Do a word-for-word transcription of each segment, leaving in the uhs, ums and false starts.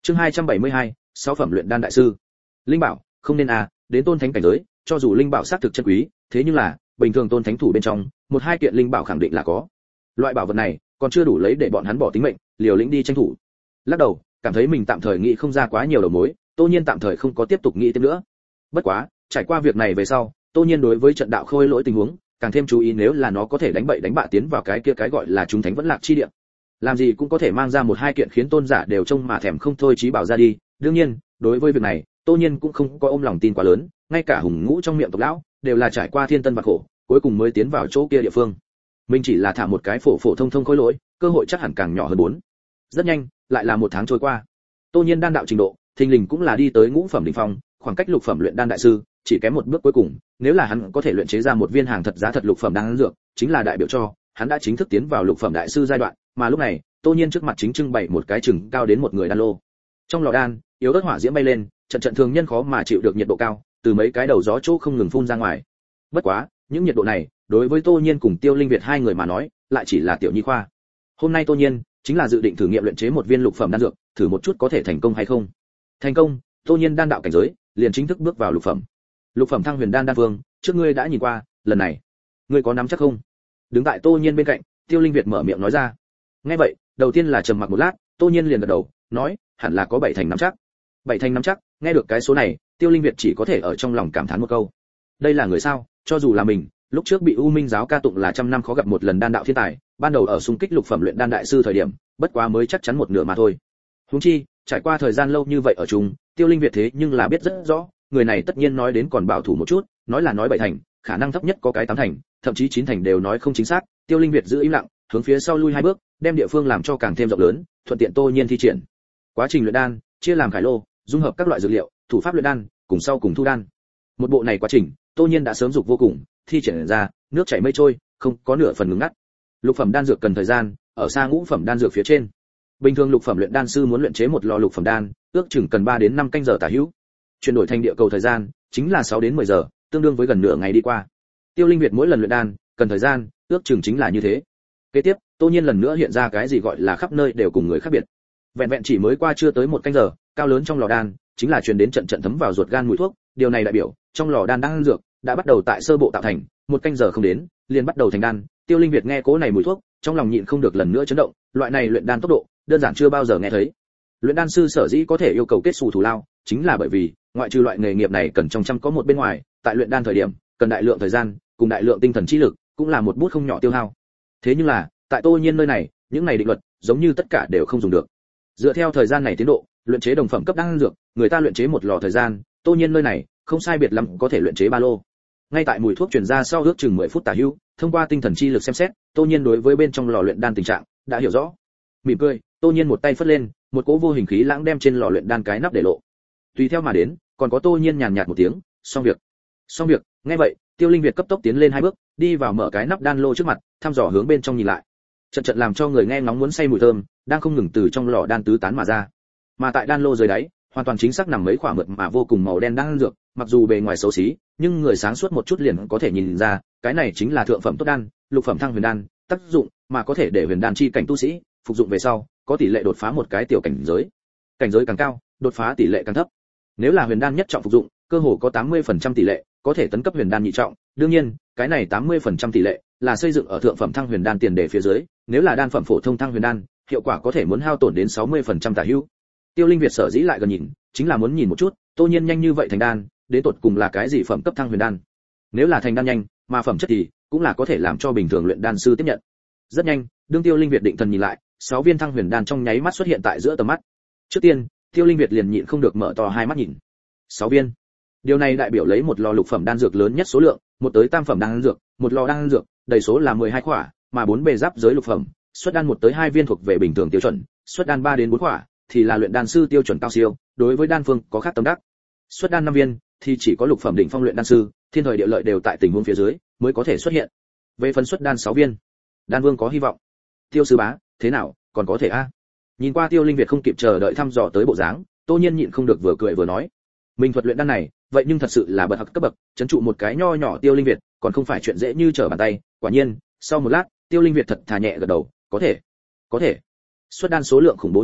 Chương hai trăm bảy mươi hai, sáu phẩm luyện đan đại sư. Linh bảo, không nên à, đến tôn thánh cảnh giới, cho dù linh bảo xác thực chân quý, thế nhưng là, bình thường tôn thánh thủ bên trong, một hai kiện linh bảo khẳng định là có. Loại bảo vật này, còn chưa đủ lấy để bọn hắn bỏ tính mệnh, liều lĩnh đi tranh thủ. Lắc đầu, cảm thấy mình tạm thời nghĩ không ra quá nhiều đầu mối, Tô Nhiên tạm thời không có tiếp tục nghĩ tiếp nữa. Bất quá, trải qua việc này về sau, Tô Nhiên đối với trận đạo khôi lỗi tình huống, càng thêm chú ý nếu là nó có thể đánh bậy đánh bạ tiến vào cái kia cái gọi là chúng thánh vẫn lạc chi địa. Làm gì cũng có thể mang ra một hai kiện khiến tôn giả đều trông mà thèm không thôi chí bảo ra đi. Đương nhiên, đối với việc này, Tô Nhiên cũng không có ôm lòng tin quá lớn, ngay cả hùng ngũ trong miệng tộc lão đều là trải qua thiên tân vạn khổ, cuối cùng mới tiến vào chỗ kia địa phương. Mình chỉ là thả một cái phổ phổ thông thông khôi lỗi, cơ hội chắc hẳn càng nhỏ hơn bốn. Rất nhanh, lại là một tháng trôi qua. Tô Nhiên đan đạo trình độ, thình lình cũng là đi tới ngũ phẩm đỉnh phong, khoảng cách lục phẩm luyện đan đại sư, chỉ kém một bước cuối cùng, nếu là hắn có thể luyện chế ra một viên hàng thật giá thật lục phẩm đan dược, chính là đại biểu cho hắn đã chính thức tiến vào lục phẩm đại sư giai đoạn, mà lúc này, Tô Nhiên trước mặt chính trưng bày một cái chừng cao đến một người đan lô. Trong lò đan, yếu ớt hỏa diễm bay lên, trận trận thường nhân khó mà chịu được nhiệt độ cao, từ mấy cái đầu gió chỗ không ngừng phun ra ngoài. Bất quá, những nhiệt độ này, đối với Tô Nhiên cùng Tiêu Linh Việt hai người mà nói, lại chỉ là tiểu nhi khoa. Hôm nay Tô Nhiên chính là dự định thử nghiệm luyện chế một viên lục phẩm đan dược, thử một chút có thể thành công hay không. Thành công, Tô Nhiên đan đạo cảnh giới, liền chính thức bước vào lục phẩm. Lục phẩm Thăng Huyền đan đan vương, trước ngươi đã nhìn qua, lần này, ngươi có nắm chắc không? Đứng tại Tô Nhiên bên cạnh, Tiêu Linh Việt mở miệng nói ra. Nghe vậy, đầu tiên là trầm mặc một lát, Tô Nhiên liền gật đầu, nói, hẳn là có bảy thành nắm chắc. Bảy thành nắm chắc, nghe được cái số này, Tiêu Linh Việt chỉ có thể ở trong lòng cảm thán một câu. Đây là người sao, cho dù là mình, lúc trước bị U Minh giáo ca tụng là trăm năm khó gặp một lần đan đạo thiên tài, ban đầu ở xung kích lục phẩm luyện đan đại sư thời điểm, bất quá mới chắc chắn một nửa mà thôi. Huống chi, trải qua thời gian lâu như vậy ở chung, Tiêu Linh Việt thế nhưng là biết rất rõ, người này tất nhiên nói đến còn bảo thủ một chút, nói là nói bảy thành, khả năng thấp nhất có cái tám thành, thậm chí chín thành đều nói không chính xác. Tiêu Linh Việt giữ im lặng, hướng phía sau lui hai bước, đem địa phương làm cho càng thêm rộng lớn, thuận tiện Tô Nhiên thi triển. Quá trình luyện đan, chia làm khải lô, dung hợp các loại dược liệu, thủ pháp luyện đan, cùng sau cùng thu đan. Một bộ này quá trình, Tô Nhiên đã sớm dục vô cùng, thi triển ra, nước chảy mây trôi, không có nửa phần ngừng ngắt. Lục phẩm đan dược cần thời gian, ở xa ngũ phẩm đan dược phía trên. Bình thường lục phẩm luyện đan sư muốn luyện chế một lò lục phẩm đan, ước chừng cần ba đến năm canh giờ tả hữu. Chuyển đổi thành địa cầu thời gian, chính là sáu đến mười giờ, tương đương với gần nửa ngày đi qua. Tiêu Linh Việt mỗi lần luyện đan, cần thời gian, ước chừng chính là như thế. Kế tiếp, Tô Nhiên lần nữa hiện ra cái gì gọi là khắp nơi đều cùng người khác biệt. Vẹn vẹn chỉ mới qua chưa tới một canh giờ, cao lớn trong lò đan, chính là truyền đến trận trận thấm vào ruột gan mùi thuốc, điều này đại biểu, trong lò đan đang dược đã bắt đầu tại sơ bộ tạo thành, một canh giờ không đến, liền bắt đầu thành đan. Tiêu Linh Việt nghe cố này mùi thuốc, trong lòng nhịn không được lần nữa chấn động, loại này luyện đan tốc độ, đơn giản chưa bao giờ nghe thấy. Luyện đan sư sở dĩ có thể yêu cầu kết xù thù lao, chính là bởi vì, ngoại trừ loại nghề nghiệp này cần trong trăm có một bên ngoài, tại luyện đan thời điểm, cần đại lượng thời gian, cùng đại lượng tinh thần trí lực, cũng là một bút không nhỏ tiêu hao. Thế nhưng là, tại Tô Nhiên nơi này, những này định luật, giống như tất cả đều không dùng được. Dựa theo thời gian này tiến độ, luyện chế đồng phẩm cấp đan dược, người ta luyện chế một lò thời gian, Tô Nhiên nơi này, không sai biệt lắm có thể luyện chế ba lô. Ngay tại mùi thuốc truyền ra sau ước chừng mười phút tả hữu, thông qua tinh thần chi lực xem xét, Tô Nhiên đối với bên trong lò luyện đan tình trạng đã hiểu rõ. Mỉm cười, Tô Nhiên một tay phất lên, một cỗ vô hình khí lãng đem trên lò luyện đan cái nắp để lộ. Tùy theo mà đến, còn có Tô Nhiên nhàn nhạt một tiếng, xong việc. Xong việc, nghe vậy, Tiêu Linh Việt cấp tốc tiến lên hai bước, đi vào mở cái nắp đan lô trước mặt, thăm dò hướng bên trong nhìn lại. Trận trận làm cho người nghe ngóng muốn say mùi thơm, đang không ngừng từ trong lò đan tứ tán mà ra. Mà tại đan lô dưới đáy, hoàn toàn chính xác nằm mấy quả mượt mà vô cùng màu đen đan dược, mặc dù bề ngoài xấu xí, nhưng người sáng suốt một chút liền có thể nhìn ra, cái này chính là thượng phẩm tốt đan, lục phẩm Thăng Huyền đan, tác dụng mà có thể để huyền đan chi cảnh tu sĩ phục dụng về sau, có tỷ lệ đột phá một cái tiểu cảnh giới. Cảnh giới càng cao, đột phá tỷ lệ càng thấp. Nếu là huyền đan nhất trọng phục dụng, cơ hồ có tám mươi phần trăm tỷ lệ có thể tấn cấp huyền đan nhị trọng, đương nhiên, cái này tám mươi phần trăm tỷ lệ là xây dựng ở thượng phẩm Thăng Huyền đan tiền đề phía dưới, nếu là đan phẩm phổ thông Thăng Huyền đan, hiệu quả có thể muốn hao tổn đến sáu mươi phần trăm tả hữu. Tiêu Linh Việt sở dĩ lại gần nhìn, chính là muốn nhìn một chút, Tô Nhiên nhanh như vậy thành đan, đến tột cùng là cái gì phẩm cấp Thăng Huyền đan. Nếu là thành đan nhanh, mà phẩm chất thì cũng là có thể làm cho bình thường luyện đan sư tiếp nhận. Rất nhanh, đương Tiêu Linh Việt định thần nhìn lại, sáu viên Thăng Huyền đan trong nháy mắt xuất hiện tại giữa tầm mắt. Trước tiên, Tiêu Linh Việt liền nhịn không được mở to hai mắt nhìn. sáu viên. Điều này đại biểu lấy một lò lục phẩm đan dược lớn nhất số lượng, một tới tam phẩm đan dược, một lò đan dược, đầy số là mười hai khỏa, mà bốn bề giáp giới lục phẩm, xuất đan một tới hai viên thuộc về bình thường tiêu chuẩn, xuất đan ba đến bốn khỏa thì là luyện đan sư tiêu chuẩn cao siêu, đối với đan phương có khác tâm đắc. Xuất đan năm viên thì chỉ có lục phẩm đỉnh phong luyện đan sư, thiên thời địa lợi đều tại tình huống phía dưới mới có thể xuất hiện. Về phần xuất đan sáu viên, đan vương có hy vọng. Tiêu sư bá, thế nào, còn có thể a? Nhìn qua Tiêu Linh Việt không kịp chờ đợi thăm dò tới bộ dáng, Tô Nhiên nhịn không được vừa cười vừa nói, mình thuật luyện đan này, vậy nhưng thật sự là bậc học cấp bậc, trấn trụ một cái nho nhỏ Tiêu Linh Việt, còn không phải chuyện dễ như trở bàn tay. Quả nhiên, sau một lát, Tiêu Linh Việt thật thà nhẹ gật đầu, có thể, có thể. Xuất đan số lượng khủng bố như thế,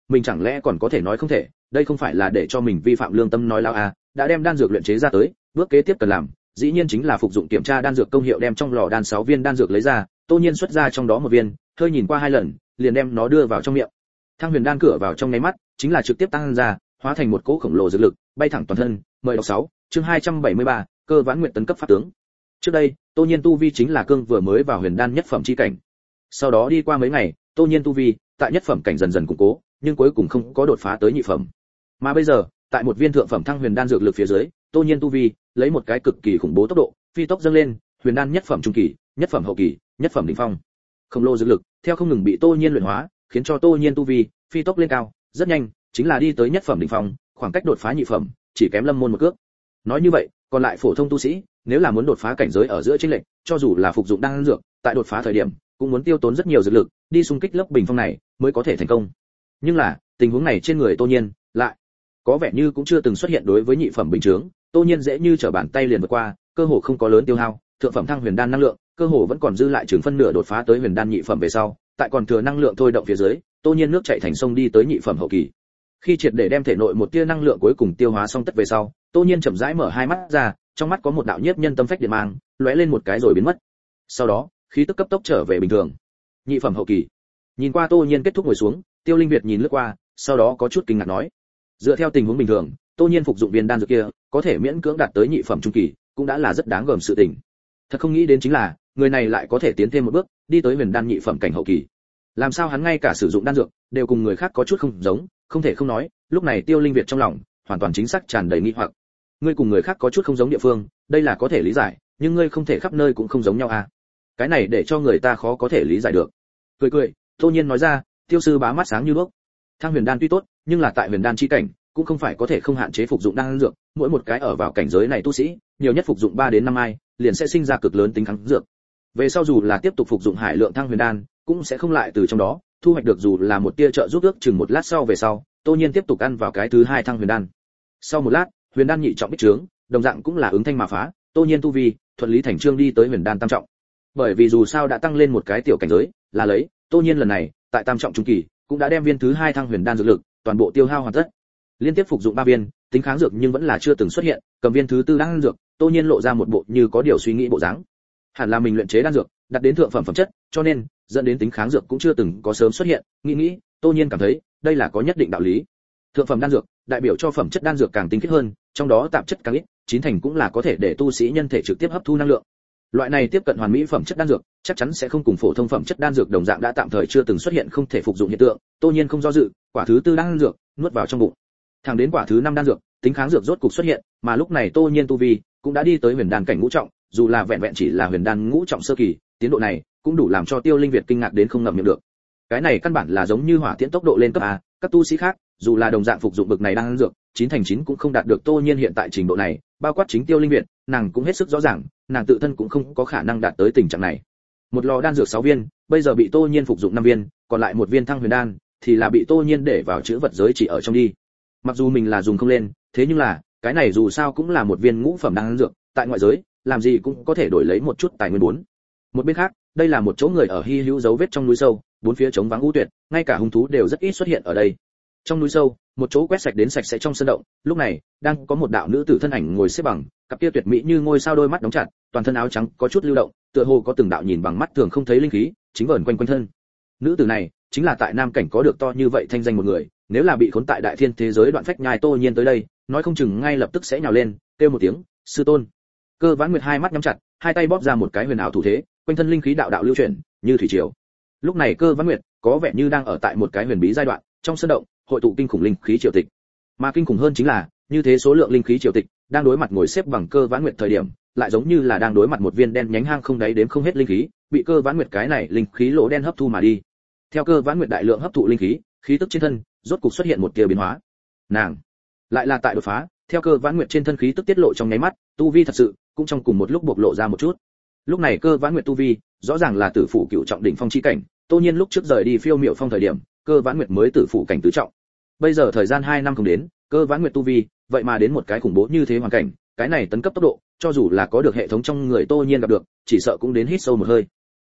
mình chẳng lẽ còn có thể nói không thể, đây không phải là để cho mình vi phạm lương tâm nói lao à, đã đem đan dược luyện chế ra tới, bước kế tiếp cần làm, dĩ nhiên chính là phục dụng kiểm tra đan dược công hiệu, đem trong lò đan sáu viên đan dược lấy ra, Tô Nhiên xuất ra trong đó một viên, hơi nhìn qua hai lần, liền đem nó đưa vào trong miệng. Thăng huyền đan cửa vào trong nháy mắt, chính là trực tiếp tăng ra, hóa thành một cỗ khổng lồ dược lực, bay thẳng toàn thân. Mời đọc sáu, chương hai trăm bảy mươi ba, Cơ Vãn Nguyệt tấn cấp pháp tướng. Trước đây, Tô Nhiên tu vi chính là cương vừa mới vào huyền đan nhất phẩm chi cảnh. Sau đó đi qua mấy ngày, Tô Nhiên tu vi tại nhất phẩm cảnh dần dần củng cố, nhưng cuối cùng không có đột phá tới nhị phẩm. Mà bây giờ, tại một viên thượng phẩm thăng huyền đan dược lực phía dưới, Tô Nhiên tu vi lấy một cái cực kỳ khủng bố tốc độ, phi tốc dâng lên, huyền đan nhất phẩm trung kỳ, nhất phẩm hậu kỳ, nhất phẩm đỉnh phong. Khổng lồ dược lực, theo không ngừng bị Tô Nhiên luyện hóa, khiến cho Tô Nhiên tu vi phi tốc lên cao, rất nhanh, chính là đi tới nhất phẩm đỉnh phong, khoảng cách đột phá nhị phẩm, chỉ kém Lâm Môn một cước. Nói như vậy, còn lại phổ thông tu sĩ, nếu là muốn đột phá cảnh giới ở giữa chênh lệch, cho dù là phục dụng đan dược, tại đột phá thời điểm, cũng muốn tiêu tốn rất nhiều dược lực, đi xung kích lớp bình phong này, mới có thể thành công. Nhưng là, tình huống này trên người Tô Nhiên, lại có vẻ như cũng chưa từng xuất hiện đối với nhị phẩm bình chứng, Tô Nhiên dễ như trở bàn tay liền vượt qua, cơ hồ không có lớn tiêu hao, thượng phẩm thăng huyền đan năng lượng, cơ hồ vẫn còn dư lại chừng phân nửa đột phá tới huyền đan nhị phẩm về sau, tại còn thừa năng lượng thôi động phía dưới, Tô Nhiên nước chảy thành sông đi tới nhị phẩm hậu kỳ. Khi triệt để đem thể nội một tia năng lượng cuối cùng tiêu hóa xong tất về sau, Tô Nhiên chậm rãi mở hai mắt ra, trong mắt có một đạo nhiếp nhân tâm phách điện mang, lóe lên một cái rồi biến mất. Sau đó, khí tức cấp tốc trở về bình thường. Nhị phẩm hậu kỳ. Nhìn qua Tô Nhiên kết thúc ngồi xuống, Tiêu Linh Việt nhìn lướt qua, sau đó có chút kinh ngạc nói: dựa theo tình huống bình thường, Tô Nhiên phục dụng viên đan dược kia, có thể miễn cưỡng đạt tới nhị phẩm trung kỳ, cũng đã là rất đáng gờm sự tình. Thật không nghĩ đến chính là, người này lại có thể tiến thêm một bước, đi tới huyền đan nhị phẩm cảnh hậu kỳ. Làm sao hắn ngay cả sử dụng đan dược đều cùng người khác có chút không giống, không thể không nói, lúc này Tiêu Linh Việt trong lòng hoàn toàn chính xác tràn đầy nghi hoặc. Ngươi cùng người khác có chút không giống địa phương, đây là có thể lý giải, nhưng ngươi không thể khắp nơi cũng không giống nhau à? Cái này để cho người ta khó có thể lý giải được. Cười cười, Tô Nhiên nói ra, Tiêu sư bá mắt sáng như đuốc. Thăng huyền đan tuy tốt, nhưng là tại huyền đan chi cảnh, cũng không phải có thể không hạn chế phục dụng đan dược, mỗi một cái ở vào cảnh giới này tu sĩ, nhiều nhất phục dụng ba đến năm ai, liền sẽ sinh ra cực lớn tính kháng dược. Về sau dù là tiếp tục phục dụng hải lượng thăng huyền đan, cũng sẽ không lại từ trong đó thu hoạch được dù là một tia trợ giúp ước chừng một lát sau về sau, Tô Nhiên tiếp tục ăn vào cái thứ hai thăng huyền đan. Sau một lát, huyền đan nhị trọng bích trướng, đồng dạng cũng là ứng thanh mà phá, Tô Nhiên tu vi thuận lý thành chương đi tới huyền đan tam trọng. Bởi vì dù sao đã tăng lên một cái tiểu cảnh giới, là lấy, Tô Nhiên lần này, tại tam trọng trung kỳ, cũng đã đem viên thứ hai thăng huyền đan dược lực toàn bộ tiêu hao hoàn tất. Liên tiếp phục dụng ba viên, tính kháng dược nhưng vẫn là chưa từng xuất hiện, cầm viên thứ tư đan dược, Tô Nhiên lộ ra một bộ như có điều suy nghĩ bộ dáng. Hẳn là mình luyện chế đan dược, đạt đến thượng phẩm phẩm chất, cho nên dẫn đến tính kháng dược cũng chưa từng có sớm xuất hiện, nghĩ nghĩ, Tô Nhiên cảm thấy, đây là có nhất định đạo lý. Thượng phẩm đan dược, đại biểu cho phẩm chất đan dược càng tinh khiết hơn, trong đó tạp chất càng ít, chín thành cũng là có thể để tu sĩ nhân thể trực tiếp hấp thu năng lượng. Loại này tiếp cận hoàn mỹ phẩm chất đan dược, chắc chắn sẽ không cùng phổ thông phẩm chất đan dược đồng dạng đã tạm thời chưa từng xuất hiện không thể phục dụng hiện tượng, Tô Nhiên không do dự, quả thứ tư đan dược nuốt vào trong bụng. Thẳng đến quả thứ năm đan dược, tính kháng dược rốt cục xuất hiện, mà lúc này Tô Nhiên tu vi cũng đã đi tới huyền đan cảnh ngũ trọng, dù là vẹn vẹn chỉ là huyền đan ngũ trọng sơ kỳ, tiến độ này cũng đủ làm cho Tiêu Linh Việt kinh ngạc đến không ngậm miệng được. Cái này căn bản là giống như hỏa tiễn tốc độ lên cấp a, các tu sĩ khác, dù là đồng dạng phục dụng bực này đan dược, chín thành chín cũng không đạt được Tô Nhiên hiện tại trình độ này, bao quát chính Tiêu Linh Việt, nàng cũng hết sức rõ ràng, nàng tự thân cũng không có khả năng đạt tới tình trạng này. Một lò đan dược sáu viên, bây giờ bị Tô Nhiên phục dụng năm viên, còn lại một viên thăng huyền đan thì là bị Tô Nhiên để vào chữ vật giới chỉ ở trong đi. Mặc dù mình là dùng không lên, thế nhưng là, cái này dù sao cũng là một viên ngũ phẩm đan dược, tại ngoại giới, làm gì cũng có thể đổi lấy một chút tài nguyên bốn. Một bên khác, đây là một chỗ người ở hi hữu dấu vết trong núi sâu, bốn phía trống vắng u tuyệt, ngay cả hung thú đều rất ít xuất hiện ở đây. Trong núi sâu, một chỗ quét sạch đến sạch sẽ trong sân động, lúc này, đang có một đạo nữ tử thân ảnh ngồi xếp bằng, cặp kia tuyệt mỹ như ngôi sao đôi mắt đóng chặt, toàn thân áo trắng có chút lưu động, tựa hồ có từng đạo nhìn bằng mắt thường không thấy linh khí, chính vờn quanh quanh thân. Nữ tử này, chính là tại Nam cảnh có được to như vậy thanh danh một người, nếu là bị khốn tại đại thiên thế giới đoạn phách nhai Tô Nhiên tới đây, nói không chừng ngay lập tức sẽ nhào lên, kêu một tiếng, sư tôn. Cơ Vãn Nguyệt hai mắt nhắm chặt, hai tay bóp ra một cái huyền ảo thủ thế, quanh thân linh khí đạo đạo lưu chuyển, như thủy triều. Lúc này Cơ Vãn Nguyệt có vẻ như đang ở tại một cái huyền bí giai đoạn, trong sân động, hội tụ kinh khủng linh khí triều tịch. Mà kinh khủng hơn chính là, như thế số lượng linh khí triều tịch, đang đối mặt ngồi xếp bằng Cơ Vãn Nguyệt thời điểm, lại giống như là đang đối mặt một viên đen nhánh hang không đáy đếm không hết linh khí, bị Cơ Vãn Nguyệt cái này linh khí lỗ đen hấp thu mà đi. Theo Cơ Vãn Nguyệt đại lượng hấp thụ linh khí, khí tức trên thân rốt cục xuất hiện một tia biến hóa. Nàng lại là tại đột phá, theo Cơ Vãn Nguyệt trên thân khí tức tiết lộ trong nháy mắt, tu vi thật sự cũng trong cùng một lúc bộc lộ ra một chút. Lúc này Cơ Vãn Nguyệt tu vi, rõ ràng là tử phủ cựu trọng đỉnh phong chi cảnh, Tô Nhiên lúc trước rời đi Phiêu Miệu Phong thời điểm, Cơ Vãn Nguyệt mới tử phủ cảnh tứ trọng. Bây giờ thời gian hai năm không đến, Cơ Vãn Nguyệt tu vi, vậy mà đến một cái khủng bố như thế hoàn cảnh, cái này tấn cấp tốc độ, cho dù là có được hệ thống trong người Tô Nhiên gặp được, chỉ sợ cũng đến hít sâu một hơi.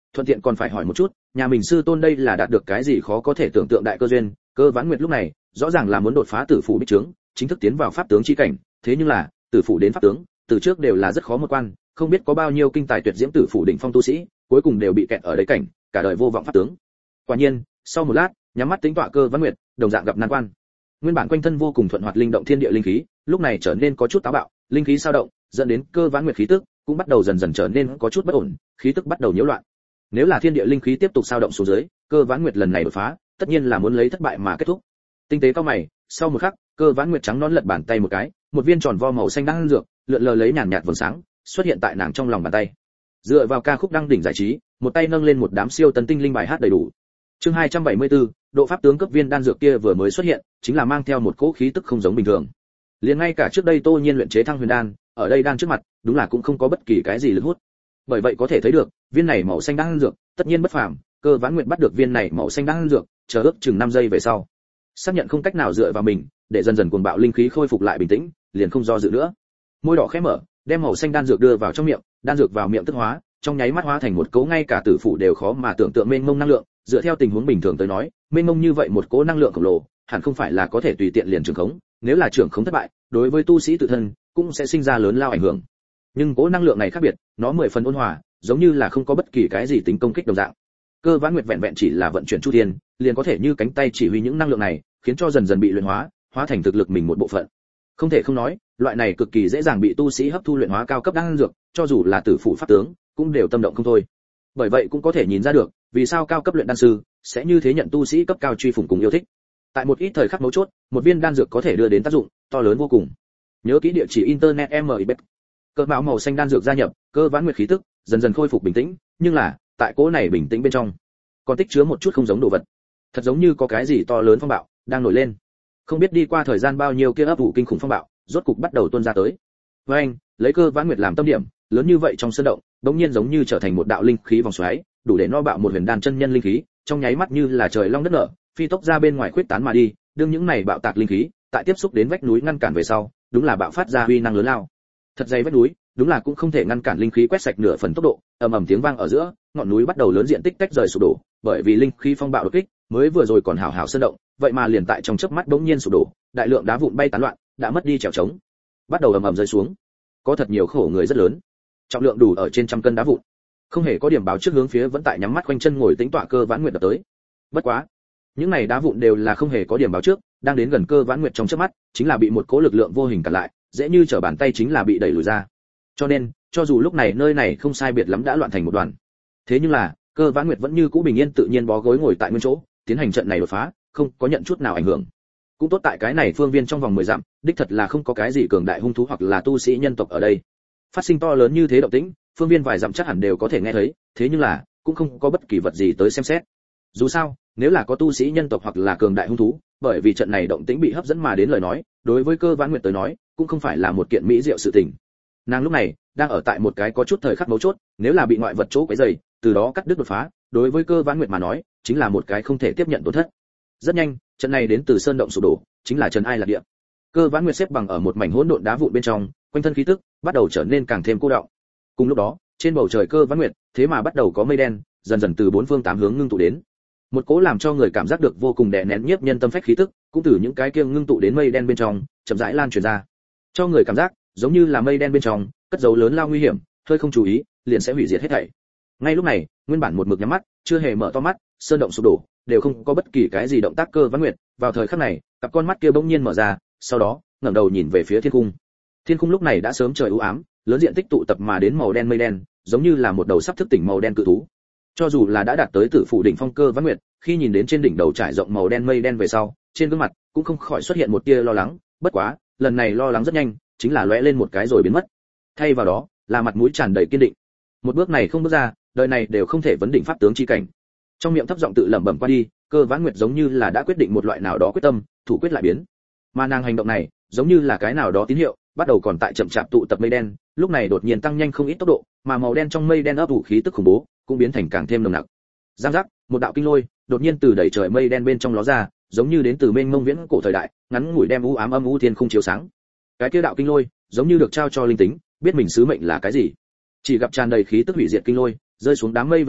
thuận tiện còn phải hỏi một chút, nhà mình sư tôn đây là đạt được cái gì khó có thể tưởng tượng đại cơ duyên. Cơ Vãn Nguyệt lúc này rõ ràng là muốn đột phá tử phủ bích trướng, chính thức tiến vào pháp tướng chi cảnh, thế nhưng là tử phủ đến pháp tướng từ trước đều là rất khó một quan, không biết có bao nhiêu kinh tài tuyệt diễm tử phủ đỉnh phong tu sĩ cuối cùng đều bị kẹt ở đấy cảnh, cả đời vô vọng pháp tướng. Quả nhiên sau một lát, nhắm mắt tính tọa Cơ Vãn Nguyệt đồng dạng gặp nan quan. Nguyên bản quanh thân vô cùng thuận hoạt linh động thiên địa linh khí lúc này trở nên có chút táo bạo, linh khí sao động dẫn đến Cơ Vãn Nguyệt khí tức cũng bắt đầu dần dần trở nên có chút bất ổn, khí tức bắt đầu nhiễu loạn. Nếu là thiên địa linh khí tiếp tục sao động xuống dưới, Cơ Vãn Nguyệt lần này đột phá tất nhiên là muốn lấy thất bại mà kết thúc. Tinh tế cao mày, sau một khắc, Cơ Vãn Nguyệt trắng nón lật bàn tay một cái, một viên tròn vo màu xanh đan dược lượn lờ lấy nhàn nhạt vầng sáng xuất hiện tại nàng trong lòng bàn tay. Dựa vào ca khúc đăng đỉnh giải trí, một tay nâng lên một đám siêu tân tinh linh bài hát đầy đủ. Chương hai trăm bảy mươi tư, độ pháp tướng cấp viên đan dược kia vừa mới xuất hiện, chính là mang theo một cỗ khí tức không giống bình thường. Liền ngay cả trước đây Tô Nhiên luyện chế Thăng Huyền đan, ở đây đan trước mặt, đúng là cũng không có bất kỳ cái gì lực hút. Bởi vậy có thể thấy được, viên này màu xanh đan dược, tất nhiên bất phàm. Cơ Vãn Nguyệt bắt được viên này màu xanh đan dược, chờ ước chừng năm giây về sau, xác nhận không cách nào dựa vào mình, để dần dần cuồng bạo linh khí khôi phục lại bình tĩnh, liền không do dự nữa. Môi đỏ khẽ mở, đem màu xanh đan dược đưa vào trong miệng, đan dược vào miệng tức hóa, trong nháy mắt hóa thành một cỗ ngay cả tử phủ đều khó mà tưởng tượng mênh mông năng lượng, dựa theo tình huống bình thường tới nói, mênh mông như vậy một cỗ năng lượng khổng lồ, hẳn không phải là có thể tùy tiện liền trường khống, nếu là trường khống thất bại, đối với tu sĩ tự thân cũng sẽ sinh ra lớn lao ảnh hưởng. Nhưng cỗ năng lượng này khác biệt, nó mười phần ôn hòa, giống như là không có bất kỳ cái gì tính công kích đồng dạng. Cơ Vãn Nguyệt vẹn vẹn chỉ là vận chuyển chu thiên, liền có thể như cánh tay chỉ huy những năng lượng này, khiến cho dần dần bị luyện hóa, hóa thành thực lực mình một bộ phận. Không thể không nói, loại này cực kỳ dễ dàng bị tu sĩ hấp thu luyện hóa cao cấp đan dược, cho dù là tử phủ pháp tướng, cũng đều tâm động không thôi. Bởi vậy cũng có thể nhìn ra được, vì sao cao cấp luyện đan sư sẽ như thế nhận tu sĩ cấp cao truy phủng cùng yêu thích. Tại một ít thời khắc mấu chốt, một viên đan dược có thể đưa đến tác dụng to lớn vô cùng. Nhớ kỹ địa chỉ internet em i bê. Cơ mạo màu xanh đan dược gia nhập, Cơ Vãn Nguyệt khí tức dần dần khôi phục bình tĩnh, nhưng là, tại cỗ này bình tĩnh bên trong, còn tích chứa một chút không giống đồ vật. Thật giống như có cái gì to lớn phong bạo đang nổi lên. Không biết đi qua thời gian bao nhiêu kia ấp ủ kinh khủng phong bạo, rốt cục bắt đầu tuôn ra tới. Với anh, lấy Cơ Vãn Nguyệt làm tâm điểm, lớn như vậy trong sơn động, bỗng nhiên giống như trở thành một đạo linh khí vòng xoáy, đủ để no bạo một huyền đan chân nhân linh khí, trong nháy mắt như là trời long đất nở, phi tốc ra bên ngoài khuếch tán mà đi, đương những này bạo tạc linh khí, tại tiếp xúc đến vách núi ngăn cản về sau, đúng là bạo phát ra uy năng lớn lao. Thật dày vách núi, đúng là cũng không thể ngăn cản linh khí quét sạch nửa phần tốc độ, ầm ầm tiếng vang ở giữa, ngọn núi bắt đầu lớn diện tích tách rời sụp đổ, bởi vì linh khí phong bạo đột kích, mới vừa rồi còn hào hào sơn động, vậy mà liền tại trong chớp mắt bỗng nhiên sụp đổ, đại lượng đá vụn bay tán loạn, đã mất đi trèo trống, bắt đầu ầm ầm rơi xuống. Có thật nhiều khổ người rất lớn, trọng lượng đủ ở trên trăm cân đá vụn, không hề có điểm báo trước hướng phía vẫn tại nhắm mắt quanh chân ngồi tính tọa Cơ Vãn Nguyệt đập tới. Bất quá, những này đá vụn đều là không hề có điểm báo trước, đang đến gần Cơ Vãn Nguyệt trong chớp mắt, chính là bị một cỗ lực lượng vô hình cản lại, dễ như trở bàn tay chính là bị đẩy lùi ra. Cho nên, cho dù lúc này nơi này không sai biệt lắm đã loạn thành một đoàn, thế nhưng là Cơ Vãn Nguyệt vẫn như cũ bình yên tự nhiên bó gối ngồi tại nguyên chỗ, tiến hành trận này đột phá, không có nhận chút nào ảnh hưởng. Cũng tốt tại cái này phương viên trong vòng mười dặm, đích thật là không có cái gì cường đại hung thú hoặc là tu sĩ nhân tộc ở đây. Phát sinh to lớn như thế động tĩnh, phương viên vài dặm chắc hẳn đều có thể nghe thấy, thế nhưng là cũng không có bất kỳ vật gì tới xem xét. Dù sao, nếu là có tu sĩ nhân tộc hoặc là cường đại hung thú, bởi vì trận này động tĩnh bị hấp dẫn mà đến lời nói, đối với Cơ Vãn Nguyệt tới nói, cũng không phải là một kiện mỹ diệu sự tình. Nàng lúc này đang ở tại một cái có chút thời khắc mấu chốt, nếu là bị ngoại vật chỗ quấy rầy, từ đó cắt đứt đột phá, đối với Cơ Vãn Nguyệt mà nói, chính là một cái không thể tiếp nhận tổn thất. Rất nhanh, trận này đến từ sơn động sụp đổ, chính là Trần Ai Lạc Địa. Cơ Vãn Nguyệt xếp bằng ở một mảnh hỗn độn đá vụn bên trong, quanh thân khí tức bắt đầu trở nên càng thêm cô đọng. Cùng lúc đó, trên bầu trời Cơ Vãn Nguyệt, thế mà bắt đầu có mây đen, dần dần từ bốn phương tám hướng ngưng tụ đến. Một cỗ làm cho người cảm giác được vô cùng đè nén nhiếp nhân tâm phách khí tức, cũng từ những cái kia ngưng tụ đến mây đen bên trong, chậm rãi lan truyền ra. Cho người cảm giác, giống như là mây đen bên trong, cất giấu lớn lao nguy hiểm, hơi không chú ý, liền sẽ hủy diệt hết thảy. Ngay lúc này, nguyên bản một mực nhắm mắt, chưa hề mở to mắt, sơn động sụp đổ, đều không có bất kỳ cái gì động tác Cơ Vãn Nguyệt, vào thời khắc này, cặp con mắt kia bỗng nhiên mở ra, sau đó, ngẩng đầu nhìn về phía thiên cung. Thiên cung lúc này đã sớm trời u ám, lớn diện tích tụ tập mà đến màu đen mây đen, giống như là một đầu sắp thức tỉnh màu đen cự thú. Cho dù là đã đạt tới tử phủ đỉnh phong Cơ Vãn Nguyệt, khi nhìn đến trên đỉnh đầu trải rộng màu đen mây đen về sau, trên gương mặt cũng không khỏi xuất hiện một tia lo lắng, bất quá, lần này lo lắng rất nhanh, chính là lóe lên một cái rồi biến mất. Thay vào đó, là mặt mũi tràn đầy kiên định. Một bước này không bước ra, đời này đều không thể vấn định pháp tướng chi cảnh. Trong miệng thấp giọng tự lẩm bẩm qua đi, Cơ Vãn Nguyệt giống như là đã quyết định một loại nào đó quyết tâm, thủ quyết lại biến. Mà nàng hành động này, giống như là cái nào đó tín hiệu, bắt đầu còn tại chậm chạp tụ tập mây đen, lúc này đột nhiên tăng nhanh không ít tốc độ, mà màu đen trong mây đen ấp ủ khí tức khủng bố, cũng biến thành càng thêm nồng nặc. Giang giác, một đạo kinh lôi đột nhiên từ đầy trời mây đen bên trong ló ra, giống như đến từ mênh mông viễn cổ thời đại, ngắn ngủi đem u ám âm u thiên không chiếu sáng. Cái kia đạo kinh lôi, giống như được trao cho linh tính, biết mình sứ mệnh là cái gì. Chỉ gặp tràn đầy khí tức hủy diệt kinh lôi, rơi xuống đám mây về sau,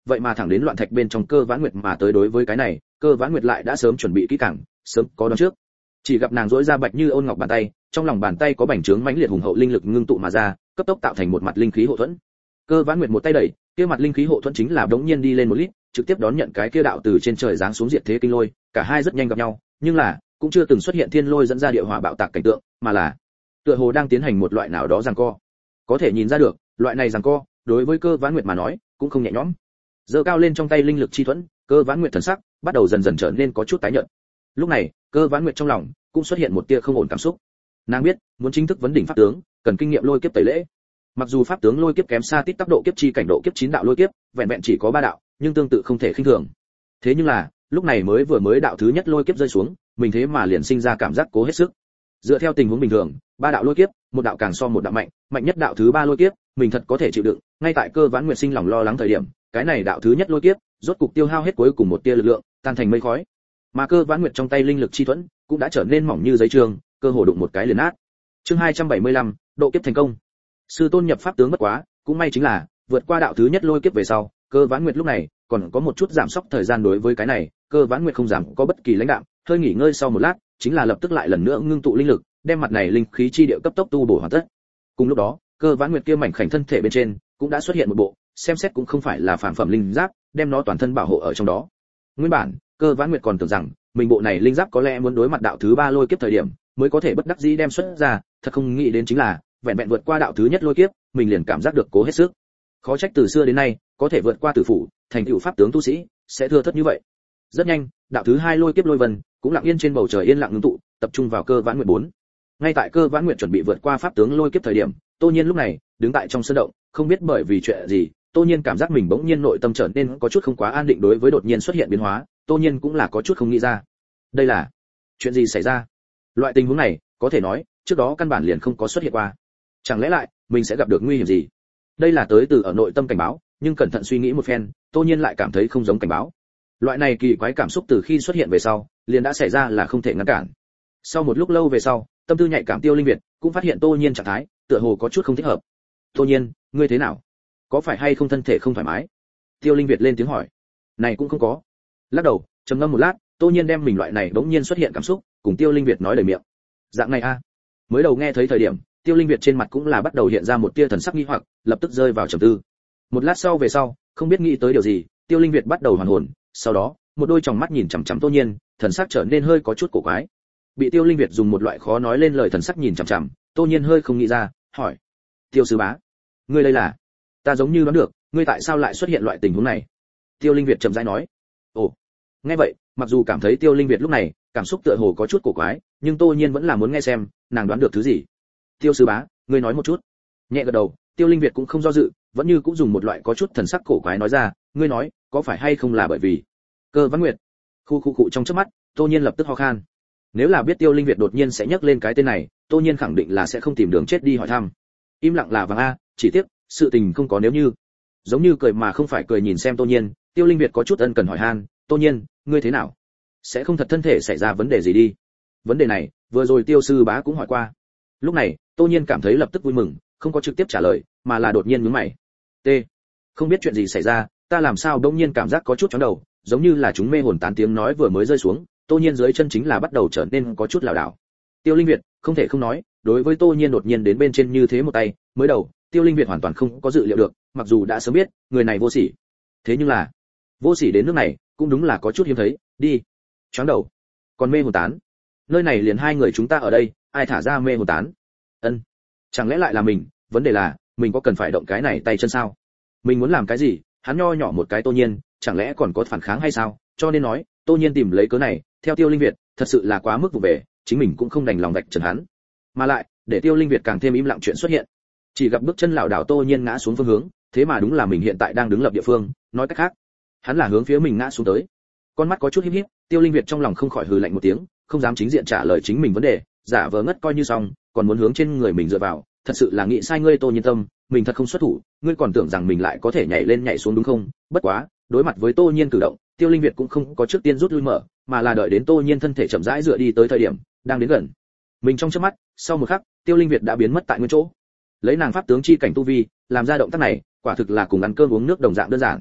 vậy mà thẳng đến loạn thạch bên trong Cơ Vãn Nguyệt mà tới. Đối với cái này, Cơ Vãn Nguyệt lại đã sớm chuẩn bị kỹ càng, sớm có đoán trước. Chỉ gặp nàng duỗi ra bạch như ôn ngọc bàn tay, trong lòng bàn tay có bành trướng mãnh liệt hùng hậu linh lực ngưng tụ mà ra, cấp tốc tạo thành một mặt linh khí hộ thuẫn. Cơ Vãn Nguyệt một tay đẩy, kia mặt linh khí hộ thuẫn chính là đống nhiên đi lên một lít, trực tiếp đón nhận cái kia đạo từ trên trời giáng xuống diệt thế kinh lôi, cả hai rất nhanh gặp nhau, nhưng là cũng chưa từng xuất hiện thiên lôi dẫn ra địa hỏa bạo tạc cảnh tượng, mà là tựa hồ đang tiến hành một loại nào đó giằng co. Có thể nhìn ra được, loại này giằng co, đối với Cơ Vãn Nguyệt mà nói, cũng không nhẹ nhõm. Giơ cao lên trong tay linh lực chi thuẫn, Cơ Vãn Nguyệt thần sắc bắt đầu dần dần trở nên có chút tái nhợt. Lúc này, Cơ Vãn Nguyệt trong lòng cũng xuất hiện một tia không ổn cảm xúc. Nàng biết, muốn chính thức vấn đỉnh pháp tướng, cần kinh nghiệm lôi kiếp tẩy lễ. Mặc dù pháp tướng lôi kiếp kém xa tít tốc độ kiếp chi cảnh độ kiếp chín đạo lôi kiếp, vẹn vẹn chỉ có ba đạo, nhưng tương tự không thể khinh thường. Thế nhưng là, lúc này mới vừa mới đạo thứ nhất lôi kiếp rơi xuống, mình thế mà liền sinh ra cảm giác cố hết sức. Dựa theo tình huống bình thường, ba đạo lôi kiếp, một đạo càng so một đạo mạnh, mạnh nhất đạo thứ ba lôi kiếp, mình thật có thể chịu đựng. Ngay tại Cơ Vãn Nguyệt sinh lòng lo lắng thời điểm, cái này đạo thứ nhất lôi kiếp, rốt cục tiêu hao hết cuối cùng một tia lực lượng, tan thành mây khói. Mà Cơ Vãn Nguyệt trong tay linh lực chi thuẫn cũng đã trở nên mỏng như giấy trường, cơ hồ đụng một cái liền nát. Chương hai trăm bảy mươi lăm, độ kiếp thành công. Sư tôn nhập pháp tướng bất quá, cũng may chính là vượt qua đạo thứ nhất lôi kiếp về sau, Cơ Vãn Nguyệt lúc này còn có một chút giảm sốc thời gian. Đối với cái này, Cơ Vãn Nguyệt không dám có bất kỳ lãnh đạm, hơi nghỉ ngơi sau một lát, chính là lập tức lại lần nữa ngưng tụ linh lực, đem mặt này linh khí chi địa cấp tốc tu bổ hoàn tất. Cùng lúc đó, Cơ Vãn Nguyệt kia mảnh khảnh thân thể bên trên cũng đã xuất hiện một bộ, xem xét cũng không phải là phản phẩm linh giáp, đem nó toàn thân bảo hộ ở trong đó. Nguyên bản, Cơ Vãn Nguyệt còn tưởng rằng mình bộ này linh giáp có lẽ muốn đối mặt đạo thứ ba lôi kiếp thời điểm mới có thể bất đắc dĩ đem xuất ra, thật không nghĩ đến chính là vẹn vẹn vượt qua đạo thứ nhất lôi kiếp, mình liền cảm giác được cố hết sức. Khó trách từ xưa đến nay, có thể vượt qua tử phủ, thành tựu pháp tướng tu sĩ, sẽ thưa thớt như vậy. Rất nhanh, đạo thứ hai lôi kiếp lôi vân cũng lặng yên trên bầu trời yên lặng ngưng tụ, tập trung vào Cơ Vãn Nguyệt bốn. Ngay tại Cơ Vãn Nguyệt chuẩn bị vượt qua pháp tướng lôi kiếp thời điểm, Tô Nhiên lúc này đứng tại trong sân động, không biết bởi vì chuyện gì, Tô Nhiên cảm giác mình bỗng nhiên nội tâm trở nên có chút không quá an định. Đối với đột nhiên xuất hiện biến hóa, Tô Nhiên cũng là có chút không nghĩ ra. Đây là chuyện gì xảy ra? Loại tình huống này, có thể nói, trước đó căn bản liền không có xuất hiện qua. Chẳng lẽ lại mình sẽ gặp được nguy hiểm gì? Đây là tới từ ở nội tâm cảnh báo, nhưng cẩn thận suy nghĩ một phen, Tô Nhiên lại cảm thấy không giống cảnh báo. Loại này kỳ quái cảm xúc từ khi xuất hiện về sau, liền đã xảy ra là không thể ngăn cản. Sau một lúc lâu về sau, tâm tư nhạy cảm Tiêu Linh Việt cũng phát hiện Tô Nhiên trạng thái tựa hồ có chút không thích hợp. Tô Nhiên, ngươi thế nào? Có phải hay không thân thể không thoải mái? Tiêu Linh Việt lên tiếng hỏi. Này cũng không có. Lắc đầu, trầm ngâm một lát, Tô Nhiên đem mình loại này bỗng nhiên xuất hiện cảm xúc cùng Tiêu Linh Việt nói lời miệng. Dạng này a? Mới đầu nghe thấy thời điểm, Tiêu Linh Việt trên mặt cũng là bắt đầu hiện ra một tia thần sắc nghi hoặc, lập tức rơi vào trầm tư. Một lát sau về sau, không biết nghĩ tới điều gì, Tiêu Linh Việt bắt đầu hoàn hồn, sau đó, một đôi tròng mắt nhìn chằm chằm Tô Nhiên, thần sắc trở nên hơi có chút cổ quái. Bị Tiêu Linh Việt dùng một loại khó nói lên lời thần sắc nhìn chằm chằm, Tô Nhiên hơi không nghĩ ra, hỏi: "Tiêu sư bá, ngươi đây là?" "Ta giống như đoán được, ngươi tại sao lại xuất hiện loại tình huống này?" Tiêu Linh Việt chậm rãi nói. "Ồ." Nghe vậy, mặc dù cảm thấy Tiêu Linh Việt lúc này cảm xúc tựa hồ có chút cổ quái, nhưng Tô Nhiên vẫn là muốn nghe xem nàng đoán được thứ gì. "Tiêu sư bá, ngươi nói một chút." Nhẹ gật đầu, Tiêu Linh Việt cũng không do dự, vẫn như cũng dùng một loại có chút thần sắc cổ quái nói ra: "Ngươi nói, có phải hay không là bởi vì Cơ Vãn Nguyệt?" Khu khu cụ trong chớp mắt, Tô Nhiên lập tức ho khan. Nếu là biết Tiêu Linh Việt đột nhiên sẽ nhắc lên cái tên này, Tô Nhiên khẳng định là sẽ không tìm đường chết đi hỏi thăm. Im lặng là vàng a, chỉ tiếc, sự tình không có nếu như. Giống như cười mà không phải cười nhìn xem Tô Nhiên, Tiêu Linh Việt có chút ân cần hỏi han, "Tô Nhiên, ngươi thế nào? Sẽ không thật thân thể xảy ra vấn đề gì đi?" Vấn đề này, vừa rồi Tiêu sư bá cũng hỏi qua. Lúc này, Tô Nhiên cảm thấy lập tức vui mừng, không có trực tiếp trả lời, mà là đột nhiên nhướng mày. "T, không biết chuyện gì xảy ra, ta làm sao đột nhiên cảm giác có chút chóng đầu, giống như là chúng mê hồn tán tiếng nói vừa mới rơi xuống." Tô Nhiên dưới chân chính là bắt đầu trở nên có chút lảo đảo. Tiêu Linh Việt không thể không nói, đối với Tô Nhiên đột nhiên đến bên trên như thế một tay, mới đầu, Tiêu Linh Việt hoàn toàn không có dự liệu được, mặc dù đã sớm biết, người này vô sỉ. Thế nhưng là, vô sỉ đến nước này, cũng đúng là có chút hiếm thấy, đi. Choáng đầu. Còn mê hồn tán. Nơi này liền hai người chúng ta ở đây, ai thả ra mê hồn tán? Ân. Chẳng lẽ lại là mình, vấn đề là, mình có cần phải động cái này tay chân sao? Mình muốn làm cái gì, hắn nho nhỏ một cái Tô Nhiên, chẳng lẽ còn có phản kháng hay sao? Cho nên nói, Tô Nhiên tìm lấy cớ này, theo Tiêu Linh Việt, thật sự là quá mức vụ về, chính mình cũng không đành lòng vạch trần hắn. Mà lại, để Tiêu Linh Việt càng thêm im lặng chuyện xuất hiện. Chỉ gặp bước chân lảo đảo Tô Nhiên ngã xuống phương hướng, thế mà đúng là mình hiện tại đang đứng lập địa phương, nói cách khác, hắn là hướng phía mình ngã xuống tới. Con mắt có chút híp híp, Tiêu Linh Việt trong lòng không khỏi hừ lạnh một tiếng, không dám chính diện trả lời chính mình vấn đề, giả vờ ngất coi như xong, còn muốn hướng trên người mình dựa vào, thật sự là nghĩ sai ngươi Tô Nhiên tâm, mình thật không xuất thủ, ngươi còn tưởng rằng mình lại có thể nhảy lên nhảy xuống đúng không? Bất quá, đối mặt với Tô Nhiên cử động, Tiêu Linh Việt cũng không có trước tiên rút lui mở, mà là đợi đến Tô Nhiên thân thể chậm rãi dựa đi tới thời điểm, đang đến gần. Mình trong chớp mắt, sau một khắc, Tiêu Linh Việt đã biến mất tại nguyên chỗ. Lấy nàng pháp tướng chi cảnh tu vi, làm ra động tác này, quả thực là cùng ăn cơm uống nước đồng dạng đơn giản.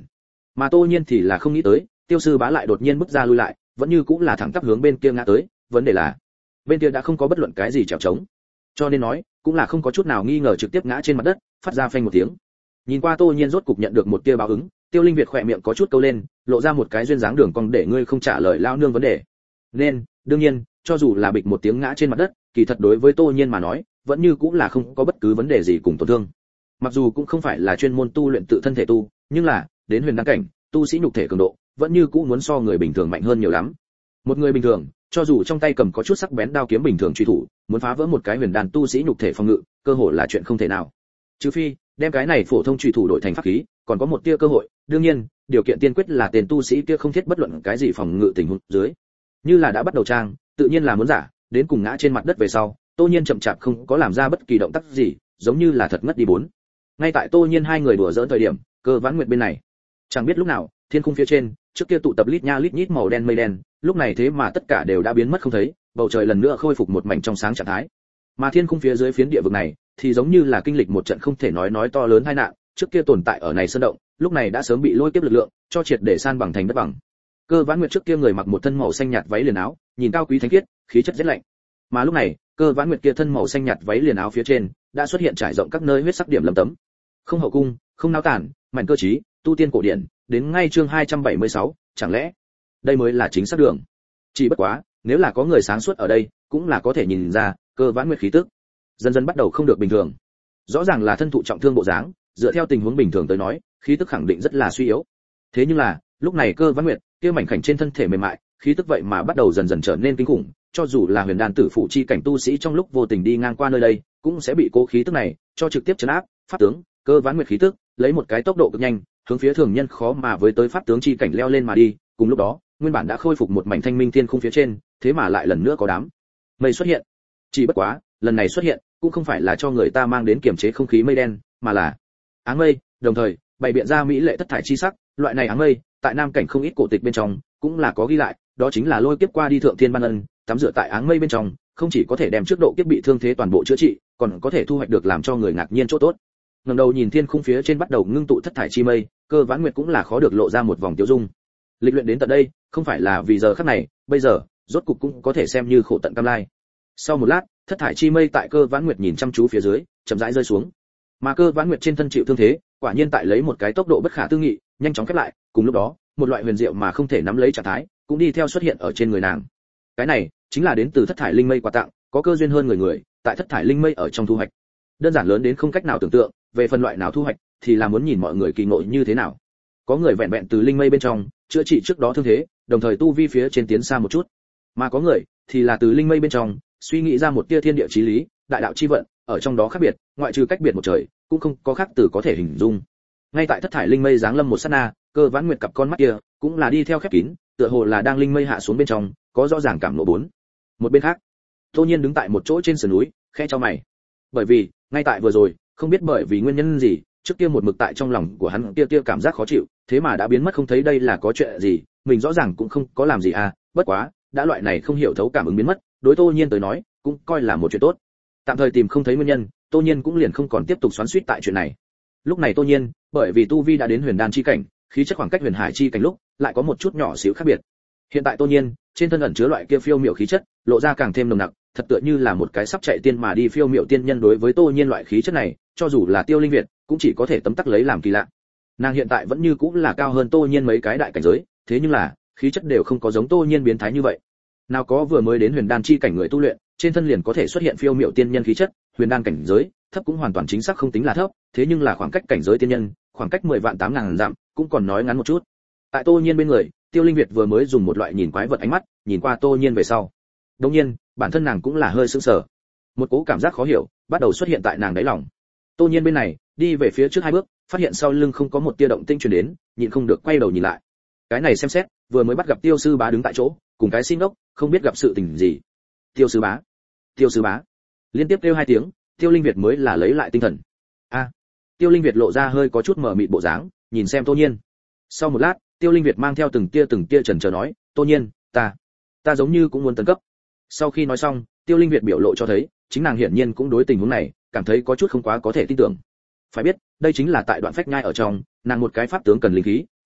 Mà Tô Nhiên thì là không nghĩ tới, Tiêu sư bá lại đột nhiên bước ra lui lại, vẫn như cũng là thẳng tắp hướng bên kia ngã tới, vấn đề là bên kia đã không có bất luận cái gì trèo trống, cho nên nói cũng là không có chút nào nghi ngờ trực tiếp ngã trên mặt đất, phát ra phanh một tiếng. Nhìn qua Tô Nhiên rốt cục nhận được một tia báo ứng, Tiêu Linh Việt khỏe miệng có chút câu lên, lộ ra một cái duyên dáng đường cong để ngươi không trả lời lao nương vấn đề. Nên, đương nhiên, cho dù là bịch một tiếng ngã trên mặt đất, kỳ thật đối với Tô Nhiên mà nói, vẫn như cũng là không có bất cứ vấn đề gì cùng tổn thương. Mặc dù cũng không phải là chuyên môn tu luyện tự thân thể tu, nhưng là đến huyền đăng cảnh, tu sĩ nhục thể cường độ vẫn như cũng muốn so người bình thường mạnh hơn nhiều lắm. Một người bình thường, cho dù trong tay cầm có chút sắc bén đao kiếm bình thường truy thủ, muốn phá vỡ một cái huyền đan tu sĩ nhục thể phòng ngự, cơ hội là chuyện không thể nào. Trừ phi đem cái này phổ thông truy thủ đổi thành pháp khí, còn có một tia cơ hội, đương nhiên, điều kiện tiên quyết là tiền tu sĩ kia không thiết bất luận cái gì phòng ngự tình huống dưới. Như là đã bắt đầu trang, tự nhiên là muốn giả, đến cùng ngã trên mặt đất về sau, Tô Nhiên chậm chạp không có làm ra bất kỳ động tác gì, giống như là thật ngất đi bốn. Ngay tại Tô Nhiên hai người đùa giỡn thời điểm, Cơ Vãn Nguyệt bên này, chẳng biết lúc nào, thiên khung phía trên, trước kia tụ tập lít nha lít nhít màu đen mây đen, lúc này thế mà tất cả đều đã biến mất không thấy, bầu trời lần nữa khôi phục một mảnh trong sáng trạng thái. Mà thiên khung phía dưới phiến địa vực này, thì giống như là kinh lịch một trận không thể nói nói to lớn tai nạn, trước kia tồn tại ở này sơn động, lúc này đã sớm bị lôi kiếp lực lượng cho triệt để san bằng thành đất bằng. Cơ Vãn Nguyệt trước kia người mặc một thân màu xanh nhạt váy liền áo, nhìn cao quý thánh khiết, khí chất rất lạnh. Mà lúc này, Cơ Vãn Nguyệt kia thân màu xanh nhạt váy liền áo phía trên đã xuất hiện trải rộng các nơi huyết sắc điểm lấm tấm. Không hậu cung, không náo tản, mảnh cơ trí, tu tiên cổ điển, đến ngay chương hai trăm bảy mươi sáu, chẳng lẽ đây mới là chính xác đường? Chỉ bất quá, nếu là có người sáng suốt ở đây, cũng là có thể nhìn ra, Cơ Vãn Nguyệt khí tức dần dần bắt đầu không được bình thường. Rõ ràng là thân thụ trọng thương bộ dáng, dựa theo tình huống bình thường tới nói, khí tức khẳng định rất là suy yếu. Thế nhưng là, lúc này Cơ Vãn Nguyệt, kia mảnh khảnh trên thân thể mềm mại, khí tức vậy mà bắt đầu dần dần trở nên kinh khủng, cho dù là huyền đan tử phụ chi cảnh tu sĩ trong lúc vô tình đi ngang qua nơi đây, cũng sẽ bị cố khí tức này cho trực tiếp trấn áp. Pháp tướng, Cơ Vãn Nguyệt khí tức, lấy một cái tốc độ cực nhanh, hướng phía thường nhân khó mà với tới pháp tướng chi cảnh leo lên mà đi, cùng lúc đó, nguyên bản đã khôi phục một mảnh thanh minh thiên khung phía trên, thế mà lại lần nữa có đám mây xuất hiện. Chỉ bất quá, lần này xuất hiện, cũng không phải là cho người ta mang đến kiềm chế không khí mây đen, mà là áng mây, đồng thời bày biện ra mỹ lệ thất thải chi sắc, loại này áng mây, tại nam cảnh không ít cổ tịch bên trong, cũng là có ghi lại, đó chính là lôi kiếp qua đi thượng thiên ban ân, tắm rửa tại áng mây bên trong, không chỉ có thể đem trước độ kiếp bị thương thế toàn bộ chữa trị, còn có thể thu hoạch được làm cho người ngạc nhiên chỗ tốt. Ngẩng đầu nhìn thiên khung phía trên bắt đầu ngưng tụ thất thải chi mây, Cơ Vãn Nguyệt cũng là khó được lộ ra một vòng tiêu dung. Lịch luyện đến tận đây, không phải là vì giờ khắc này, bây giờ, rốt cục cũng có thể xem như khổ tận cam lai. Sau một lát, thất thải chi mây tại Cơ Vãn Nguyệt nhìn chăm chú phía dưới, chậm rãi rơi xuống. Mà Cơ Vãn Nguyệt trên thân chịu thương thế, quả nhiên tại lấy một cái tốc độ bất khả tư nghị, nhanh chóng khép lại, cùng lúc đó, một loại huyền diệu mà không thể nắm lấy trạng thái, cũng đi theo xuất hiện ở trên người nàng. Cái này, chính là đến từ thất thải linh mây quà tặng, có cơ duyên hơn người người, tại thất thải linh mây ở trong thu hoạch. Đơn giản lớn đến không cách nào tưởng tượng, về phần loại nào thu hoạch, thì là muốn nhìn mọi người kỳ ngộ như thế nào. Có người vẹn vẹn từ linh mây bên trong chữa trị trước đó thương thế, đồng thời tu vi phía trên tiến xa một chút, mà có người thì là từ linh mây bên trong suy nghĩ ra một tia thiên địa chí lý, đại đạo chi vận, ở trong đó khác biệt, ngoại trừ cách biệt một trời, cũng không có khác từ có thể hình dung. Ngay tại thất thải linh mây giáng lâm một sát na, Cơ Vãn Nguyệt cặp con mắt kia cũng là đi theo khép kín, tựa hồ là đang linh mây hạ xuống bên trong, có rõ ràng cảm nộ bốn. Một bên khác, Tô Nhiên đứng tại một chỗ trên sườn núi, khẽ chau mày. Bởi vì, ngay tại vừa rồi, không biết bởi vì nguyên nhân gì, trước kia một mực tại trong lòng của hắn kia kia cảm giác khó chịu, thế mà đã biến mất không thấy, đây là có chuyện gì, mình rõ ràng cũng không có làm gì à, bất quá, đã loại này không hiểu thấu cảm ứng biến mất, đối Tô Nhiên tới nói, cũng coi là một chuyện tốt. Tạm thời tìm không thấy nguyên nhân, Tô Nhiên cũng liền không còn tiếp tục xoắn xuýt tại chuyện này. Lúc này Tô Nhiên, bởi vì tu vi đã đến huyền đan chi cảnh, khí chất khoảng cách huyền hải chi cảnh lúc, lại có một chút nhỏ xíu khác biệt. Hiện tại Tô Nhiên, trên thân ẩn chứa loại kia phiêu miểu khí chất, lộ ra càng thêm nồng nặc, thật tựa như là một cái sắp chạy tiên mà đi phiêu miểu tiên nhân. Đối với Tô Nhiên loại khí chất này, cho dù là Tiêu Linh Việt, cũng chỉ có thể tấm tắc lấy làm kỳ lạ. Nàng hiện tại vẫn như cũng là cao hơn Tô Nhiên mấy cái đại cảnh giới, thế nhưng là, khí chất đều không có giống Tô Nhiên biến thái như vậy. Nào có vừa mới đến huyền đan chi cảnh người tu luyện, trên thân liền có thể xuất hiện phiêu miểu tiên nhân khí chất, huyền đan cảnh giới, thấp cũng hoàn toàn chính xác không tính là thấp, thế nhưng là khoảng cách cảnh giới tiên nhân, khoảng cách mười vạn tám ngàn dặm, cũng còn nói ngắn một chút. Tại Tô Nhiên bên người, Tiêu Linh Việt vừa mới dùng một loại nhìn quái vật ánh mắt, nhìn qua Tô Nhiên về sau. Đương nhiên, bản thân nàng cũng là hơi sững sờ. Một cố cảm giác khó hiểu bắt đầu xuất hiện tại nàng đáy lòng. Tô Nhiên bên này, đi về phía trước hai bước, phát hiện sau lưng không có một tia động tĩnh truyền đến, nhịn không được quay đầu nhìn lại. Cái này xem xét, vừa mới bắt gặp Tiêu sư bá đứng tại chỗ, cùng cái xin ốc, không biết gặp sự tình gì. Tiêu sư bá, Tiêu sư bá, liên tiếp kêu hai tiếng, Tiêu Linh Việt mới là lấy lại tinh thần. A, Tiêu Linh Việt lộ ra hơi có chút mờ mịt bộ dáng, nhìn xem Tô Nhiên. Sau một lát, Tiêu Linh Việt mang theo từng tia từng tia chần chờ nói, Tô Nhiên, ta, ta giống như cũng muốn tấn cấp. Sau khi nói xong, Tiêu Linh Việt biểu lộ cho thấy, chính nàng hiển nhiên cũng đối tình huống này cảm thấy có chút không quá có thể tin tưởng. Phải biết, đây chính là tại đoạn phách nhai ở trong, nàng một cái pháp tướng cần linh khí,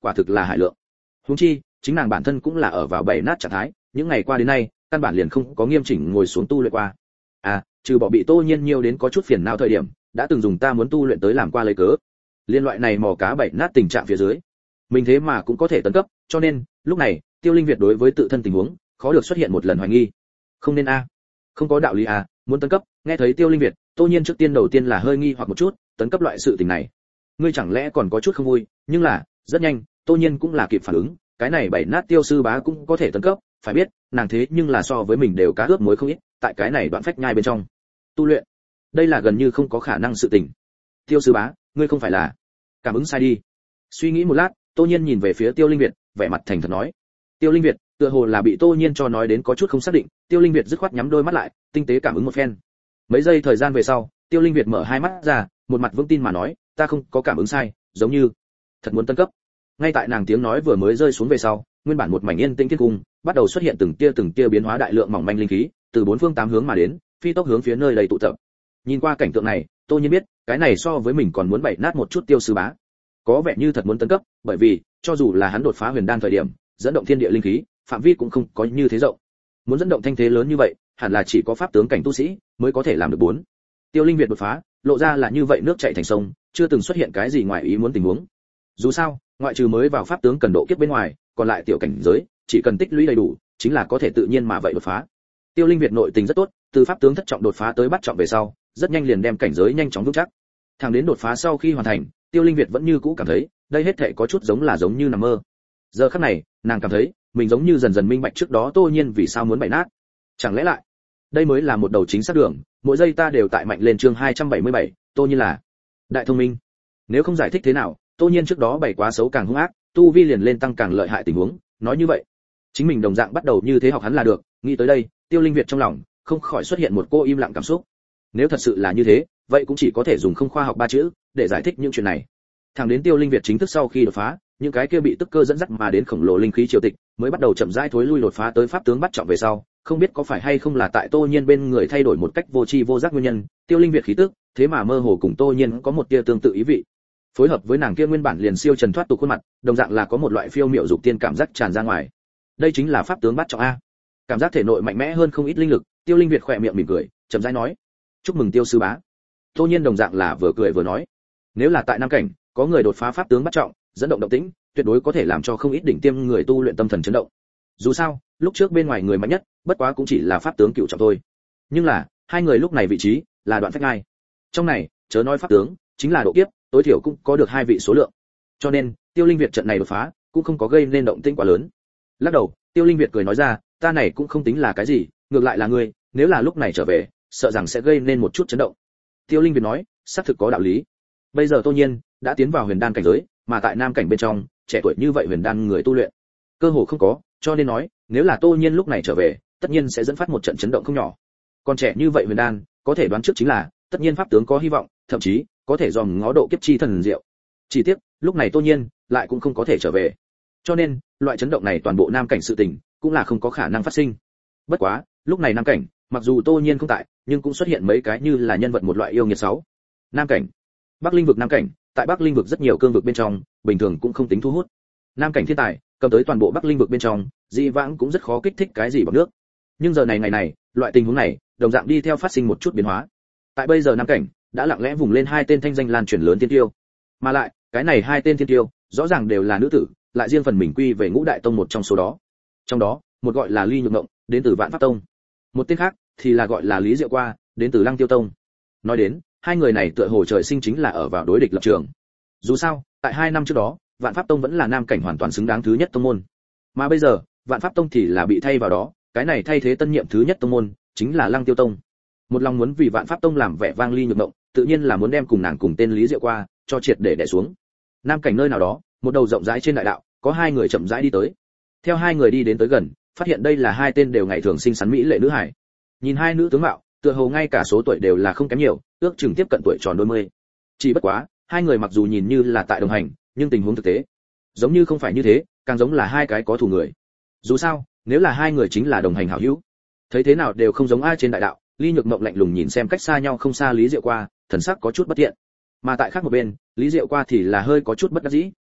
quả thực là hải lượng. Huống chi chính nàng bản thân cũng là ở vào bảy nát trạng thái, những ngày qua đến nay căn bản liền không có nghiêm chỉnh ngồi xuống tu luyện qua. À, trừ bỏ bị Tô Nhiên nhiều đến có chút phiền não thời điểm, đã từng dùng ta muốn tu luyện tới làm qua lấy cớ. Liên loại này mò cá bảy nát tình trạng phía dưới, mình thế mà cũng có thể tấn cấp, cho nên lúc này Tiêu Linh Việt đối với tự thân tình huống khó được xuất hiện một lần hoài nghi. Không nên a, không có đạo lý a, muốn tấn cấp. Nghe thấy Tiêu Linh Việt, Tô Nhiên trước tiên đầu tiên là hơi nghi hoặc một chút, tấn cấp loại sự tình này, ngươi chẳng lẽ còn có chút không vui? Nhưng là rất nhanh, Tô Nhiên cũng là kịp phản ứng, cái này bảy nát Tiêu sư bá cũng có thể tấn cấp, phải biết nàng thế nhưng là so với mình đều cá ướp muối không ít, tại cái này đoạn phách nhai bên trong tu luyện, đây là gần như không có khả năng sự tình. Tiêu sư bá, ngươi không phải là cảm ứng sai đi? Suy nghĩ một lát, Tô Nhiên nhìn về phía Tiêu Linh Việt, vẻ mặt thành thật nói. Tiêu Linh Việt tựa hồ là bị Tô Nhiên cho nói đến có chút không xác định, Tiêu Linh Việt dứt khoát nhắm đôi mắt lại, tinh tế cảm ứng một phen. Mấy giây thời gian về sau, Tiêu Linh Việt mở hai mắt ra, một mặt vững tin mà nói, ta không có cảm ứng sai, giống như thật muốn tấn cấp. Ngay tại nàng tiếng nói vừa mới rơi xuống về sau, nguyên bản một mảnh yên tĩnh thiên cung bắt đầu xuất hiện từng tia từng tia biến hóa đại lượng mỏng manh linh khí, từ bốn phương tám hướng mà đến, phi tốc hướng phía nơi đây tụ tập. Nhìn qua cảnh tượng này, Tô Nhiên biết, cái này so với mình còn muốn bậy nát một chút Tiêu sư bá, có vẻ như thật muốn tấn cấp, bởi vì cho dù là hắn đột phá huyền đan thời điểm, dẫn động thiên địa linh khí, phạm vi cũng không có như thế rộng. Muốn dẫn động thanh thế lớn như vậy, hẳn là chỉ có pháp tướng cảnh tu sĩ mới có thể làm được bốn. Tiêu Linh Việt đột phá, lộ ra là như vậy nước chảy thành sông, chưa từng xuất hiện cái gì ngoài ý muốn tình huống. Dù sao, ngoại trừ mới vào pháp tướng cần độ kiếp bên ngoài, còn lại tiểu cảnh giới, chỉ cần tích lũy đầy đủ, chính là có thể tự nhiên mà vậy đột phá. Tiêu Linh Việt nội tình rất tốt, từ pháp tướng thất trọng đột phá tới bắt trọng về sau, rất nhanh liền đem cảnh giới nhanh chóng vững chắc. Thẳng đến đột phá sau khi hoàn thành, Tiêu Linh Việt vẫn như cũ cảm thấy, đây hết thảy có chút giống là giống như nằm mơ. Giờ khắc này, nàng cảm thấy, mình giống như dần dần minh bạch trước đó Tô Nhiên vì sao muốn bày nát. Chẳng lẽ lại, đây mới là một đầu chính xác đường, mỗi giây ta đều tại mạnh lên chương hai trăm bảy mươi bảy, Tô Nhiên là đại thông minh. Nếu không giải thích thế nào, Tô Nhiên trước đó bày quá xấu càng hung ác, tu vi liền lên tăng càng lợi hại tình huống, nói như vậy, chính mình đồng dạng bắt đầu như thế học hắn là được. Nghĩ tới đây, Tiêu Linh Việt trong lòng không khỏi xuất hiện một cô im lặng cảm xúc. Nếu thật sự là như thế, vậy cũng chỉ có thể dùng không khoa học ba chữ để giải thích những chuyện này. Thẳng đến Tiêu Linh Việt chính thức sau khi đột phá, những cái kia bị tức cơ dẫn dắt mà đến khổng lồ linh khí triều tịch mới bắt đầu chậm rãi thối lui đột phá tới pháp tướng bắt trọng về sau, không biết có phải hay không là tại Tô Nhiên bên người thay đổi một cách vô tri vô giác nguyên nhân, Tiêu Linh Việt khí tức thế mà mơ hồ cùng Tô Nhiên có một tia tương tự ý vị. Phối hợp với nàng kia nguyên bản liền siêu trần thoát tục khuôn mặt, đồng dạng là có một loại phiêu miểu dục tiên cảm giác tràn ra ngoài. Đây chính là pháp tướng bắt trọng a. Cảm giác thể nội mạnh mẽ hơn không ít linh lực, Tiêu Linh Việt khỏe miệng mỉm cười, chậm rãi nói: "Chúc mừng Tiêu sư bá." Tô Nhiên đồng dạng là vừa cười vừa nói: "Nếu là tại Nam cảnh, có người đột phá pháp tướng bắt trọng, dẫn động động tĩnh, tuyệt đối có thể làm cho không ít đỉnh tiêm người tu luyện tâm thần chấn động. Dù sao, lúc trước bên ngoài người mạnh nhất, bất quá cũng chỉ là pháp tướng cựu trọng thôi. Nhưng là, hai người lúc này vị trí là đoạn phách ngai. Trong này, chớ nói pháp tướng, chính là độ kiếp, tối thiểu cũng có được hai vị số lượng. Cho nên, Tiêu Linh Việt trận này đột phá, cũng không có gây nên động tĩnh quá lớn." Lắc đầu, Tiêu Linh Việt cười nói ra: "Ta này cũng không tính là cái gì, ngược lại là ngươi, nếu là lúc này trở về, sợ rằng sẽ gây nên một chút chấn động." Tiêu Linh Việt nói, xác thực có đạo lý. Bây giờ Tô Nhiên đã tiến vào huyền đan cảnh giới, mà tại nam cảnh bên trong, trẻ tuổi như vậy huyền đan người tu luyện, cơ hồ không có, cho nên nói, nếu là Tô Nhiên lúc này trở về, tất nhiên sẽ dẫn phát một trận chấn động không nhỏ. Còn trẻ như vậy huyền đan, có thể đoán trước chính là, tất nhiên pháp tướng có hy vọng, thậm chí có thể dòm ngó độ kiếp chi thần diệu. Chỉ tiếc, lúc này Tô Nhiên lại cũng không có thể trở về. Cho nên, loại chấn động này toàn bộ nam cảnh sự tình, cũng là không có khả năng phát sinh. Bất quá, lúc này nam cảnh, mặc dù Tô Nhiên không tại, nhưng cũng xuất hiện mấy cái như là nhân vật một loại yêu nghiệt sáu. Nam cảnh, Bắc Linh vực nam cảnh, tại Bắc Linh vực rất nhiều cương vực bên trong, bình thường cũng không tính thu hút. Nam cảnh thiên tài, cầm tới toàn bộ Bắc Linh vực bên trong, dị vãng cũng rất khó kích thích cái gì bằng nước. Nhưng giờ này ngày này, loại tình huống này, đồng dạng đi theo phát sinh một chút biến hóa. Tại bây giờ nam cảnh, đã lặng lẽ vùng lên hai tên thanh danh lan truyền lớn tiên tiêu. Mà lại, cái này hai tên tiên tiêu, rõ ràng đều là nữ tử, lại riêng phần mình quy về Ngũ Đại Tông một trong số đó. Trong đó, một gọi là Ly Nhược Ngộng, đến từ Vạn Pháp Tông. Một tên khác thì là gọi là Lý Diệu Qua, đến từ Lăng Tiêu Tông. Nói đến, hai người này tựa hồ trời sinh chính là ở vào đối địch lập trường. Dù sao, tại hai năm trước đó, Vạn Pháp Tông vẫn là nam cảnh hoàn toàn xứng đáng thứ nhất tông môn. Mà bây giờ, Vạn Pháp Tông thì là bị thay vào đó, cái này thay thế tân nhiệm thứ nhất tông môn, chính là Lăng Tiêu Tông. Một lòng muốn vì Vạn Pháp Tông làm vẻ vang Ly Nhược Ngộng, tự nhiên là muốn đem cùng nàng cùng tên Lý Diệu Qua cho triệt để đè xuống. Nam cảnh nơi nào đó, một đầu rộng rãi trên đại đạo, có hai người chậm rãi đi tới. Theo hai người đi đến tới gần, phát hiện đây là hai tên đều ngày thường xinh xắn mỹ lệ nữ hải. Nhìn hai nữ tướng mạo, tựa hồ ngay cả số tuổi đều là không kém nhiều, ước chừng tiếp cận tuổi tròn đôi mươi. Chỉ bất quá, hai người mặc dù nhìn như là tại đồng hành, nhưng tình huống thực tế, giống như không phải như thế, càng giống là hai cái có thù người. Dù sao, nếu là hai người chính là đồng hành hảo hữu, thấy thế nào đều không giống ai trên đại đạo. Ly Nhược Mộng lạnh lùng nhìn xem cách xa nhau không xa Lý Diệu Qua, thần sắc có chút bất thiện. Mà tại khác một bên, Lý Diệu Qua thì là hơi có chút bất đắc dĩ.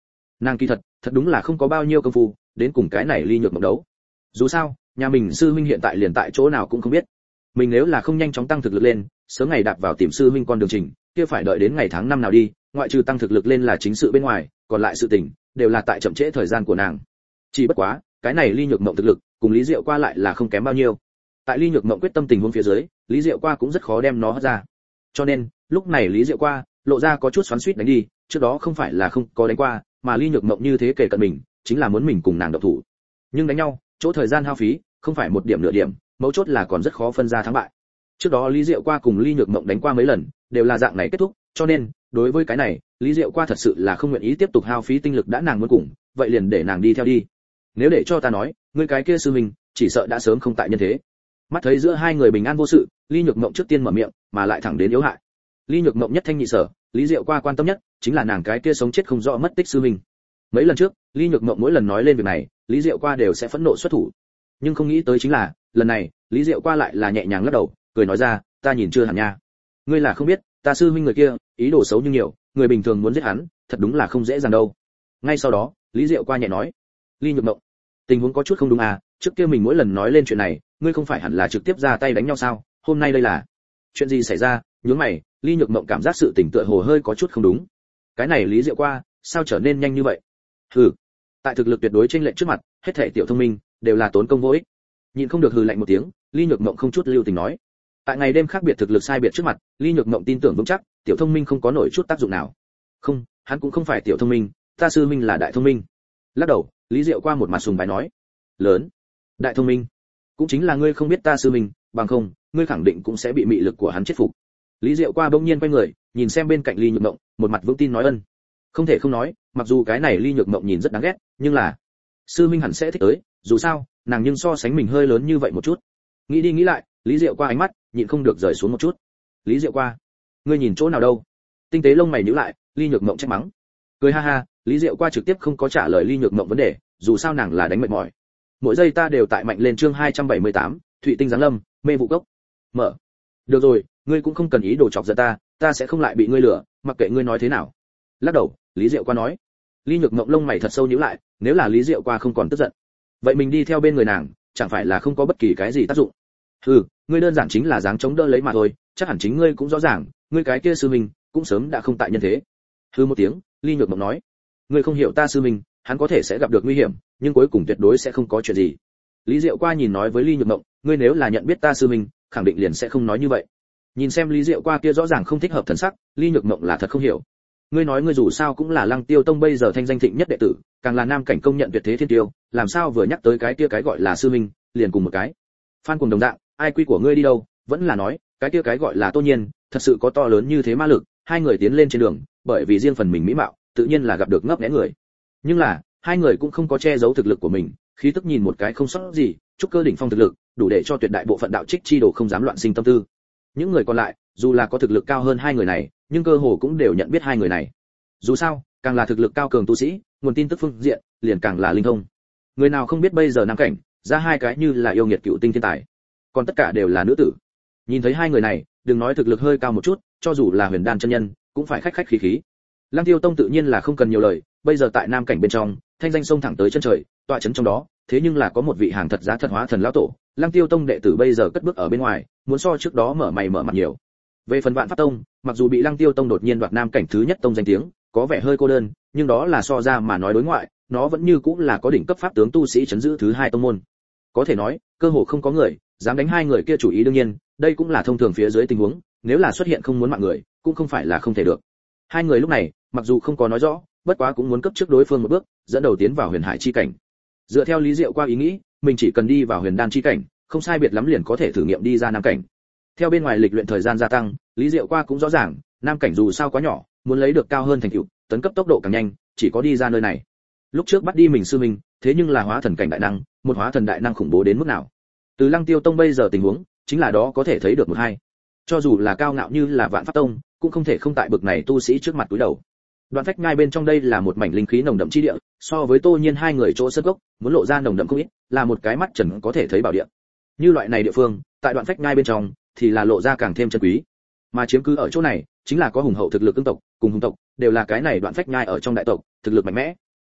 Nàng kỳ thật thật đúng là không có bao nhiêu công phu đến cùng cái này Ly Nhược Mộng đấu. Dù sao nhà mình sư huynh hiện tại liền tại chỗ nào cũng không biết, mình nếu là không nhanh chóng tăng thực lực lên, sớm ngày đạp vào tìm sư huynh con đường trình, kia phải đợi đến ngày tháng năm nào đi, ngoại trừ tăng thực lực lên là chính sự bên ngoài, còn lại sự tình đều là tại chậm trễ thời gian của nàng. Chỉ bất quá cái này Ly Nhược Mộng thực lực cùng Lý Diệu Qua lại là không kém bao nhiêu. Tại Ly Nhược Mộng quyết tâm tình huống phía dưới, Lý Diệu Qua cũng rất khó đem nó hất ra. Cho nên lúc này Lý Diệu Qua lộ ra có chút xoắn xuýt đánh đi, trước đó không phải là không có đánh qua, mà Ly Nhược Mộng như thế kể cận mình, chính là muốn mình cùng nàng động thủ. Nhưng đánh nhau, chỗ thời gian hao phí, không phải một điểm nửa điểm, mấu chốt là còn rất khó phân ra thắng bại. Trước đó Lý Diệu Qua cùng Ly Nhược Mộng đánh qua mấy lần, đều là dạng này kết thúc, cho nên đối với cái này, Lý Diệu Qua thật sự là không nguyện ý tiếp tục hao phí tinh lực, đã nàng muốn cùng, vậy liền để nàng đi theo đi. Nếu để cho ta nói, ngươi cái kia sư mình, chỉ sợ đã sớm không tại nhân thế. Mắt thấy giữa hai người bình an vô sự, Ly Nhược Mộng trước tiên mở miệng, mà lại thẳng đến yếu hại. Ly Nhược Mộng nhất thanh nhị sở, Lý Diệu Qua quan tâm nhất chính là nàng cái kia sống chết không rõ mất tích sư mình. Mấy lần trước, Ly Nhược Mộng mỗi lần nói lên việc này, Lý Diệu Qua đều sẽ phẫn nộ xuất thủ. Nhưng không nghĩ tới chính là, lần này, Lý Diệu Qua lại là nhẹ nhàng lắc đầu, cười nói ra, ta nhìn chưa hẳn nha. Ngươi là không biết, ta sư huynh người kia, ý đồ xấu như nhiều, người bình thường muốn giết hắn, thật đúng là không dễ dàng đâu. Ngay sau đó, Lý Diệu Qua nhẹ nói, Ly Nhược Mộng, tình huống có chút không đúng à, trước kia mình mỗi lần nói lên chuyện này, ngươi không phải hẳn là trực tiếp ra tay đánh nhau sao, hôm nay đây là chuyện gì xảy ra? Nhướng mày, Ly Nhược Mộng cảm giác sự tình tựa hồ hơi có chút không đúng. Cái này Lý Diệu Qua, sao trở nên nhanh như vậy? Hừ, tại thực lực tuyệt đối trên lệnh trước mặt, hết thảy tiểu thông minh đều là tốn công vô ích. Nhìn không được hừ lạnh một tiếng, Ly Nhược Mộng không chút lưu tình nói. Tại ngày đêm khác biệt thực lực sai biệt trước mặt, Ly Nhược Mộng tin tưởng vững chắc, tiểu thông minh không có nổi chút tác dụng nào. Không, hắn cũng không phải tiểu thông minh, ta sư minh là đại thông minh. Lắc đầu, Lý Diệu Qua một mặt sùng bái nói. Lớn, đại thông minh, cũng chính là ngươi không biết ta sư minh, bằng không, ngươi khẳng định cũng sẽ bị mị lực của hắn chết phục. Lý Diệu Qua bỗng nhiên quay người, nhìn xem bên cạnh Ly Nhược Mộng, một mặt vững tin nói ân. Không thể không nói, mặc dù cái này Ly Nhược Mộng nhìn rất đáng ghét, nhưng là sư minh hẳn sẽ thích tới, dù sao, nàng nhưng so sánh mình hơi lớn như vậy một chút. Nghĩ đi nghĩ lại, Lý Diệu Qua ánh mắt nhịn không được rời xuống một chút. Lý Diệu Qua, ngươi nhìn chỗ nào đâu? Tinh tế lông mày nhíu lại, Ly Nhược Mộng trách mắng. Cười ha ha, Lý Diệu Qua trực tiếp không có trả lời Ly Nhược Mộng vấn đề, dù sao nàng là đánh mệt mỏi. Mỗi giây ta đều tại mạnh lên chương hai trăm bảy mươi tám, Thụy Tinh giáng lâm, mê vụ cốc. Mở. Được rồi, ngươi cũng không cần ý đồ chọc giận ta, ta sẽ không lại bị ngươi lừa, mặc kệ ngươi nói thế nào. Lắc đầu, Lý Diệu Qua nói. Ly Nhược Mộng lông mày thật sâu nhíu lại, nếu là Lý Diệu Qua không còn tức giận, vậy mình đi theo bên người nàng, chẳng phải là không có bất kỳ cái gì tác dụng. Hừ, ngươi đơn giản chính là dáng chống đỡ lấy mà thôi, chắc hẳn chính ngươi cũng rõ ràng, ngươi cái kia sư minh cũng sớm đã không tại nhân thế. Hừ một tiếng, Ly Nhược Mộng nói. Ngươi không hiểu ta sư minh, hắn có thể sẽ gặp được nguy hiểm, nhưng cuối cùng tuyệt đối sẽ không có chuyện gì. Lý Diệu Qua nhìn nói với Ly Nhược Mộng, ngươi nếu là nhận biết ta sư minh, khẳng định liền sẽ không nói như vậy. Nhìn xem Lý Diệu Qua kia rõ ràng không thích hợp thần sắc, Ly Nhược Mộng là thật không hiểu. Ngươi nói ngươi dù sao cũng là Lăng Tiêu Tông bây giờ thanh danh thịnh nhất đệ tử, càng là nam cảnh công nhận tuyệt thế thiên tiêu, làm sao vừa nhắc tới cái kia cái gọi là sư minh, liền cùng một cái phan cùng đồng dạng, ai quy của ngươi đi đâu, vẫn là nói, cái kia cái gọi là Tô Nhiên, thật sự có to lớn như thế ma lực, hai người tiến lên trên đường, bởi vì riêng phần mình mỹ mạo, tự nhiên là gặp được ngấp nghé người. Nhưng là, hai người cũng không có che giấu thực lực của mình, khí tức nhìn một cái không sót gì, trúc cơ đỉnh phong thực lực, đủ để cho tuyệt đại bộ phận đạo trích chi đồ không dám loạn sinh tâm tư. Những người còn lại, dù là có thực lực cao hơn hai người này, nhưng cơ hồ cũng đều nhận biết hai người này. Dù sao, càng là thực lực cao cường tu sĩ, nguồn tin tức phương diện liền càng là linh thông. Người nào không biết bây giờ nam cảnh, ra hai cái như là yêu nghiệt cựu tinh thiên tài, còn tất cả đều là nữ tử. Nhìn thấy hai người này, đừng nói thực lực hơi cao một chút, cho dù là Huyền Đan chân nhân, cũng phải khách khách khí khí. Lăng Tiêu Tông tự nhiên là không cần nhiều lời, bây giờ tại nam cảnh bên trong, thanh danh sông thẳng tới chân trời, tọa chấn trong đó, thế nhưng là có một vị hàng thật giá thật hóa thần lão tổ, Lăng Tiêu Tông đệ tử bây giờ cất bước ở bên ngoài, muốn so trước đó mở mày mở mặt nhiều. Về phần Vạn Pháp Tông, mặc dù bị Lăng Tiêu Tông đột nhiên đoạt nam cảnh thứ nhất tông danh tiếng, có vẻ hơi cô đơn, nhưng đó là so ra mà nói đối ngoại, nó vẫn như cũng là có đỉnh cấp pháp tướng tu sĩ chấn giữ thứ hai tông môn. Có thể nói, cơ hồ không có người dám đánh hai người kia chủ ý, đương nhiên, đây cũng là thông thường phía dưới tình huống, nếu là xuất hiện không muốn mạng người, cũng không phải là không thể được. Hai người lúc này, mặc dù không có nói rõ, bất quá cũng muốn cấp trước đối phương một bước, dẫn đầu tiến vào Huyền Hải chi cảnh. Dựa theo Lý Diệu Qua ý nghĩ, mình chỉ cần đi vào Huyền Đan chi cảnh, không sai biệt lắm liền có thể thử nghiệm đi ra nam cảnh. Theo bên ngoài lịch luyện thời gian gia tăng, Lý Diệu Qua cũng rõ ràng, nam cảnh dù sao quá nhỏ, muốn lấy được cao hơn thành tựu, tấn cấp tốc độ càng nhanh, chỉ có đi ra nơi này. Lúc trước bắt đi mình sư mình, thế nhưng là hóa thần cảnh đại năng, một hóa thần đại năng khủng bố đến mức nào. Từ Lăng Tiêu Tông bây giờ tình huống, chính là đó có thể thấy được một hai. Cho dù là cao ngạo như là Vạn Pháp Tông, cũng không thể không tại bực này tu sĩ trước mặt túi đầu. Đoạn Phách Nhai bên trong đây là một mảnh linh khí nồng đậm chi địa, so với Tô Nhiên hai người chỗ sân gốc, muốn lộ ra nồng đậm không ít, là một cái mắt trần có thể thấy bảo địa. Như loại này địa phương, tại Đoạn Phách Nhai bên trong thì là lộ ra càng thêm chân quý. Mà chiếm cứ ở chỗ này, chính là có hùng hậu thực lực tương tộc, cùng hùng tộc, đều là cái này Đoạn Phách Nhai ở trong đại tộc, thực lực mạnh mẽ.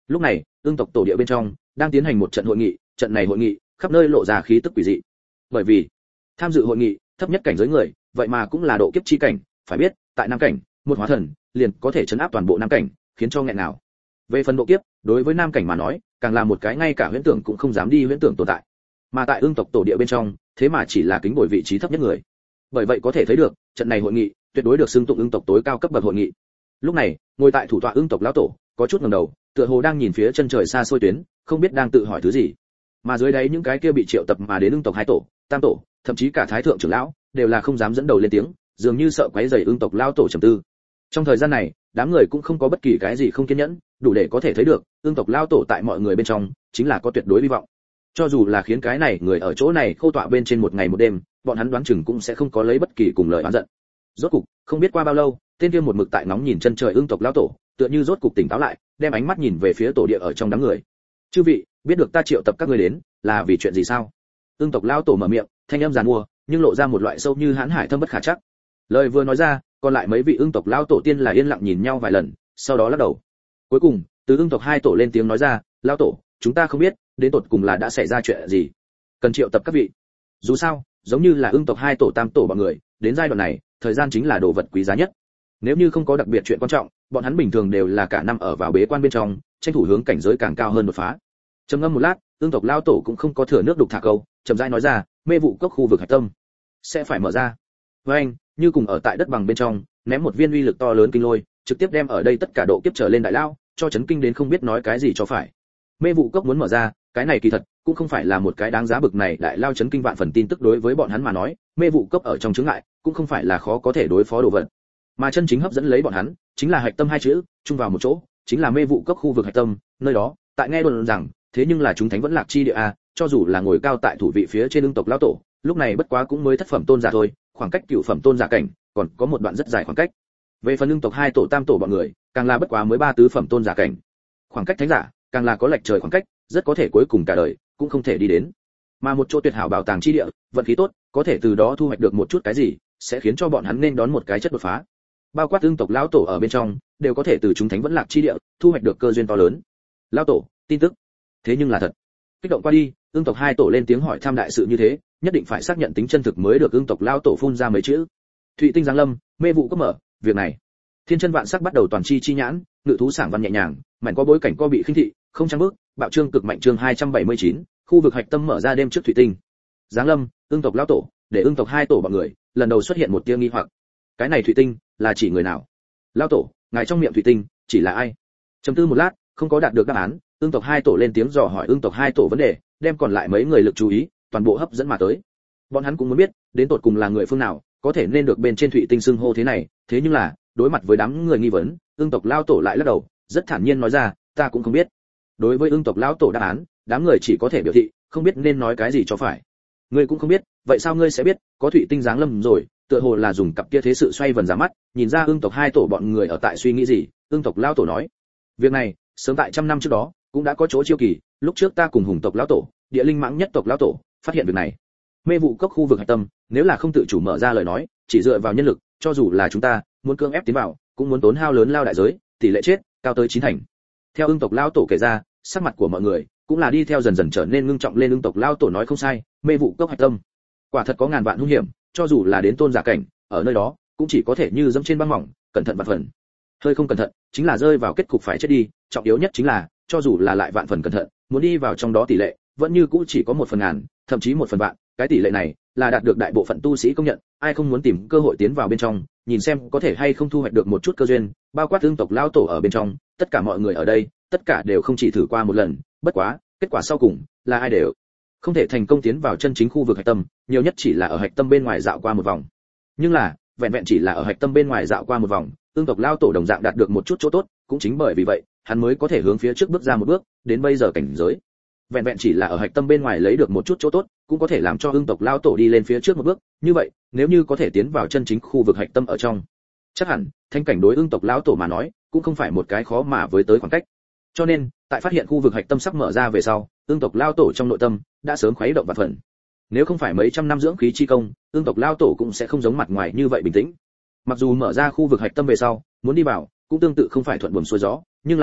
Lúc này, ương tộc tổ địa bên trong đang tiến hành một trận hội nghị, trận này hội nghị khắp nơi lộ ra khí tức quỷ dị. Bởi vì tham dự hội nghị thấp nhất cảnh giới người, vậy mà cũng là độ kiếp chi cảnh, phải biết, tại nam cảnh, một hóa thần liền có thể chấn áp toàn bộ nam cảnh, khiến cho nghẹn nào. Về phần độ kiếp, đối với nam cảnh mà nói, càng là một cái ngay cả huyễn tưởng cũng không dám đi huyễn tưởng tồn tại. Mà tại ương tộc tổ địa bên trong, thế mà chỉ là kính bồi vị trí thấp nhất người. Bởi vậy có thể thấy được, trận này hội nghị tuyệt đối được xưng tụng ương tộc tối cao cấp bậc hội nghị. Lúc này, ngồi tại thủ tọa ương tộc lão tổ, có chút ngẩng đầu, tựa hồ đang nhìn phía chân trời xa xôi tuyến, không biết đang tự hỏi thứ gì. Mà dưới đáy những cái kia bị triệu tập mà đến ương tộc hai tổ, tam tổ, thậm chí cả thái thượng trưởng lão, đều là không dám dẫn đầu lên tiếng, dường như sợ quấy rầy ương tộc lão tổ trầm tư. Trong thời gian này, đám người cũng không có bất kỳ cái gì không kiên nhẫn, đủ để có thể thấy được, ương tộc lão tổ tại mọi người bên trong, chính là có tuyệt đối hy vọng. Cho dù là khiến cái này người ở chỗ này khô tọa bên trên một ngày một đêm, bọn hắn đoán chừng cũng sẽ không có lấy bất kỳ cùng lời oán giận. Rốt cục, không biết qua bao lâu, tên kia một mực tại ngóng nhìn chân trời ương tộc lão tổ, tựa như rốt cục tỉnh táo lại, đem ánh mắt nhìn về phía tổ địa ở trong đám người. Chư vị, biết được ta triệu tập các ngươi đến, là vì chuyện gì sao? Ương tộc lão tổ mở miệng, thanh âm giàn mua, nhưng lộ ra một loại sâu như hãn hải thâm bất khả chắc. Lời vừa nói ra, còn lại mấy vị ương tộc lão tổ tiên là yên lặng nhìn nhau vài lần, sau đó lắc đầu. Cuối cùng, từ ương tộc hai tổ lên tiếng nói ra, lão tổ, chúng ta không biết, đến tột cùng là đã xảy ra chuyện gì, cần triệu tập các vị. Dù sao, giống như là ương tộc hai tổ tam tổ bọn người, đến giai đoạn này, thời gian chính là đồ vật quý giá nhất. Nếu như không có đặc biệt chuyện quan trọng, bọn hắn bình thường đều là cả năm ở vào bế quan bên trong, tranh thủ hướng cảnh giới càng cao hơn đột phá. Trầm ngâm một lát, ương tộc lao tổ cũng không có thừa nước đục thả câu, chậm rãi nói ra, mê vụ cốc khu vực hạch tâm sẽ phải mở ra. Với anh, như cùng ở tại đất bằng bên trong, ném một viên uy lực to lớn kinh lôi, trực tiếp đem ở đây tất cả độ kiếp trở lên đại lao, cho chấn kinh đến không biết nói cái gì cho phải. Mê vụ cốc muốn mở ra, cái này kỳ thật cũng không phải là một cái đáng giá bực này đại lao chấn kinh vạn phần tin tức đối với bọn hắn mà nói, mê vụ cốc ở trong chướng ngại, cũng không phải là khó có thể đối phó đồ vật. Mà chân chính hấp dẫn lấy bọn hắn, chính là hạch tâm hai chữ, chung vào một chỗ, chính là mê vụ cốc khu vực hạch tâm, nơi đó, tại nghe đồn rằng, thế nhưng là chúng thánh vẫn lạc chi địa a, cho dù là ngồi cao tại thủ vị phía trên ương tộc lão tổ, lúc này bất quá cũng mới thất phẩm tôn giả thôi, khoảng cách cửu phẩm tôn giả cảnh, còn có một đoạn rất dài khoảng cách. Về phần ương tộc hai tổ tam tổ bọn người, càng là bất quá mới ba tứ phẩm tôn giả cảnh. Khoảng cách thánh giả, càng là có lệch trời khoảng cách, rất có thể cuối cùng cả đời cũng không thể đi đến. Mà một chỗ tuyệt hảo bảo tàng chi địa, vận khí tốt, có thể từ đó thu hoạch được một chút cái gì, sẽ khiến cho bọn hắn nên đón một cái chất đột phá. Bao quát ương tộc lão tổ ở bên trong, đều có thể từ chúng thánh vẫn lạc chi địa, thu hoạch được cơ duyên to lớn. Lão tổ, tin tức. Thế nhưng là thật. Kích động qua đi, ương tộc hai tổ lên tiếng hỏi thăm đại sự như thế, nhất định phải xác nhận tính chân thực mới được ương tộc lão tổ phun ra mấy chữ. Thụy tinh giáng lâm, mê vụ cấp mở, việc này. Thiên chân vạn sắc bắt đầu toàn chi chi nhãn, ngự thú sảng văn nhẹ nhàng, mảnh có bối cảnh co bị khinh thị, không trang bước, bạo trương cực mạnh chương hai trăm bảy mươi chín, khu vực hạch tâm mở ra đêm trước thủy tinh. Giáng lâm, ương tộc lão tổ, để ương tộc hai tổ bọn người, lần đầu xuất hiện một tia nghi hoặc. Cái này thủy tinh là chỉ người nào? Lão tổ, ngài trong miệng thủy tinh chỉ là ai? Trầm tư một lát, không có đạt được đáp án, ương tộc hai tổ lên tiếng dò hỏi ương tộc hai tổ vấn đề, đem còn lại mấy người lực chú ý, toàn bộ hấp dẫn mà tới. Bọn hắn cũng muốn biết, đến tột cùng là người phương nào, có thể nên được bên trên thủy tinh xưng hô thế này, thế nhưng là, đối mặt với đám người nghi vấn, ương tộc lão tổ lại lắc đầu, rất thản nhiên nói ra, ta cũng không biết. Đối với ương tộc lão tổ đáp án, đám người chỉ có thể biểu thị, không biết nên nói cái gì cho phải. Ngươi cũng không biết, vậy sao ngươi sẽ biết, có thủy tinh giáng lâm rồi, tựa hồ là dùng cặp kia thế sự xoay vần ra mắt, nhìn ra ương tộc hai tổ bọn người ở tại suy nghĩ gì, ương tộc lão tổ nói. Việc này, sớm tại trăm năm trước đó, cũng đã có chỗ chiêu kỳ, lúc trước ta cùng hùng tộc lão tổ, địa linh mãng nhất tộc lão tổ, phát hiện việc này. Mê vụ cốc khu vực hạch tâm, nếu là không tự chủ mở ra lời nói, chỉ dựa vào nhân lực, cho dù là chúng ta muốn cưỡng ép tiến vào, cũng muốn tốn hao lớn lao đại giới, tỷ lệ chết cao tới chín thành. Theo ương tộc lão tổ kể ra, sắc mặt của mọi người cũng là đi theo dần dần trở nên ngưng trọng lên. Ương tộc lão tổ nói không sai, mê vụ cốc hạch tâm, quả thật có ngàn vạn hung hiểm, cho dù là đến tôn giả cảnh, ở nơi đó cũng chỉ có thể như dẫm trên băng mỏng, cẩn thận vạn phần. Hơi không cẩn thận, chính là rơi vào kết cục phải chết đi, trọng yếu nhất chính là, cho dù là lại vạn phần cẩn thận, muốn đi vào trong đó tỷ lệ vẫn như cũ chỉ có một phần ngàn, thậm chí một phần vạn, cái tỷ lệ này là đạt được đại bộ phận tu sĩ công nhận, ai không muốn tìm cơ hội tiến vào bên trong, nhìn xem có thể hay không thu hoạch được một chút cơ duyên, bao quát ương tộc lão tổ ở bên trong, tất cả mọi người ở đây, tất cả đều không chỉ thử qua một lần, bất quá, kết quả sau cùng là ai đều không thể thành công tiến vào chân chính khu vực hạch tâm, nhiều nhất chỉ là ở hạch tâm bên ngoài dạo qua một vòng. Nhưng là, vẹn vẹn chỉ là ở hạch tâm bên ngoài dạo qua một vòng, ương tộc lão tổ đồng dạng đạt được một chút chỗ tốt, cũng chính bởi vì vậy, hắn mới có thể hướng phía trước bước ra một bước, đến bây giờ cảnh giới. Vẹn vẹn chỉ là ở hạch tâm bên ngoài lấy được một chút chỗ tốt, cũng có thể làm cho ương tộc lão tổ đi lên phía trước một bước, như vậy, nếu như có thể tiến vào chân chính khu vực hạch tâm ở trong, chắc hẳn, thanh cảnh đối ương tộc lão tổ mà nói, cũng không phải một cái khó mà với tới khoảng cách. Cho nên, tại phát hiện khu vực hạch tâm sắp mở ra về sau, ương tộc lão tổ trong nội tâm đã sớm khuấy động vạn phần. Nếu không phải mấy trăm năm dưỡng khí chi công, ương tộc lão tổ cũng sẽ không giống mặt ngoài như vậy bình tĩnh. Mặc dù mở ra khu vực hạch tâm về sau, muốn đi vào, cũng tương tự không phải thuận buồm xuôi gió, nhưng là,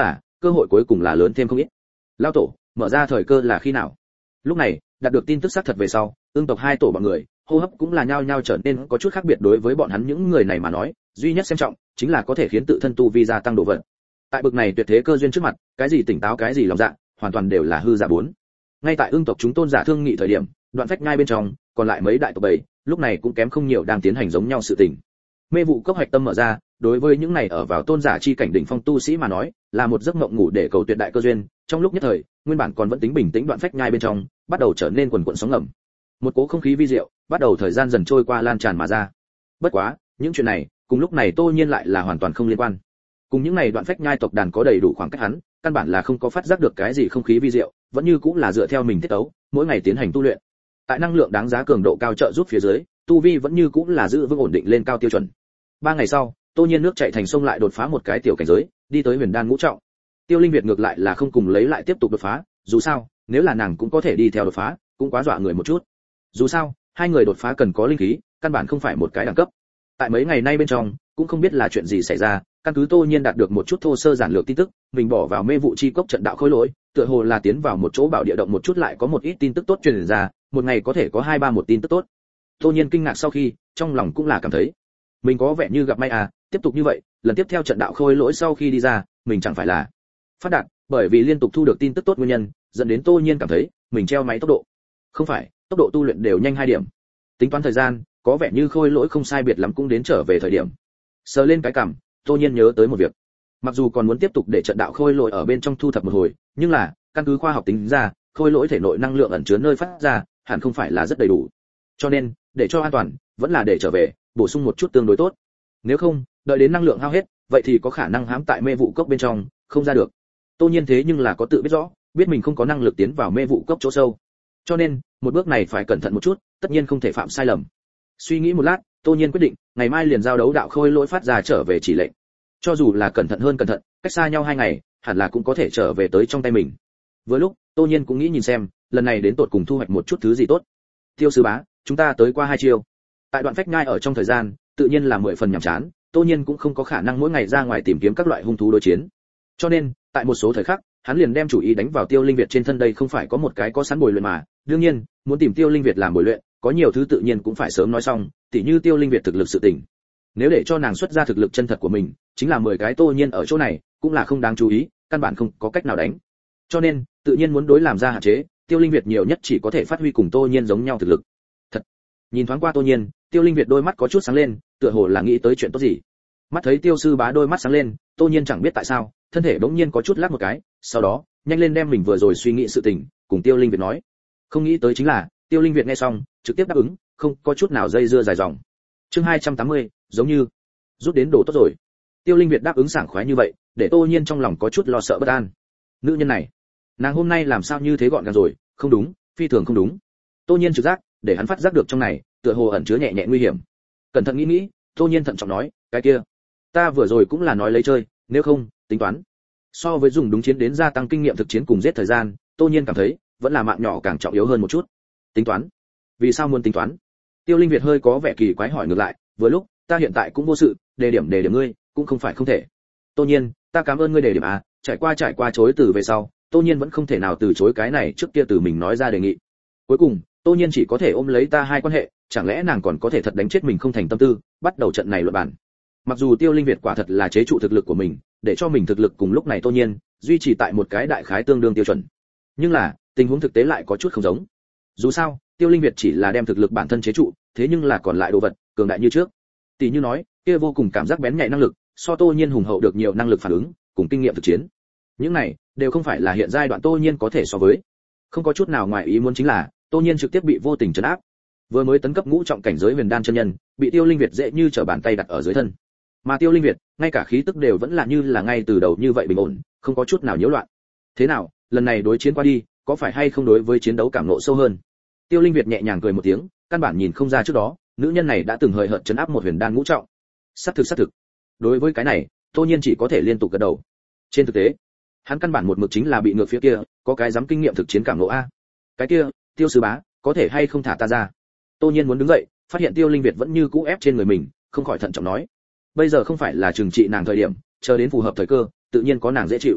cơ hội cuối cùng là lớn thêm không ít. Lao tổ, mở ra thời cơ là khi nào? Lúc này, đạt được tin tức xác thật về sau, ương tộc hai tổ bọn người, hô hấp cũng là nhao nhao trở nên có chút khác biệt. Đối với bọn hắn những người này mà nói, duy nhất xem trọng chính là có thể khiến tự thân tu vi gia tăng độ vận. Tại bực này tuyệt thế cơ duyên trước mặt, cái gì tỉnh táo cái gì lòng dạ, hoàn toàn đều là hư giả bốn. Ngay tại ương tộc chúng tôn giả thương nghị thời điểm, đoạn phách ngay bên trong, còn lại mấy đại tộc bảy, lúc này cũng kém không nhiều đang tiến hành giống nhau sự tình. Mê vụ cốc hoạch tâm mở ra, đối với những này ở vào tôn giả chi cảnh đỉnh phong tu sĩ mà nói, là một giấc mộng ngủ để cầu tuyệt đại cơ duyên. Trong lúc nhất thời, nguyên bản còn vẫn tính bình tĩnh đoạn phách nhai bên trong, bắt đầu trở nên quần quần sóng ngầm. Một cỗ không khí vi diệu, bắt đầu thời gian dần trôi qua lan tràn mà ra. Bất quá, những chuyện này, cùng lúc này Tô Nhiên lại là hoàn toàn không liên quan. Cùng những này đoạn phách nhai tộc đàn có đầy đủ khoảng cách hắn, căn bản là không có phát giác được cái gì không khí vi diệu, vẫn như cũng là dựa theo mình tiết tấu, mỗi ngày tiến hành tu luyện. Tại năng lượng đáng giá cường độ cao trợ giúp phía dưới, tu vi vẫn như cũng là giữ vững ổn định lên cao tiêu chuẩn. Ba ngày sau, Tô Nhiên nước chảy thành sông lại đột phá một cái tiểu cảnh giới, đi tới huyền đan ngũ trọng. Tiêu Linh Việt ngược lại là không cùng lấy lại tiếp tục đột phá, dù sao, nếu là nàng cũng có thể đi theo đột phá, cũng quá dọa người một chút. Dù sao, hai người đột phá cần có linh khí, căn bản không phải một cái đẳng cấp. Tại mấy ngày nay bên trong, cũng không biết là chuyện gì xảy ra, căn cứ Tô Nhiên đạt được một chút thô sơ giản lược tin tức, mình bỏ vào mê vụ chi cốc trận đạo khối lỗi, tựa hồ là tiến vào một chỗ bảo địa động một chút lại có một ít tin tức tốt truyền ra, một ngày có thể có hai ba một tin tức tốt. Tô Nhiên kinh ngạc sau khi, trong lòng cũng là cảm thấy, mình có vẻ như gặp may à, tiếp tục như vậy, lần tiếp theo trận đạo khôi lỗi sau khi đi ra, mình chẳng phải là phát đạt, bởi vì liên tục thu được tin tức tốt nguyên nhân, dẫn đến Tô Nhiên cảm thấy, mình treo máy tốc độ. Không phải, tốc độ tu luyện đều nhanh hai điểm. Tính toán thời gian, có vẻ như khôi lỗi không sai biệt lắm cũng đến trở về thời điểm. Sờ lên cái cằm, Tô Nhiên nhớ tới một việc. Mặc dù còn muốn tiếp tục để trận đạo khôi lỗi ở bên trong thu thập một hồi, nhưng là, căn cứ khoa học tính ra, khôi lỗi thể nội năng lượng ẩn chứa nơi phát ra, hẳn không phải là rất đầy đủ. Cho nên, để cho an toàn, vẫn là để trở về, bổ sung một chút tương đối tốt. Nếu không, đợi đến năng lượng hao hết, vậy thì có khả năng hãm tại mê vụ cốc bên trong, không ra được. Tô Nhiên thế nhưng là có tự biết rõ, biết mình không có năng lực tiến vào mê vụ cốc chỗ sâu. Cho nên, một bước này phải cẩn thận một chút, tất nhiên không thể phạm sai lầm. Suy nghĩ một lát, Tô Nhiên quyết định, ngày mai liền giao đấu đạo khôi lỗi phát ra trở về chỉ lệnh. Cho dù là cẩn thận hơn cẩn thận, cách xa nhau hai ngày, hẳn là cũng có thể trở về tới trong tay mình. Vừa lúc, Tô Nhiên cũng nghĩ nhìn xem, lần này đến tột cùng thu hoạch một chút thứ gì tốt. Tiêu sư bá, chúng ta tới qua hai chiêu. Tại đoạn phách ngai ở trong thời gian, tự nhiên là mười phần nhàm chán, Tô Nhiên cũng không có khả năng mỗi ngày ra ngoài tìm kiếm các loại hung thú đối chiến. Cho nên, tại một số thời khắc, hắn liền đem chủ ý đánh vào Tiêu Linh Việt trên thân. Đây không phải có một cái có sẵn bồi luyện mà, đương nhiên, muốn tìm Tiêu Linh Việt làm bồi luyện, có nhiều thứ tự nhiên cũng phải sớm nói xong, tỉ như Tiêu Linh Việt thực lực sự tình. Nếu để cho nàng xuất ra thực lực chân thật của mình, chính là mười cái Tô Nhiên ở chỗ này, cũng là không đáng chú ý, căn bản không có cách nào đánh. Cho nên, tự nhiên muốn đối làm ra hạn chế, Tiêu Linh Việt nhiều nhất chỉ có thể phát huy cùng Tô Nhiên giống nhau thực lực. Thật. Nhìn thoáng qua Tô Nhiên, Tiêu Linh Việt đôi mắt có chút sáng lên, tựa hồ là nghĩ tới chuyện tốt gì. Mắt thấy Tiêu sư bá đôi mắt sáng lên, Tô Nhiên chẳng biết tại sao, thân thể đống nhiên có chút lắc một cái, sau đó, nhanh lên đem mình vừa rồi suy nghĩ sự tình, cùng Tiêu Linh Việt nói. Không nghĩ tới chính là, Tiêu Linh Việt nghe xong, trực tiếp đáp ứng, không có chút nào dây dưa dài dòng. Chương hai trăm tám mươi, giống như rút đến đồ tốt rồi. Tiêu Linh Việt đáp ứng sảng khoái như vậy, để Tô Nhiên trong lòng có chút lo sợ bất an. Nữ nhân này, nàng hôm nay làm sao như thế gọn gàng rồi, không đúng, phi thường không đúng. Tô Nhiên trực giác, để hắn phát giác được trong này, tựa hồ ẩn chứa nhẹ nhẹ nguy hiểm. Cẩn thận nghĩ nghĩ, Tô Nhiên thận trọng nói, cái kia, ta vừa rồi cũng là nói lấy chơi, nếu không, tính toán. So với dùng đúng chiến đến gia tăng kinh nghiệm thực chiến cùng giết thời gian, Tô Nhiên cảm thấy, vẫn là mạng nhỏ càng trọng yếu hơn một chút. Tính toán? Vì sao muốn tính toán? Tiêu Linh Việt hơi có vẻ kỳ quái hỏi ngược lại, vừa lúc, ta hiện tại cũng vô sự, đề điểm đề điểm ngươi, cũng không phải không thể. Tô Nhiên, ta cảm ơn ngươi đề điểm à, trải qua trải qua chối từ về sau, Tô Nhiên vẫn không thể nào từ chối cái này trước kia từ mình nói ra đề nghị. Cuối cùng, Tô Nhiên chỉ có thể ôm lấy ta hai quan hệ, chẳng lẽ nàng còn có thể thật đánh chết mình không thành tâm tư, bắt đầu trận này luận bản. Mặc dù Tiêu Linh Việt quả thật là chế trụ thực lực của mình, để cho mình thực lực cùng lúc này Tô Nhiên duy trì tại một cái đại khái tương đương tiêu chuẩn. Nhưng là, tình huống thực tế lại có chút không giống. Dù sao, Tiêu Linh Việt chỉ là đem thực lực bản thân chế trụ, thế nhưng là còn lại đồ vật, cường đại như trước. Tỷ như nói, kia vô cùng cảm giác bén nhạy năng lực, so Tô Nhiên hùng hậu được nhiều năng lực phản ứng, cùng kinh nghiệm thực chiến. Những này đều không phải là hiện giai đoạn Tô Nhiên có thể so với. Không có chút nào ngoài ý muốn chính là, Tô Nhiên trực tiếp bị vô tình trấn áp. Vừa mới tấn cấp ngũ trọng cảnh giới huyền đan chân nhân, bị Tiêu Linh Việt dễ như trở bàn tay đặt ở dưới thân. Mà Tiêu Linh Việt, ngay cả khí tức đều vẫn là như là ngay từ đầu như vậy bình ổn, không có chút nào nhiễu loạn. Thế nào, lần này đối chiến qua đi, có phải hay không đối với chiến đấu cảm ngộ sâu hơn? Tiêu Linh Việt nhẹ nhàng cười một tiếng, căn bản nhìn không ra trước đó, nữ nhân này đã từng hời hợt trấn áp một huyền đan ngũ trọng. Sát thực sát thực. Đối với cái này, Tô Nhiên chỉ có thể liên tục gật đầu. Trên thực tế, hắn căn bản một mực chính là bị ngược phía kia, có cái dám kinh nghiệm thực chiến cảm ngộ a. Cái kia, Tiêu sư bá, có thể hay không thả ta ra? Tô Nhiên muốn đứng dậy, phát hiện Tiêu Linh Việt vẫn như cũ ép trên người mình, không khỏi thận trọng nói. Bây giờ không phải là trừng trị nàng thời điểm, chờ đến phù hợp thời cơ, tự nhiên có nàng dễ chịu.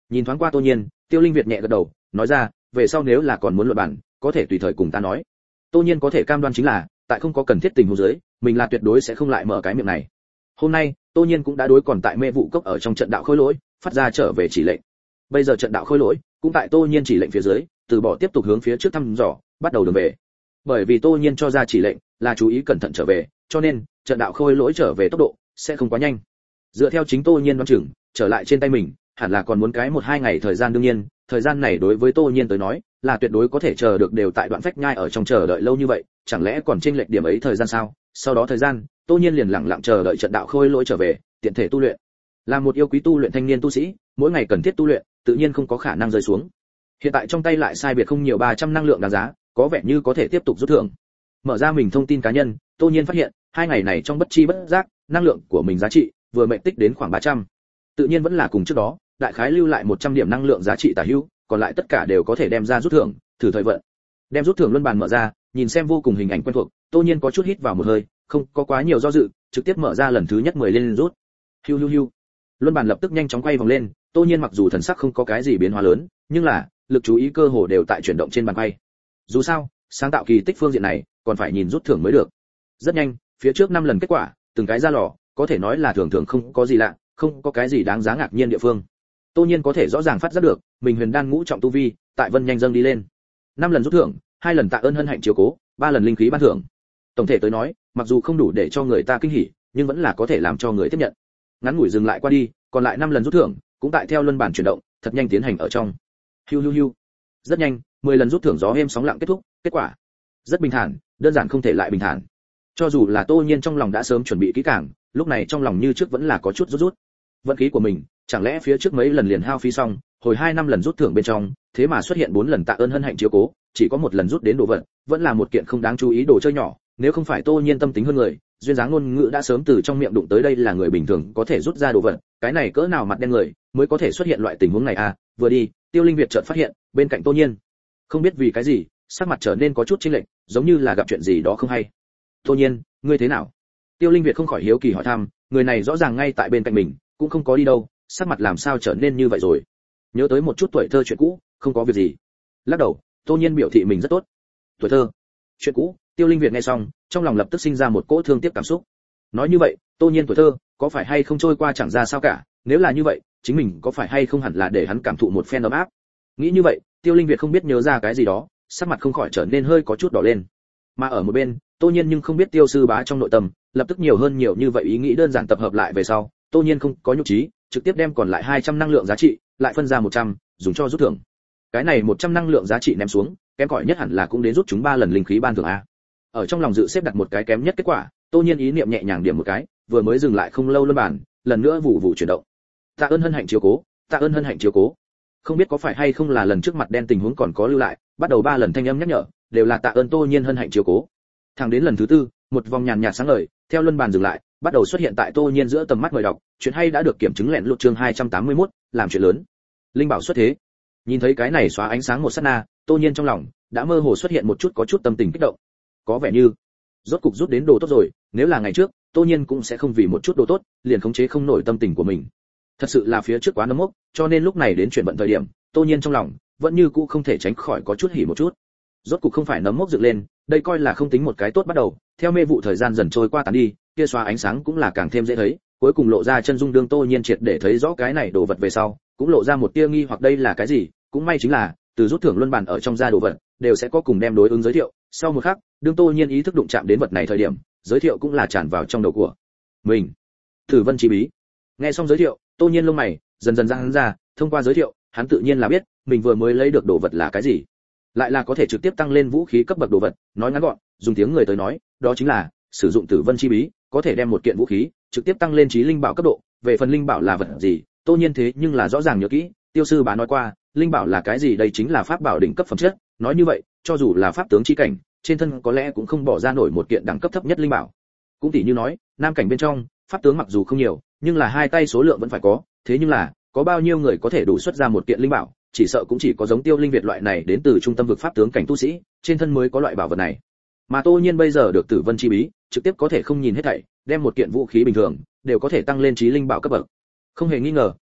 Nhìn thoáng qua Tô Nhiên, Tiêu Linh Việt nhẹ gật đầu, nói ra, về sau nếu là còn muốn luận bản, có thể tùy thời cùng ta nói. Tô Nhiên có thể cam đoan chính là, tại không có cần thiết tình huống dưới, mình là tuyệt đối sẽ không lại mở cái miệng này. Hôm nay, Tô Nhiên cũng đã đối còn tại mê vụ cốc ở trong trận đạo khôi lỗi, phát ra trở về chỉ lệnh. Bây giờ trận đạo khôi lỗi cũng tại Tô Nhiên chỉ lệnh phía dưới, từ bỏ tiếp tục hướng phía trước thăm dò, bắt đầu đường về. Bởi vì Tô Nhiên cho ra chỉ lệnh là chú ý cẩn thận trở về, cho nên trận đạo khôi lỗi trở về tốc độ sẽ không quá nhanh. Dựa theo chính Tô Nhiên đoán chừng, trở lại trên tay mình, hẳn là còn muốn cái một hai ngày thời gian, đương nhiên, thời gian này đối với Tô Nhiên tới nói, là tuyệt đối có thể chờ được, đều tại đoạn phách nhai ở trong chờ đợi lâu như vậy, chẳng lẽ còn chênh lệch điểm ấy thời gian sao? Sau đó thời gian, Tô Nhiên liền lặng lặng chờ đợi trận đạo khôi lỗi trở về, tiện thể tu luyện. Là một yêu quý tu luyện thanh niên tu sĩ, mỗi ngày cần thiết tu luyện, tự nhiên không có khả năng rơi xuống. Hiện tại trong tay lại sai biệt không nhiều ba trăm năng lượng đáng giá, có vẻ như có thể tiếp tục rút thưởng. Mở ra mình thông tin cá nhân, Tô Nhiên phát hiện, hai ngày này trong bất chi bất giác, năng lượng của mình giá trị vừa mệnh tích đến khoảng ba trăm. Tự nhiên vẫn là cùng trước đó, đại khái lưu lại một trăm điểm năng lượng giá trị tả hữu, còn lại tất cả đều có thể đem ra rút thưởng, thử thời vận. Đem rút thưởng luân bàn mở ra, nhìn xem vô cùng hình ảnh quen thuộc, Tô Nhiên có chút hít vào một hơi, không có quá nhiều do dự, trực tiếp mở ra lần thứ nhất mười lên rút. Hiu hiu hiu. Luân bàn lập tức nhanh chóng quay vòng lên, Tô Nhiên mặc dù thần sắc không có cái gì biến hóa lớn, nhưng là lực chú ý cơ hồ đều tại chuyển động trên bàn quay. Dù sao, sáng tạo kỳ tích phương diện này, còn phải nhìn rút thưởng mới được. Rất nhanh, phía trước năm lần kết quả, từng cái ra lò, có thể nói là thường thường không có gì lạ, không có cái gì đáng giá ngạc nhiên địa phương. Tô Nhiên có thể rõ ràng phát giác được, mình huyền đan ngũ trọng tu vi, tại vân nhanh dâng đi lên. Năm lần rút thưởng, hai lần tạ ơn hân hạnh chiếu cố, ba lần linh khí ban thưởng. Tổng thể tới nói, mặc dù không đủ để cho người ta kinh hỉ, nhưng vẫn là có thể làm cho người tiếp nhận. Ngắn ngủi dừng lại qua đi, còn lại năm lần rút thưởng, cũng tại theo luân bản chuyển động, thật nhanh tiến hành ở trong. Hiu hiu hiu. Rất nhanh, mười lần rút thưởng gió êm sóng lặng kết thúc, kết quả rất bình thản, đơn giản không thể lại bình thản. Cho dù là Tô Nhiên trong lòng đã sớm chuẩn bị kỹ càng, lúc này trong lòng như trước vẫn là có chút rút rút. Vận khí của mình, chẳng lẽ phía trước mấy lần liền hao phí xong, hồi hai năm lần rút thưởng bên trong, thế mà xuất hiện bốn lần tạ ơn hân hạnh chiếu cố, chỉ có một lần rút đến đồ vật, vẫn là một kiện không đáng chú ý đồ chơi nhỏ, nếu không phải Tô Nhiên tâm tính hơn người, duyên dáng ngôn ngữ đã sớm từ trong miệng đụng tới đây là người bình thường có thể rút ra đồ vật, cái này cỡ nào mặt đen người mới có thể xuất hiện loại tình huống này à? Vừa đi, Tiêu Linh Việt chợt phát hiện, bên cạnh Tô Nhiên, không biết vì cái gì, sắc mặt trở nên có chút chênh lệch, giống như là gặp chuyện gì đó không hay. Tô Nhiên, ngươi thế nào? Tiêu Linh Việt không khỏi hiếu kỳ hỏi thăm, người này rõ ràng ngay tại bên cạnh mình, cũng không có đi đâu, sắc mặt làm sao trở nên như vậy rồi? Nhớ tới một chút tuổi thơ chuyện cũ, không có việc gì. Lắc đầu, Tô Nhiên biểu thị mình rất tốt. Tuổi thơ, chuyện cũ, Tiêu Linh Việt nghe xong, trong lòng lập tức sinh ra một cỗ thương tiếc cảm xúc. Nói như vậy, Tô Nhiên tuổi thơ, có phải hay không trôi qua chẳng ra sao cả, nếu là như vậy, chính mình có phải hay không hẳn là để hắn cảm thụ một phen ấm áp. Nghĩ như vậy, Tiêu Linh Việt không biết nhớ ra cái gì đó, sắc mặt không khỏi trở nên hơi có chút đỏ lên. Mà ở một bên, Tô Nhiên nhưng không biết Tiêu sư bá trong nội tâm, lập tức nhiều hơn nhiều như vậy ý nghĩ đơn giản tập hợp lại về sau, Tô Nhiên không có nhục trí, trực tiếp đem còn lại hai trăm năng lượng giá trị, lại phân ra một trăm, dùng cho rút thưởng. Cái này một trăm năng lượng giá trị ném xuống, kém cỏi nhất hẳn là cũng đến rút chúng ba lần linh khí ban thưởng a. Ở trong lòng dự xếp đặt một cái kém nhất kết quả, Tô Nhiên ý niệm nhẹ nhàng điểm một cái, vừa mới dừng lại không lâu luân bản, lần nữa vụ vụ chuyển động. Tạ ơn hân hạnh chiếu cố, tạ ơn hân hạnh chiếu cố. Không biết có phải hay không là lần trước mặt đen tình huống còn có lưu lại, bắt đầu ba lần thanh âm nhắc nhở, đều là tạ ơn Tô Nhiên hân hạnh chiếu cố. Thẳng đến lần thứ tư, một vòng nhàn nhạt sáng ngời, theo luân bàn dừng lại, bắt đầu xuất hiện tại Tô Nhiên giữa tầm mắt người đọc, chuyện hay đã được kiểm chứng lẹn lút chương hai trăm tám mươi mốt, làm chuyện lớn. Linh bảo xuất thế. Nhìn thấy cái này xóa ánh sáng một sát na, Tô Nhiên trong lòng đã mơ hồ xuất hiện một chút có chút tâm tình kích động. Có vẻ như rốt cục rút đến đồ tốt rồi, nếu là ngày trước, Tô Nhiên cũng sẽ không vì một chút đồ tốt, liền khống chế không nổi tâm tình của mình. Thật sự là phía trước quá nấm mốc, cho nên lúc này đến chuyển bận thời điểm, Tô Nhiên trong lòng vẫn như cũ không thể tránh khỏi có chút hỉ một chút. Rốt cục không phải nấm mốc dựng lên, đây coi là không tính một cái tốt bắt đầu, theo mê vụ thời gian dần trôi qua tàn đi, kia xóa ánh sáng cũng là càng thêm dễ thấy, cuối cùng lộ ra chân dung đương Tô Nhiên triệt để thấy rõ cái này đồ vật về sau, cũng lộ ra một tia nghi hoặc đây là cái gì, cũng may chính là từ rút thưởng luân bàn ở trong ra đồ vật, đều sẽ có cùng đem đối ứng giới thiệu, sau một khắc, đương Tô Nhiên ý thức đụng chạm đến vật này thời điểm, giới thiệu cũng là tràn vào trong đầu của mình. Tử Vân chi bí. Nghe xong giới thiệu, Tô Nhiên lông mày dần dần giãn ra, thông qua giới thiệu, hắn tự nhiên là biết, mình vừa mới lấy được đồ vật là cái gì. Lại là có thể trực tiếp tăng lên vũ khí cấp bậc đồ vật, nói ngắn gọn, dùng tiếng người tới nói, đó chính là sử dụng Tử Vân chi bí, có thể đem một kiện vũ khí trực tiếp tăng lên chí linh bảo cấp độ. Về phần linh bảo là vật gì, Tô Nhiên thế nhưng là rõ ràng nhớ kỹ, Tiêu sư bá nói qua, linh bảo là cái gì, đây chính là pháp bảo đỉnh cấp phẩm chất, nói như vậy, cho dù là pháp tướng chi cảnh, trên thân có lẽ cũng không bỏ ra nổi một kiện đẳng cấp thấp nhất linh bảo. Cũng tỉ như nói, nam cảnh bên trong, pháp tướng mặc dù không nhiều, nhưng là hai tay số lượng vẫn phải có, thế nhưng là, có bao nhiêu người có thể đủ xuất ra một kiện linh bảo, chỉ sợ cũng chỉ có giống Tiêu Linh Việt loại này đến từ trung tâm vực pháp tướng cảnh tu sĩ, trên thân mới có loại bảo vật này. Mà Tô Nhiên bây giờ được Tử Vân chi bí, trực tiếp có thể không nhìn hết thảy, đem một kiện vũ khí bình thường đều có thể tăng lên chí linh bảo cấp bậc. Không hề nghi ngờ,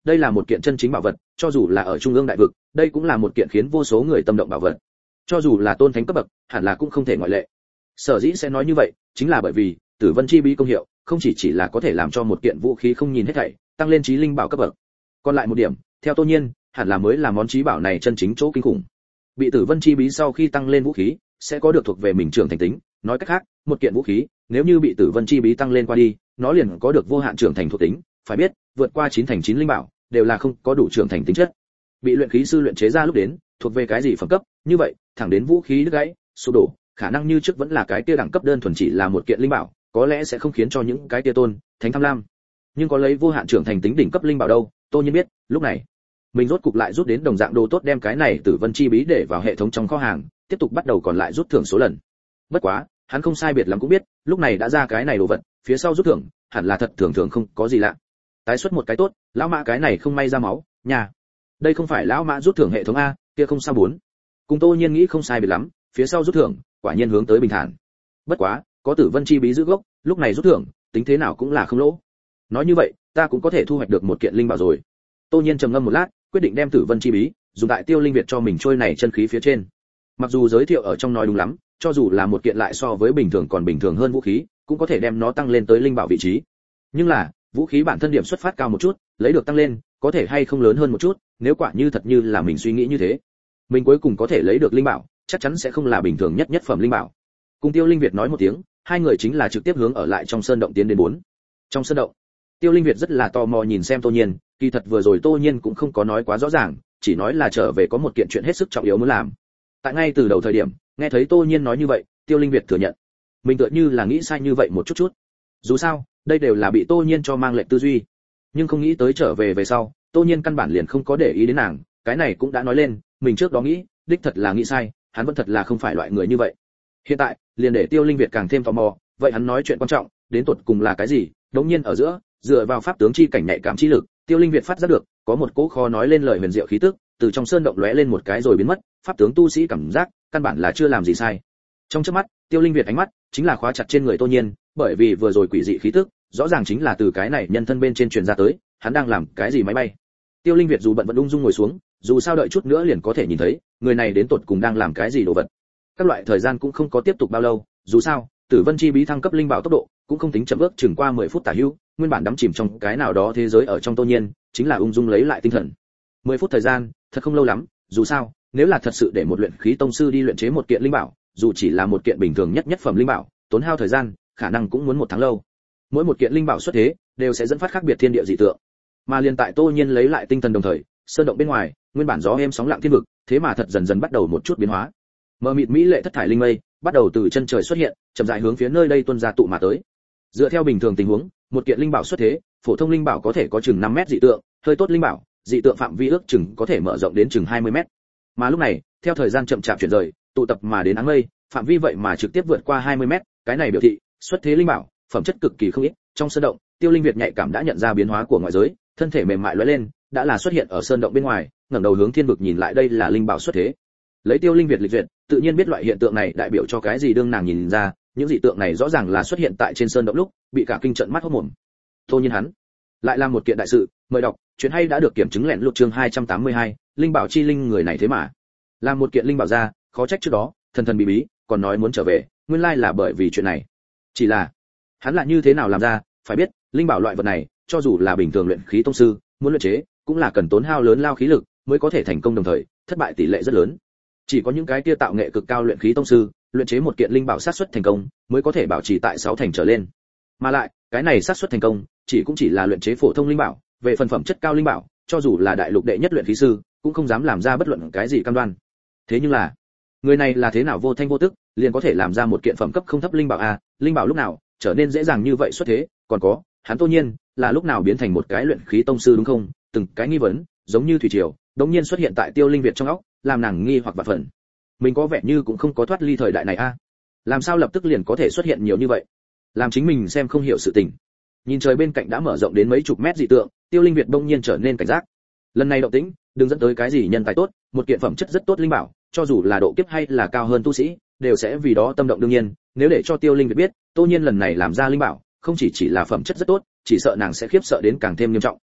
đây là một kiện chân chính bảo vật, cho dù là ở trung ương đại vực, đây cũng là một kiện khiến vô số người tâm động bảo vật. Cho dù là tôn thánh cấp bậc, hẳn là cũng không thể ngoại lệ. Sở dĩ sẽ nói như vậy, chính là bởi vì Tử Vân Chi Bí công hiệu, không chỉ chỉ là có thể làm cho một kiện vũ khí không nhìn hết thảy, tăng lên chí linh bảo cấp bậc. Còn lại một điểm, theo Tô Nhiên, hẳn là mới là món chí bảo này chân chính chỗ kinh khủng. Bị Tử Vân Chi Bí sau khi tăng lên vũ khí, sẽ có được thuộc về mình trưởng thành tính, nói cách khác, một kiện vũ khí, nếu như bị Tử Vân Chi Bí tăng lên qua đi, nó liền có được vô hạn trưởng thành thuộc tính, phải biết, vượt qua chín thành chín linh bảo, đều là không có đủ trưởng thành tính chất. Bị luyện khí sư luyện chế ra lúc đến, thuộc về cái gì phẩm cấp, như vậy, thẳng đến vũ khí đứt gãy, sụp đổ, khả năng như trước vẫn là cái kia đẳng cấp đơn thuần chỉ là một kiện linh bảo, có lẽ sẽ không khiến cho những cái kia tôn thánh tham lam. Nhưng có lấy vô hạn trưởng thành tính đỉnh cấp linh bảo đâu, Tô Nhiên biết, lúc này, mình rốt cục lại rút đến đồng dạng đồ tốt đem cái này Tử Vân Chi Bí để vào hệ thống trong kho hàng, tiếp tục bắt đầu còn lại rút thưởng số lần. Bất quá, hắn không sai biệt lắm cũng biết, lúc này đã ra cái này đồ vật, phía sau rút thưởng, hẳn là thật thường thường không có gì lạ. Tái xuất một cái tốt, lão mã cái này không may ra máu, nhà. Đây không phải lão mã rút thưởng hệ thống a, kia không sao bốn. Cùng Tô Nhiên nghĩ không sai biệt lắm, phía sau rút thưởng, quả nhiên hướng tới bình thản. Bất quá, có Tử Vân Chi Bí giữ gốc, lúc này rút thưởng, tính thế nào cũng là không lỗ. Nói như vậy, ta cũng có thể thu hoạch được một kiện linh bảo rồi. Tô Nhiên trầm ngâm một lát, quyết định đem Tử Vân Chi Bí dùng tại Tiêu Linh Việt cho mình trôi này chân khí phía trên. Mặc dù giới thiệu ở trong nói đúng lắm, cho dù là một kiện lại so với bình thường còn bình thường hơn vũ khí, cũng có thể đem nó tăng lên tới linh bảo vị trí. Nhưng là, vũ khí bản thân điểm xuất phát cao một chút, lấy được tăng lên, có thể hay không lớn hơn một chút, nếu quả như thật như là mình suy nghĩ như thế, mình cuối cùng có thể lấy được linh bảo, chắc chắn sẽ không là bình thường nhất nhất phẩm linh bảo. Cùng Tiêu Linh Việt nói một tiếng, hai người chính là trực tiếp hướng ở lại trong sơn động tiến đến bốn. Trong sơn động, Tiêu Linh Việt rất là tò mò nhìn xem Tô Nhiên, kỳ thật vừa rồi Tô Nhiên cũng không có nói quá rõ ràng, chỉ nói là trở về có một kiện chuyện hết sức trọng yếu muốn làm. Tại ngay từ đầu thời điểm, nghe thấy Tô Nhiên nói như vậy, Tiêu Linh Việt thừa nhận, mình tựa như là nghĩ sai như vậy một chút chút. Dù sao, đây đều là bị Tô Nhiên cho mang lệnh tư duy, nhưng không nghĩ tới trở về về sau, Tô Nhiên căn bản liền không có để ý đến nàng, cái này cũng đã nói lên, mình trước đó nghĩ, đích thật là nghĩ sai, hắn vẫn thật là không phải loại người như vậy. Hiện tại, liền để Tiêu Linh Việt càng thêm tò mò, vậy hắn nói chuyện quan trọng, đến tột cùng là cái gì? Đống nhiên ở giữa, dựa vào pháp tướng chi cảnh nhạy cảm chi lực, Tiêu Linh Việt phát giác được, có một cỗ khó nói lên lời huyền diệu khí tức, từ trong sơn động lóe lên một cái rồi biến mất, pháp tướng tu sĩ cảm giác, căn bản là chưa làm gì sai. Trong chớp mắt, Tiêu Linh Việt ánh mắt chính là khóa chặt trên người Tô Nhiên, bởi vì vừa rồi quỷ dị khí tức, rõ ràng chính là từ cái này nhân thân bên trên truyền ra tới, hắn đang làm cái gì máy bay. Tiêu Linh Việt dù bận vẫn ung dung ngồi xuống, dù sao đợi chút nữa liền có thể nhìn thấy, người này đến tột cùng đang làm cái gì đồ vật. Các loại thời gian cũng không có tiếp tục bao lâu, dù sao, Tử Vân Chi Bí thăng cấp linh bảo tốc độ cũng không tính chậm ước chừng qua mười phút tả hữu, nguyên bản đắm chìm trong cái nào đó thế giới ở trong Tô Nhiên, chính là ung dung lấy lại tinh thần. mười phút thời gian, thật không lâu lắm, dù sao, nếu là thật sự để một luyện khí tông sư đi luyện chế một kiện linh bảo, dù chỉ là một kiện bình thường nhất nhất phẩm linh bảo, tốn hao thời gian, khả năng cũng muốn một tháng lâu. Mỗi một kiện linh bảo xuất thế, đều sẽ dẫn phát khác biệt thiên địa dị tượng. Mà liền tại Tô Nhiên lấy lại tinh thần đồng thời, sơn động bên ngoài, nguyên bản gió êm sóng lặng thiên vực, thế mà thật dần dần bắt đầu một chút biến hóa. Mờ mịt mỹ lệ thất thải linh mây, bắt đầu từ chân trời xuất hiện, chậm rãi hướng phía nơi đây tuôn ra tụ mà tới. Dựa theo bình thường tình huống, một kiện linh bảo xuất thế, phổ thông linh bảo có thể có chừng năm mét dị tượng, hơi tốt linh bảo, dị tượng phạm vi ước chừng có thể mở rộng đến chừng hai mươi mét. Mà lúc này, theo thời gian chậm chạp chuyển rời, tụ tập mà đến áng mây, phạm vi vậy mà trực tiếp vượt qua hai mươi mét, cái này biểu thị, xuất thế linh bảo, phẩm chất cực kỳ không ít. Trong sơn động, Tiêu Linh Việt nhạy cảm đã nhận ra biến hóa của ngoại giới, thân thể mềm mại lóe lên, đã là xuất hiện ở sơn động bên ngoài, ngẩng đầu hướng thiên vực nhìn lại, đây là linh bảo xuất thế. Lấy Tiêu Linh Việt lịch duyệt, tự nhiên biết loại hiện tượng này đại biểu cho cái gì, đương nàng nhìn ra, những dị tượng này rõ ràng là xuất hiện tại trên sơn động lúc, bị cả kinh trận mắt hốt mồm. Tô Nhiên hắn lại làm một kiện đại sự, mời đọc, chuyện hay đã được kiểm chứng lẻn lút chương hai trăm tám mươi hai, linh bảo chi linh người này thế mà làm một kiện linh bảo ra, khó trách trước đó, thần thần bí bí, còn nói muốn trở về, nguyên lai là bởi vì chuyện này. Chỉ là, hắn là như thế nào làm ra, phải biết, linh bảo loại vật này, cho dù là bình thường luyện khí tông sư, muốn luyện chế, cũng là cần tốn hao lớn lao khí lực, mới có thể thành công, đồng thời, thất bại tỷ lệ rất lớn. Chỉ có những cái kia tạo nghệ cực cao luyện khí tông sư, luyện chế một kiện linh bảo sát suất thành công, mới có thể bảo trì tại sáu thành trở lên. Mà lại, cái này sát suất thành công, chỉ cũng chỉ là luyện chế phổ thông linh bảo, về phần phẩm chất cao linh bảo, cho dù là đại lục đệ nhất luyện khí sư, cũng không dám làm ra bất luận cái gì cam đoan. Thế nhưng là, người này là thế nào vô thanh vô tức, liền có thể làm ra một kiện phẩm cấp không thấp linh bảo a, linh bảo lúc nào trở nên dễ dàng như vậy xuất thế, còn có, hắn Tô Nhiên, là lúc nào biến thành một cái luyện khí tông sư đúng không? Từng cái nghi vấn, giống như thủy triều, đống nhiên xuất hiện tại Tiêu Linh Việt trong óc, làm nàng nghi hoặc vạn phần. Mình có vẻ như cũng không có thoát ly thời đại này a. Làm sao lập tức liền có thể xuất hiện nhiều như vậy? Làm chính mình xem không hiểu sự tình. Nhìn trời bên cạnh đã mở rộng đến mấy chục mét dị tượng, Tiêu Linh Việt bỗng nhiên trở nên cảnh giác. Lần này động tĩnh, đừng dẫn tới cái gì nhân tài tốt, một kiện phẩm chất rất tốt linh bảo, cho dù là độ kiếp hay là cao hơn tu sĩ, đều sẽ vì đó tâm động. Đương nhiên, nếu để cho Tiêu Linh Việt biết, Tô Nhiên lần này làm ra linh bảo, không chỉ chỉ là phẩm chất rất tốt, chỉ sợ nàng sẽ khiếp sợ đến càng thêm nghiêm trọng.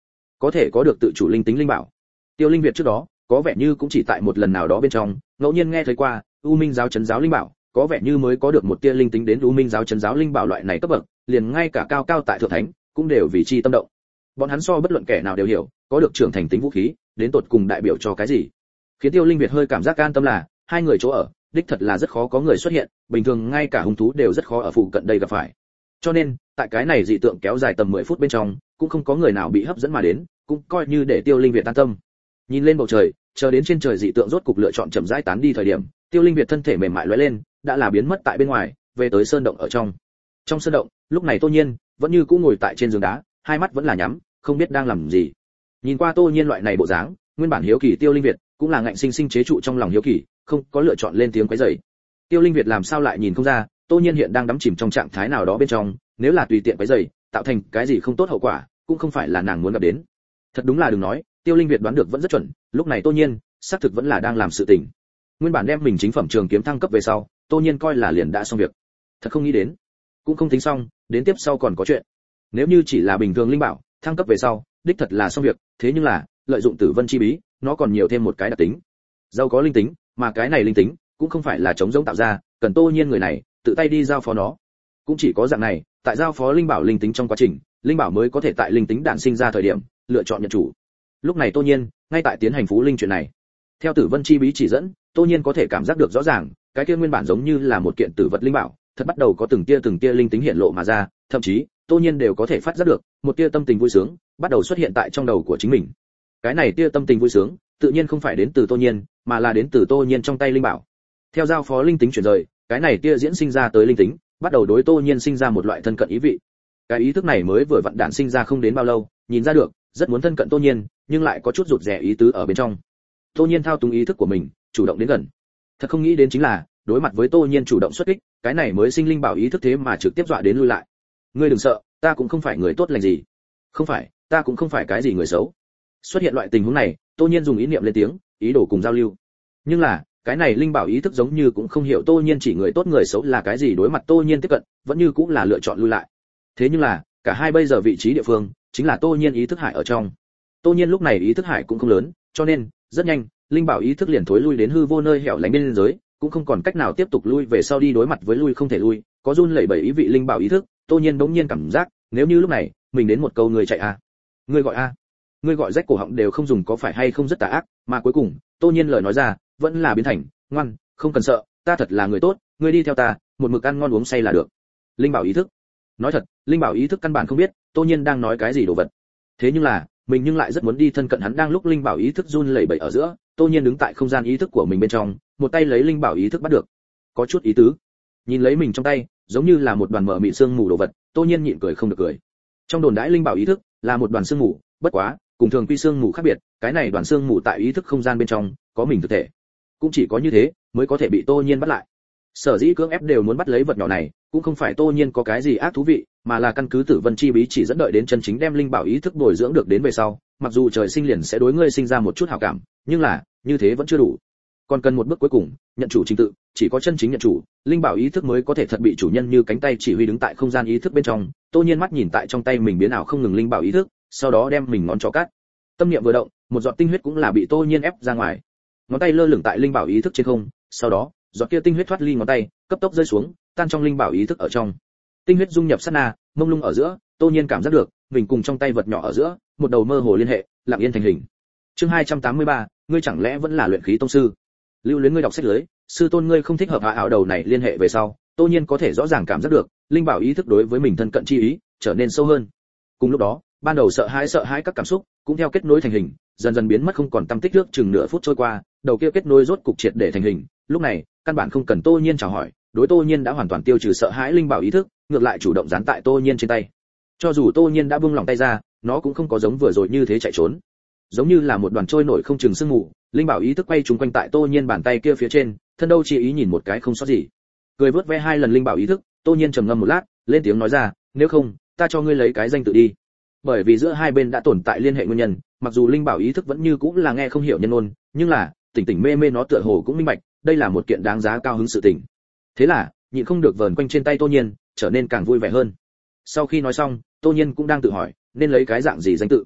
có thể có được tự chủ linh tính linh bảo. Tiêu Linh Việt trước đó có vẻ như cũng chỉ tại một lần nào đó bên trong ngẫu nhiên nghe thấy qua U Minh giáo trấn giáo linh bảo, có vẻ như mới có được một tia linh tính đến U Minh giáo trấn giáo linh bảo loại này cấp bậc, liền ngay cả cao cao tại thượng thánh cũng đều vì chi tâm động. Bọn hắn so bất luận kẻ nào đều hiểu, có được trưởng thành tính vũ khí, đến tột cùng đại biểu cho cái gì. Khiến Tiêu Linh Việt hơi cảm giác an tâm là, hai người chỗ ở, đích thật là rất khó có người xuất hiện, bình thường ngay cả hung thú đều rất khó ở phụ cận đây gặp phải. Cho nên, tại cái này dị tượng kéo dài tầm mười phút bên trong, cũng không có người nào bị hấp dẫn mà đến, cũng coi như để Tiêu Linh Việt an tâm. Nhìn lên bầu trời, chờ đến trên trời dị tượng rốt cục lựa chọn chậm rãi tán đi thời điểm, Tiêu Linh Việt thân thể mềm mại lóe lên, đã là biến mất tại bên ngoài, về tới sơn động ở trong. Trong sơn động, lúc này Tô Nhiên vẫn như cũ ngồi tại trên giường đá, hai mắt vẫn là nhắm, không biết đang làm gì. Nhìn qua Tô Nhiên loại này bộ dáng, nguyên bản hiếu kỳ Tiêu Linh Việt cũng là ngạnh sinh sinh chế trụ trong lòng hiếu kỳ, không có lựa chọn lên tiếng quấy rầy. Tiêu Linh Việt làm sao lại nhìn không ra, Tô Nhiên hiện đang đắm chìm trong trạng thái nào đó bên trong, nếu là tùy tiện quấy rầy, tạo thành cái gì không tốt hậu quả, cũng không phải là nàng muốn gặp đến. Thật đúng là đừng nói, Tiêu Linh Việt đoán được vẫn rất chuẩn, lúc này Tô Nhiên xác thực vẫn là đang làm sự tình. Nguyên bản đem mình chính phẩm trường kiếm thăng cấp về sau, Tô Nhiên coi là liền đã xong việc. Thật không nghĩ đến, cũng không tính xong, đến tiếp sau còn có chuyện. Nếu như chỉ là bình thường linh bảo, thăng cấp về sau, đích thật là xong việc, thế nhưng là, lợi dụng Tử Vân chi bí, nó còn nhiều thêm một cái đặc tính. Giàu có linh tính, mà cái này linh tính cũng không phải là chống rỗng tạo ra, cần Tô Nhiên người này tự tay đi giao phó nó. Cũng chỉ có dạng này, tại giao phó linh bảo linh tính trong quá trình, linh bảo mới có thể tại linh tính đản sinh ra thời điểm, lựa chọn nhận chủ. Lúc này Tô Nhiên ngay tại tiến hành phú linh chuyện này. Theo Tử Vân chi bí chỉ dẫn, Tô Nhiên có thể cảm giác được rõ ràng, cái kia nguyên bản giống như là một kiện tử vật linh bảo, thật bắt đầu có từng tia từng tia linh tính hiện lộ mà ra, thậm chí, Tô Nhiên đều có thể phát giác được, một tia tâm tình vui sướng bắt đầu xuất hiện tại trong đầu của chính mình. Cái này tia tâm tình vui sướng, tự nhiên không phải đến từ Tô Nhiên, mà là đến từ Tô Nhiên trong tay linh bảo. Theo giao phó linh tính chuyển rời, cái này tia diễn sinh ra tới linh tính, bắt đầu đối Tô Nhiên sinh ra một loại thân cận ý vị. Cái ý thức này mới vừa vặn đản sinh ra không đến bao lâu, nhìn ra được, rất muốn thân cận Tô Nhiên, nhưng lại có chút rụt rè ý tứ ở bên trong. Tô Nhiên thao túng ý thức của mình, chủ động đến gần. Thật không nghĩ đến chính là, đối mặt với Tô Nhiên chủ động xuất kích, cái này mới sinh linh bảo ý thức thế mà trực tiếp dọa đến lui lại. Ngươi đừng sợ, ta cũng không phải người tốt lành gì. Không phải, ta cũng không phải cái gì người xấu. Xuất hiện loại tình huống này, Tô Nhiên dùng ý niệm lên tiếng, ý đồ cùng giao lưu. Nhưng là, cái này linh bảo ý thức giống như cũng không hiểu Tô Nhiên chỉ người tốt người xấu là cái gì, đối mặt Tô Nhiên tiếp cận, vẫn như cũng là lựa chọn lui lại. Thế nhưng là, cả hai bây giờ vị trí địa phương, chính là Tô Nhiên ý thức hải ở trong. Tô Nhiên lúc này ý thức hải cũng không lớn, cho nên, rất nhanh, linh bảo ý thức liền thối lui đến hư vô nơi hẻo lánh bên giới, cũng không còn cách nào tiếp tục lui về sau đi, đối mặt với lui không thể lui, có run lẩy bẩy ý vị linh bảo ý thức, Tô Nhiên bỗng nhiên cảm giác, nếu như lúc này, mình đến một câu người chạy a, người gọi a, người gọi rách cổ họng đều không dùng có phải hay không rất tà ác, mà cuối cùng, Tô Nhiên lời nói ra, vẫn là biến thành, ngoan, không cần sợ, ta thật là người tốt, ngươi đi theo ta, một mực ăn ngon uống say là được. Linh bảo ý thức. Nói thật, linh bảo ý thức căn bản không biết, Tô Nhiên đang nói cái gì đồ vật. Thế nhưng là, mình nhưng lại rất muốn đi thân cận hắn, đang lúc linh bảo ý thức run lẩy bẩy ở giữa, Tô Nhiên đứng tại không gian ý thức của mình bên trong, một tay lấy linh bảo ý thức bắt được. Có chút ý tứ. Nhìn lấy mình trong tay, giống như là một đoàn mở mịn sương mù đồ vật, Tô Nhiên nhịn cười không được cười. Trong đồn đãi linh bảo ý thức là một đoàn sương mù, bất quá, cùng thường quy sương mù khác biệt, cái này đoàn sương mù tại ý thức không gian bên trong, có mình thực thể. Cũng chỉ có như thế, mới có thể bị Tô Nhiên bắt lại. Sở dĩ cưỡng ép đều muốn bắt lấy vật nhỏ này, cũng không phải Tô Nhiên có cái gì ác thú vị, mà là căn cứ Tử Vân chi bí chỉ dẫn, đợi đến chân chính đem linh bảo ý thức bồi dưỡng được đến về sau, mặc dù trời sinh liền sẽ đối ngươi sinh ra một chút hảo cảm, nhưng là, như thế vẫn chưa đủ. Còn cần một bước cuối cùng, nhận chủ trình tự, chỉ có chân chính nhận chủ, linh bảo ý thức mới có thể thật bị chủ nhân như cánh tay chỉ huy đứng tại không gian ý thức bên trong. Tô Nhiên mắt nhìn tại trong tay mình biến ảo không ngừng linh bảo ý thức, sau đó đem mình ngón trỏ cắt. Tâm niệm vừa động, một giọt tinh huyết cũng là bị Tô Nhiên ép ra ngoài. Ngón tay lơ lửng tại linh bảo ý thức trên không, sau đó, giọt kia tinh huyết thoát ly ngón tay, cấp tốc rơi xuống, tan trong linh bảo ý thức ở trong. Tinh huyết dung nhập sát na, mông lung ở giữa, Tô Nhiên cảm giác được, mình cùng trong tay vật nhỏ ở giữa, một đầu mơ hồ liên hệ, lặng yên thành hình. Chương hai trăm tám mươi ba, ngươi chẳng lẽ vẫn là luyện khí tông sư? Lưu Luyến ngươi đọc sách lưới, sư tôn ngươi không thích hợp hạ ảo đầu này liên hệ về sau, Tô Nhiên có thể rõ ràng cảm giác được, linh bảo ý thức đối với mình thân cận chi ý, trở nên sâu hơn. Cùng lúc đó, ban đầu sợ hãi sợ hãi các cảm xúc, cũng theo kết nối thành hình, dần dần biến mất không còn tăm tích nước, chừng nửa phút trôi qua, đầu kia kết nối rốt cục triệt để thành hình, lúc này, căn bản không cần Tô Nhiên chào hỏi, đối Tô Nhiên đã hoàn toàn tiêu trừ sợ hãi linh bảo ý thức, ngược lại chủ động dán tại Tô Nhiên trên tay. Cho dù Tô Nhiên đã buông lòng tay ra, nó cũng không có giống vừa rồi như thế chạy trốn, giống như là một đoàn trôi nổi không chừng sương mù, linh bảo ý thức quay trúng quanh tại Tô Nhiên bàn tay kia phía trên, thân đâu chỉ ý nhìn một cái không sót gì. Cười vớt ve hai lần linh bảo ý thức, Tô Nhiên trầm ngâm một lát, lên tiếng nói ra, nếu không, ta cho ngươi lấy cái danh tự đi. Bởi vì giữa hai bên đã tồn tại liên hệ nguyên nhân, mặc dù linh bảo ý thức vẫn như cũng là nghe không hiểu nhân ngôn, nhưng là tỉnh tỉnh mê mê nó tựa hồ cũng minh bạch, đây là một kiện đáng giá cao hứng sự tình. Thế là, nhịn không được vờn quanh trên tay Tô Nhiên, trở nên càng vui vẻ hơn. Sau khi nói xong, Tô Nhiên cũng đang tự hỏi, nên lấy cái dạng gì danh tự.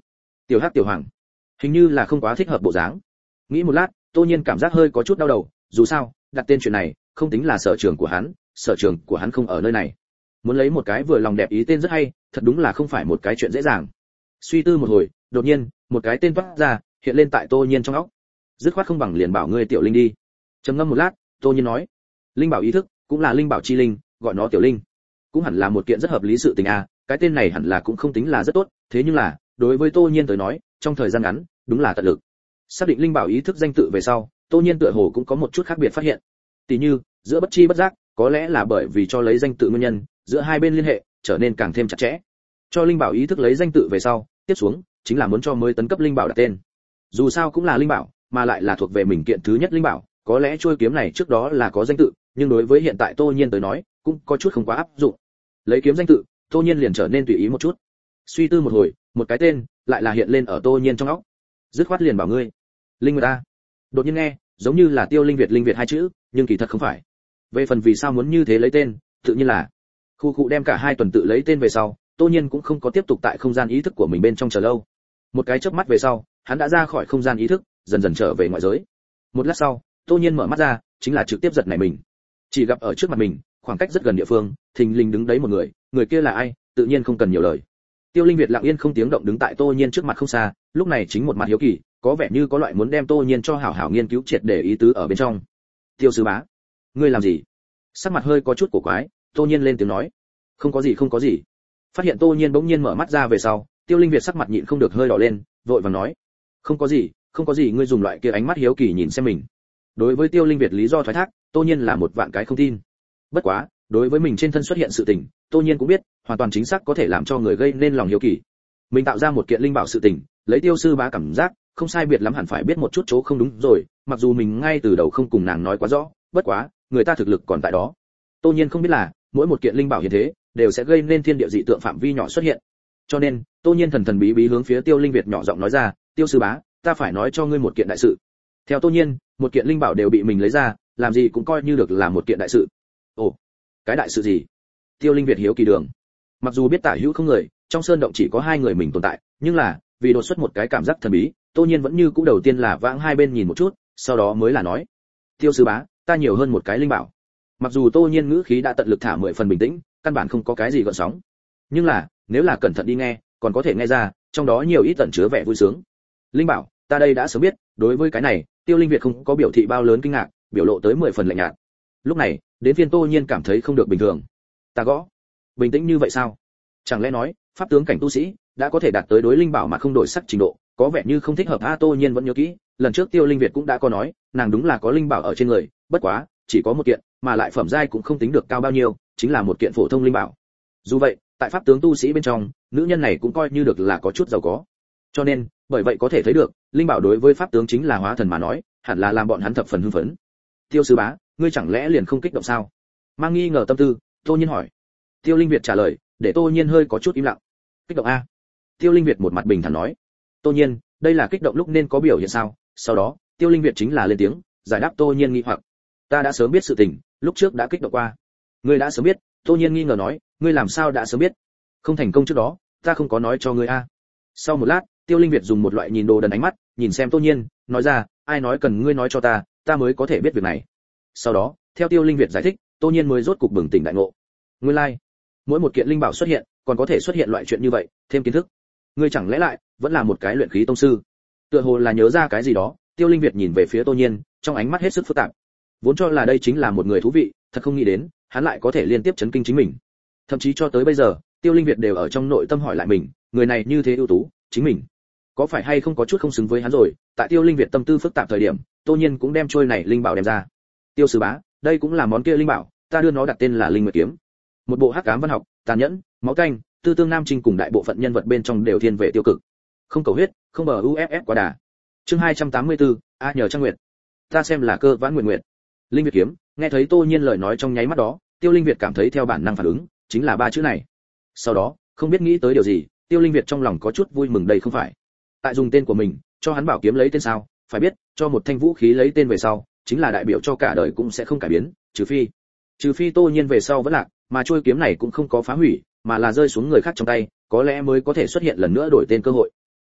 Tiểu Hắc tiểu Hoàng, hình như là không quá thích hợp bộ dáng. Nghĩ một lát, Tô Nhiên cảm giác hơi có chút đau đầu, dù sao, đặt tên chuyện này, không tính là sở trường của hắn, sở trường của hắn không ở nơi này. Muốn lấy một cái vừa lòng đẹp ý tên rất hay, thật đúng là không phải một cái chuyện dễ dàng. Suy tư một hồi, đột nhiên, một cái tên toát ra, hiện lên tại Tô Nhiên trong óc. Dứt khoát không bằng liền bảo ngươi Tiểu Linh đi. Trầm ngâm một lát, Tô Nhiên nói, Linh bảo ý thức, cũng là linh bảo chi linh, gọi nó Tiểu Linh, cũng hẳn là một kiện rất hợp lý sự tình a, à. Cái tên này hẳn là cũng không tính là rất tốt, thế nhưng là, đối với Tô Nhiên tới nói, trong thời gian ngắn, đúng là tận lực. Xác định linh bảo ý thức danh tự về sau, Tô Nhiên tựa hồ cũng có một chút khác biệt phát hiện. Tỷ như, giữa bất chi bất giác, có lẽ là bởi vì cho lấy danh tự nguyên nhân, giữa hai bên liên hệ trở nên càng thêm chặt chẽ. Cho linh bảo ý thức lấy danh tự về sau, tiếp xuống chính là muốn cho mới tấn cấp linh bảo đặt tên. Dù sao cũng là linh bảo, mà lại là thuộc về mình kiện thứ nhất linh bảo, có lẽ trôi kiếm này trước đó là có danh tự, nhưng đối với hiện tại Tô Nhiên tới nói, cũng có chút không quá áp dụng. Lấy kiếm danh tự, Tô Nhiên liền trở nên tùy ý một chút. Suy tư một hồi, một cái tên lại là hiện lên ở Tô Nhiên trong óc. Dứt khoát liền bảo ngươi, Linh Nguyệt a. Đột nhiên nghe, giống như là Tiêu Linh Việt Linh Việt hai chữ, nhưng kỳ thật không phải. Về phần vì sao muốn như thế lấy tên, tự nhiên là khu khu đem cả hai tuần tự lấy tên về sau, Tô Nhiên cũng không có tiếp tục tại không gian ý thức của mình bên trong chờ lâu. Một cái chớp mắt về sau, hắn đã ra khỏi không gian ý thức, dần dần trở về ngoại giới. Một lát sau, Tô Nhiên mở mắt ra, chính là trực tiếp giật nảy mình. Chỉ gặp ở trước mặt mình, khoảng cách rất gần địa phương, thình lình đứng đấy một người, người kia là ai, tự nhiên không cần nhiều lời. Tiêu Linh Việt lặng yên không tiếng động đứng tại Tô Nhiên trước mặt không xa, lúc này chính một mặt hiếu kỳ, có vẻ như có loại muốn đem Tô Nhiên cho hảo hảo nghiên cứu triệt để ý tứ ở bên trong. Tiêu sư bá, ngươi làm gì? Sắc mặt hơi có chút cổ quái, Tô Nhiên lên tiếng nói, không có gì không có gì. Phát hiện Tô Nhiên bỗng nhiên mở mắt ra về sau, Tiêu Linh Việt sắc mặt nhịn không được hơi đỏ lên, vội vàng nói, không có gì, không có gì. Ngươi dùng loại kia ánh mắt hiếu kỳ nhìn xem mình. Đối với Tiêu Linh Việt lý do thoái thác, Tô Nhiên là một vạn cái không tin. Bất quá, đối với mình trên thân xuất hiện sự tình, Tô Nhiên cũng biết, hoàn toàn chính xác có thể làm cho người gây nên lòng hiếu kỳ. Mình tạo ra một kiện linh bảo sự tình, lấy Tiêu sư bá cảm giác, không sai biệt lắm hẳn phải biết một chút chỗ không đúng rồi, mặc dù mình ngay từ đầu không cùng nàng nói quá rõ, bất quá, người ta thực lực còn tại đó. Tô Nhiên không biết là, mỗi một kiện linh bảo hiện thế, đều sẽ gây nên thiên địa dị tượng phạm vi nhỏ xuất hiện. Cho nên, Tô Nhiên thần thần bí bí hướng phía Tiêu Linh Việt nhỏ giọng nói ra, Tiêu sư bá, ta phải nói cho ngươi một kiện đại sự. Theo Tô Nhiên, một kiện linh bảo đều bị mình lấy ra, làm gì cũng coi như được là một kiện đại sự. Ồ, cái đại sự gì? Tiêu Linh Việt hiếu kỳ đường. Mặc dù biết tả hữu không người, trong sơn động chỉ có hai người mình tồn tại, nhưng là, vì đột xuất một cái cảm giác thần bí, Tô Nhiên vẫn như cũ đầu tiên là vãng hai bên nhìn một chút, sau đó mới là nói, Tiêu sư bá, ta nhiều hơn một cái linh bảo. Mặc dù Tô Nhiên ngữ khí đã tận lực thả mười phần bình tĩnh, căn bản không có cái gì gợn sóng, nhưng là, nếu là cẩn thận đi nghe, còn có thể nghe ra, trong đó nhiều ít tẩn chứa vẻ vui sướng. Linh bảo, ta đây đã sớm biết, đối với cái này, Tiêu Linh Việt không có biểu thị bao lớn kinh ngạc, biểu lộ tới mười phần lạnh nhạt. Lúc này, đến phiên Tô Nhiên cảm thấy không được bình thường. Ta gõ, bình tĩnh như vậy sao? Chẳng lẽ nói, pháp tướng cảnh tu sĩ đã có thể đạt tới đối linh bảo mà không đổi sắc trình độ, có vẻ như không thích hợp a. Tô Nhiên vẫn nhớ kỹ, lần trước Tiêu Linh Việt cũng đã có nói, nàng đúng là có linh bảo ở trên người, bất quá, chỉ có một kiện, mà lại phẩm giai cũng không tính được cao bao nhiêu, chính là một kiện phổ thông linh bảo. Dù vậy, tại pháp tướng tu sĩ bên trong, nữ nhân này cũng coi như được là có chút giàu có. Cho nên, bởi vậy có thể thấy được, linh bảo đối với pháp tướng chính là hóa thần mà nói, hẳn là làm bọn hắn thập phần hưng phấn. Tiêu sư bá, ngươi chẳng lẽ liền không kích động sao? Mang nghi ngờ tâm tư, Tô Nhiên hỏi. Tiêu Linh Việt trả lời, để Tô Nhiên hơi có chút im lặng. Kích động a? Tiêu Linh Việt một mặt bình thản nói. Tô Nhiên, đây là kích động lúc nên có biểu hiện sao? Sau đó, Tiêu Linh Việt chính là lên tiếng, giải đáp Tô Nhiên nghi hoặc. Ta đã sớm biết sự tình, lúc trước đã kích động qua. Ngươi đã sớm biết? Tô Nhiên nghi ngờ nói, ngươi làm sao đã sớm biết? Không thành công trước đó, ta không có nói cho ngươi a. Sau một lát, Tiêu Linh Việt dùng một loại nhìn đồ đần ánh mắt, nhìn xem Tô Nhiên, nói ra, ai nói cần ngươi nói cho ta, ta mới có thể biết việc này. Sau đó, theo Tiêu Linh Việt giải thích, Tô Nhiên mới rốt cục bừng tỉnh đại ngộ. Nguyên lai, like, mỗi một kiện linh bảo xuất hiện, còn có thể xuất hiện loại chuyện như vậy, thêm kiến thức. Ngươi chẳng lẽ lại vẫn là một cái luyện khí tông sư? Tựa hồ là nhớ ra cái gì đó, Tiêu Linh Việt nhìn về phía Tô Nhiên, trong ánh mắt hết sức phức tạp. Vốn cho là đây chính là một người thú vị, thật không nghĩ đến, hắn lại có thể liên tiếp chấn kinh chính mình. Thậm chí cho tới bây giờ, Tiêu Linh Việt đều ở trong nội tâm hỏi lại mình, người này như thế ưu tú, chính mình có phải hay không có chút không xứng với hắn rồi? Tại Tiêu Linh Việt tâm tư phức tạp thời điểm, Tô Nhiên cũng đem trôi này linh bảo đem ra. Tiêu sư bá, đây cũng là món kia linh bảo, ta đưa nó đặt tên là Linh Nguyệt kiếm. Một bộ hắc ám văn học, tàn nhẫn, máu tanh, tư tương nam trinh cùng đại bộ phận nhân vật bên trong đều thiên về tiêu cực. Không cầu huyết, không bờ u ép ép quá đà. Chương hai trăm tám mươi tư, a nhờ Trang Nguyệt. Ta xem là cơ vãn nguyện nguyện. Linh Việt kiếm, nghe thấy Tô Nhiên lời nói trong nháy mắt đó, Tiêu Linh Việt cảm thấy theo bản năng phản ứng, chính là ba chữ này. Sau đó, không biết nghĩ tới điều gì, Tiêu Linh Việt trong lòng có chút vui mừng đây không phải. Tại dùng tên của mình, cho hắn bảo kiếm lấy tên sao? Phải biết, cho một thanh vũ khí lấy tên về sau, chính là đại biểu cho cả đời cũng sẽ không cải biến, trừ phi, trừ phi Tô Nhiên về sau vẫn lạc, mà trôi kiếm này cũng không có phá hủy, mà là rơi xuống người khác trong tay, có lẽ mới có thể xuất hiện lần nữa đổi tên cơ hội.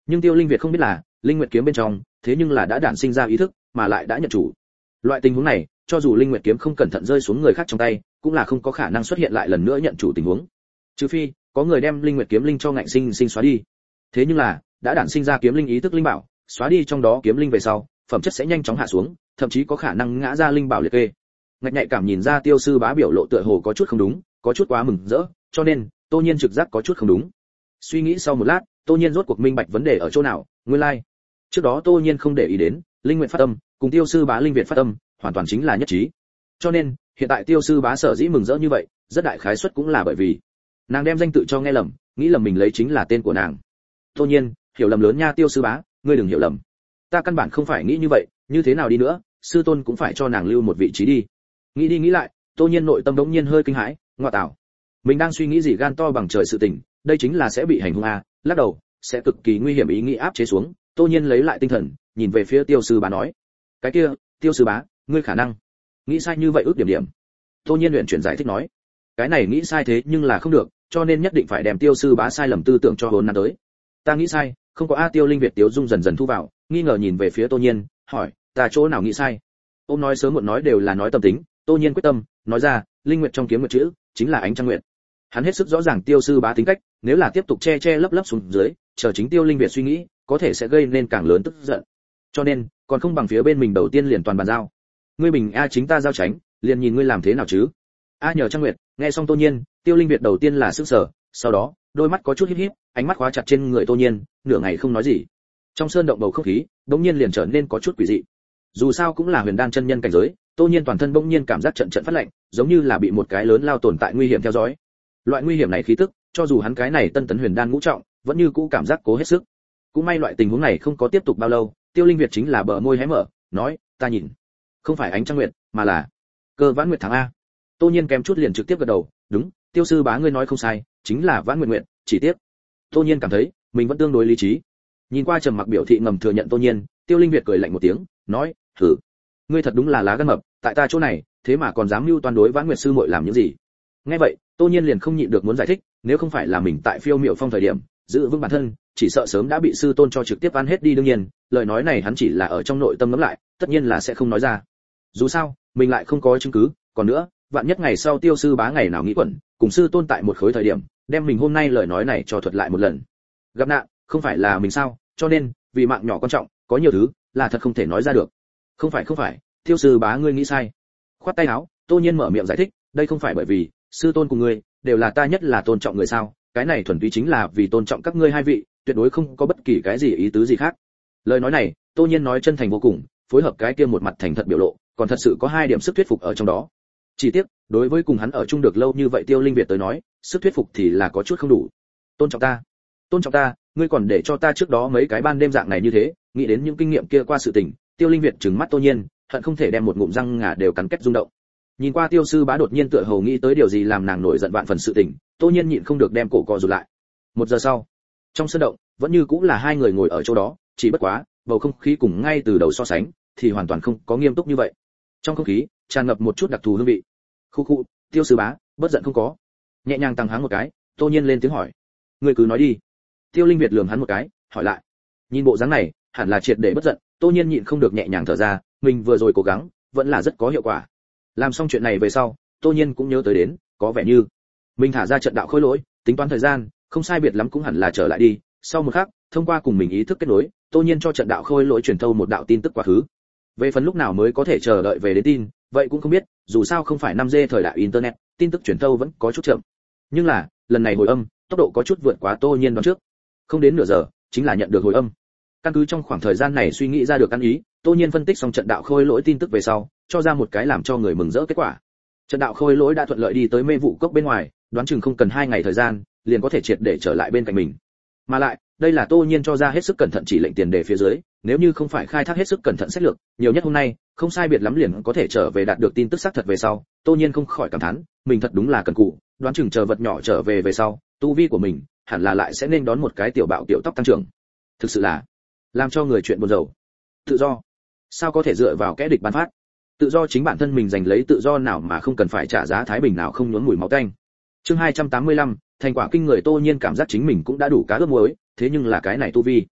Nhưng Tiêu Linh Việt không biết là, Linh Nguyệt kiếm bên trong, thế nhưng là đã đản sinh ra ý thức, mà lại đã nhận chủ. Loại tình huống này, cho dù Linh Nguyệt kiếm không cẩn thận rơi xuống người khác trong tay, cũng là không có khả năng xuất hiện lại lần nữa nhận chủ tình huống. Trừ phi, có người đem Linh Nguyệt kiếm linh cho ngạnh sinh sinh xóa đi. Thế nhưng là, đã đản sinh ra kiếm linh ý thức linh bảo, xóa đi trong đó kiếm linh về sau, phẩm chất sẽ nhanh chóng hạ xuống, thậm chí có khả năng ngã ra linh bảo liệt kê. Ngạch nhạy cảm nhìn ra Tiêu sư bá biểu lộ tựa hồ có chút không đúng, có chút quá mừng rỡ, cho nên, Tô Nhiên trực giác có chút không đúng. Suy nghĩ sau một lát, Tô Nhiên rốt cuộc minh bạch vấn đề ở chỗ nào, nguyên lai. Like. Trước đó Tô Nhiên không để ý đến, linh nguyện phát âm, cùng Tiêu sư bá linh việt phát âm, hoàn toàn chính là nhất trí. Cho nên, hiện tại Tiêu sư bá sở dĩ mừng rỡ như vậy, rất đại khái suất cũng là bởi vì nàng đem danh tự cho nghe lầm, nghĩ lầm mình lấy chính là tên của nàng. Tô Nhiên, hiểu lầm lớn nha Tiêu sư bá, ngươi đừng hiểu lầm. Ta căn bản không phải nghĩ như vậy, như thế nào đi nữa, sư tôn cũng phải cho nàng lưu một vị trí đi. Nghĩ đi nghĩ lại, Tô Nhiên nội tâm đống nhiên hơi kinh hãi, ngoại tảo. Mình đang suy nghĩ gì gan to bằng trời sự tình, đây chính là sẽ bị hành hung a, lắc đầu, sẽ cực kỳ nguy hiểm ý nghĩ áp chế xuống. Tô Nhiên lấy lại tinh thần, nhìn về phía Tiêu sư bá nói: "Cái kia, Tiêu sư bá, ngươi khả năng nghĩ sai như vậy ước điểm điểm." Tô Nhiên luyện chuyển giải thích nói: "Cái này nghĩ sai thế nhưng là không được, cho nên nhất định phải đem Tiêu sư bá sai lầm tư tưởng cho hồn nan tới." "Ta nghĩ sai, không có a." Tiêu Linh Việt Tiêu Dung dần dần thu vào, nghi ngờ nhìn về phía Tô Nhiên, hỏi: "Ta chỗ nào nghĩ sai?" Ông nói sớm muộn nói đều là nói tâm tính, Tô Nhiên quyết tâm, nói ra: "Linh nguyệt trong kiếm nguyệt chữ, chính là ánh trăng nguyệt." Hắn hết sức rõ ràng Tiêu sư bá tính cách, nếu là tiếp tục che che lấp lấp xuống dưới, chờ chính Tiêu Linh Việt suy nghĩ, có thể sẽ gây nên càng lớn tức giận. Cho nên, còn không bằng phía bên mình đầu tiên liền toàn bàn giao. Ngươi bình a chính ta giao tránh, liền nhìn ngươi làm thế nào chứ. A nhờ Trăng Nguyệt, nghe xong Tô Nhiên, Tiêu Linh Việt đầu tiên là sững sờ, sau đó, đôi mắt có chút híp híp, ánh mắt khóa chặt trên người Tô Nhiên, nửa ngày không nói gì. Trong sơn động bầu không khí, bỗng nhiên liền trở nên có chút quỷ dị. Dù sao cũng là huyền đan chân nhân cảnh giới, Tô Nhiên toàn thân bỗng nhiên cảm giác trận trận phát lạnh, giống như là bị một cái lớn lao tồn tại nguy hiểm theo dõi. Loại nguy hiểm này khí tức, cho dù hắn cái này tân tấn huyền đan ngũ trọng, vẫn như cũ cảm giác cố hết sức. Cũng may loại tình huống này không có tiếp tục bao lâu, Tiêu Linh Việt chính là bờ môi hé mở, nói: "Ta nhìn, không phải ánh trăng nguyệt, mà là Cơ Vãn Nguyệt thắng a." Tô Nhiên kém chút liền trực tiếp gật đầu, "Đúng, Tiêu sư bá ngươi nói không sai, chính là Vãn Nguyệt Nguyệt, chỉ tiếc." Tô Nhiên cảm thấy, mình vẫn tương đối lý trí. Nhìn qua trầm mặc biểu thị ngầm thừa nhận Tô Nhiên, Tiêu Linh Việt cười lạnh một tiếng, nói: "Thử, ngươi thật đúng là lá gan mập, tại ta chỗ này, thế mà còn dám mưu toan đối Vãn Nguyệt sư muội làm những gì?" Nghe vậy, Tô Nhiên liền không nhịn được muốn giải thích, nếu không phải là mình tại Phiêu Miểu Phong thời điểm, giữ vững bản thân, chỉ sợ sớm đã bị sư tôn cho trực tiếp ăn hết đi. Đương nhiên, lời nói này hắn chỉ là ở trong nội tâm ngẫm lại, tất nhiên là sẽ không nói ra. Dù sao, mình lại không có chứng cứ, còn nữa, vạn nhất ngày sau Tiêu sư bá ngày nào nghĩ quẩn, cùng sư tôn tại một khối thời điểm, đem mình hôm nay lời nói này cho thuật lại một lần. Gặp nạn, không phải là mình sao, cho nên, vì mạng nhỏ quan trọng, có nhiều thứ là thật không thể nói ra được. Không phải không phải, Tiêu sư bá ngươi nghĩ sai. Khoát tay áo, Tô Nhiên mở miệng giải thích, đây không phải bởi vì sư tôn cùng ngươi đều là ta nhất là tôn trọng người sao, cái này thuần túy chính là vì tôn trọng các ngươi hai vị, tuyệt đối không có bất kỳ cái gì ý tứ gì khác. Lời nói này, Tô Nhiên nói chân thành vô cùng, phối hợp cái kia một mặt thành thật biểu lộ, còn thật sự có hai điểm sức thuyết phục ở trong đó. Chỉ tiếc, đối với cùng hắn ở chung được lâu như vậy Tiêu Linh Việt tới nói, sức thuyết phục thì là có chút không đủ. Tôn trọng ta, tôn trọng ta, ngươi còn để cho ta trước đó mấy cái ban đêm dạng này như thế, nghĩ đến những kinh nghiệm kia qua sự tình. Tiêu Linh Việt trừng mắt Tô Nhiên, hận không thể đem một ngụm răng ngà đều cắn kết rung động. Nhìn qua Tiêu sư bá đột nhiên tựa hồ nghĩ tới điều gì làm nàng nổi giận vạn phần sự tình, Tô Nhiên nhịn không được đem cổ co rụt lại. Một giờ sau, trong sân động, vẫn như cũng là hai người ngồi ở chỗ đó, chỉ bất quá, bầu không khí cùng ngay từ đầu so sánh, thì hoàn toàn không có nghiêm túc như vậy. Trong không khí, tràn ngập một chút đặc thù hương vị. Khu khu, Tiêu sư bá, bất giận không có. Nhẹ nhàng tăng háng một cái, Tô Nhiên lên tiếng hỏi. Ngươi cứ nói đi. Tiêu Linh Việt lườm hắn một cái, hỏi lại. Nhìn bộ dáng này, hẳn là triệt để bất giận, Tô Nhiên nhịn không được nhẹ nhàng thở ra, mình vừa rồi cố gắng, vẫn là rất có hiệu quả. Làm xong chuyện này về sau, Tô Nhiên cũng nhớ tới đến, có vẻ như mình thả ra trận đạo khôi lỗi, tính toán thời gian, không sai biệt lắm cũng hẳn là trở lại đi. Sau một khắc, thông qua cùng mình ý thức kết nối, Tô Nhiên cho trận đạo khôi lỗi truyền thâu một đạo tin tức quá khứ. Về phần lúc nào mới có thể chờ đợi về đến tin, vậy cũng không biết, dù sao không phải năm G thời đại internet, tin tức truyền thâu vẫn có chút chậm. Nhưng là, lần này hồi âm, tốc độ có chút vượt quá Tô Nhiên đoán trước. Không đến nửa giờ, chính là nhận được hồi âm. Căn cứ trong khoảng thời gian này suy nghĩ ra được ăn ý, Tô Nhiên phân tích xong trận đạo khôi lỗi tin tức về sau, cho ra một cái làm cho người mừng rỡ kết quả. Trận đạo khôi lỗi đã thuận lợi đi tới mê vụ cốc bên ngoài, đoán chừng không cần hai ngày thời gian, liền có thể triệt để trở lại bên cạnh mình. Mà lại, đây là Tô Nhiên cho ra hết sức cẩn thận chỉ lệnh tiền đề phía dưới, nếu như không phải khai thác hết sức cẩn thận xét lược, nhiều nhất hôm nay, không sai biệt lắm liền có thể trở về đạt được tin tức xác thật về sau. Tô Nhiên không khỏi cảm thán, mình thật đúng là cần cù, đoán chừng chờ vật nhỏ trở về về sau, tu vi của mình hẳn là lại sẽ nên đón một cái tiểu bạo tiểu tóc tăng trưởng. Thực sự là làm cho người chuyện buồn rầu. Tự do, sao có thể dựa vào kẻ địch ban phát? Tự do chính bản thân mình giành lấy tự do nào mà không cần phải trả giá thái bình nào không nhuốm mùi máu tanh. Chương hai trăm tám mươi lăm, thành quả kinh người Tô Nhiên cảm giác chính mình cũng đã đủ cá ướp muối, thế nhưng là cái này tu vi,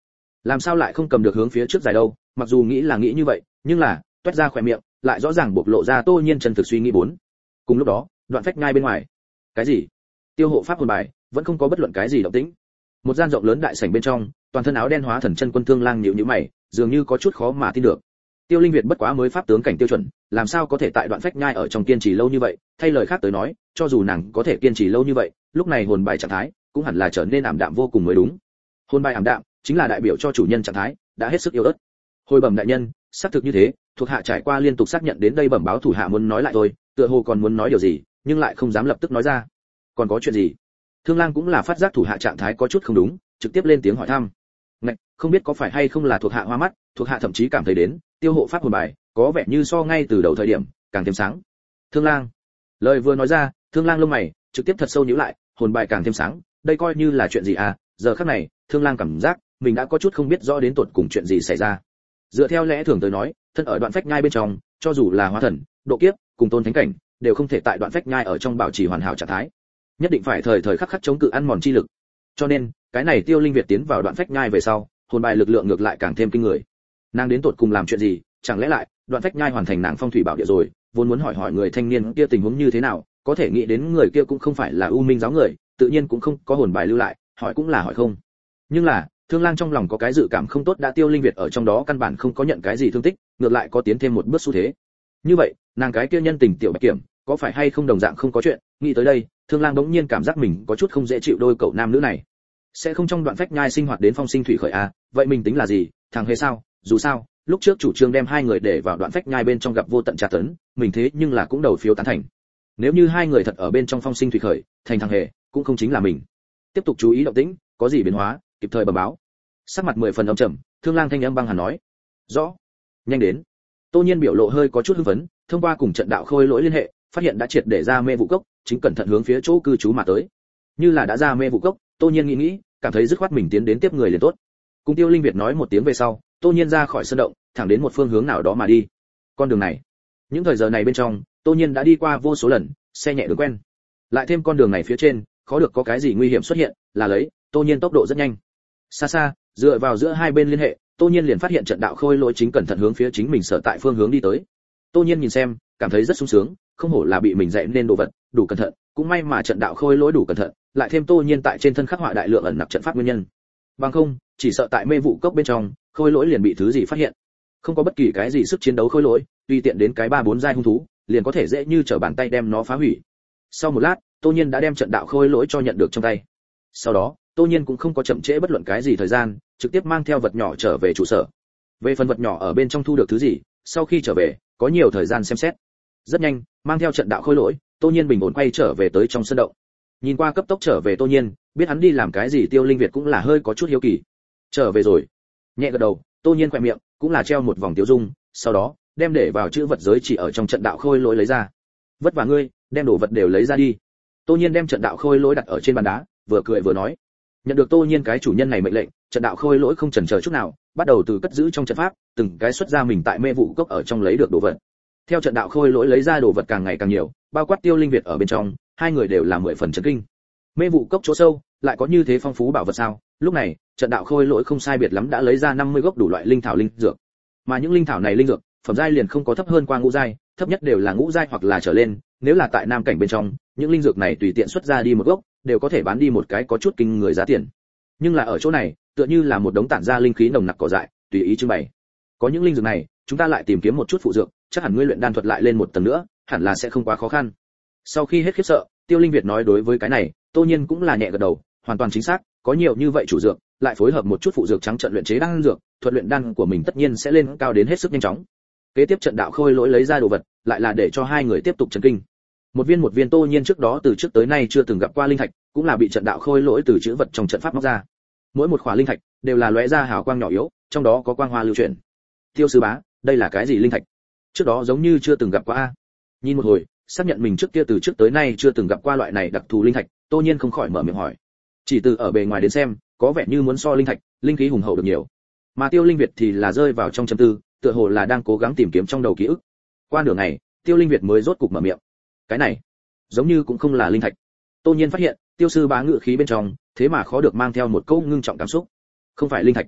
làm sao lại không cầm được hướng phía trước dài đâu? Mặc dù nghĩ là nghĩ như vậy, nhưng là toét ra khỏe miệng lại rõ ràng bộc lộ ra Tô Nhiên chân thực suy nghĩ bốn. Cùng lúc đó, đoạn phách nhai bên ngoài. Cái gì? Tiêu hộ pháp hồn bài vẫn không có bất luận cái gì động tĩnh. Một gian rộng lớn đại sảnh bên trong, toàn thân áo đen hóa thần chân quân Thương Lang nhíu nhíu mày, dường như có chút khó mà tin được. Tiêu Linh Việt bất quá mới pháp tướng cảnh tiêu chuẩn, làm sao có thể tại đoạn phách nhai ở trong kiên trì lâu như vậy? Thay lời khác tới nói, cho dù nàng có thể kiên trì lâu như vậy, lúc này hồn bài trạng thái cũng hẳn là trở nên ảm đạm vô cùng mới đúng. Hồn bài ảm đạm chính là đại biểu cho chủ nhân trạng thái đã hết sức yếu ớt. Hồi bẩm đại nhân, xác thực như thế, thuộc hạ trải qua liên tục xác nhận đến đây bẩm báo thủ hạ muốn nói lại thôi, tựa hồ còn muốn nói điều gì, nhưng lại không dám lập tức nói ra. Còn có chuyện gì? Thương Lang cũng là phát giác thủ hạ trạng thái có chút không đúng, trực tiếp lên tiếng hỏi thăm. Ngạch, không biết có phải hay không là thuộc hạ hoa mắt, thuộc hạ thậm chí cảm thấy đến, tiêu hộ pháp hồn bài có vẻ như so ngay từ đầu thời điểm càng thêm sáng. Thương Lang, lời vừa nói ra, Thương Lang lông mày trực tiếp thật sâu nhíu lại, hồn bài càng thêm sáng, đây coi như là chuyện gì à? Giờ khắc này, Thương Lang cảm giác mình đã có chút không biết rõ đến tột cùng chuyện gì xảy ra. Dựa theo lẽ thường tới nói, thân ở đoạn phách nhai bên trong, cho dù là hóa thần, độ kiếp, cùng tôn thánh cảnh, đều không thể tại đoạn phách nhai ở trong bảo trì hoàn hảo trạng thái, nhất định phải thời thời khắc khắc chống cự ăn mòn chi lực. Cho nên, cái này Tiêu Linh Việt tiến vào đoạn phách nhai về sau, hồn bài lực lượng ngược lại càng thêm kinh người. Nàng đến tột cùng làm chuyện gì? Chẳng lẽ lại đoạn phách nhai hoàn thành nàng phong thủy bảo địa rồi? Vốn muốn hỏi hỏi người thanh niên kia tình huống như thế nào, có thể nghĩ đến người kia cũng không phải là U Minh giáo người, tự nhiên cũng không có hồn bài lưu lại, hỏi cũng là hỏi không. Nhưng là, Thương Lang trong lòng có cái dự cảm không tốt, đã Tiêu Linh Việt ở trong đó căn bản không có nhận cái gì thương tích, ngược lại có tiến thêm một bước xu thế. Như vậy, nàng cái kia nhân tình tiểu Bạch Kiểm, có phải hay không đồng dạng không có chuyện? Nghĩ tới đây, Thương Lang bỗng nhiên cảm giác mình có chút không dễ chịu đôi cậu nam nữ này. Sẽ không trong đoạn phách nhai sinh hoạt đến phong sinh thủy khởi à? Vậy mình tính là gì? Thằng hề sao? Dù sao, lúc trước chủ trương đem hai người để vào đoạn phách nhai bên trong gặp vô tận tra tấn, mình thế nhưng là cũng đầu phiếu tán thành. Nếu như hai người thật ở bên trong phong sinh thủy khởi, thành thằng hề, cũng không chính là mình. Tiếp tục chú ý động tĩnh, có gì biến hóa, kịp thời bẩm báo. Sắc mặt mười phần âm trầm, Thương Lang thanh âm băng hàn nói. Rõ. Nhanh đến. Tô Nhiên biểu lộ hơi có chút hưng phấn, thông qua cùng trận đạo khôi lỗi liên hệ, phát hiện đã triệt để ra mê vụ cốc, chính cẩn thận hướng phía chỗ cư trú mà tới. Như là đã ra mê vụ cốc, Tô Nhiên nghĩ nghĩ, cảm thấy dứt khoát mình tiến đến tiếp người liền tốt. Cùng Tiêu Linh Việt nói một tiếng về sau, Tô Nhiên ra khỏi sân động, thẳng đến một phương hướng nào đó mà đi. Con đường này, những thời giờ này bên trong, Tô Nhiên đã đi qua vô số lần, xe nhẹ đường quen. Lại thêm con đường này phía trên, khó được có cái gì nguy hiểm xuất hiện, là lấy, Tô Nhiên tốc độ rất nhanh. Xa xa, dựa vào giữa hai bên liên hệ, Tô Nhiên liền phát hiện trận đạo khôi lỗi chính cẩn thận hướng phía chính mình sở tại phương hướng đi tới. Tô Nhiên nhìn xem, cảm thấy rất sung sướng, không hổ là bị mình dạy nên đồ vật, đủ cẩn thận, cũng may mà trận đạo khôi lỗi đủ cẩn thận, lại thêm Tô Nhiên tại trên thân khắc họa đại lượng ẩn nặc trận pháp nguyên nhân. Bằng không, chỉ sợ tại mê vụ cốc bên trong, khôi lỗi liền bị thứ gì phát hiện. Không có bất kỳ cái gì sức chiến đấu khôi lỗi, tùy tiện đến cái ba bốn giai hung thú, liền có thể dễ như trở bàn tay đem nó phá hủy. Sau một lát, Tô Nhiên đã đem trận đạo khôi lỗi cho nhận được trong tay. Sau đó, Tô Nhiên cũng không có chậm trễ bất luận cái gì thời gian, trực tiếp mang theo vật nhỏ trở về trụ sở. Về phần vật nhỏ ở bên trong thu được thứ gì, sau khi trở về, có nhiều thời gian xem xét. Rất nhanh, mang theo trận đạo khôi lỗi, Tô Nhiên bình ổn quay trở về tới trong sân động. Nhìn qua cấp tốc trở về Tô Nhiên, biết hắn đi làm cái gì, Tiêu Linh Việt cũng là hơi có chút hiếu kỳ. Trở về rồi. Nhẹ gật đầu, Tô Nhiên khẽ miệng, cũng là treo một vòng tiêu dung, sau đó, đem để vào chữ vật giới chỉ ở trong trận đạo khôi lỗi lấy ra. Vất vả ngươi, đem đồ vật đều lấy ra đi. Tô Nhiên đem trận đạo khôi lỗi đặt ở trên bàn đá, vừa cười vừa nói. Nhận được Tô Nhiên cái chủ nhân này mệnh lệnh, trận đạo khôi lỗi không chần chờ chút nào, bắt đầu từ cất giữ trong trận pháp, từng cái xuất ra mình tại mê vụ cốc ở trong lấy được đồ vật. Theo trận đạo khôi lỗi lấy ra đồ vật càng ngày càng nhiều, bao quát Tiêu Linh Việt ở bên trong, hai người đều là mười phần chấn kinh. Mê vụ cốc chỗ sâu, lại có như thế phong phú bảo vật sao? Lúc này, trận đạo khôi lỗi không sai biệt lắm đã lấy ra năm mươi gốc đủ loại linh thảo linh dược. Mà những linh thảo này linh dược, phẩm giai liền không có thấp hơn qua ngũ giai, thấp nhất đều là ngũ giai hoặc là trở lên, nếu là tại nam cảnh bên trong, những linh dược này tùy tiện xuất ra đi một gốc, đều có thể bán đi một cái có chút kinh người giá tiền. Nhưng là ở chỗ này, tựa như là một đống tản ra linh khí nồng nặc cỏ dại, tùy ý trưng bày. Có những linh dược này, chúng ta lại tìm kiếm một chút phụ dược, chắc hẳn ngươi luyện đan thuật lại lên một tầng nữa, hẳn là sẽ không quá khó khăn. Sau khi hết khiếp sợ, Tiêu Linh Việt nói đối với cái này, Tô Nhiên cũng là nhẹ gật đầu, hoàn toàn chính xác, có nhiều như vậy chủ dược, lại phối hợp một chút phụ dược trắng trận luyện chế đan dược, thuật luyện đan của mình tất nhiên sẽ lên cao đến hết sức nhanh chóng. Kế tiếp trận đạo khôi lỗi lấy ra đồ vật, lại là để cho hai người tiếp tục chấn kinh. Một viên một viên Tô Nhiên trước đó từ trước tới nay chưa từng gặp qua linh thạch, cũng là bị trận đạo khôi lỗi từ chữ vật trong trận pháp móc ra. Mỗi một khỏa linh thạch đều là lóe ra hào quang nhỏ yếu, trong đó có quang hoa lưu chuyển. Tiêu sư bá, đây là cái gì linh thạch? Trước đó giống như chưa từng gặp qua a. Nhìn một hồi, xác nhận mình trước kia từ trước tới nay chưa từng gặp qua loại này đặc thù linh thạch, Tô Nhiên không khỏi mở miệng hỏi. Chỉ từ ở bề ngoài đến xem, có vẻ như muốn so linh thạch, linh khí hùng hậu được nhiều. Mà Tiêu Linh Việt thì là rơi vào trong trầm tư, tựa hồ là đang cố gắng tìm kiếm trong đầu ký ức. Qua nửa ngày, Tiêu Linh Việt mới rốt cục mở miệng. Cái này, giống như cũng không là linh thạch. Tô Nhiên phát hiện, Tiêu sư bá ngự khí bên trong, thế mà khó được mang theo một câu ngưng trọng cảm xúc. Không phải linh thạch.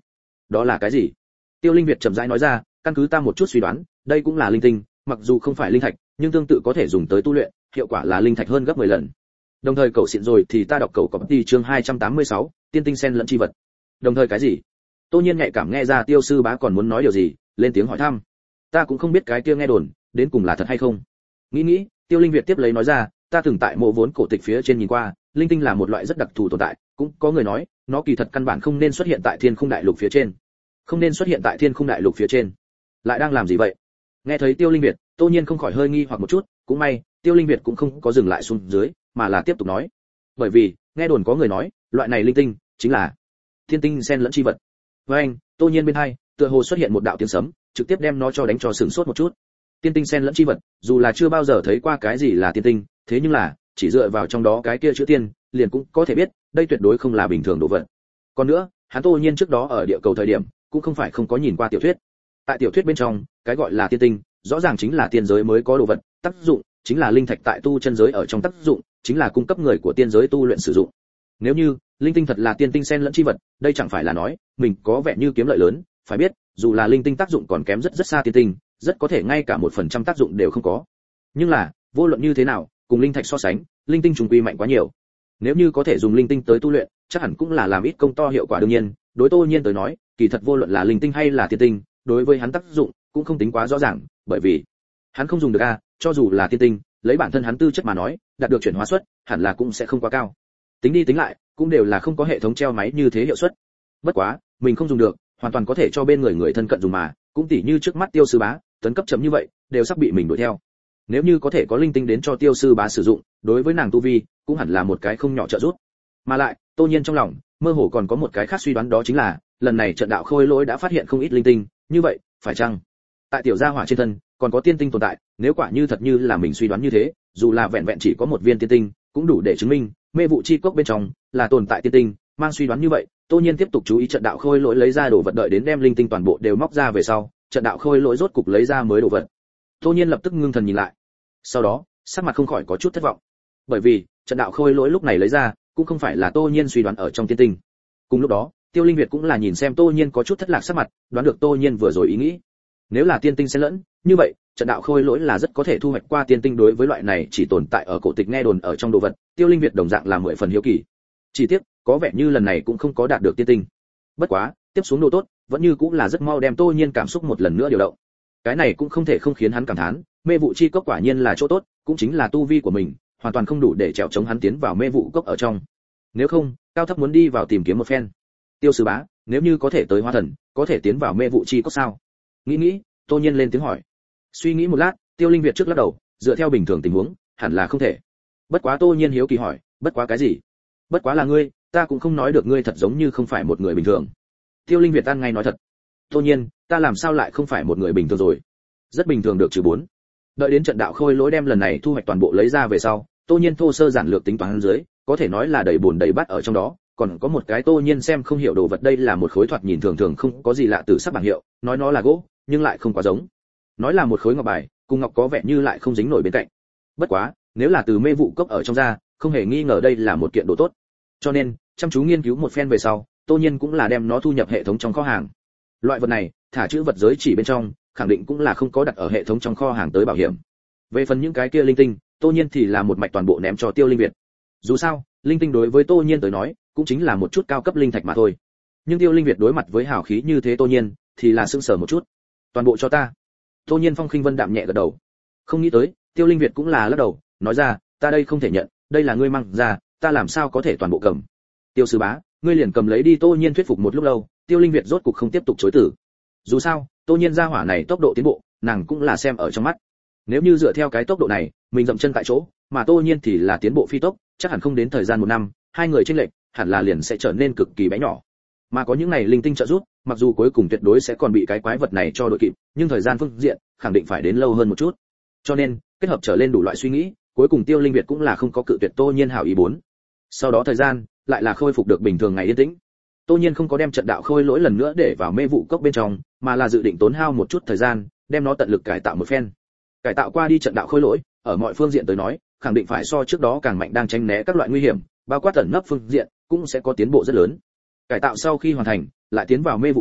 đó là cái gì? Tiêu Linh Việt chậm rãi nói ra, căn cứ ta một chút suy đoán, đây cũng là linh tinh, mặc dù không phải linh thạch, nhưng tương tự có thể dùng tới tu luyện, hiệu quả là linh thạch hơn gấp mười lần. Đồng thời cậu xịn rồi thì ta đọc cậu có đi chương hai trăm tám mươi sáu, tiên tinh sen lẫn chi vật. Đồng thời cái gì? Tô Nhiên nhạy cảm nghe ra Tiêu sư bá còn muốn nói điều gì, lên tiếng hỏi thăm. Ta cũng không biết cái kia nghe đồn, đến cùng là thật hay không. Nghĩ nghĩ, Tiêu Linh Việt tiếp lấy nói ra, ta từng tại mộ vốn cổ tịch phía trên nhìn qua, linh tinh là một loại rất đặc thù tồn tại, cũng có người nói, nó kỳ thật căn bản không nên xuất hiện tại thiên khung đại lục phía trên. Không nên xuất hiện tại thiên khung đại lục phía trên. Lại đang làm gì vậy? Nghe thấy Tiêu Linh Việt, Tô Nhiên không khỏi hơi nghi hoặc một chút, cũng may, Tiêu Linh Việt cũng không có dừng lại xuống dưới, mà là tiếp tục nói. Bởi vì, nghe đồn có người nói, loại này linh tinh chính là thiên tinh sen lẫn chi vật. Với anh, Tô Nhiên bên hai, tựa hồ xuất hiện một đạo tiếng sấm, trực tiếp đem nó cho đánh cho sửng sốt một chút. Tiên tinh sen lẫn chi vật, dù là chưa bao giờ thấy qua cái gì là tiên tinh, thế nhưng là, chỉ dựa vào trong đó cái kia chữ tiên, liền cũng có thể biết, đây tuyệt đối không là bình thường đồ vật. Còn nữa, hắn Tô Nhiên trước đó ở địa cầu thời điểm, cũng không phải không có nhìn qua tiểu thuyết. Tại tiểu thuyết bên trong, cái gọi là tiên tinh, rõ ràng chính là tiên giới mới có đồ vật, tác dụng chính là linh thạch tại tu chân giới ở trong tác dụng, chính là cung cấp người của tiên giới tu luyện sử dụng. Nếu như linh tinh thật là tiên tinh sen lẫn chi vật, đây chẳng phải là nói mình có vẻ như kiếm lợi lớn, phải biết, dù là linh tinh tác dụng còn kém rất rất xa tiên tinh, rất có thể ngay cả một phần trăm tác dụng đều không có. Nhưng là, vô luận như thế nào, cùng linh thạch so sánh, linh tinh trùng quy mạnh quá nhiều. Nếu như có thể dùng linh tinh tới tu luyện, chắc hẳn cũng là làm ít công to hiệu quả đương nhiên, đối Tô Nhiên tới nói, kỳ thật vô luận là linh tinh hay là tiên tinh, đối với hắn tác dụng cũng không tính quá rõ ràng, bởi vì hắn không dùng được a, cho dù là tiên tinh, lấy bản thân hắn tư chất mà nói, đạt được chuyển hóa suất, hẳn là cũng sẽ không quá cao. Tính đi tính lại, cũng đều là không có hệ thống treo máy như thế hiệu suất. Bất quá, mình không dùng được, hoàn toàn có thể cho bên người người thân cận dùng mà, cũng tỉ như trước mắt Tiêu sư bá, tấn cấp chậm như vậy, đều sắp bị mình đuổi theo. Nếu như có thể có linh tinh đến cho Tiêu sư bá sử dụng, đối với nàng tu vi, cũng hẳn là một cái không nhỏ trợ giúp. Mà lại, Tô Nhiên trong lòng, mơ hồ còn có một cái khác suy đoán, đó chính là, lần này trận đạo khôi lỗi đã phát hiện không ít linh tinh, như vậy, phải chăng tại tiểu gia hỏa trên thân còn có tiên tinh tồn tại? Nếu quả như thật như là mình suy đoán như thế, dù là vẹn vẹn chỉ có một viên tiên tinh, cũng đủ để chứng minh mê vụ chi cốc bên trong là tồn tại tiên tinh. Mang suy đoán như vậy, Tô Nhiên tiếp tục chú ý trận đạo khôi lỗi lấy ra đồ vật, đợi đến đem linh tinh toàn bộ đều móc ra về sau, trận đạo khôi lỗi rốt cục lấy ra mới đồ vật. Tô Nhiên lập tức ngưng thần nhìn lại, sau đó sắc mặt không khỏi có chút thất vọng, bởi vì trận đạo khôi lỗi lúc này lấy ra cũng không phải là Tô Nhiên suy đoán ở trong tiên tinh. Cùng lúc đó, Tiêu Linh Việt cũng là nhìn xem Tô Nhiên có chút thất lạc sắc mặt, đoán được Tô Nhiên vừa rồi ý nghĩ. Nếu là tiên tinh xen lẫn, như vậy, trận đạo khôi lỗi là rất có thể thu hoạch qua tiên tinh. Đối với loại này chỉ tồn tại ở cổ tịch nghe đồn ở trong đồ vật, Tiêu Linh Việt đồng dạng là mười phần hiếu kỳ. Chỉ tiếc, có vẻ như lần này cũng không có đạt được tiên tinh. Bất quá, tiếp xuống đồ tốt, vẫn như cũng là rất mau đem Tô Nhiên cảm xúc một lần nữa điều động. Cái này cũng không thể không khiến hắn cảm thán, mê vụ chi cốc quả nhiên là chỗ tốt, cũng chính là tu vi của mình, hoàn toàn không đủ để trèo chống hắn tiến vào mê vụ cốc ở trong. Nếu không, cao thấp muốn đi vào tìm kiếm một phen. Tiêu sư bá, nếu như có thể tới hóa thần, có thể tiến vào mê vụ chi cốc sao? Nghĩ nghĩ, Tô Nhiên lên tiếng hỏi. Suy nghĩ một lát, Tiêu Linh Việt trước lắc đầu, dựa theo bình thường tình huống, hẳn là không thể. Bất quá Tô Nhiên hiếu kỳ hỏi, bất quá cái gì? Bất quá là ngươi, ta cũng không nói được, ngươi thật giống như không phải một người bình thường. Tiêu Linh Việt ăn ngay nói thật. Tô Nhiên, ta làm sao lại không phải một người bình thường rồi? Rất bình thường được trừ bốn. Đợi đến trận đạo khôi lỗi đem lần này thu hoạch toàn bộ lấy ra về sau, Tô Nhiên thô sơ giản lược tính toán dưới, có thể nói là đầy buồn đầy bát ở trong đó, còn có một cái Tô Nhiên xem không hiểu đồ vật, đây là một khối thoạt nhìn thường thường không có gì lạ từ sắc bảng hiệu, nói nó là gỗ, nhưng lại không quá giống. Nói là một khối ngọc bài, cùng ngọc có vẻ như lại không dính nổi bên cạnh. Bất quá, nếu là từ mê vụ cốc ở trong ra, không hề nghi ngờ đây là một kiện đồ tốt. Cho nên, chăm chú nghiên cứu một phen về sau, Tô Nhiên cũng là đem nó thu nhập hệ thống trong kho hàng. Loại vật này, thả chữ vật giới chỉ bên trong, khẳng định cũng là không có đặt ở hệ thống trong kho hàng tới bảo hiểm. Về phần những cái kia linh tinh, Tô Nhiên thì là một mạch toàn bộ ném cho Tiêu Linh Việt. Dù sao, linh tinh đối với Tô Nhiên tới nói, cũng chính là một chút cao cấp linh thạch mà thôi. Nhưng Tiêu Linh Việt đối mặt với hào khí như thế Tô Nhiên, thì là sững sờ một chút. Toàn bộ cho ta. Tô Nhiên phong khinh vân đạm nhẹ gật đầu. Không nghĩ tới, Tiêu Linh Việt cũng là lắc đầu, nói ra, ta đây không thể nhận, đây là ngươi mang ra, ta làm sao có thể toàn bộ cầm. Tiêu sư bá, ngươi liền cầm lấy đi. Tô Nhiên thuyết phục một lúc lâu, Tiêu Linh Việt rốt cục không tiếp tục chối từ. Dù sao, Tô Nhiên gia hỏa này tốc độ tiến bộ, nàng cũng là xem ở trong mắt. Nếu như dựa theo cái tốc độ này, mình dậm chân tại chỗ, mà Tô Nhiên thì là tiến bộ phi tốc, chắc hẳn không đến thời gian một năm, hai người chênh lệch, hẳn là liền sẽ trở nên cực kỳ bé nhỏ. Mà có những này linh tinh trợ giúp, mặc dù cuối cùng tuyệt đối sẽ còn bị cái quái vật này cho đội kịp, nhưng thời gian phương diện khẳng định phải đến lâu hơn một chút. Cho nên, kết hợp trở lên đủ loại suy nghĩ, cuối cùng Tiêu Linh Việt cũng là không có cự tuyệt Tô Nhiên hảo ý bốn. Sau đó thời gian lại là khôi phục được bình thường ngày yên tĩnh. Tô Nhiên không có đem trận đạo khôi lỗi lần nữa để vào mê vụ cốc bên trong, mà là dự định tốn hao một chút thời gian, đem nó tận lực cải tạo một phen. Cải tạo qua đi trận đạo khôi lỗi, ở mọi phương diện tới nói, khẳng định phải so trước đó càng mạnh, đang tránh né các loại nguy hiểm, bao quát tẩn nấp phương diện cũng sẽ có tiến bộ rất lớn. Cải tạo sau khi hoàn thành, lại tiến vào mê vụ cốc,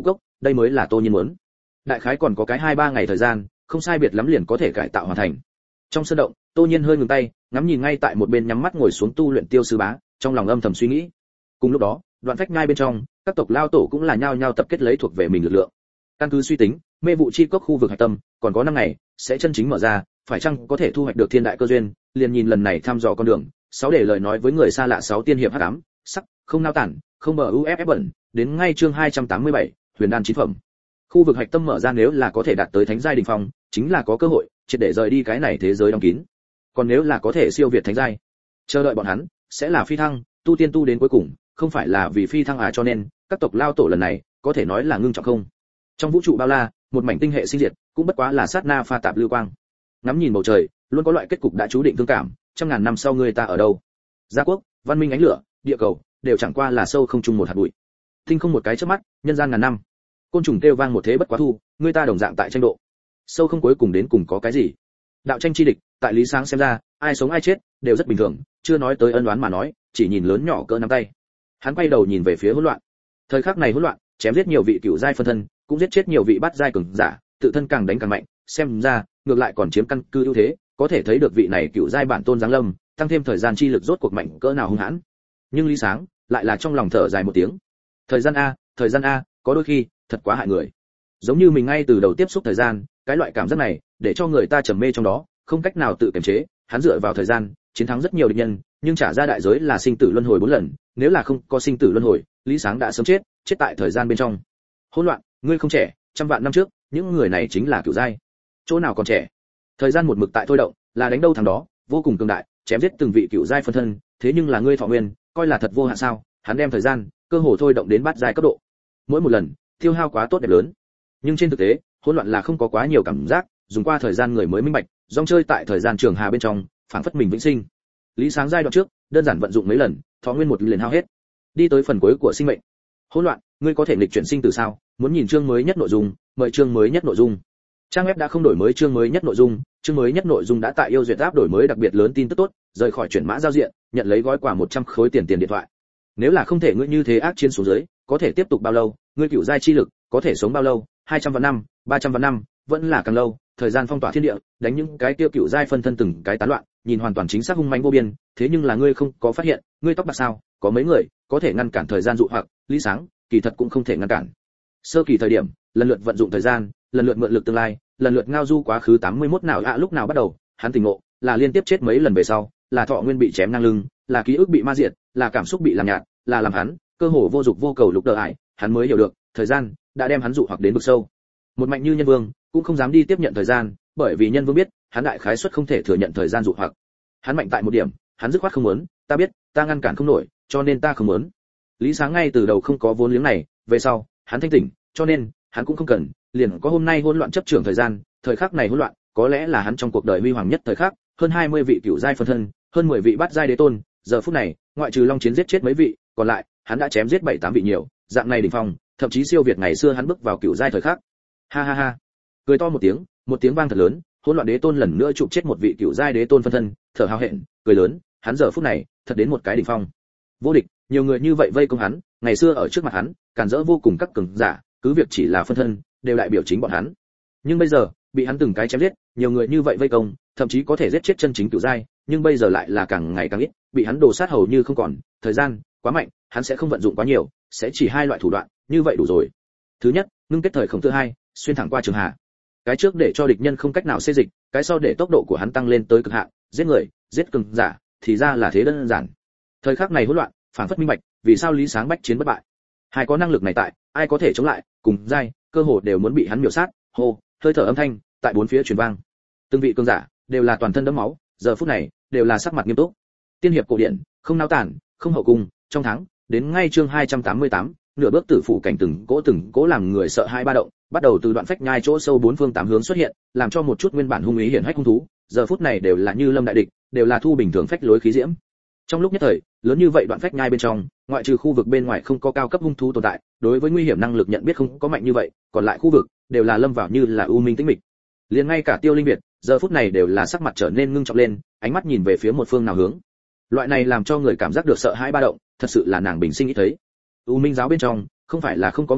đây mới là Tô Nhiên muốn. Đại khái còn có cái hai ba ngày thời gian, không sai biệt lắm liền có thể cải tạo hoàn thành. Trong sân động, Tô Nhiên hơi ngừng tay, ngắm nhìn ngay tại một bên nhắm mắt ngồi xuống tu luyện Tiêu Sư Bá, trong lòng âm thầm suy nghĩ. Cùng lúc đó, Đoạn Phách Nhai bên trong, các tộc lao tổ cũng là nhao nhao tập kết lấy thuộc về mình lực lượng. Căn cứ suy tính, mê vụ chi cốc khu vực hạch tâm, còn có năm ngày sẽ chân chính mở ra, phải chăng có thể thu hoạch được thiên đại cơ duyên, liền nhìn lần này thăm dò con đường. Sáu để lời nói với người xa lạ sáu tiên hiệp hắc ám, sắc, không nao tản, không bờ uff bẩn, đến ngay chương hai trăm tám mươi bảy, huyền đan chín phẩm. Khu vực hạch tâm mở ra nếu là có thể đạt tới thánh giai đỉnh phong, chính là có cơ hội triệt để rời đi cái này thế giới đóng kín. Còn nếu là có thể siêu việt thánh giai, chờ đợi bọn hắn sẽ là phi thăng, tu tiên tu đến cuối cùng, không phải là vì phi thăng à, cho nên các tộc lao tổ lần này có thể nói là ngưng trọng không. Trong vũ trụ bao la, một mảnh tinh hệ sinh diệt, cũng bất quá là sát na pha tạp lưu quang. Ngắm nhìn bầu trời, luôn có loại kết cục đã chú định thương cảm, trăm ngàn năm sau người ta ở đâu? Gia quốc, văn minh ánh lửa, địa cầu, đều chẳng qua là sâu không chung một hạt bụi. Tinh không một cái chớp mắt, nhân gian ngàn năm. Côn trùng kêu vang một thế bất quá thu, người ta đồng dạng tại tranh độ. Sâu không cuối cùng đến cùng có cái gì? Đạo tranh chi địch, tại Lý Sáng xem ra, ai sống ai chết đều rất bình thường, chưa nói tới ân oán mà nói, chỉ nhìn lớn nhỏ cỡ nắm tay. Hắn quay đầu nhìn về phía hỗn loạn. Thời khắc này hỗn loạn, chém giết nhiều vị cựu giai phân thân, cũng giết chết nhiều vị bát giai cường giả, tự thân càng đánh càng mạnh, xem ra ngược lại còn chiếm căn cứ ưu thế, có thể thấy được vị này cựu giai bản tôn giáng lâm, tăng thêm thời gian chi lực rốt cuộc mạnh cỡ nào hung hãn. Nhưng Lý Sáng lại là trong lòng thở dài một tiếng. Thời gian a, thời gian a, có đôi khi thật quá hại người. Giống như mình ngay từ đầu tiếp xúc thời gian, cái loại cảm giác này, để cho người ta trầm mê trong đó, không cách nào tự kiềm chế. Hắn dựa vào thời gian, chiến thắng rất nhiều địch nhân, nhưng trả ra đại giới là sinh tử luân hồi bốn lần. Nếu là không có sinh tử luân hồi, Lý Sáng đã sớm chết, chết tại thời gian bên trong. Hỗn loạn, ngươi không trẻ, trăm vạn năm trước, những người này chính là cửu giai. Chỗ nào còn trẻ? Thời gian một mực tại thôi động, là đánh đâu thằng đó, vô cùng cường đại, chém giết từng vị cửu giai phân thân, thế nhưng là ngươi thọ nguyên, coi là thật vô hạn sao? Hắn đem thời gian, cơ hồ thôi động đến bát giai cấp độ. Mỗi một lần, tiêu hao quá tốt đẹp lớn. Nhưng trên thực tế, hỗn loạn là không có quá nhiều cảm giác, dùng qua thời gian người mới minh bạch, dòng chơi tại thời gian trường hà bên trong, phảng phất mình vĩnh sinh. Lý Sáng giai đoạn trước, đơn giản vận dụng mấy lần, thọ nguyên một liền hao hết. Đi tới phần cuối của sinh mệnh. Hỗn loạn, ngươi có thể nghịch chuyển sinh từ sao? Muốn nhìn chương mới nhất nội dung, mời chương mới nhất nội dung. Trang web đã không đổi mới chương mới nhất nội dung, chương mới nhất nội dung đã tại yêu duyệt áp đổi mới đặc biệt lớn tin tức tốt, rời khỏi chuyển mã giao diện, nhận lấy gói quà một trăm khối tiền tiền điện thoại. Nếu là không thể ngươi như thế ác chiến xuống dưới, có thể tiếp tục bao lâu? Ngươi cửu giai chi lực, có thể sống bao lâu? hai trăm vạn năm, ba trăm vạn năm, vẫn là càng lâu. Thời gian phong tỏa thiên địa, đánh những cái tiêu cửu giai phân thân từng cái tán loạn, nhìn hoàn toàn chính xác hung manh vô biên, thế nhưng là ngươi không có phát hiện, ngươi tóc bạc sao? Có mấy người có thể ngăn cản thời gian dụ hoặc, Lý Sáng kỳ thật cũng không thể ngăn cản. Sơ kỳ thời điểm, lần lượt vận dụng thời gian, lần lượt mượn lực tương lai, lần lượt ngao du quá khứ tám mươi mốt nào ạ à, lúc nào bắt đầu, hắn tỉnh ngộ, là liên tiếp chết mấy lần về sau, là thọ nguyên bị chém ngang lưng, là ký ức bị ma diệt, là cảm xúc bị làm nhạt, là làm hắn cơ hồ vô dục vô cầu lục đờ ải, hắn mới hiểu được, thời gian đã đem hắn dụ hoặc đến vực sâu. Một mạnh như Nhân Vương cũng không dám đi tiếp nhận thời gian, bởi vì Nhân Vương biết, hắn đại khái suất không thể thừa nhận thời gian dụ hoặc. Hắn mạnh tại một điểm, hắn dứt khoát không muốn, ta biết, ta ngăn cản không nổi, cho nên ta không muốn. Lý Sáng ngay từ đầu không có vốn liếng này, về sau, hắn thanh tỉnh, cho nên hắn cũng không cần, liền có hôm nay hỗn loạn chấp trưởng thời gian, thời khắc này hỗn loạn, có lẽ là hắn trong cuộc đời huy hoàng nhất thời khắc, hơn hai mươi vị cửu giai phân thân, hơn mười vị bát giai đế tôn, giờ phút này, ngoại trừ Long Chiến giết chết mấy vị, còn lại, hắn đã chém giết bảy tám vị nhiều, dạng này đỉnh phong, thậm chí siêu việt ngày xưa hắn bước vào cửu giai thời khắc. Ha ha ha. Cười to một tiếng, một tiếng vang thật lớn, hỗn loạn đế tôn lần nữa chụp chết một vị cửu giai đế tôn phân thân, thở hào hẹn, cười lớn, hắn giờ phút này, thật đến một cái đỉnh phong. Vô địch, nhiều người như vậy vây công hắn, ngày xưa ở trước mặt hắn, càn rỡ vô cùng các cường giả, cứ việc chỉ là phân thân, đều đại biểu chính bọn hắn. Nhưng bây giờ, bị hắn từng cái chém giết, nhiều người như vậy vây công, thậm chí có thể giết chết chân chính cửu giai, nhưng bây giờ lại là càng ngày càng ít, bị hắn đổ sát hầu như không còn, thời gian quá mạnh, hắn sẽ không vận dụng quá nhiều, sẽ chỉ hai loại thủ đoạn, như vậy đủ rồi. Thứ nhất, ngưng kết thời khổng thứ hai, xuyên thẳng qua trường hạ. Cái trước để cho địch nhân không cách nào xê dịch, cái sau để tốc độ của hắn tăng lên tới cực hạn, giết người, giết cường giả, thì ra là thế đơn giản. Thời khắc này hỗn loạn, phản phất minh bạch, vì sao Lý Sáng bách chiến bất bại. Hai có năng lực này tại, ai có thể chống lại, cùng giai, cơ hồ đều muốn bị hắn miểu sát. Hô, hơi thở âm thanh tại bốn phía truyền vang. Từng vị cường giả đều là toàn thân đẫm máu, giờ phút này đều là sắc mặt nghiêm túc. Tiên hiệp cổ điển, không nao tản, không hậu cung, trong tháng, đến ngay chương hai trăm tám mươi tám, nửa bước tử phủ cảnh từng cỗ từng cỗ làm người sợ hai ba động, bắt đầu từ đoạn phách nhai chỗ sâu bốn phương tám hướng xuất hiện, làm cho một chút nguyên bản hung ý hiển hách hung thú, giờ phút này đều là như lâm đại địch, đều là thu bình thường phách lối khí diễm. Trong lúc nhất thời, lớn như vậy đoạn phách nhai bên trong, ngoại trừ khu vực bên ngoài không có cao cấp hung thú tồn tại, đối với nguy hiểm năng lực nhận biết không có mạnh như vậy, còn lại khu vực đều là lâm vào như là u minh tĩnh mịch. Liền ngay cả Tiêu Linh Việt, giờ phút này đều là sắc mặt trở nên ngưng trọng lên, ánh mắt nhìn về phía một phương nào hướng. Loại này làm cho người cảm giác được sợ hãi ba động, thật sự là nàng bình sinh nghĩ thấy. U minh giáo bên trong, không phải là không có người,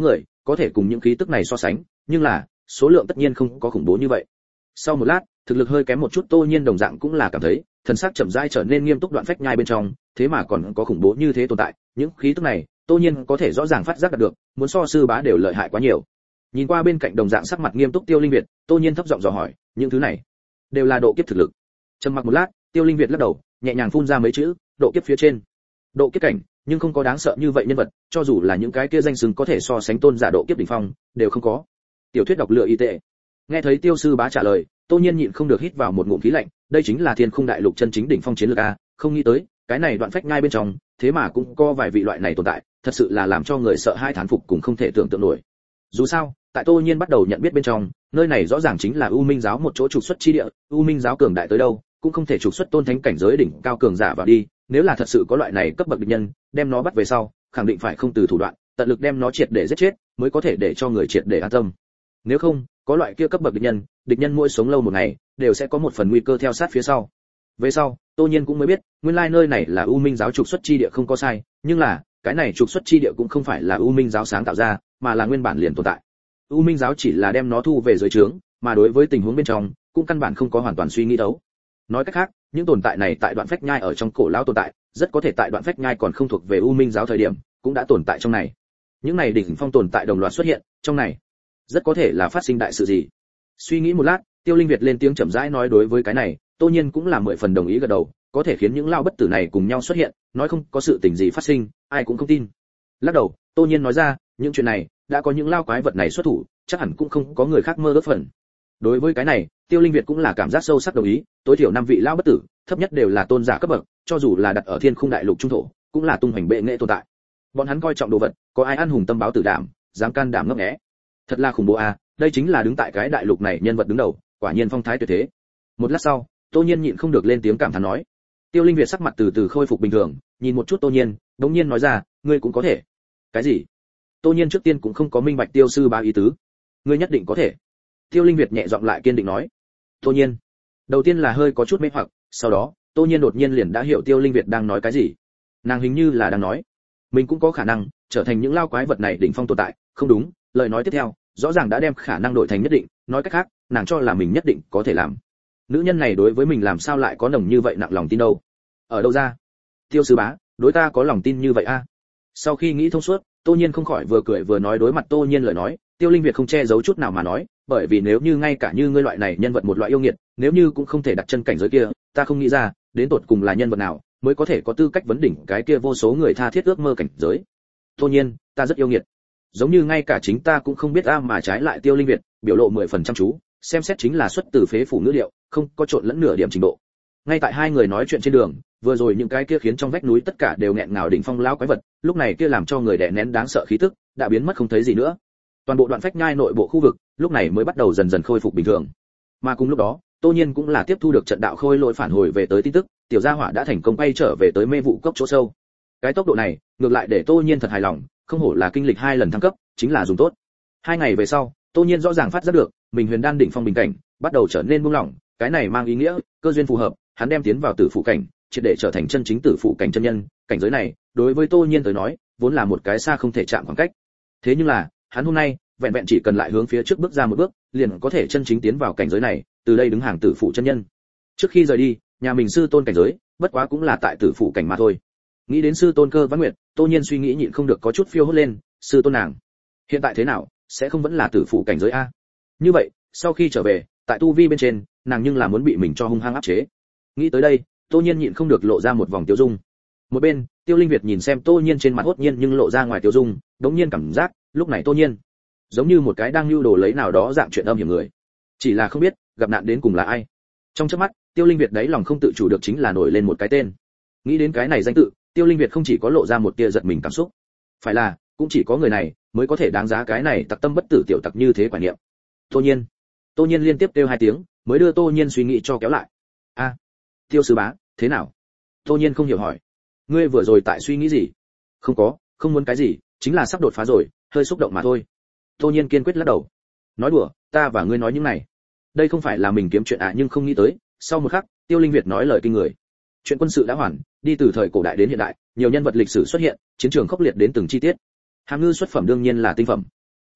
có thể cùng những khí tức này so sánh, nhưng là số lượng tất nhiên không có khủng bố như vậy. Sau một lát, thực lực hơi kém một chút Tô Nhiên đồng dạng cũng là cảm thấy, thần sắc chậm rãi trở nên nghiêm túc, đoạn phách nhai bên trong, thế mà còn có khủng bố như thế tồn tại, những khí tức này, Tô Nhiên có thể rõ ràng phát giác được, muốn so sư bá đều lợi hại quá nhiều. Nhìn qua bên cạnh đồng dạng sắc mặt nghiêm túc Tiêu Linh Việt, Tô Nhiên thấp giọng dò hỏi, những thứ này đều là độ kiếp thực lực. Trầm mặc một lát, Tiêu Linh Việt lắc đầu, nhẹ nhàng phun ra mấy chữ, độ kiếp phía trên. Độ kiếp cảnh, nhưng không có đáng sợ như vậy nhân vật, cho dù là những cái kia danh xưng có thể so sánh tôn giả độ kiếp đỉnh phong, đều không có. Tiểu thuyết đọc lựa y tệ. Nghe thấy Tiêu sư bá trả lời, Tô Nhiên nhịn không được hít vào một ngụm khí lạnh, đây chính là Thiên Khung Đại Lục chân chính đỉnh phong chiến lược a, không nghĩ tới, cái này đoạn phách ngay bên trong, thế mà cũng có vài vị loại này tồn tại, thật sự là làm cho người sợ hai thán phục cùng không thể tưởng tượng nổi. Dù sao, tại Tô Nhiên bắt đầu nhận biết bên trong, nơi này rõ ràng chính là U Minh giáo một chỗ trục xuất chi địa, U Minh giáo cường đại tới đâu, cũng không thể trục xuất tôn thánh cảnh giới đỉnh cao cường giả vào đi, nếu là thật sự có loại này cấp bậc địch nhân, đem nó bắt về sau, khẳng định phải không từ thủ đoạn, tận lực đem nó triệt để giết chết, mới có thể để cho người triệt để an tâm. Nếu không, có loại kia cấp bậc địch nhân, địch nhân mỗi sống lâu một ngày, đều sẽ có một phần nguy cơ theo sát phía sau. Về sau, Tô Nhiên cũng mới biết, nguyên lai nơi này là U Minh giáo trục xuất chi địa không có sai, nhưng là, cái này trục xuất chi địa cũng không phải là U Minh giáo sáng tạo ra, mà là nguyên bản liền tồn tại. U Minh giáo chỉ là đem nó thu về dưới trướng, mà đối với tình huống bên trong, cũng căn bản không có hoàn toàn suy nghĩ đấu. Nói cách khác, những tồn tại này tại đoạn phách nhai ở trong cổ lão tồn tại, rất có thể tại đoạn phách nhai còn không thuộc về U Minh giáo thời điểm, cũng đã tồn tại trong này. Những này đỉnh phong tồn tại đồng loạt xuất hiện, trong này, rất có thể là phát sinh đại sự gì. Suy nghĩ một lát, Tiêu Linh Việt lên tiếng chậm rãi nói, đối với cái này, Tô Nhiên cũng là mười phần đồng ý gật đầu, có thể khiến những lao bất tử này cùng nhau xuất hiện, nói không có sự tình gì phát sinh, ai cũng không tin. Lắc đầu, Tô Nhiên nói ra, những chuyện này, đã có những lao quái vật này xuất thủ, chắc hẳn cũng không có người khác mơ ước phần. Đối với cái này, Tiêu Linh Việt cũng là cảm giác sâu sắc đồng ý, tối thiểu năm vị lao bất tử, thấp nhất đều là tôn giả cấp bậc, cho dù là đặt ở Thiên Khung Đại Lục trung thổ, cũng là tung hoành bệ nghệ tồn tại. Bọn hắn coi trọng đồ vật, có ai ăn hùng tâm báo tử đảm, dám can đảm ngấp nghé. Thật là khủng bố a, đây chính là đứng tại cái đại lục này nhân vật đứng đầu, quả nhiên phong thái tuyệt thế. Một lát sau, Tô Nhiên nhịn không được lên tiếng cảm thán nói. Tiêu Linh Việt sắc mặt từ từ khôi phục bình thường, nhìn một chút Tô Nhiên, đống nhiên nói ra, ngươi cũng có thể. Cái gì? Tô Nhiên trước tiên cũng không có minh bạch Tiêu sư bá ý tứ. Ngươi nhất định có thể. Tiêu Linh Việt nhẹ giọng lại kiên định nói. Tô Nhiên, đầu tiên là hơi có chút mê hoặc, sau đó, Tô Nhiên đột nhiên liền đã hiểu Tiêu Linh Việt đang nói cái gì. Nàng hình như là đang nói, mình cũng có khả năng trở thành những lao quái vật này đỉnh phong tồn tại, không đúng, lời nói tiếp theo, rõ ràng đã đem khả năng đổi thành nhất định, nói cách khác, nàng cho là mình nhất định có thể làm. Nữ nhân này đối với mình làm sao lại có nồng như vậy nặng lòng tin đâu? Ở đâu ra? Tiêu sư bá, đối ta có lòng tin như vậy a? Sau khi nghĩ thông suốt, Tô Nhiên không khỏi vừa cười vừa nói, đối mặt Tô Nhiên lời nói, Tiêu Linh Việt không che giấu chút nào mà nói, bởi vì nếu như ngay cả như ngươi loại này nhân vật một loại yêu nghiệt, nếu như cũng không thể đặt chân cảnh giới kia, ta không nghĩ ra, đến tột cùng là nhân vật nào mới có thể có tư cách vấn đỉnh cái kia vô số người tha thiết ước mơ cảnh giới. Tô Nhiên, ta rất yêu nghiệt. Giống như ngay cả chính ta cũng không biết a, mà trái lại Tiêu Linh Việt, biểu lộ mười phần trăm chú, xem xét chính là xuất từ phế phủ ngữ điệu, không có trộn lẫn nửa điểm trình độ. Ngay tại hai người nói chuyện trên đường, vừa rồi những cái kia khiến trong vách núi tất cả đều nghẹn ngào đỉnh phong lão quái vật, lúc này kia làm cho người đè nén đáng sợ khí tức, đã biến mất không thấy gì nữa. Toàn bộ đoạn phách nhai nội bộ khu vực, lúc này mới bắt đầu dần dần khôi phục bình thường. Mà cùng lúc đó, Tô Nhiên cũng là tiếp thu được trận đạo khôi lỗi phản hồi về tới tin tức, tiểu gia hỏa đã thành công bay trở về tới mê vụ cốc chỗ sâu. Cái tốc độ này, ngược lại để Tô Nhiên thật hài lòng, không hổ là kinh lịch hai lần thăng cấp, chính là dùng tốt. Hai ngày về sau, Tô Nhiên rõ ràng phát giác được, mình huyền đan đỉnh phong bình cảnh, bắt đầu trở nên buông lỏng, cái này mang ý nghĩa, cơ duyên phù hợp, hắn đem tiến vào tử phụ cảnh, triệt để trở thành chân chính tử phụ cảnh chân nhân, cảnh giới này, đối với Tô Nhiên tới nói, vốn là một cái xa không thể chạm khoảng cách. Thế nhưng là, hắn hôm nay, vẹn vẹn chỉ cần lại hướng phía trước bước ra một bước, liền có thể chân chính tiến vào cảnh giới này, từ đây đứng hàng tử phụ chân nhân. Trước khi rời đi, nhà mình sư tôn cảnh giới, bất quá cũng là tại tử phụ cảnh mà thôi. Nghĩ đến sư tôn Cơ Vãn Nguyệt, Tô Nhiên suy nghĩ nhịn không được có chút phiêu hốt lên, sư tôn nàng, hiện tại thế nào, sẽ không vẫn là tử phụ cảnh giới a? Như vậy, sau khi trở về, tại tu vi bên trên, nàng nhưng là muốn bị mình cho hung hăng áp chế. Nghĩ tới đây, Tô Nhiên nhịn không được lộ ra một vòng tiêu dung. Một bên, Tiêu Linh Việt nhìn xem Tô Nhiên trên mặt hốt nhiên nhưng lộ ra ngoài tiêu dung, đống nhiên cảm giác, lúc này Tô Nhiên giống như một cái đang lưu đồ lấy nào đó dạng chuyện âm hiểm người. Chỉ là không biết, gặp nạn đến cùng là ai. Trong chớp mắt, Tiêu Linh Việt đấy lòng không tự chủ được chính là nổi lên một cái tên. Nghĩ đến cái này danh tự, Tiêu Linh Việt không chỉ có lộ ra một tia giật mình cảm xúc, phải là, cũng chỉ có người này mới có thể đáng giá cái này tặc tâm bất tử tiểu tặc như thế quả niệm. Tô Nhiên. Tô Nhiên liên tiếp kêu hai tiếng, mới đưa Tô Nhiên suy nghĩ cho kéo lại. A, Tiêu sư bá, thế nào? Tô Nhiên không hiểu hỏi. Ngươi vừa rồi tại suy nghĩ gì? Không có, không muốn cái gì, chính là sắp đột phá rồi, hơi xúc động mà thôi. Tô Nhiên kiên quyết lắc đầu. Nói đùa, ta và ngươi nói những này, đây không phải là mình kiếm chuyện à, nhưng không nghĩ tới, sau một khắc, Tiêu Linh Việt nói lời kinh người. Chuyện quân sự đã hoàn, đi từ thời cổ đại đến hiện đại, nhiều nhân vật lịch sử xuất hiện, chiến trường khốc liệt đến từng chi tiết. Hàm ngư xuất phẩm đương nhiên là tinh phẩm.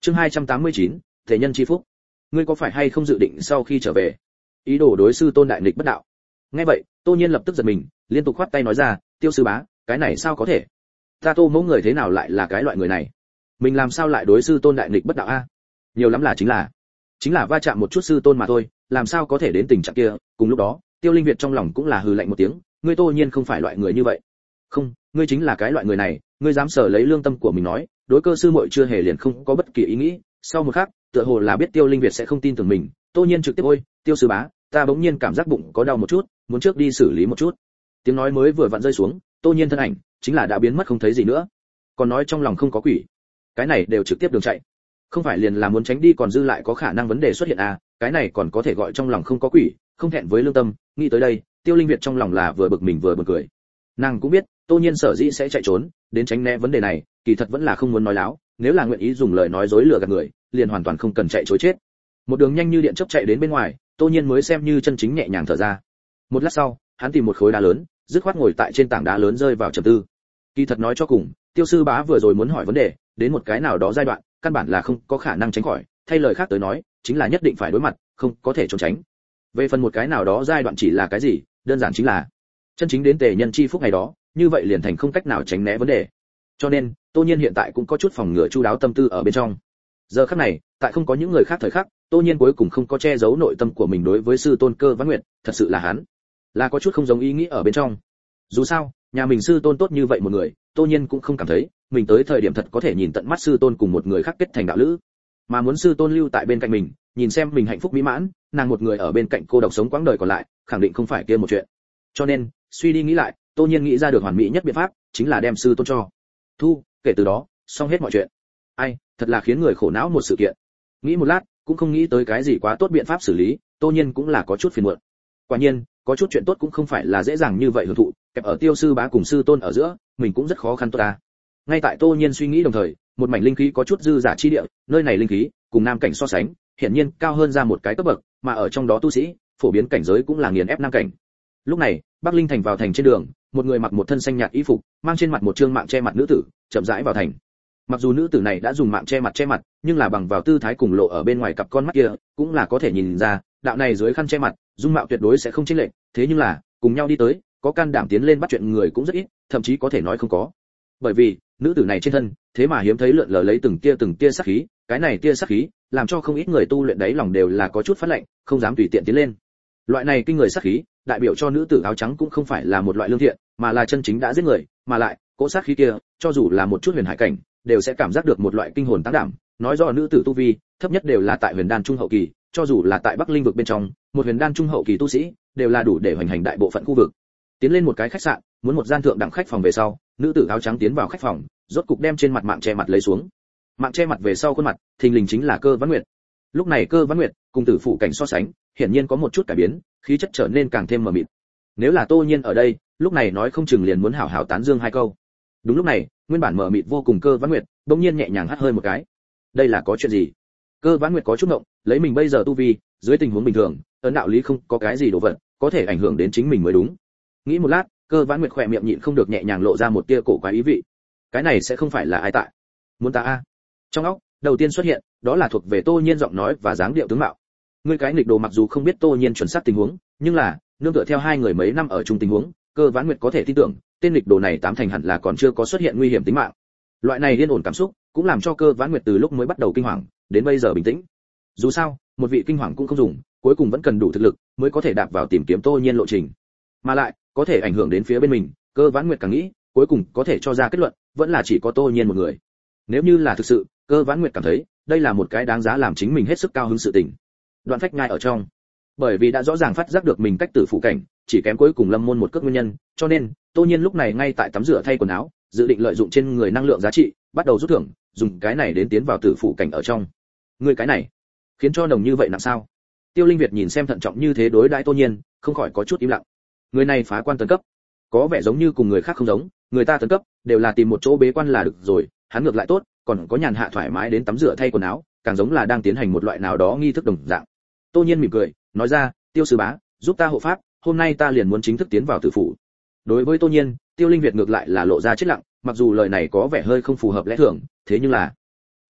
Chương hai trăm tám mươi chín, thể nhân chi phúc. Ngươi có phải hay không dự định sau khi trở về, ý đồ đối sư tôn đại nghịch bất đạo? Nghe vậy, Tô Nhiên lập tức giật mình, liên tục khoát tay nói ra, Tiêu sư bá, cái này sao có thể? Ta Tô mẫu người thế nào lại là cái loại người này? Mình làm sao lại đối sư tôn đại nghịch bất đạo a? Nhiều lắm là chính là chính là va chạm một chút sư tôn mà thôi, làm sao có thể đến tình trạng kia? Cùng lúc đó, Tiêu Linh Việt trong lòng cũng là hừ lạnh một tiếng, ngươi Tô Nhiên không phải loại người như vậy. Không, ngươi chính là cái loại người này, ngươi dám sở lấy lương tâm của mình nói, đối cơ sư muội chưa hề liền không có bất kỳ ý nghĩ. Sau một khắc, tựa hồ là biết Tiêu Linh Việt sẽ không tin tưởng mình, Tô Nhiên trực tiếp ôi, Tiêu sư bá, ta bỗng nhiên cảm giác bụng có đau một chút, muốn trước đi xử lý một chút. Tiếng nói mới vừa vặn rơi xuống, Tô Nhiên thân ảnh chính là đã biến mất không thấy gì nữa. Còn nói trong lòng không có quỷ, cái này đều trực tiếp đường chạy. Không phải liền là muốn tránh đi còn dư lại có khả năng vấn đề xuất hiện à, cái này còn có thể gọi trong lòng không có quỷ, không thẹn với lương tâm. Nghĩ tới đây, Tiêu Linh Việt trong lòng là vừa bực mình vừa buồn cười. Nàng cũng biết, Tô Nhiên sở dĩ sẽ chạy trốn, đến tránh né vấn đề này, kỳ thật vẫn là không muốn nói láo, nếu là nguyện ý dùng lời nói dối lừa gạt người, liền hoàn toàn không cần chạy trối chết. Một đường nhanh như điện chớp chạy đến bên ngoài, Tô Nhiên mới xem như chân chính nhẹ nhàng thở ra. Một lát sau, hắn tìm một khối đá lớn, dứt khoát ngồi tại trên tảng đá lớn rơi vào trầm tư. Kỳ thật nói cho cùng, Tiêu sư bá vừa rồi muốn hỏi vấn đề, đến một cái nào đó giai đoạn, căn bản là không có khả năng tránh khỏi, thay lời khác tới nói, chính là nhất định phải đối mặt, không có thể trốn tránh. Về phần một cái nào đó giai đoạn chỉ là cái gì, đơn giản chính là chân chính đến tề nhân chi phúc ngày đó, như vậy liền thành không cách nào tránh né vấn đề. Cho nên, Tô Nhiên hiện tại cũng có chút phòng ngừa chu đáo tâm tư ở bên trong. Giờ khắc này, tại không có những người khác thời khắc, Tô Nhiên cuối cùng không có che giấu nội tâm của mình đối với sư tôn Cơ Vãn Nguyệt, thật sự là hắn, là có chút không giống ý nghĩ ở bên trong. Dù sao, nhà mình sư tôn tốt như vậy một người, Tô Nhiên cũng không cảm thấy mình tới thời điểm thật có thể nhìn tận mắt sư tôn cùng một người khác kết thành đạo lữ, mà muốn sư tôn lưu tại bên cạnh mình, nhìn xem mình hạnh phúc mỹ mãn, nàng một người ở bên cạnh cô độc sống quãng đời còn lại, khẳng định không phải kia một chuyện. Cho nên, suy đi nghĩ lại, Tô Nhiên nghĩ ra được hoàn mỹ nhất biện pháp, chính là đem sư tôn cho thu, kể từ đó, xong hết mọi chuyện. Ai, thật là khiến người khổ não một sự kiện. Nghĩ một lát, cũng không nghĩ tới cái gì quá tốt biện pháp xử lý, Tô Nhiên cũng là có chút phiền muộn. Quả nhiên, có chút chuyện tốt cũng không phải là dễ dàng như vậy hưởng thụ, kẹp ở Tiêu sư bá cùng sư tôn ở giữa, mình cũng rất khó khăn tốt ta. Ngay tại Tô Nhiên suy nghĩ đồng thời, một mảnh linh khí có chút dư giả chi địa, nơi này linh khí cùng nam cảnh so sánh, hiển nhiên cao hơn ra một cái cấp bậc, mà ở trong đó tu sĩ, phổ biến cảnh giới cũng là nghiền ép nam cảnh. Lúc này, Bắc Linh thành vào thành trên đường, một người mặc một thân xanh nhạt y phục, mang trên mặt một trương mạng che mặt nữ tử, chậm rãi vào thành. Mặc dù nữ tử này đã dùng mạng che mặt che mặt, nhưng là bằng vào tư thái cùng lộ ở bên ngoài cặp con mắt kia, cũng là có thể nhìn ra, đạo này dưới khăn che mặt, dung mạo tuyệt đối sẽ không chênh lệch, thế nhưng là, cùng nhau đi tới, có can đảm tiến lên bắt chuyện người cũng rất ít, thậm chí có thể nói không có. Bởi vì, nữ tử này trên thân, thế mà hiếm thấy lượn lờ lấy từng tia từng tia sát khí, cái này tia sát khí, làm cho không ít người tu luyện đấy lòng đều là có chút phát lạnh, không dám tùy tiện tiến lên. Loại này kinh người sát khí, đại biểu cho nữ tử áo trắng cũng không phải là một loại lương thiện, mà là chân chính đã giết người, mà lại, cỗ sát khí kia, cho dù là một chút huyền hải cảnh, đều sẽ cảm giác được một loại kinh hồn táng đảm, nói rõ nữ tử tu vi, thấp nhất đều là tại huyền đan trung hậu kỳ, cho dù là tại Bắc Linh vực bên trong, một huyền đan trung hậu kỳ tu sĩ, đều là đủ để hoành hành đại bộ phận khu vực. Tiến lên một cái khách sạn, muốn một gian thượng đẳng khách phòng về sau, nữ tử áo trắng tiến vào khách phòng, rốt cục đem trên mặt mạng che mặt lấy xuống. Mạng che mặt về sau khuôn mặt, thình lình chính là Cơ Vãn Nguyệt. Lúc này Cơ Vãn Nguyệt cùng tử phụ cảnh so sánh, hiển nhiên có một chút cải biến, khí chất trở nên càng thêm mờ mịt. Nếu là Tô Nhiên ở đây, lúc này nói không chừng liền muốn hảo hảo tán dương hai câu. Đúng lúc này, nguyên bản mờ mịt vô cùng Cơ Vãn Nguyệt, bỗng nhiên nhẹ nhàng hắt hơi một cái. Đây là có chuyện gì? Cơ Vãn Nguyệt có chút ngộng, lấy mình bây giờ tu vi, dưới tình huống bình thường, ấn đạo lý không có cái gì đồ vật có thể ảnh hưởng đến chính mình mới đúng. Nghĩ một lát, Cơ Vãn Nguyệt khỏe miệng nhịn không được nhẹ nhàng lộ ra một tia cổ quái ý vị. Cái này sẽ không phải là ai tại? Muốn ta a? Trong óc, đầu tiên xuất hiện, đó là thuộc về Tô Nhiên giọng nói và dáng điệu tướng mạo. Ngươi cái nghịch đồ mặc dù không biết Tô Nhiên chuẩn xác tình huống, nhưng là, nương tựa theo hai người mấy năm ở chung tình huống, Cơ Vãn Nguyệt có thể tin tưởng, tên nghịch đồ này tám thành hẳn là còn chưa có xuất hiện nguy hiểm tính mạng. Loại này yên ổn cảm xúc, cũng làm cho Cơ Vãn Nguyệt từ lúc mới bắt đầu kinh hoàng, đến bây giờ bình tĩnh. Dù sao, một vị kinh hoàng cũng không dùng, cuối cùng vẫn cần đủ thực lực mới có thể đạp vào tìm kiếm Tô Nhiên lộ trình. Mà lại, có thể ảnh hưởng đến phía bên mình, Cơ Vãn Nguyệt càng nghĩ, cuối cùng có thể cho ra kết luận, vẫn là chỉ có Tô Nhiên một người. Nếu như là thực sự, Cơ Vãn Nguyệt cảm thấy, đây là một cái đáng giá làm chính mình hết sức cao hứng sự tình. Đoạn Phách ngay ở trong, bởi vì đã rõ ràng phát giác được mình cách tử phụ cảnh, chỉ kém cuối cùng lâm môn một cước nguyên nhân, cho nên, Tô Nhiên lúc này ngay tại tắm rửa thay quần áo, dự định lợi dụng trên người năng lượng giá trị, bắt đầu rút thưởng, dùng cái này đến tiến vào tử phụ cảnh ở trong. Người cái này, khiến cho nồng như vậy nặng sao? Tiêu Linh Việt nhìn xem thận trọng như thế đối đãi Tô Nhiên, không khỏi có chút im lặng. Người này phá quan tấn cấp, có vẻ giống như cùng người khác không giống, người ta tấn cấp đều là tìm một chỗ bế quan là được rồi, hắn ngược lại tốt, còn có nhàn hạ thoải mái đến tắm rửa thay quần áo, càng giống là đang tiến hành một loại nào đó nghi thức đồng dạng. Tô Nhiên mỉm cười, nói ra, Tiêu sư bá, giúp ta hộ pháp, hôm nay ta liền muốn chính thức tiến vào tử phủ. Đối với Tô Nhiên, Tiêu Linh Việt ngược lại là lộ ra chết lặng, mặc dù lời này có vẻ hơi không phù hợp lẽ thường, thế nhưng là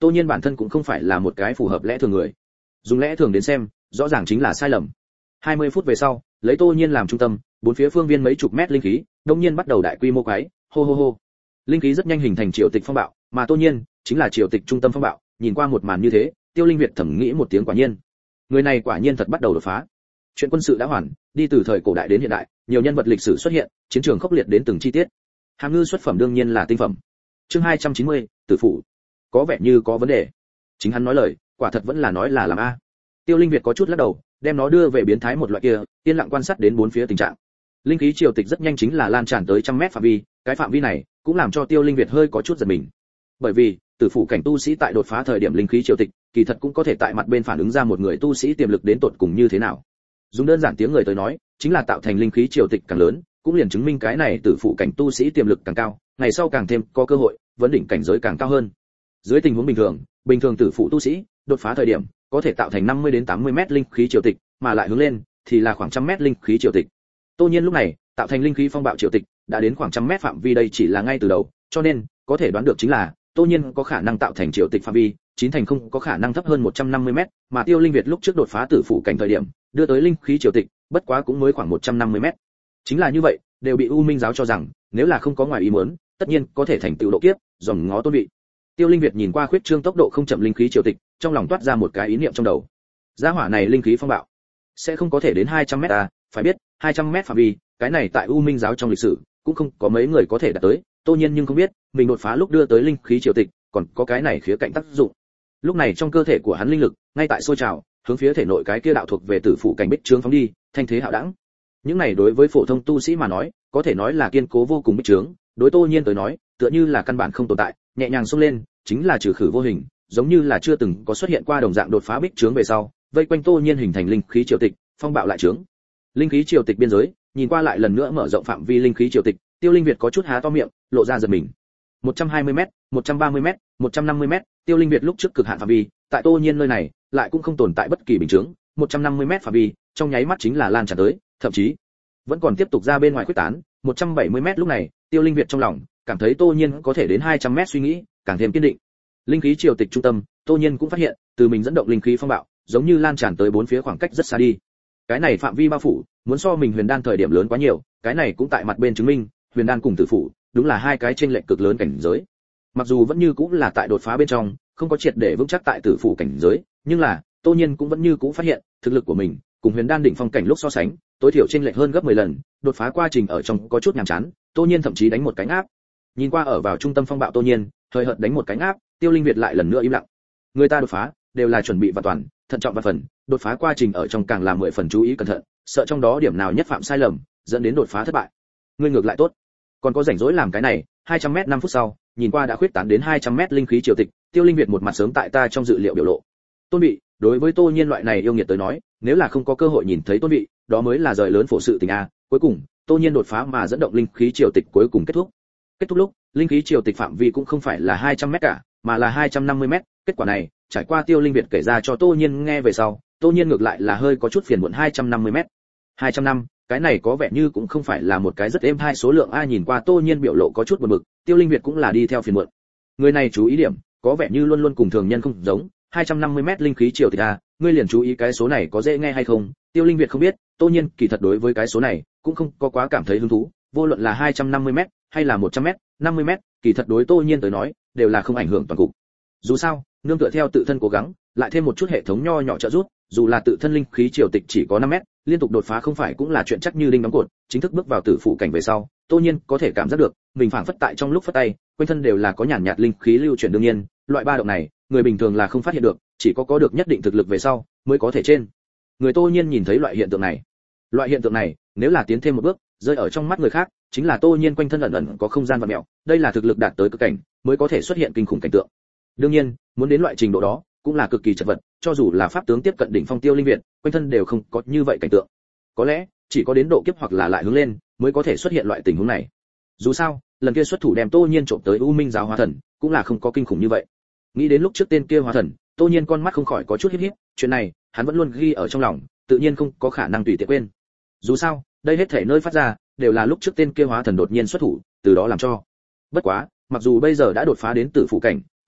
Tô Nhiên bản thân cũng không phải là một cái phù hợp lẽ thường người. Dùng lẽ thường đến xem, rõ ràng chính là sai lầm. hai mươi phút về sau, lấy Tô Nhiên làm trung tâm, bốn phía phương viên mấy chục mét linh khí, đột nhiên bắt đầu đại quy mô quái, hô hô hô. Linh khí rất nhanh hình thành triều tịch phong bạo, mà Tô Nhiên chính là triều tịch trung tâm phong bạo. Nhìn qua một màn như thế, Tiêu Linh Việt thầm nghĩ một tiếng quả nhiên. Người này quả nhiên thật bắt đầu đột phá. Chuyện quân sự đã hoàn, đi từ thời cổ đại đến hiện đại, nhiều nhân vật lịch sử xuất hiện, chiến trường khốc liệt đến từng chi tiết. Hàm ngư xuất phẩm đương nhiên là tinh phẩm. Chương hai trăm chín mươi, Tử phủ. Có vẻ như có vấn đề. Chính hắn nói lời, quả thật vẫn là nói là làm a. Tiêu Linh Việt có chút lắc đầu, đem nó đưa về biến thái một loại kia, yên lặng quan sát đến bốn phía tình trạng. Linh khí triều tịch rất nhanh chính là lan tràn tới trăm mét phạm vi, cái phạm vi này cũng làm cho Tiêu Linh Việt hơi có chút giật mình. Bởi vì, tử phủ cảnh tu sĩ tại đột phá thời điểm linh khí triều tịch, kỳ thật cũng có thể tại mặt bên phản ứng ra một người tu sĩ tiềm lực đến tột cùng như thế nào. Dùng đơn giản tiếng người tới nói, chính là tạo thành linh khí triều tịch càng lớn, cũng liền chứng minh cái này tử phụ cảnh tu sĩ tiềm lực càng cao, ngày sau càng thêm có cơ hội, vấn đỉnh cảnh giới càng cao hơn. Dưới tình huống bình thường, bình thường tử phụ tu sĩ đột phá thời điểm có thể tạo thành năm mươi đến tám mươi mét linh khí triều tịch, mà lại hướng lên thì là khoảng trăm mét linh khí triều tịch. Tô Nhiên lúc này tạo thành linh khí phong bạo triều tịch đã đến khoảng trăm mét phạm vi, đây chỉ là ngay từ đầu, cho nên có thể đoán được chính là Tô Nhiên có khả năng tạo thành triều tịch phạm vi, chín thành không có khả năng thấp hơn một trăm năm mươi mét, mà Tiêu Linh Việt lúc trước đột phá tử phụ cảnh thời điểm, đưa tới linh khí triều tịch, bất quá cũng mới khoảng một trăm năm mươi mét. Chính là như vậy, đều bị U Minh giáo cho rằng, nếu là không có ngoài ý muốn, tất nhiên có thể thành tựu độ kiếp, dòm ngó tôn vị. Tiêu Linh Việt nhìn qua khuyết trương tốc độ không chậm linh khí triều tịch, trong lòng toát ra một cái ý niệm trong đầu. Gia hỏa này linh khí phong bạo sẽ không có thể đến hai trăm mét à, phải biết, hai trăm mét phạm vi, cái này tại U Minh giáo trong lịch sử cũng không có mấy người có thể đạt tới, Tô Nhiên nhưng không biết, mình đột phá lúc đưa tới linh khí triều tịch, còn có cái này khía cạnh tác dụng. Lúc này trong cơ thể của hắn linh lực ngay tại sôi trào, hướng phía thể nội cái kia đạo thuộc về tử phụ cảnh bích trướng phóng đi, thanh thế hạo đẳng. Những này đối với phổ thông tu sĩ mà nói, có thể nói là kiên cố vô cùng bích trướng, đối Tô Nhiên tới nói, tựa như là căn bản không tồn tại, nhẹ nhàng xông lên, chính là trừ khử vô hình, giống như là chưa từng có xuất hiện qua đồng dạng đột phá bích trướng về sau, vây quanh Tô Nhiên hình thành linh khí triều tịch, phong bạo lại trướng. Linh khí triều tịch biên giới, nhìn qua lại lần nữa mở rộng phạm vi linh khí triều tịch, Tiêu Linh Việt có chút há to miệng, lộ ra giật mình. một trăm hai mươi mét, một trăm ba mươi mét, một trăm năm mươi mét, Tiêu Linh Việt lúc trước cực hạn phạm vi, tại Tô Nhiên nơi này, lại cũng không tồn tại bất kỳ bình chứng, một trăm năm mươi mét phạm vi, trong nháy mắt chính là lan tràn tới, thậm chí vẫn còn tiếp tục ra bên ngoài quyết tán, một trăm bảy mươi mét lúc này, Tiêu Linh Việt trong lòng cảm thấy Tô Nhiên có thể đến hai trăm mét suy nghĩ, càng thêm kiên định. Linh khí triều tịch trung tâm, Tô Nhiên cũng phát hiện, từ mình dẫn động linh khí phong bạo, giống như lan tràn tới bốn phía khoảng cách rất xa đi. Cái này phạm vi bao phủ, muốn so mình huyền đan thời điểm lớn quá nhiều, cái này cũng tại mặt bên chứng minh, huyền đan cùng tử phủ, đúng là hai cái chênh lệch cực lớn cảnh giới. Mặc dù vẫn như cũng là tại đột phá bên trong, không có triệt để vững chắc tại tử phủ cảnh giới, nhưng là, Tô Nhiên cũng vẫn như cũng phát hiện, thực lực của mình cùng huyền đan đỉnh phong cảnh lúc so sánh, tối thiểu chênh lệch hơn gấp mười lần, đột phá quá trình ở trong có chút nhàm chán, Tô Nhiên thậm chí đánh một cái áp. Nhìn qua ở vào trung tâm phong bạo Tô Nhiên, hơi hợt đánh một cái áp, Tiêu Linh Việt lại lần nữa im lặng. Người ta đột phá, đều là chuẩn bị và toàn, thận trọng và phần, đột phá quá trình ở trong càng là mười phần chú ý cẩn thận, sợ trong đó điểm nào nhất phạm sai lầm, dẫn đến đột phá thất bại. Ngươi ngược lại tốt, còn có rảnh rỗi làm cái này. Hai trăm mét năm phút sau, nhìn qua đã khuyết tán đến hai trăm mét linh khí triều tịch, Tiêu Linh Việt một mặt sớm tại ta trong dự liệu biểu lộ. Tôn Bị, đối với Tô Nhiên loại này yêu nghiệt tới nói, nếu là không có cơ hội nhìn thấy Tôn Bị, đó mới là rời lớn phổ sự tình a. Cuối cùng, Tô Nhiên đột phá mà dẫn động linh khí triều tịch cuối cùng kết thúc. Kết thúc lúc, linh khí triều tịch phạm vi cũng không phải là hai trăm mét cả, mà là hai trăm năm mươi mét. Kết quả này, trải qua Tiêu Linh Việt kể ra cho Tô Nhiên nghe về sau, Tô Nhiên ngược lại là hơi có chút phiền muộn. Hai trăm năm mươi mét, hai trăm năm, cái này có vẻ như cũng không phải là một cái rất êm hai số lượng a. Nhìn qua Tô Nhiên biểu lộ có chút buồn bực, Tiêu Linh Việt cũng là đi theo phiền muộn. Người này chú ý điểm, có vẻ như luôn luôn cùng thường nhân không giống. Hai trăm năm mươi mét linh khí triều tịch a, ngươi liền chú ý cái số này có dễ nghe hay không? Tiêu Linh Việt không biết, Tô Nhiên kỳ thật đối với cái số này cũng không có quá cảm thấy hứng thú, vô luận là hai trăm năm mươi mét hay là một trăm mét, năm mươi mét, kỳ thật đối Tô Nhiên tới nói đều là không ảnh hưởng toàn cục. Dù sao, nương tựa theo tự thân cố gắng, lại thêm một chút hệ thống nho nhỏ trợ giúp, dù là tự thân linh khí triều tịch chỉ có năm mét, liên tục đột phá không phải cũng là chuyện chắc như đinh đóng cột. Chính thức bước vào tử phụ cảnh về sau, Tô Nhiên có thể cảm giác được, mình phảng phất tại trong lúc phất tay, quanh thân đều là có nhàn nhạt linh khí lưu chuyển. Đương nhiên, loại ba động này, người bình thường là không phát hiện được, chỉ có có được nhất định thực lực về sau, mới có thể trên. Người Tô Nhiên nhìn thấy loại hiện tượng này. Loại hiện tượng này, nếu là tiến thêm một bước, rơi ở trong mắt người khác, chính là Tô Nhiên quanh thân ẩn ẩn có không gian vặn mèo, đây là thực lực đạt tới cực cảnh, mới có thể xuất hiện kinh khủng cảnh tượng. Đương nhiên, muốn đến loại trình độ đó, cũng là cực kỳ chật vật, cho dù là pháp tướng tiếp cận đỉnh phong Tiêu Linh Việt, quanh thân đều không có như vậy cảnh tượng. Có lẽ, chỉ có đến độ kiếp hoặc là lại hướng lên, mới có thể xuất hiện loại tình huống này. Dù sao, lần kia xuất thủ đem Tô Nhiên trộm tới U Minh giáo hóa thần, cũng là không có kinh khủng như vậy. Nghĩ đến lúc trước tên kia hóa thần, Tô Nhiên con mắt không khỏi có chút híp híp, chuyện này, hắn vẫn luôn ghi ở trong lòng, tự nhiên không có khả năng tùy tiện quên. Dù sao, đây hết thể nơi phát ra, đều là lúc trước tên kia hóa thần đột nhiên xuất thủ, từ đó làm cho. Bất quá, mặc dù bây giờ đã đột phá đến tử phụ cảnh,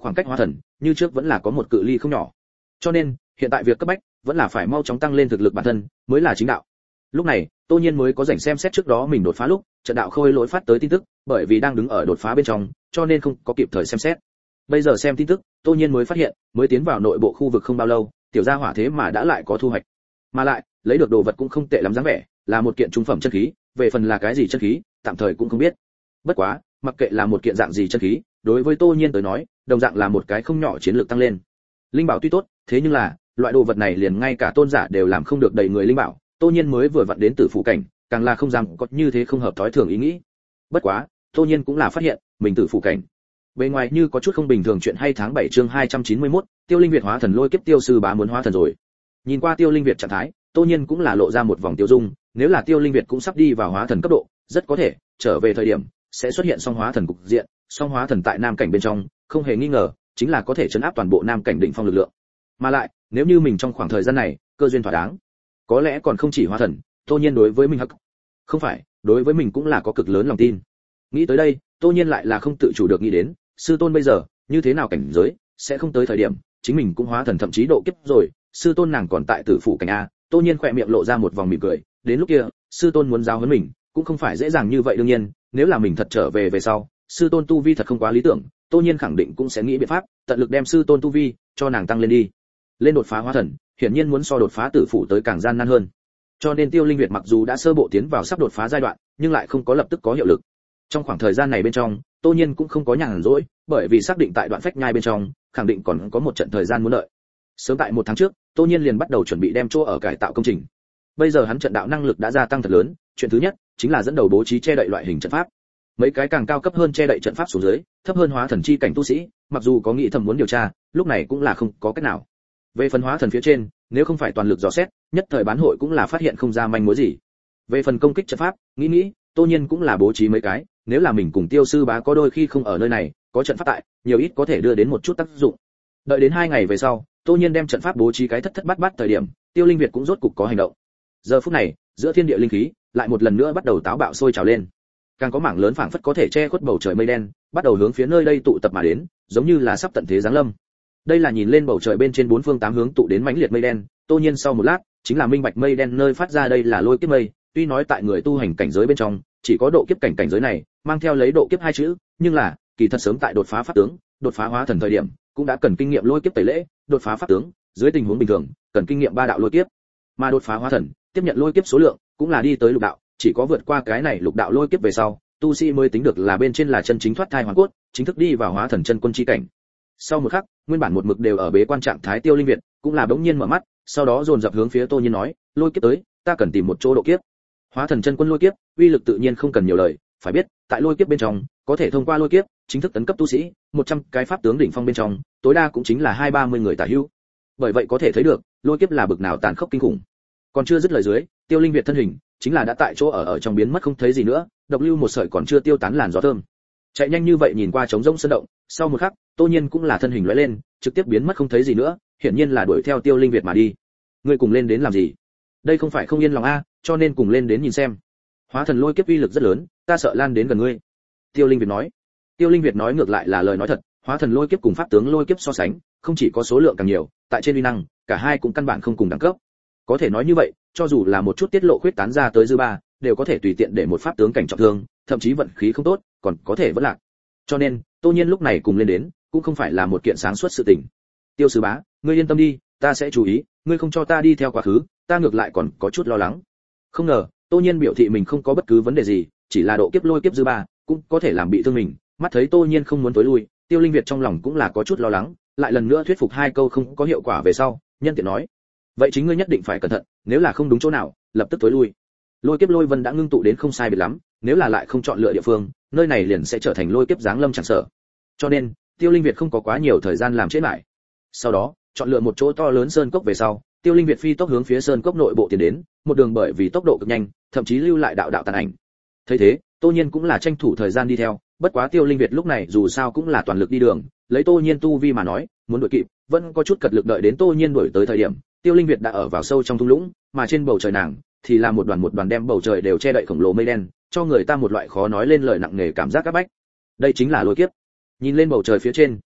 khoảng cách hóa thần như trước vẫn là có một cự ly không nhỏ. Cho nên hiện tại việc cấp bách vẫn là phải mau chóng tăng lên thực lực bản thân mới là chính đạo. Lúc này Tô Nhiên mới có rảnh xem xét trước đó mình đột phá lúc trận đạo khôi lỗi phát tới tin tức, bởi vì đang đứng ở đột phá bên trong cho nên không có kịp thời xem xét. Bây giờ xem tin tức, Tô Nhiên mới phát hiện mới tiến vào nội bộ khu vực không bao lâu, tiểu gia hỏa thế mà đã lại có thu hoạch, mà lại lấy được đồ vật cũng không tệ lắm dáng vẻ, là một kiện trung phẩm chân khí, về phần là cái gì chân khí tạm thời cũng không biết. Bất quá mặc kệ là một kiện dạng gì chân khí, đối với Tô Nhiên tới nói đồng dạng là một cái không nhỏ chiến lược tăng lên. Linh bảo tuy tốt, thế nhưng là loại đồ vật này liền ngay cả tôn giả đều làm không được đầy người linh bảo. Tô Nhiên mới vừa vặn đến Tử Phủ cảnh, càng là không dám có như thế không hợp thói thường ý nghĩ. Bất quá Tô Nhiên cũng là phát hiện mình Tử Phủ cảnh bề ngoài như có chút không bình thường. Chuyện hay tháng bảy chương hai trăm chín mươi mốt, Tiêu Linh Việt hóa thần lôi kiếp. Tiêu sư bá muốn hóa thần rồi. Nhìn qua Tiêu Linh Việt trạng thái, Tô Nhiên cũng là lộ ra một vòng tiêu dung, nếu là Tiêu Linh Việt cũng sắp đi vào hóa thần cấp độ, rất có thể trở về thời điểm sẽ xuất hiện song hóa thần cục diện. Song hóa thần tại nam cảnh bên trong, không hề nghi ngờ chính là có thể trấn áp toàn bộ nam cảnh đỉnh phong lực lượng. Mà lại, nếu như mình trong khoảng thời gian này cơ duyên thỏa đáng, có lẽ còn không chỉ hóa thần. Tô Nhiên đối với mình hắc không phải, đối với mình cũng là có cực lớn lòng tin. Nghĩ tới đây, Tô Nhiên lại là không tự chủ được nghĩ đến, sư tôn bây giờ như thế nào cảnh giới, sẽ không tới thời điểm chính mình cũng hóa thần thậm chí độ kiếp rồi. Sư tôn nàng còn tại Tử Phủ cảnh a. Tô Nhiên khỏe miệng lộ ra một vòng mỉm cười, đến lúc kia sư tôn muốn giáo huấn mình cũng không phải dễ dàng như vậy. Đương nhiên nếu là mình thật trở về về sau, sư tôn tu vi thật không quá lý tưởng, Tô Nhiên khẳng định cũng sẽ nghĩ biện pháp tận lực đem sư tôn tu vi cho nàng tăng lên đi. Lên đột phá hóa thần hiển nhiên muốn so đột phá Tử Phủ tới càng gian nan hơn. Cho nên Tiêu Linh Việt mặc dù đã sơ bộ tiến vào sắp đột phá giai đoạn, nhưng lại không có lập tức có hiệu lực. Trong khoảng thời gian này bên trong, Tô Nhiên cũng không có nhàn rỗi, bởi vì xác định tại đoạn phách nhai bên trong, khẳng định còn có một trận thời gian muốn đợi. Sớm tại một tháng trước, Tô Nhiên liền bắt đầu chuẩn bị đem chỗ ở cải tạo công trình. Bây giờ hắn trận đạo năng lực đã gia tăng thật lớn, chuyện thứ nhất chính là dẫn đầu bố trí che đậy loại hình trận pháp. Mấy cái càng cao cấp hơn che đậy trận pháp xuống dưới, thấp hơn hóa thần chi cảnh tu sĩ, mặc dù có nghĩ thầm muốn điều tra, lúc này cũng là không có cách nào. Về phần hóa thần phía trên, nếu không phải toàn lực dò xét, nhất thời bán hội cũng là phát hiện không ra manh mối gì. Về phần công kích trận pháp, nghĩ nghĩ, Tô Nhiên cũng là bố trí mấy cái, nếu là mình cùng Tiêu sư bá có đôi khi không ở nơi này, có trận pháp tại, nhiều ít có thể đưa đến một chút tác dụng. Đợi đến hai ngày về sau, Tô Nhiên đem trận pháp bố trí cái thất thất bát bát thời điểm, Tiêu Linh Việt cũng rốt cục có hành động. Giờ phút này, giữa thiên địa linh khí lại một lần nữa bắt đầu táo bạo sôi trào lên. Càng có mảng lớn phảng phất có thể che khuất bầu trời mây đen, bắt đầu hướng phía nơi đây tụ tập mà đến, giống như là sắp tận thế giáng lâm. Đây là nhìn lên bầu trời bên trên bốn phương tám hướng tụ đến mãnh liệt mây đen, Tô Nhiên sau một lát, chính là minh bạch mây đen nơi phát ra đây là lôi kiếp mây. Tuy nói tại người tu hành cảnh giới bên trong, chỉ có độ kiếp cảnh cảnh giới này mang theo lấy độ kiếp hai chữ, nhưng là kỳ thật sớm tại đột phá pháp tướng, đột phá hóa thần thời điểm, cũng đã cần kinh nghiệm lôi kiếp tẩy lễ. Đột phá pháp tướng, dưới tình huống bình thường, cần kinh nghiệm ba đạo lôi kiếp, mà đột phá hóa thần, tiếp nhận lôi kiếp số lượng cũng là đi tới lục đạo, chỉ có vượt qua cái này lục đạo lôi kiếp về sau, tu sĩ mới tính được là bên trên là chân chính thoát thai hoàn cốt, chính thức đi vào hóa thần chân quân chi cảnh. Sau một khắc, nguyên bản một mực đều ở bế quan trạng thái Tiêu Linh Việt, cũng là bỗng nhiên mở mắt, sau đó dồn dập hướng phía Tô Nhiên nói, lôi kiếp tới, ta cần tìm một chỗ độ kiếp. Hóa thần chân quân lôi kiếp, uy lực tự nhiên không cần nhiều lời, phải biết, tại lôi kiếp bên trong, có thể thông qua lôi kiếp, chính thức tấn cấp tu sĩ, một trăm cái pháp tướng đỉnh phong bên trong, tối đa cũng chính là hai ba mươi người tả hữu. Bởi vậy có thể thấy được, lôi kiếp là bực nào tàn khốc kinh khủng. Còn chưa dứt lời dưới, Tiêu Linh Việt thân hình chính là đã tại chỗ ở ở trong biến mất không thấy gì nữa, độc lưu một sợi còn chưa tiêu tán làn gió thơm. Chạy nhanh như vậy nhìn qua trống rỗng sơn động, sau một khắc, Tô Nhiên cũng là thân hình lóe lên, trực tiếp biến mất không thấy gì nữa, hiển nhiên là đuổi theo Tiêu Linh Việt mà đi. Ngươi cùng lên đến làm gì? Đây không phải không yên lòng a, cho nên cùng lên đến nhìn xem. Hóa thần lôi kiếp uy lực rất lớn, ta sợ lan đến gần ngươi. Tiêu Linh Việt nói. Tiêu Linh Việt nói ngược lại là lời nói thật, hóa thần lôi kiếp cùng pháp tướng lôi kiếp so sánh, không chỉ có số lượng càng nhiều, tại trên uy năng, cả hai cũng căn bản không cùng đẳng cấp. Có thể nói như vậy, cho dù là một chút tiết lộ khuyết tán ra tới dư ba, đều có thể tùy tiện để một pháp tướng cảnh trọng thương, thậm chí vận khí không tốt, còn có thể vẫn lạc. Cho nên, Tô Nhiên lúc này cùng lên đến, cũng không phải là một kiện sáng suốt sự tình. Tiêu sư bá, ngươi yên tâm đi, ta sẽ chú ý, ngươi không cho ta đi theo quá khứ, ta ngược lại còn có chút lo lắng. Không ngờ, Tô Nhiên biểu thị mình không có bất cứ vấn đề gì, chỉ là độ kiếp lôi kiếp dư ba, cũng có thể làm bị thương mình. Mắt thấy Tô Nhiên không muốn tối lui, Tiêu Linh Việt trong lòng cũng là có chút lo lắng, lại lần nữa thuyết phục hai câu không có hiệu quả về sau, nhân tiện nói: vậy chính ngươi nhất định phải cẩn thận, nếu là không đúng chỗ nào, lập tức tối lui. Lôi kiếp lôi vân đã ngưng tụ đến không sai biệt lắm, nếu là lại không chọn lựa địa phương, nơi này liền sẽ trở thành lôi kiếp giáng lâm chẳng sợ. Cho nên, Tiêu Linh Việt không có quá nhiều thời gian làm chết lại. Sau đó, chọn lựa một chỗ to lớn sơn cốc về sau, Tiêu Linh Việt phi tốc hướng phía sơn cốc nội bộ tiến đến, một đường bởi vì tốc độ cực nhanh, thậm chí lưu lại đạo đạo tàn ảnh. Thấy thế, Tô Nhiên cũng là tranh thủ thời gian đi theo, bất quá Tiêu Linh Việt lúc này dù sao cũng là toàn lực đi đường, lấy Tô Nhiên tu vi mà nói, muốn đuổi kịp, vẫn có chút cật lực. Đợi đến Tô Nhiên đuổi tới thời điểm, Tiêu Linh Việt đã ở vào sâu trong thung lũng, mà trên bầu trời nàng thì là một đoàn một đoàn đem bầu trời đều che đậy khổng lồ mây đen, cho người ta một loại khó nói lên lời nặng nề cảm giác áp bách. Đây chính là lôi kiếp. Nhìn lên bầu trời phía trên,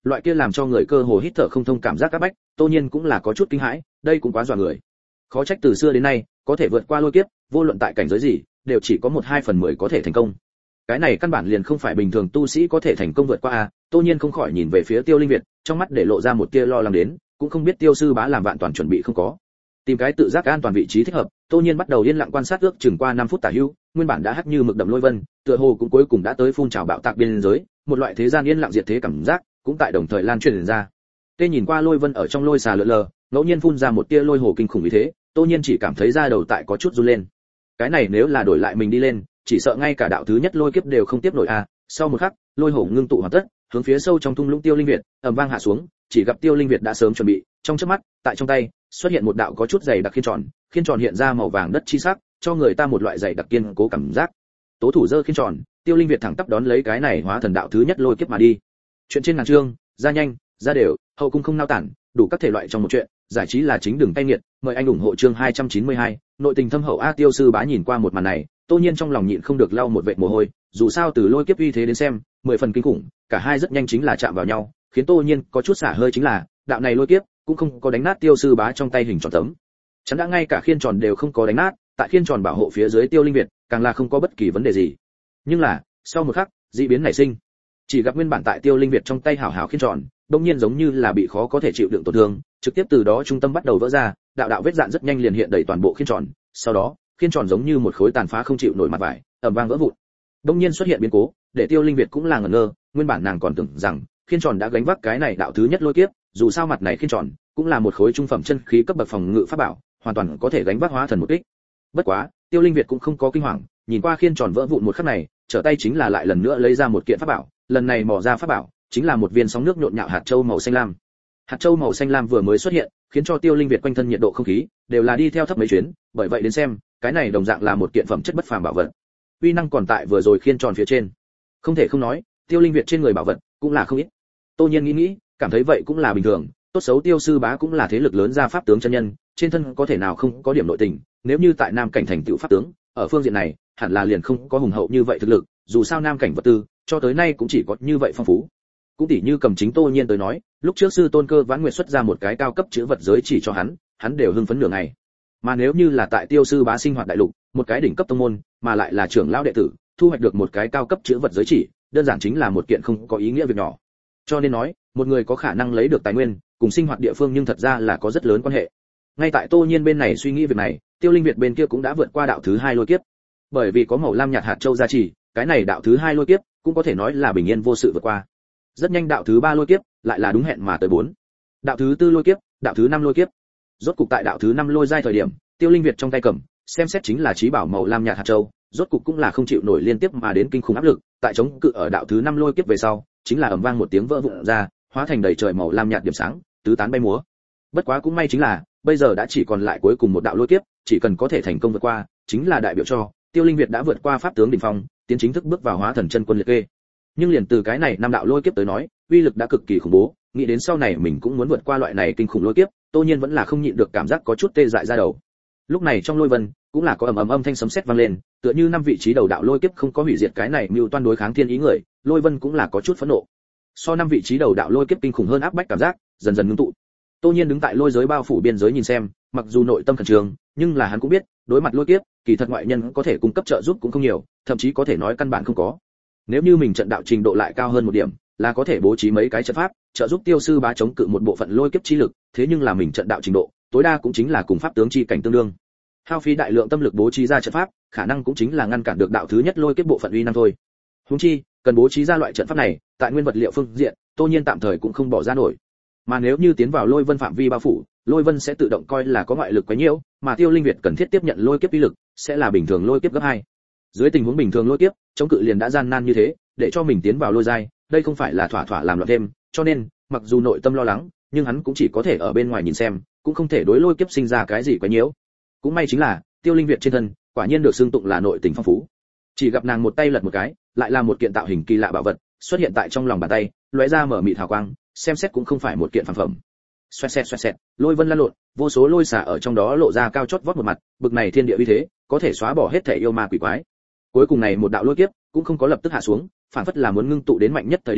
loại kia làm cho người cơ hồ hít thở không thông cảm giác các bách, Tô Nhiên cũng là có chút kinh hãi, đây cũng quá dọa người. Khó trách từ xưa đến nay, có thể vượt qua lôi kiếp, vô luận tại cảnh giới gì, đều chỉ có một hai phần mười có thể thành công. Cái này căn bản liền không phải bình thường tu sĩ có thể thành công vượt qua a. Tô Nhiên không khỏi nhìn về phía Tiêu Linh Việt, trong mắt để lộ ra một tia lo lắng đến, cũng không biết Tiêu sư bá làm vạn toàn chuẩn bị không có. Tìm cái tự giác an toàn vị trí thích hợp, Tô Nhiên bắt đầu yên lặng quan sát ước chừng qua năm phút tả hữu, nguyên bản đã hắt như mực đậm lôi vân, tựa hồ cũng cuối cùng đã tới phun trào bạo tạc biên giới, một loại thế gian yên lặng diệt thế cảm giác, cũng tại đồng thời lan truyền ra. Tê nhìn qua lôi vân ở trong lôi xà lượn lờ, ngẫu nhiên phun ra một tia lôi hồ kinh khủng như thế, Tô Nhiên chỉ cảm thấy da đầu tại có chút run lên. Cái này nếu là đổi lại mình đi lên, chỉ sợ ngay cả đạo thứ nhất lôi kiếp đều không tiếp nổi a. Sau một khắc, lôi hổ ngưng tụ hoàn tất, hướng phía sâu trong thung lũng Tiêu Linh Việt ầm vang hạ xuống, chỉ gặp Tiêu Linh Việt đã sớm chuẩn bị, trong chớp mắt, tại trong tay xuất hiện một đạo có chút dày đặc khiên tròn, khiên tròn hiện ra màu vàng đất chi sắc, cho người ta một loại dày đặc kiên cố cảm giác. Tố thủ giơ khiên tròn, Tiêu Linh Việt thẳng tắp đón lấy cái này hóa thần đạo thứ nhất lôi kiếp mà đi. Chuyện trên ngàn chương, ra nhanh, ra đều, hậu cung không nao tản, đủ các thể loại trong một chuyện, giải trí là chính đường tay nghiệt, mời anh ủng hộ chương hai trăm chín mươi hai, nội tình thâm hậu a. Tiêu sư bá nhìn qua một màn này, Tô Nhiên trong lòng nhịn không được lau một vệt mồ hôi, dù sao từ lôi kiếp uy thế đến xem, mười phần kinh khủng, cả hai rất nhanh chính là chạm vào nhau, khiến Tô Nhiên có chút xả hơi chính là, đạo này lôi kiếp cũng không có đánh nát Tiêu sư bá trong tay hình tròn tấm. Chẳng đã ngay cả khiên tròn đều không có đánh nát, tại khiên tròn bảo hộ phía dưới Tiêu Linh Việt, càng là không có bất kỳ vấn đề gì. Nhưng là, sau một khắc, dị biến nảy sinh. Chỉ gặp nguyên bản tại Tiêu Linh Việt trong tay hảo hảo khiên tròn, đột nhiên giống như là bị khó có thể chịu đựng tổn thương, trực tiếp từ đó trung tâm bắt đầu vỡ ra, đạo đạo vết dạn rất nhanh liền hiện đầy toàn bộ khiên tròn, sau đó, khiên tròn giống như một khối tàn phá không chịu nổi mặt vải, ầm vang vỡ vụn. Đột nhiên xuất hiện biến cố, để Tiêu Linh Việt cũng là ngẩn ngơ, nguyên bản nàng còn tưởng rằng khiên tròn đã gánh vác cái này đạo thứ nhất lôi kiếp, dù sao mặt này khiên tròn cũng là một khối trung phẩm chân khí cấp bậc phòng ngự pháp bảo, hoàn toàn có thể gánh vác hóa thần một kích. Bất quá, Tiêu Linh Việt cũng không có kinh hoàng, nhìn qua khiên tròn vỡ vụn một khắc này, trở tay chính là lại lần nữa lấy ra một kiện pháp bảo, lần này mò ra pháp bảo chính là một viên sóng nước nhộn nhạo hạt châu màu xanh lam. Hạt châu màu xanh lam vừa mới xuất hiện, khiến cho Tiêu Linh Việt quanh thân nhiệt độ không khí đều là đi theo thấp mấy chuyến, bởi vậy đến xem, cái này đồng dạng là một kiện phẩm chất bất phàm bảo vật. Uy năng còn tại vừa rồi khiên tròn phía trên. Không thể không nói, Tiêu Linh Việt trên người bảo vật cũng là không ít. Tô Nhiên nghĩ nghĩ, cảm thấy vậy cũng là bình thường, tốt xấu Tiêu sư bá cũng là thế lực lớn gia pháp tướng chân nhân, trên thân có thể nào không có điểm nội tình, nếu như tại Nam cảnh thành tựu pháp tướng, ở phương diện này, hẳn là liền không có hùng hậu như vậy thực lực, dù sao Nam cảnh vật tư, cho tới nay cũng chỉ có như vậy phong phú. Cũng tỉ như cầm chính Tô Nhiên tới nói, lúc trước sư tôn Cơ Vãn Nguyệt xuất ra một cái cao cấp chữ vật giới chỉ cho hắn, hắn đều hưng phấn nửa ngày. Mà nếu như là tại Tiêu sư bá sinh hoạt đại lục, một cái đỉnh cấp tông môn, mà lại là trưởng lão đệ tử, thu hoạch được một cái cao cấp chữ vật giới chỉ, đơn giản chính là một kiện không có ý nghĩa việc nhỏ. Cho nên nói, một người có khả năng lấy được tài nguyên, cùng sinh hoạt địa phương nhưng thật ra là có rất lớn quan hệ. Ngay tại Tô Nhiên bên này suy nghĩ việc này, Tiêu Linh Việt bên kia cũng đã vượt qua đạo thứ hai lôi kiếp. Bởi vì có màu lam nhạt hạt châu gia trì, cái này đạo thứ hai lôi kiếp cũng có thể nói là bình yên vô sự vượt qua. Rất nhanh đạo thứ ba lôi kiếp lại là đúng hẹn mà tới bốn. Đạo thứ tư lôi kiếp, đạo thứ năm lôi kiếp. Rốt cục tại đạo thứ năm lôi giai thời điểm, Tiêu Linh Việt trong tay cầm, xem xét chính là trí bảo màu lam nhạt hạt châu, rốt cục cũng là không chịu nổi liên tiếp mà đến kinh khủng áp lực, tại chống cự ở đạo thứ năm lôi kiếp về sau, chính là ầm vang một tiếng vỡ vụn ra, hóa thành đầy trời màu lam nhạt điểm sáng, tứ tán bay múa. Bất quá cũng may chính là, bây giờ đã chỉ còn lại cuối cùng một đạo lôi kiếp, chỉ cần có thể thành công vượt qua, chính là đại biểu cho Tiêu Linh Việt đã vượt qua pháp tướng đỉnh phong, tiến chính thức bước vào hóa thần chân quân liệt kê. Nhưng liền từ cái này năm đạo lôi kiếp tới nói, uy lực đã cực kỳ khủng bố, nghĩ đến sau này mình cũng muốn vượt qua loại này kinh khủng lôi kiếp, Tô Nhiên vẫn là không nhịn được cảm giác có chút tê dại ra đầu. Lúc này trong lôi vân, cũng là có ầm ầm âm thanh sấm sét vang lên, tựa như năm vị trí đầu đạo lôi kiếp không có hủy diệt cái này mưu toan đối kháng thiên ý người, lôi vân cũng là có chút phẫn nộ. So năm vị trí đầu đạo lôi kiếp kinh khủng hơn áp bách cảm giác, dần dần ngưng tụ. Tô Nhiên đứng tại lôi giới bao phủ biên giới nhìn xem, mặc dù nội tâm khẩn trương, nhưng là hắn cũng biết, đối mặt lôi kiếp, kỳ thật ngoại nhân có thể cung cấp trợ giúp cũng không nhiều, thậm chí có thể nói căn bản không có. Nếu như mình trận đạo trình độ lại cao hơn một điểm, là có thể bố trí mấy cái trận pháp, trợ giúp Tiêu sư bá chống cự một bộ phận lôi kiếp chi lực, thế nhưng là mình trận đạo trình độ, tối đa cũng chính là cùng pháp tướng chi cảnh tương đương. Hao phí đại lượng tâm lực bố trí ra trận pháp, khả năng cũng chính là ngăn cản được đạo thứ nhất lôi kiếp bộ phận uy năng thôi. Huống chi, cần bố trí ra loại trận pháp này, tại nguyên vật liệu phương diện, Tô Nhiên tạm thời cũng không bỏ ra nổi. Mà nếu như tiến vào lôi vân phạm vi bao phủ, lôi vân sẽ tự động coi là có ngoại lực quấy nhiễu, mà Tiêu Linh Việt cần thiết tiếp nhận lôi kiếp uy lực, sẽ là bình thường lôi kiếp gấp hai. Dưới tình huống bình thường lôi kiếp, chống cự liền đã gian nan như thế, để cho mình tiến vào lôi giai, đây không phải là thỏa thỏa làm loạn thêm, cho nên, mặc dù nội tâm lo lắng, nhưng hắn cũng chỉ có thể ở bên ngoài nhìn xem, cũng không thể đối lôi kiếp sinh ra cái gì quấy nhiễu. Cũng may chính là, Tiêu Linh Việt trên thân, quả nhiên được xưng tụng là nội tình phong phú. Chỉ gặp nàng một tay lật một cái, lại là một kiện tạo hình kỳ lạ bảo vật, xuất hiện tại trong lòng bàn tay, lóe ra mở mịt hào quang, xem xét cũng không phải một kiện phàm phẩm. Xoẹt xẹt xoẹt xẹt, lôi vân lan lộn, vô số lôi xả ở trong đó lộ ra cao chót vót một mặt, bực này thiên địa uy thế, có thể xóa bỏ hết thể yêu ma quỷ quái. Cuối cùng này một đạo lôi kiếp, cũng không có lập tức hạ xuống, phản phất là muốn ngưng tụ đến mạnh nhất thời điểm,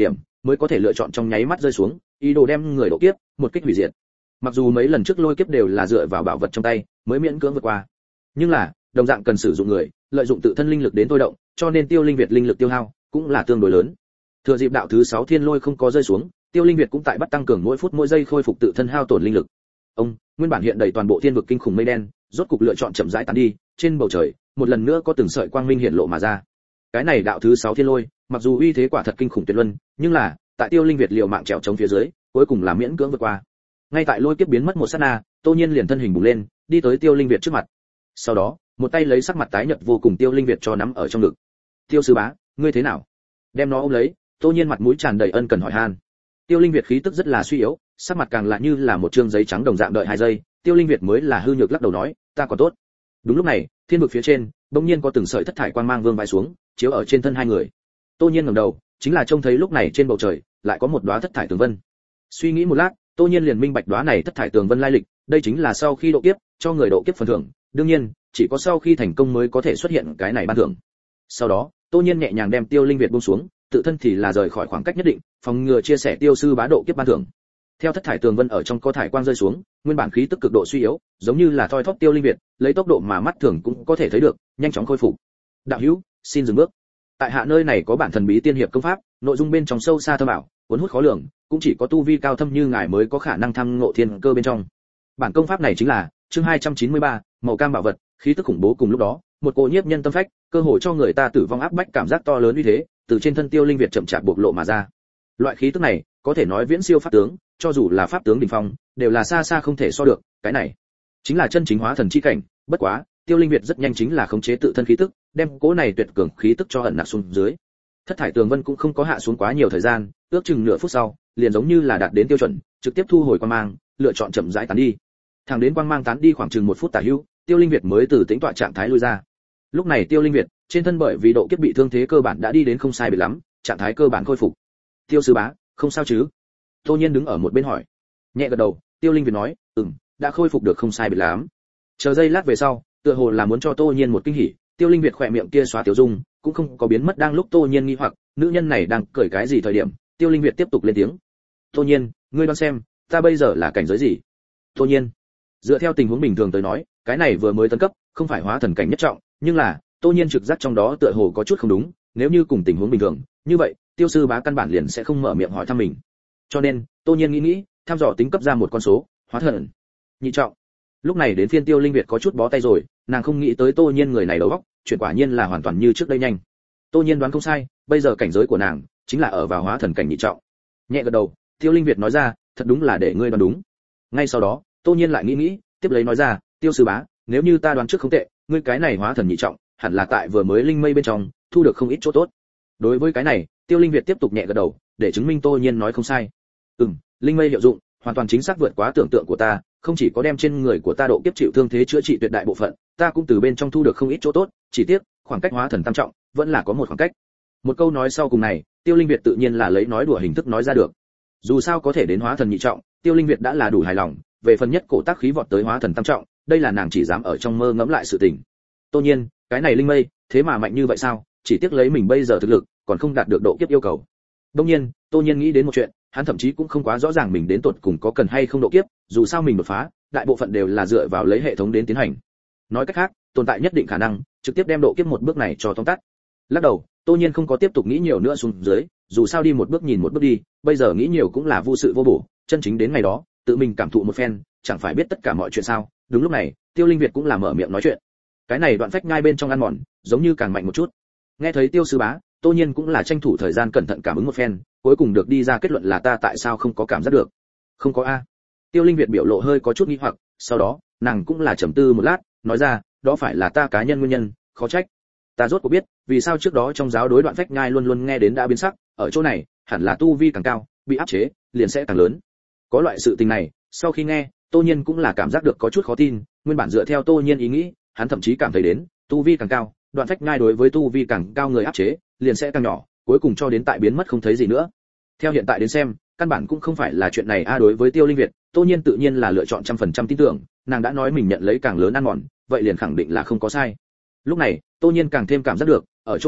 mới có thể lựa chọn trong nháy mắt rơi xuống, ý đồ đem người độ kiếp một kích hủy diệt. Mặc dù mấy lần trước lôi kiếp đều là dựa vào bảo vật trong tay mới miễn cưỡng vượt qua, nhưng là đồng dạng cần sử dụng người, lợi dụng tự thân linh lực đến thôi động, cho nên Tiêu Linh Việt linh lực tiêu hao cũng là tương đối lớn. Thừa dịp đạo thứ sáu thiên lôi không có rơi xuống, Tiêu Linh Việt cũng tại bắt tăng cường mỗi phút mỗi giây khôi phục tự thân hao tổn linh lực. Ông, nguyên bản hiện đầy toàn bộ thiên vực kinh khủng mây đen, rốt cục lựa chọn chậm rãi tán đi, trên bầu trời, một lần nữa có từng sợi quang minh hiện lộ mà ra. Cái này đạo thứ sáu thiên lôi, mặc dù uy thế quả thật kinh khủng tuyệt luân, nhưng là, tại Tiêu Linh Việt liều mạng trèo chống phía dưới, cuối cùng là miễn cưỡng vượt qua. Ngay tại lôi kiếp biến mất một sát na, Tô Nhiên liền thân hình bùng lên, đi tới Tiêu Linh Việt trước mặt. Sau đó, một tay lấy sắc mặt tái nhợt vô cùng Tiêu Linh Việt cho nắm ở trong ngực. "Tiêu sư bá, ngươi thế nào?" Đem nó ôm lấy, Tô Nhiên mặt mũi tràn đầy ân cần hỏi han. Tiêu Linh Việt khí tức rất là suy yếu, sắc mặt càng lại như là một trương giấy trắng đồng dạng, đợi hai giây, Tiêu Linh Việt mới là hư nhược lắc đầu nói, "Ta còn tốt." Đúng lúc này, thiên vực phía trên, bỗng nhiên có từng sợi thất thải quang mang vương vãi xuống, chiếu ở trên thân hai người. Tô Nhiên ngẩng đầu, chính là trông thấy lúc này trên bầu trời lại có một đóa thất thải tường vân. Suy nghĩ một lát, Tô Nhiên liền minh bạch đóa này thất thải tường vân lai lịch, đây chính là sau khi độ kiếp, cho người độ kiếp phần thưởng, đương nhiên, chỉ có sau khi thành công mới có thể xuất hiện cái này ban thưởng. Sau đó, Tô Nhiên nhẹ nhàng đem Tiêu Linh Việt buông xuống, tự thân thì là rời khỏi khoảng cách nhất định, phòng ngừa chia sẻ Tiêu sư bá độ kiếp ban thưởng. Theo thất thải tường vân ở trong có thải quang rơi xuống, nguyên bản khí tức cực độ suy yếu, giống như là thoi thóp Tiêu Linh Việt, lấy tốc độ mà mắt thường cũng có thể thấy được, nhanh chóng khôi phục. "Đạo hữu, xin dừng bước. Tại hạ nơi này có bản thần bí tiên hiệp công pháp, nội dung bên trong sâu xa thâm ảo, cuốn hút khó lường, cũng chỉ có tu vi cao thâm như ngài mới có khả năng tham ngộ thiên cơ bên trong." Bản công pháp này chính là chương hai trăm chín mươi ba, màu cam bảo vật, khí tức khủng bố cùng lúc đó, một cỗ nhiếp nhân tâm phách, cơ hội cho người ta tử vong áp bách cảm giác to lớn uy thế, từ trên thân Tiêu Linh Việt chậm chạp bộc lộ mà ra. Loại khí tức này, có thể nói viễn siêu pháp tướng, cho dù là pháp tướng đỉnh phong, đều là xa xa không thể so được, cái này chính là chân chính hóa thần chi cảnh, bất quá, Tiêu Linh Việt rất nhanh chính là khống chế tự thân khí tức, đem cỗ này tuyệt cường khí tức cho ẩn nặc xuống dưới. Thất thải tường vân cũng không có hạ xuống quá nhiều thời gian, ước chừng nửa phút sau, liền giống như là đạt đến tiêu chuẩn, trực tiếp thu hồi quang mang, lựa chọn chậm rãi tán đi. Thẳng đến quang mang tán đi khoảng chừng một phút tả hữu, Tiêu Linh Việt mới từ tĩnh tọa trạng thái lui ra. Lúc này Tiêu Linh Việt, trên thân bởi vì độ kiếp bị thương thế cơ bản đã đi đến không sai biệt lắm, trạng thái cơ bản khôi phục. "Tiêu sư bá, không sao chứ?" Tô Nhiên đứng ở một bên hỏi. Nhẹ gật đầu, Tiêu Linh Việt nói, "Ừm, đã khôi phục được không sai biệt lắm." Chờ giây lát về sau, tựa hồ là muốn cho Tô Nhiên một kinh hỉ, Tiêu Linh Việt khỏe miệng kia xóa tiểu dung, cũng không có biến mất. Đang lúc Tô Nhiên nghi hoặc, nữ nhân này đang cười cái gì thời điểm, Tiêu Linh Việt tiếp tục lên tiếng. "Tô Nhiên, ngươi đoán xem, ta bây giờ là cảnh giới gì?" Tô Nhiên, dựa theo tình huống bình thường tới nói, cái này vừa mới tấn cấp, không phải hóa thần cảnh nhất trọng, nhưng là, Tô Nhiên trực giác trong đó tựa hồ có chút không đúng, nếu như cùng tình huống bình thường, như vậy, Tiêu sư bá căn bản liền sẽ không mở miệng hỏi thăm mình. Cho nên, Tô Nhiên nghĩ nghĩ, thăm dò tính cấp ra một con số, hóa thần nhị trọng. Lúc này đến phiên Tiêu Linh Việt có chút bó tay rồi, nàng không nghĩ tới Tô Nhiên người này đầu óc, chuyện quả nhiên là hoàn toàn như trước đây nhanh. Tô Nhiên đoán không sai, bây giờ cảnh giới của nàng chính là ở vào hóa thần cảnh nhị trọng. Nhẹ gật đầu, Tiêu Linh Việt nói ra, thật đúng là để ngươi đoán đúng. Ngay sau đó, Tô Nhiên lại nghĩ nghĩ, tiếp lấy nói ra, Tiêu sư bá, nếu như ta đoán trước không tệ, ngươi cái này hóa thần nhị trọng, hẳn là tại vừa mới linh mây bên trong thu được không ít chỗ tốt. Đối với cái này, Tiêu Linh Việt tiếp tục nhẹ gật đầu, để chứng minh Tô Nhiên nói không sai. Ừm, linh mây hiệu dụng hoàn toàn chính xác vượt quá tưởng tượng của ta, không chỉ có đem trên người của ta độ kiếp chịu thương thế chữa trị tuyệt đại bộ phận, ta cũng từ bên trong thu được không ít chỗ tốt, chỉ tiếc, khoảng cách hóa thần tam trọng vẫn là có một khoảng cách. Một câu nói sau cùng này, Tiêu Linh Việt tự nhiên là lấy nói đùa hình thức nói ra được. Dù sao có thể đến hóa thần nhị trọng, Tiêu Linh Việt đã là đủ hài lòng, về phần nhất cổ tác khí vọt tới hóa thần tam trọng, đây là nàng chỉ dám ở trong mơ ngẫm lại sự tình. Tô Nhiên, cái này linh mây, thế mà mạnh như vậy sao? Chỉ tiếc lấy mình bây giờ thực lực, còn không đạt được độ kiếp yêu cầu. Đương nhiên, Tô Nhiên nghĩ đến một chuyện, hắn thậm chí cũng không quá rõ ràng mình đến tột cùng có cần hay không độ kiếp, dù sao mình đột phá, đại bộ phận đều là dựa vào lấy hệ thống đến tiến hành. Nói cách khác, tồn tại nhất định khả năng trực tiếp đem độ kiếp một bước này cho tóm tắt. Lắc đầu, Tô Nhiên không có tiếp tục nghĩ nhiều nữa xuống dưới, dù sao đi một bước nhìn một bước đi, bây giờ nghĩ nhiều cũng là vô sự vô bổ, chân chính đến ngày đó, tự mình cảm thụ một phen, chẳng phải biết tất cả mọi chuyện sao? Đúng lúc này, Tiêu Linh Việt cũng là mở miệng nói chuyện. Cái này đoạn phách ngay bên trong ăn mòn, giống như càng mạnh một chút. Nghe thấy Tiêu sư bá, Tô Nhiên cũng là tranh thủ thời gian cẩn thận cảm ứng một phen, cuối cùng được đi ra kết luận là ta tại sao không có cảm giác được. Không có a. Tiêu Linh Việt biểu lộ hơi có chút nghi hoặc, sau đó, nàng cũng là trầm tư một lát, nói ra, đó phải là ta cá nhân nguyên nhân, khó trách. Ta rốt cuộc biết, vì sao trước đó trong giáo đối đoạn phách nhai luôn luôn nghe đến đã biến sắc, ở chỗ này, hẳn là tu vi càng cao, bị áp chế, liền sẽ càng lớn. Có loại sự tình này, sau khi nghe, Tô Nhiên cũng là cảm giác được có chút khó tin, nguyên bản dựa theo Tô Nhiên ý nghĩ, hắn thậm chí cảm thấy đến, tu vi càng cao, đoạn phách nhai đối với tu vi càng cao người áp chế, liền sẽ càng nhỏ, cuối cùng cho đến tại biến mất không thấy gì nữa. Theo hiện tại đến xem, căn bản cũng không phải là chuyện này a. Đối với Tiêu Linh Việt, Tô Nhiên tự nhiên là lựa chọn trăm phần trăm tin tưởng, nàng đã nói mình nhận lấy càng lớn ăn mòn, vậy liền khẳng định là không có sai. Lúc này, Tô Nhiên càng thêm cảm giác được, ở chỗ này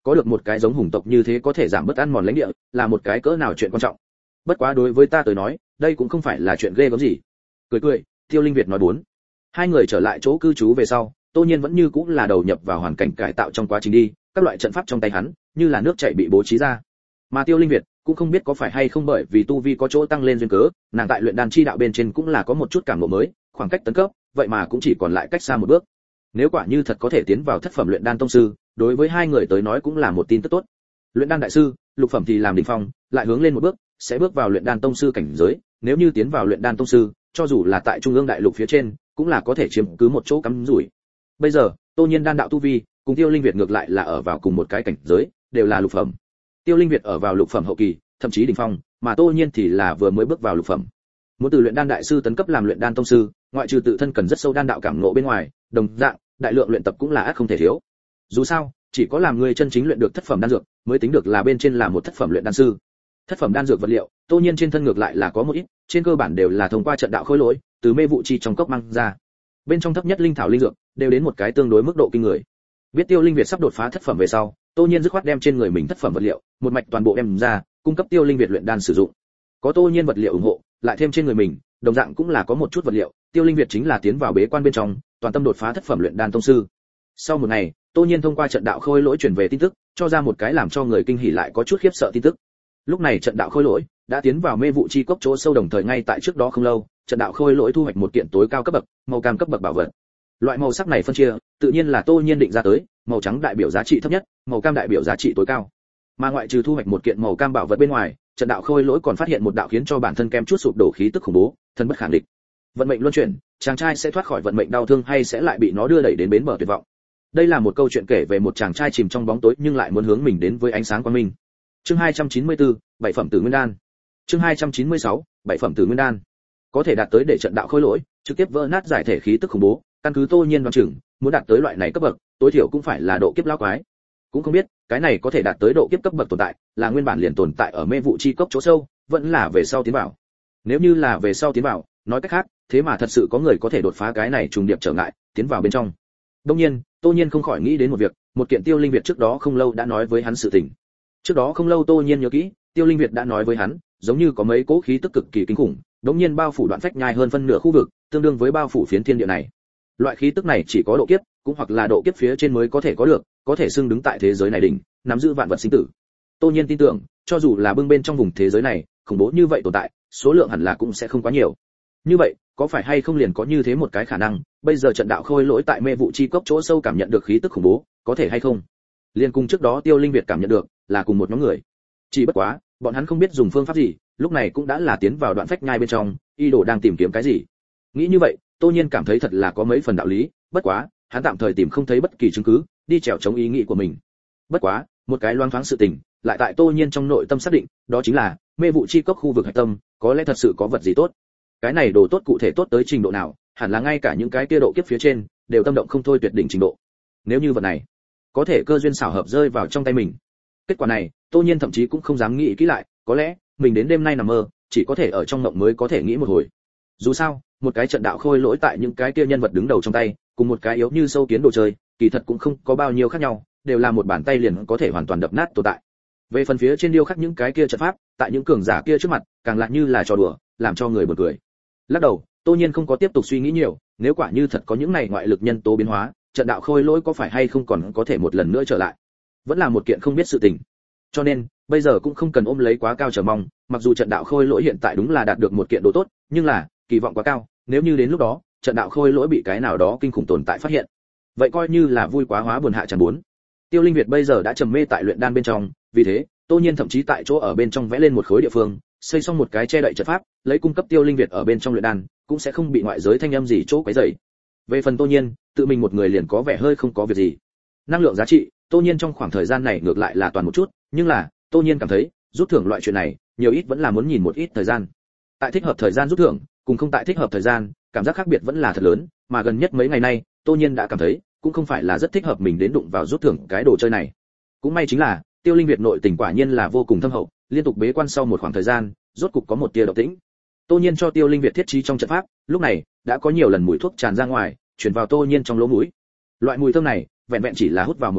có được một cái giống hùng tộc như thế có thể giảm bớt ăn mòn lãnh địa, là một cái cỡ nào chuyện quan trọng. Bất quá đối với ta tới nói, đây cũng không phải là chuyện ghê gớm gì. Cười cười, Tiêu Linh Việt nói bốn. Hai người trở lại chỗ cư trú về sau, Tô Nhiên vẫn như cũng là đầu nhập vào hoàn cảnh cải tạo trong quá trình đi, các loại trận pháp trong tay hắn, như là nước chảy bị bố trí ra. Mà Tiêu Linh Việt cũng không biết có phải hay không bởi vì tu vi có chỗ tăng lên duyên cớ, nàng tại luyện đan chi đạo bên trên cũng là có một chút cảm ngộ mới, khoảng cách tấn cấp, vậy mà cũng chỉ còn lại cách xa một bước. Nếu quả như thật có thể tiến vào thất phẩm luyện đan tông sư, đối với hai người tới nói cũng là một tin tức tốt. Luyện đan đại sư, lục phẩm thì làm đỉnh phong, lại hướng lên một bước, sẽ bước vào luyện đan tông sư cảnh giới, nếu như tiến vào luyện đan tông sư, cho dù là tại trung ương đại lục phía trên, cũng là có thể chiếm cứ một chỗ cắm rủi. Bây giờ, Tô Nhiên đan đạo tu vi, cùng Tiêu Linh Việt ngược lại là ở vào cùng một cái cảnh giới, đều là lục phẩm. Tiêu Linh Việt ở vào lục phẩm hậu kỳ, thậm chí đỉnh phong, mà Tô Nhiên thì là vừa mới bước vào lục phẩm. Muốn từ luyện đan đại sư tấn cấp làm luyện đan tông sư, ngoại trừ tự thân cần rất sâu đan đạo cảm ngộ bên ngoài, đồng dạng, đại lượng luyện tập cũng là ắt không thể thiếu. Dù sao, chỉ có làm người chân chính luyện được thất phẩm đan dược, mới tính được là bên trên là một thất phẩm luyện đan sư. Thất phẩm đan dược vật liệu, Tô Nhiên trên thân ngược lại là có một ít, trên cơ bản đều là thông qua trận đạo khối lỗi, từ mê vụ chi trong cốc mang ra. Bên trong thấp nhất linh thảo linh dược, đều đến một cái tương đối mức độ kinh người. Biết Tiêu Linh Việt sắp đột phá thất phẩm về sau, Tô Nhiên dứt khoát đem trên người mình thất phẩm vật liệu, một mạch toàn bộ đem ra, cung cấp Tiêu Linh Việt luyện đan sử dụng. Có Tô Nhiên vật liệu ủng hộ, lại thêm trên người mình, đồng dạng cũng là có một chút vật liệu, Tiêu Linh Việt chính là tiến vào bế quan bên trong, toàn tâm đột phá thất phẩm luyện đan tông sư. Sau một ngày, Tô Nhiên thông qua trận đạo khôi lỗi truyền về tin tức, cho ra một cái làm cho người kinh hỉ lại có chút khiếp sợ tin tức. Lúc này trận đạo khôi lỗi đã tiến vào mê vụ chi cốc chỗ sâu, đồng thời ngay tại trước đó không lâu, trận đạo khôi lỗi thu hoạch một kiện tối cao cấp bậc, màu cam cấp bậc bảo vật. Loại màu sắc này phân chia, tự nhiên là Tô Nhiên định ra tới, màu trắng đại biểu giá trị thấp nhất, màu cam đại biểu giá trị tối cao. Mà ngoại trừ thu hoạch một kiện màu cam bảo vật bên ngoài, trận đạo khôi lỗi còn phát hiện một đạo khiến cho bản thân kem chút sụp đổ khí tức khủng bố, thân bất khả địch. Vận mệnh luân chuyển, chàng trai sẽ thoát khỏi vận mệnh đau thương hay sẽ lại bị nó đưa đẩy đến bến bờ tuyệt vọng. Đây là một câu chuyện kể về một chàng trai chìm trong bóng tối nhưng lại muốn hướng mình đến với ánh sáng quang minh. Chương hai trăm chín mươi tư, bảy phẩm tử nguyên đan. Chương hai trăm chín mươi sáu, bảy phẩm tử nguyên đan. Có thể đạt tới để trận đạo khôi lỗi trực tiếp vỡ nát giải thể khí tức khủng bố, căn cứ Tô Nhiên đoán chừng, muốn đạt tới loại này cấp bậc, tối thiểu cũng phải là độ kiếp lão quái. Cũng không biết, cái này có thể đạt tới độ kiếp cấp bậc tồn tại, là nguyên bản liền tồn tại ở mê vụ chi cốc chỗ sâu, vẫn là về sau tiến vào. Nếu như là về sau tiến vào, nói cách khác, thế mà thật sự có người có thể đột phá cái này trùng điệp trở ngại, tiến vào bên trong. Đương nhiên, Tô Nhiên không khỏi nghĩ đến một việc, một kiện Tiêu Linh Việt trước đó không lâu đã nói với hắn sự tình. Trước đó không lâu Tô Nhiên nhớ kỹ, Tiêu Linh Việt đã nói với hắn, giống như có mấy cỗ khí tức cực kỳ kinh khủng, đống nhiên bao phủ đoạn phách nhai hơn phân nửa khu vực, tương đương với bao phủ phiến thiên địa này. Loại khí tức này chỉ có độ kiếp, cũng hoặc là độ kiếp phía trên mới có thể có được, có thể xưng đứng tại thế giới này đỉnh, nắm giữ vạn vật sinh tử. Tô Nhiên tin tưởng, cho dù là bưng bên trong vùng thế giới này, khủng bố như vậy tồn tại, số lượng hẳn là cũng sẽ không quá nhiều. Như vậy, có phải hay không liền có như thế một cái khả năng, bây giờ trận đạo khôi lỗi tại mê vụ chi cốc chỗ sâu cảm nhận được khí tức khủng bố, có thể hay không? Liên cùng trước đó Tiêu Linh Việt cảm nhận được, là cùng một nhóm người. Chỉ bất quá, bọn hắn không biết dùng phương pháp gì, lúc này cũng đã là tiến vào đoạn phách nhai bên trong, y đồ đang tìm kiếm cái gì. Nghĩ như vậy, Tô Nhiên cảm thấy thật là có mấy phần đạo lý, bất quá, hắn tạm thời tìm không thấy bất kỳ chứng cứ, đi trèo chống ý nghĩ của mình. Bất quá, một cái loáng thoáng sự tình, lại tại Tô Nhiên trong nội tâm xác định, đó chính là mê vụ chi cốc khu vực hạch tâm, có lẽ thật sự có vật gì tốt. Cái này đồ tốt cụ thể tốt tới trình độ nào, hẳn là ngay cả những cái kia độ kiếp phía trên, đều tâm động không thôi tuyệt đỉnh trình độ. Nếu như vật này có thể cơ duyên xảo hợp rơi vào trong tay mình. Kết quả này, Tô Nhiên thậm chí cũng không dám nghĩ kỹ lại, có lẽ mình đến đêm nay nằm mơ, chỉ có thể ở trong mộng mới có thể nghĩ một hồi. Dù sao, một cái trận đạo khôi lỗi tại những cái kia nhân vật đứng đầu trong tay, cùng một cái yếu như sâu kiến đồ chơi, kỳ thật cũng không có bao nhiêu khác nhau, đều là một bàn tay liền có thể hoàn toàn đập nát tồn tại. Về phần phía trên điêu khắc những cái kia trận pháp, tại những cường giả kia trước mặt, càng lại như là trò đùa, làm cho người buồn cười. Lắc đầu, Tô Nhiên không có tiếp tục suy nghĩ nhiều, nếu quả như thật có những này ngoại lực nhân tố biến hóa, trận đạo khôi lỗi có phải hay không còn có thể một lần nữa trở lại, vẫn là một kiện không biết sự tình. Cho nên, bây giờ cũng không cần ôm lấy quá cao chờ mong, mặc dù trận đạo khôi lỗi hiện tại đúng là đạt được một kiện đồ tốt, nhưng là kỳ vọng quá cao, nếu như đến lúc đó, trận đạo khôi lỗi bị cái nào đó kinh khủng tồn tại phát hiện, vậy coi như là vui quá hóa buồn hạ chẳng muốn. Tiêu Linh Việt bây giờ đã trầm mê tại luyện đan bên trong, vì thế, Tô Nhiên thậm chí tại chỗ ở bên trong vẽ lên một khối địa phương, xây xong một cái che đậy trận pháp, lấy cung cấp Tiêu Linh Việt ở bên trong luyện đan, cũng sẽ không bị ngoại giới thanh âm gì chỗ quấy rầy. Về phần Tô Nhiên, tự mình một người liền có vẻ hơi không có việc gì. Năng lượng giá trị, Tô Nhiên trong khoảng thời gian này ngược lại là toàn một chút, nhưng là, Tô Nhiên cảm thấy, rút thưởng loại chuyện này, nhiều ít vẫn là muốn nhìn một ít thời gian. Tại thích hợp thời gian rút thưởng, cùng không tại thích hợp thời gian, cảm giác khác biệt vẫn là thật lớn, mà gần nhất mấy ngày nay, Tô Nhiên đã cảm thấy, cũng không phải là rất thích hợp mình đến đụng vào rút thưởng cái đồ chơi này. Cũng may chính là, Tiêu Linh Việt nội tình quả nhiên là vô cùng thâm hậu, liên tục bế quan sau một khoảng thời gian, rốt cục có một tia động tĩnh. Tô Nhiên cho Tiêu Linh Việt thiết trí trong trận pháp, lúc này đã có nhiều lần mùi thuốc tràn ra ngoài, truyền vào Tô Nhiên trong lỗ mũi. Loại mùi thơm này, vẹn vẹn chỉ là hút vào một tia,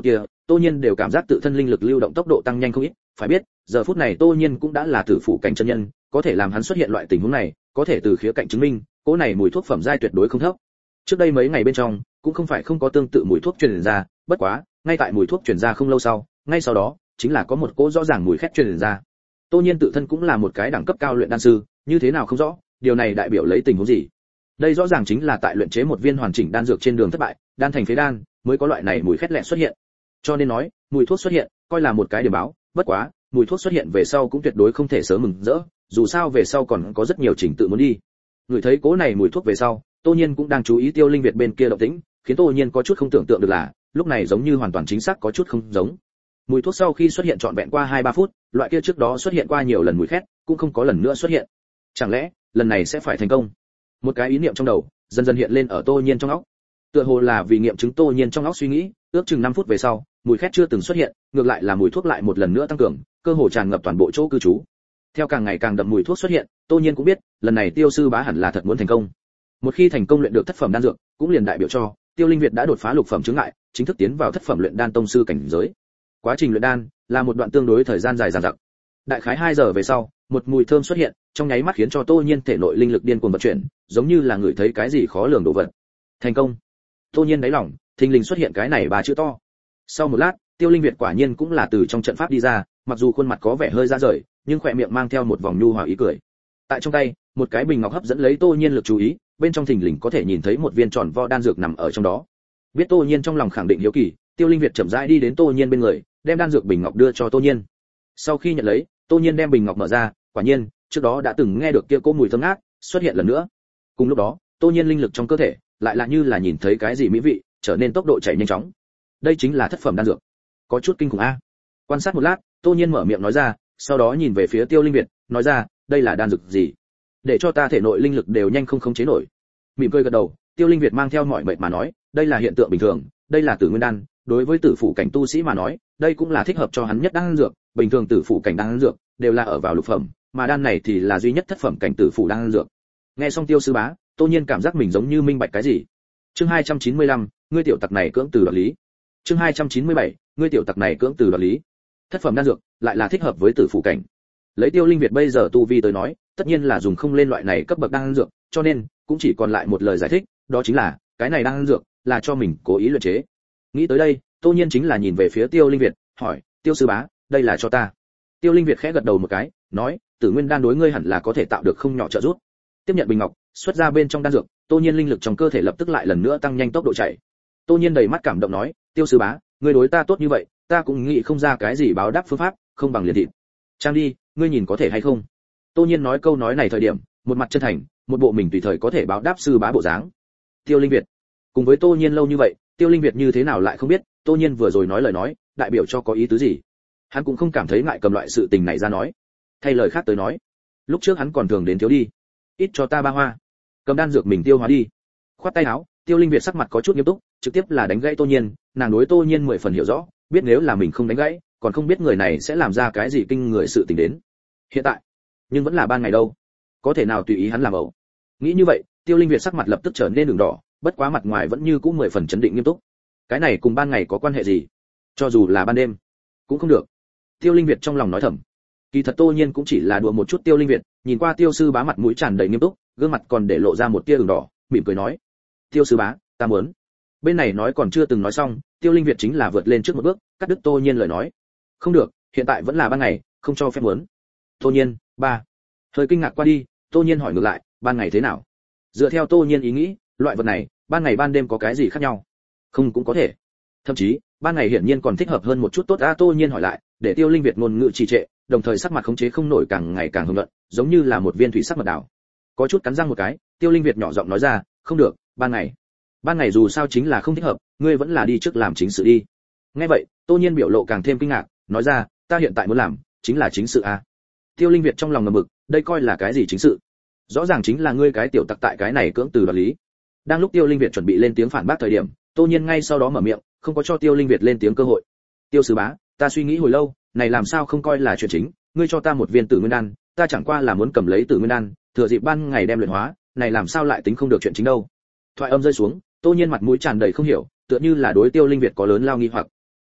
Tô Nhiên đều cảm giác tự thân linh lực lưu động tốc độ tăng nhanh không ít, phải biết, giờ phút này Tô Nhiên cũng đã là tử phụ cảnh chân nhân, có thể làm hắn xuất hiện loại tình huống này, có thể từ khía cạnh chứng minh, cỗ này mùi thuốc phẩm giai tuyệt đối không thấp. Trước đây mấy ngày bên trong, cũng không phải không có tương tự mùi thuốc truyền ra, bất quá, ngay tại mùi thuốc truyền ra không lâu sau, ngay sau đó, chính là có một cỗ rõ ràng mùi khét truyền ra. Tô Nhiên tự thân cũng là một cái đẳng cấp cao luyện đan sư, như thế nào không rõ, điều này đại biểu lấy tình huống gì? Đây rõ ràng chính là tại luyện chế một viên hoàn chỉnh đan dược trên đường thất bại, đan thành phế đan, mới có loại này mùi khét lẹn xuất hiện. Cho nên nói, mùi thuốc xuất hiện, coi là một cái điểm báo, bất quá, mùi thuốc xuất hiện về sau cũng tuyệt đối không thể sớm mừng rỡ, dù sao về sau còn có rất nhiều trình tự muốn đi. Người thấy cố này mùi thuốc về sau, Tô Nhiên cũng đang chú ý Tiêu Linh Việt bên kia động tĩnh, khiến Tô Nhiên có chút không tưởng tượng được là, lúc này giống như hoàn toàn chính xác có chút không giống. Mùi thuốc sau khi xuất hiện trọn vẹn qua hai ba phút, loại kia trước đó xuất hiện qua nhiều lần mùi khét, cũng không có lần nữa xuất hiện. Chẳng lẽ, lần này sẽ phải thành công? Một cái ý niệm trong đầu, dần dần hiện lên ở Tô Nhiên trong óc. Tựa hồ là vì nghiệm chứng Tô Nhiên trong óc suy nghĩ, ước chừng năm phút về sau, mùi khét chưa từng xuất hiện, ngược lại là mùi thuốc lại một lần nữa tăng cường, cơ hồ tràn ngập toàn bộ chỗ cư trú. Theo càng ngày càng đậm mùi thuốc xuất hiện, Tô Nhiên cũng biết, lần này Tiêu sư bá hẳn là thật muốn thành công. Một khi thành công luyện được thất phẩm đan dược, cũng liền đại biểu cho Tiêu Linh Việt đã đột phá lục phẩm chướng ngại, chính thức tiến vào thất phẩm luyện đan tông sư cảnh giới. Quá trình luyện đan là một đoạn tương đối thời gian dài dằng dặc. Đại khái hai giờ về sau, một mùi thơm xuất hiện, trong nháy mắt khiến cho Tô Nhiên thể nội linh lực điên cuồng vận chuyển, giống như là người thấy cái gì khó lường đồ vật. Thành công. Tô Nhiên đáy lòng, thình lình xuất hiện cái này ba chữ to. Sau một lát, Tiêu Linh Việt quả nhiên cũng là từ trong trận pháp đi ra, mặc dù khuôn mặt có vẻ hơi ra rời, nhưng khóe miệng mang theo một vòng nhu hòa ý cười. Tại trong tay, một cái bình ngọc hấp dẫn lấy Tô Nhiên lực chú ý, bên trong thình lình có thể nhìn thấy một viên tròn vo đan dược nằm ở trong đó. Biết Tô Nhiên trong lòng khẳng định hiếu kỳ, Tiêu Linh Việt chậm rãi đi đến Tô Nhiên bên người, đem đan dược bình ngọc đưa cho Tô Nhiên. Sau khi nhận lấy, Tô Nhiên đem bình ngọc mở ra, quả nhiên, trước đó đã từng nghe được kia cỗ mùi thơm ngát xuất hiện lần nữa. Cùng lúc đó, Tô Nhiên linh lực trong cơ thể lại là như là nhìn thấy cái gì mỹ vị, trở nên tốc độ chạy nhanh chóng. Đây chính là thất phẩm đan dược. Có chút kinh khủng a. Quan sát một lát, Tô Nhiên mở miệng nói ra, sau đó nhìn về phía Tiêu Linh Việt, nói ra, đây là đan dược gì? Để cho ta thể nội linh lực đều nhanh không khống chế nổi. Mỉm cười gật đầu, Tiêu Linh Việt mang theo mọi mệt mà nói, đây là hiện tượng bình thường, đây là tử nguyên đan, đối với tử phụ cảnh tu sĩ mà nói, đây cũng là thích hợp cho hắn nhất đan dược, bình thường tử phụ cảnh đan dược đều là ở vào lục phẩm, mà đan này thì là duy nhất thất phẩm cảnh tử phụ đan dược. Nghe xong Tiêu sư bá, Tô Nhiên cảm giác mình giống như minh bạch cái gì. Chương hai trăm chín mươi lăm, ngươi tiểu tặc này cưỡng từ đoạt lý. Chương hai trăm chín mươi bảy, ngươi tiểu tặc này cưỡng từ đoạt lý. Thất phẩm đan dược lại là thích hợp với tử phụ cảnh. Lấy Tiêu Linh Việt bây giờ tu vi tới nói, tất nhiên là dùng không lên loại này cấp bậc đan dược, cho nên cũng chỉ còn lại một lời giải thích, đó chính là cái này đan dược là cho mình cố ý luyện chế. Nghĩ tới đây, Tô Nhiên chính là nhìn về phía Tiêu Linh Việt, hỏi, Tiêu sư bá, đây là cho ta. Tiêu Linh Việt khẽ gật đầu một cái, nói, tử nguyên đan đối ngươi hẳn là có thể tạo được không nhỏ trợ giúp. Tiếp nhận bình ngọc, xuất ra bên trong đan dược, Tô Nhiên linh lực trong cơ thể lập tức lại lần nữa tăng nhanh tốc độ chạy. Tô Nhiên đầy mắt cảm động nói, Tiêu sư bá, ngươi đối ta tốt như vậy, ta cũng nghĩ không ra cái gì báo đáp phương pháp, không bằng liền thịt. Trang đi, ngươi nhìn có thể hay không? Tô Nhiên nói câu nói này thời điểm, một mặt chân thành, một bộ mình tùy thời có thể báo đáp sư bá bộ dáng. Tiêu Linh Việt, cùng với Tô Nhiên lâu như vậy, Tiêu Linh Việt như thế nào lại không biết, Tô Nhiên vừa rồi nói lời nói, đại biểu cho có ý tứ gì. Hắn cũng không cảm thấy ngại cầm loại sự tình này ra nói. Thay lời khác tới nói, lúc trước hắn còn thường đến thiếu đi, ít cho ta ba hoa, cầm đan dược mình tiêu hóa đi. Khoát tay áo, Tiêu Linh Việt sắc mặt có chút nghiêm túc, trực tiếp là đánh gãy Tô Nhiên, nàng đối Tô Nhiên mười phần hiểu rõ, biết nếu là mình không đánh gãy, còn không biết người này sẽ làm ra cái gì kinh người sự tình đến. Hiện tại, nhưng vẫn là ban ngày đâu, có thể nào tùy ý hắn làm ẩu. Nghĩ như vậy, Tiêu Linh Việt sắc mặt lập tức trở nên đường đỏ, bất quá mặt ngoài vẫn như cũ mười phần chấn định nghiêm túc. Cái này cùng ban ngày có quan hệ gì? Cho dù là ban đêm, cũng không được. Tiêu Linh Việt trong lòng nói thầm. Kỳ thật Tô Nhiên cũng chỉ là đùa một chút Tiêu Linh Việt, nhìn qua Tiêu sư bá mặt mũi tràn đầy nghiêm túc, gương mặt còn để lộ ra một tia ửng đỏ, mỉm cười nói: "Tiêu sư bá, ta muốn." Bên này nói còn chưa từng nói xong, Tiêu Linh Việt chính là vượt lên trước một bước, cắt đứt Tô Nhiên lời nói. "Không được, hiện tại vẫn là ban ngày, không cho phép muốn." Tô Nhiên, ba. Hơi kinh ngạc qua đi, Tô Nhiên hỏi ngược lại, "Ban ngày thế nào?" Dựa theo Tô Nhiên ý nghĩ, loại vật này, ban ngày ban đêm có cái gì khác nhau? Không cũng có thể. Thậm chí, ban ngày hiển nhiên còn thích hợp hơn một chút tốt. A Tô Nhiên hỏi lại, để Tiêu Linh Việt ngôn ngữ trì trệ, đồng thời sắc mặt khống chế không nổi càng ngày càng hưng luận, giống như là một viên thủy sắc mật đảo. Có chút cắn răng một cái, Tiêu Linh Việt nhỏ giọng nói ra, "Không được, ban ngày. Ban ngày dù sao chính là không thích hợp, ngươi vẫn là đi trước làm chính sự đi." Nghe vậy, Tô Nhiên biểu lộ càng thêm kinh ngạc, nói ra, "Ta hiện tại muốn làm, chính là chính sự a." Tiêu Linh Việt trong lòng ngầm mực, đây coi là cái gì chính sự? Rõ ràng chính là ngươi cái tiểu tặc tại cái này cưỡng từ đoạt lý. Đang lúc Tiêu Linh Việt chuẩn bị lên tiếng phản bác thời điểm, Tô Nhiên ngay sau đó mở miệng, không có cho Tiêu Linh Việt lên tiếng cơ hội. "Tiêu sư bá, ta suy nghĩ hồi lâu, này làm sao không coi là chuyện chính, ngươi cho ta một viên Tử Nguyên đan, ta chẳng qua là muốn cầm lấy Tử Nguyên đan, thừa dịp ban ngày đem luyện hóa, này làm sao lại tính không được chuyện chính đâu." Thoại âm rơi xuống, Tô Nhiên mặt mũi tràn đầy không hiểu, tựa như là đối Tiêu Linh Việt có lớn lao nghi hoặc.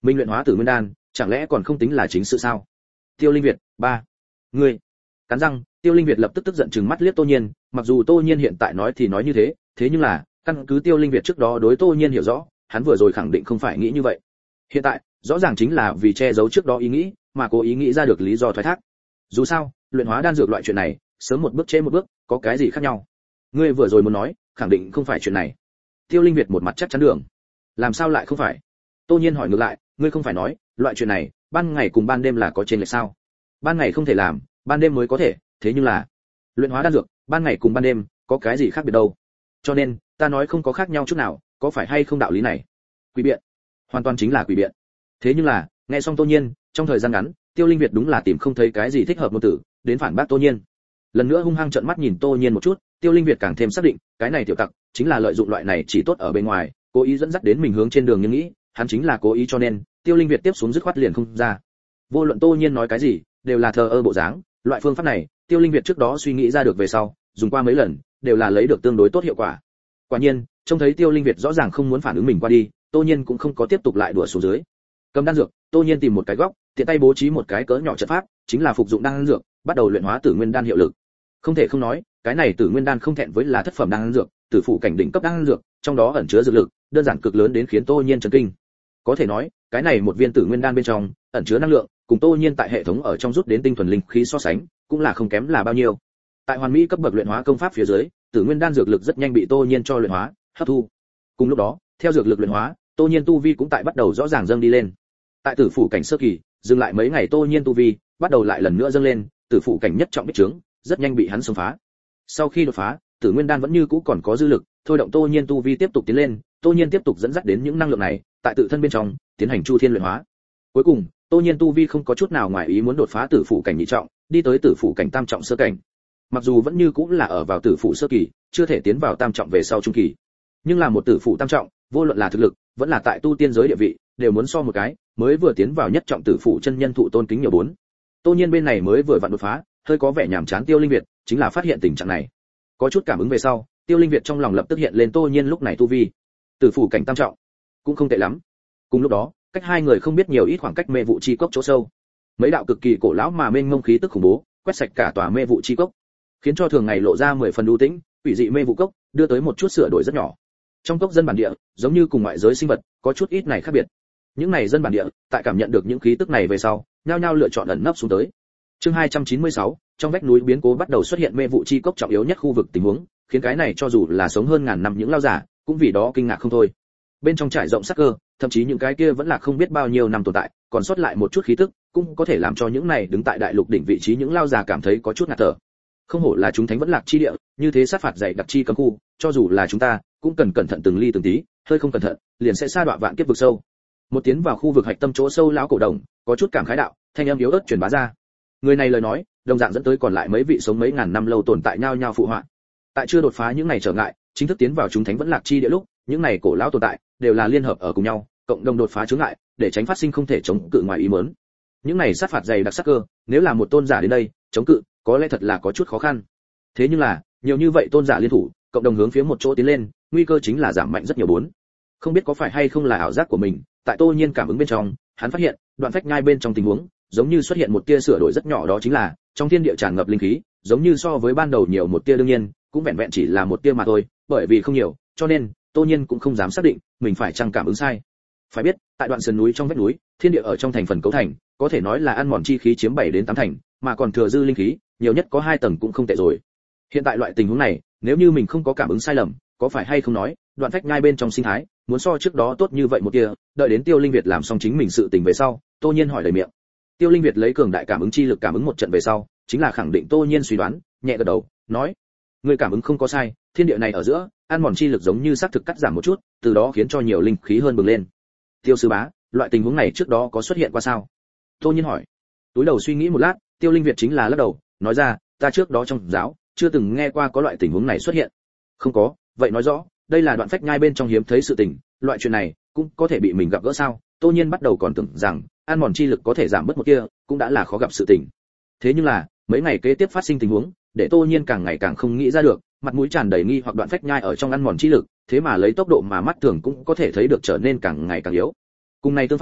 Minh luyện hóa tử nguyên đan, chẳng lẽ còn không tính là chính sự sao? Tiêu Linh Việt, ba, ngươi. Cắn răng, Tiêu Linh Việt lập tức tức giận trừng mắt liếc Tô Nhiên, mặc dù Tô Nhiên hiện tại nói thì nói như thế, thế nhưng là, căn cứ Tiêu Linh Việt trước đó đối Tô Nhiên hiểu rõ, hắn vừa rồi khẳng định không phải nghĩ như vậy. Hiện tại, rõ ràng chính là vì che giấu trước đó ý nghĩ, mà cố ý nghĩ ra được lý do thoái thác. Dù sao, luyện hóa đan dược loại chuyện này, sớm một bước trễ một bước, có cái gì khác nhau? Ngươi vừa rồi muốn nói, khẳng định không phải chuyện này. Tiêu Linh Việt một mặt chắc chắn đường. Làm sao lại không phải? Tô Nhiên hỏi ngược lại, ngươi không phải nói, loại chuyện này, ban ngày cùng ban đêm là có trên lệch sao? Ban ngày không thể làm, ban đêm mới có thể, thế nhưng là luyện hóa đan dược, ban ngày cùng ban đêm, có cái gì khác biệt đâu? Cho nên, ta nói không có khác nhau chút nào, có phải hay không đạo lý này? Quỷ biện, hoàn toàn chính là quỷ biện. Thế nhưng là, nghe xong Tô Nhiên, trong thời gian ngắn, Tiêu Linh Việt đúng là tìm không thấy cái gì thích hợp ngôn tử, đến phản bác Tô Nhiên. Lần nữa hung hăng trợn mắt nhìn Tô Nhiên một chút, Tiêu Linh Việt càng thêm xác định, cái này tiểu tặc chính là lợi dụng loại này chỉ tốt ở bên ngoài, cố ý dẫn dắt đến mình hướng trên đường nhưng nghĩ, hắn chính là cố ý cho nên, Tiêu Linh Việt tiếp xuống dứt khoát liền không ra. Vô luận Tô Nhiên nói cái gì, đều là thờ ơ bộ dáng, loại phương pháp này, Tiêu Linh Việt trước đó suy nghĩ ra được về sau, dùng qua mấy lần, đều là lấy được tương đối tốt hiệu quả. Quả nhiên, trông thấy Tiêu Linh Việt rõ ràng không muốn phản ứng mình qua đi, Tô Nhiên cũng không có tiếp tục lại đùa xuống dưới. Cầm đan dược, Tô Nhiên tìm một cái góc, tiện tay bố trí một cái cỡ nhỏ trận pháp, chính là phục dụng đan dược, bắt đầu luyện hóa tử nguyên đan hiệu lực. Không thể không nói, cái này tử nguyên đan không thẹn với là thất phẩm đan dược, tử phụ cảnh đỉnh cấp đan dược, trong đó ẩn chứa dược lực, đơn giản cực lớn đến khiến Tô Nhiên chấn kinh. Có thể nói, cái này một viên tử nguyên đan bên trong ẩn chứa năng lượng, cùng Tô Nhiên tại hệ thống ở trong rút đến tinh thuần linh khí so sánh, cũng là không kém là bao nhiêu. Tại hoàn mỹ cấp bậc luyện hóa công pháp phía dưới, tử nguyên đan dược lực rất nhanh bị Tô Nhiên cho luyện hóa, hấp thu. Cùng lúc đó, theo dược lực luyện hóa, Tô Nhiên tu vi cũng tại bắt đầu rõ ràng dâng đi lên. Tại tử phủ cảnh sơ kỳ, dừng lại mấy ngày Tô Nhiên tu vi, bắt đầu lại lần nữa dâng lên, tử phủ cảnh nhất trọng bích trướng, rất nhanh bị hắn xông phá. Sau khi đột phá, tử nguyên đan vẫn như cũ còn có dư lực, thôi động Tô Nhiên tu vi tiếp tục tiến lên, Tô Nhiên tiếp tục dẫn dắt đến những năng lượng này, tại tự thân bên trong tiến hành chu thiên luyện hóa. Cuối cùng, Tô Nhiên tu vi không có chút nào ngoài ý muốn đột phá tử phủ cảnh nhị trọng, đi tới tử phủ cảnh tam trọng sơ cảnh. Mặc dù vẫn như cũ là ở vào tử phủ sơ kỳ, chưa thể tiến vào tam trọng về sau trung kỳ, nhưng là một tử phủ tam trọng, vô luận là thực lực, vẫn là tại tu tiên giới địa vị, đều muốn so một cái, mới vừa tiến vào nhất trọng tử phủ chân nhân thụ tôn kính nhiều bốn. Tô Nhiên bên này mới vừa vặn đột phá, hơi có vẻ nhàm chán Tiêu Linh Việt, chính là phát hiện tình trạng này. Có chút cảm ứng về sau, Tiêu Linh Việt trong lòng lập tức hiện lên Tô Nhiên lúc này tu vi, tử phủ cảnh tam trọng, cũng không tệ lắm. Cùng lúc đó, cách hai người không biết nhiều ít khoảng cách mê vụ chi cốc chỗ sâu, mấy đạo cực kỳ cổ lão mà mênh mông khí tức khủng bố, quét sạch cả tòa mê vụ chi cốc, khiến cho thường ngày lộ ra mười phần u tĩnh, quỷ dị mê vụ cốc, đưa tới một chút sửa đổi rất nhỏ. Trong cốc dân bản địa, giống như cùng ngoại giới sinh vật, có chút ít này khác biệt. Những này dân bản địa, tại cảm nhận được những khí tức này về sau, nhao nhao lựa chọn ẩn nấp xuống tới. Chương hai trăm chín mươi sáu, trong vách núi biến cố bắt đầu xuất hiện mê vụ chi cốc trọng yếu nhất khu vực tình huống, khiến cái này cho dù là sống hơn ngàn năm những lao giả, cũng vì đó kinh ngạc không thôi. Bên trong trải rộng sắc cơ, thậm chí những cái kia vẫn là không biết bao nhiêu năm tồn tại, còn sót lại một chút khí tức, cũng có thể làm cho những này đứng tại đại lục đỉnh vị trí những lao giả cảm thấy có chút ngạt thở. Không hổ là chúng thánh vẫn lạc chi địa, như thế sát phạt dày đặc chi cấm khu, cho dù là chúng ta, cũng cần cẩn thận từng ly từng tí, hơi không cẩn thận, liền sẽ sa đọa vạn kiếp vực sâu. Một tiến vào khu vực hạch tâm chỗ sâu lão cổ đồng, có chút cảm khái đạo, thanh âm yếu ớt truyền bá ra. Người này lời nói, đồng dạng dẫn tới còn lại mấy vị sống mấy ngàn năm lâu tồn tại nhao nhao phụ họa. Tại chưa đột phá những này trở ngại, chính thức tiến vào chúng thánh vẫn lạc chi địa lúc, những này cổ lão tồn tại đều là liên hợp ở cùng nhau, cộng đồng đột phá chướng ngại, để tránh phát sinh không thể chống cự ngoài ý muốn. Những này sát phạt dày đặc sắc cơ, nếu là một tôn giả đến đây, chống cự, có lẽ thật là có chút khó khăn. Thế nhưng là, nhiều như vậy tôn giả liên thủ, cộng đồng hướng phía một chỗ tiến lên, nguy cơ chính là giảm mạnh rất nhiều bốn. Không biết có phải hay không là ảo giác của mình, tại Tô Nhiên cảm ứng bên trong, hắn phát hiện, đoạn phách nhai bên trong tình huống, giống như xuất hiện một tia sửa đổi rất nhỏ, đó chính là, trong thiên địa tràn ngập linh khí, giống như so với ban đầu nhiều một tia, đương nhiên, cũng vẹn vẹn chỉ là một tia mà thôi, bởi vì không nhiều, cho nên, Tô Nhiên cũng không dám xác định, mình phải chăng cảm ứng sai. Phải biết, tại đoạn sườn núi trong vách núi, thiên địa ở trong thành phần cấu thành, có thể nói là ăn mòn chi khí chiếm bảy đến tám thành, mà còn thừa dư linh khí, nhiều nhất có hai tầng cũng không tệ rồi. Hiện tại loại tình huống này, nếu như mình không có cảm ứng sai lầm, có phải hay không nói, đoạn phách nhai bên trong sinh thái, muốn so trước đó tốt như vậy một tia, đợi đến Tiêu Linh Việt làm xong chính mình sự tình về sau, Tô Nhiên hỏi đầy miệng. Tiêu Linh Việt lấy cường đại cảm ứng chi lực cảm ứng một trận về sau, chính là khẳng định Tô Nhiên suy đoán, nhẹ gật đầu, nói: "Người cảm ứng không có sai, thiên địa này ở giữa, ăn mòn chi lực giống như xác thực cắt giảm một chút, từ đó khiến cho nhiều linh khí hơn bừng lên." Tiêu sư bá, loại tình huống này trước đó có xuất hiện qua sao? Tô Nhiên hỏi. Túi đầu suy nghĩ một lát, Tiêu Linh Việt chính là lắc đầu, nói ra: "Ta trước đó trong giáo, chưa từng nghe qua có loại tình huống này xuất hiện." "Không có, vậy nói rõ, đây là đoạn phách nhai bên trong hiếm thấy sự tình, loại chuyện này cũng có thể bị mình gặp gỡ sao?" Tô Nhiên bắt đầu còn tưởng rằng, ăn mòn chi lực có thể giảm bớt một kia, cũng đã là khó gặp sự tình. Thế nhưng là, mấy ngày kế tiếp phát sinh tình huống, để Tô Nhiên càng ngày càng không nghĩ ra được, mặt mũi tràn đầy nghi hoặc đoạn phách nhai ở trong ăn mòn chi lực, thế mà lấy tốc độ mà mắt thường cũng có thể thấy được trở nên càng ngày càng yếu. Cùng này tương phản,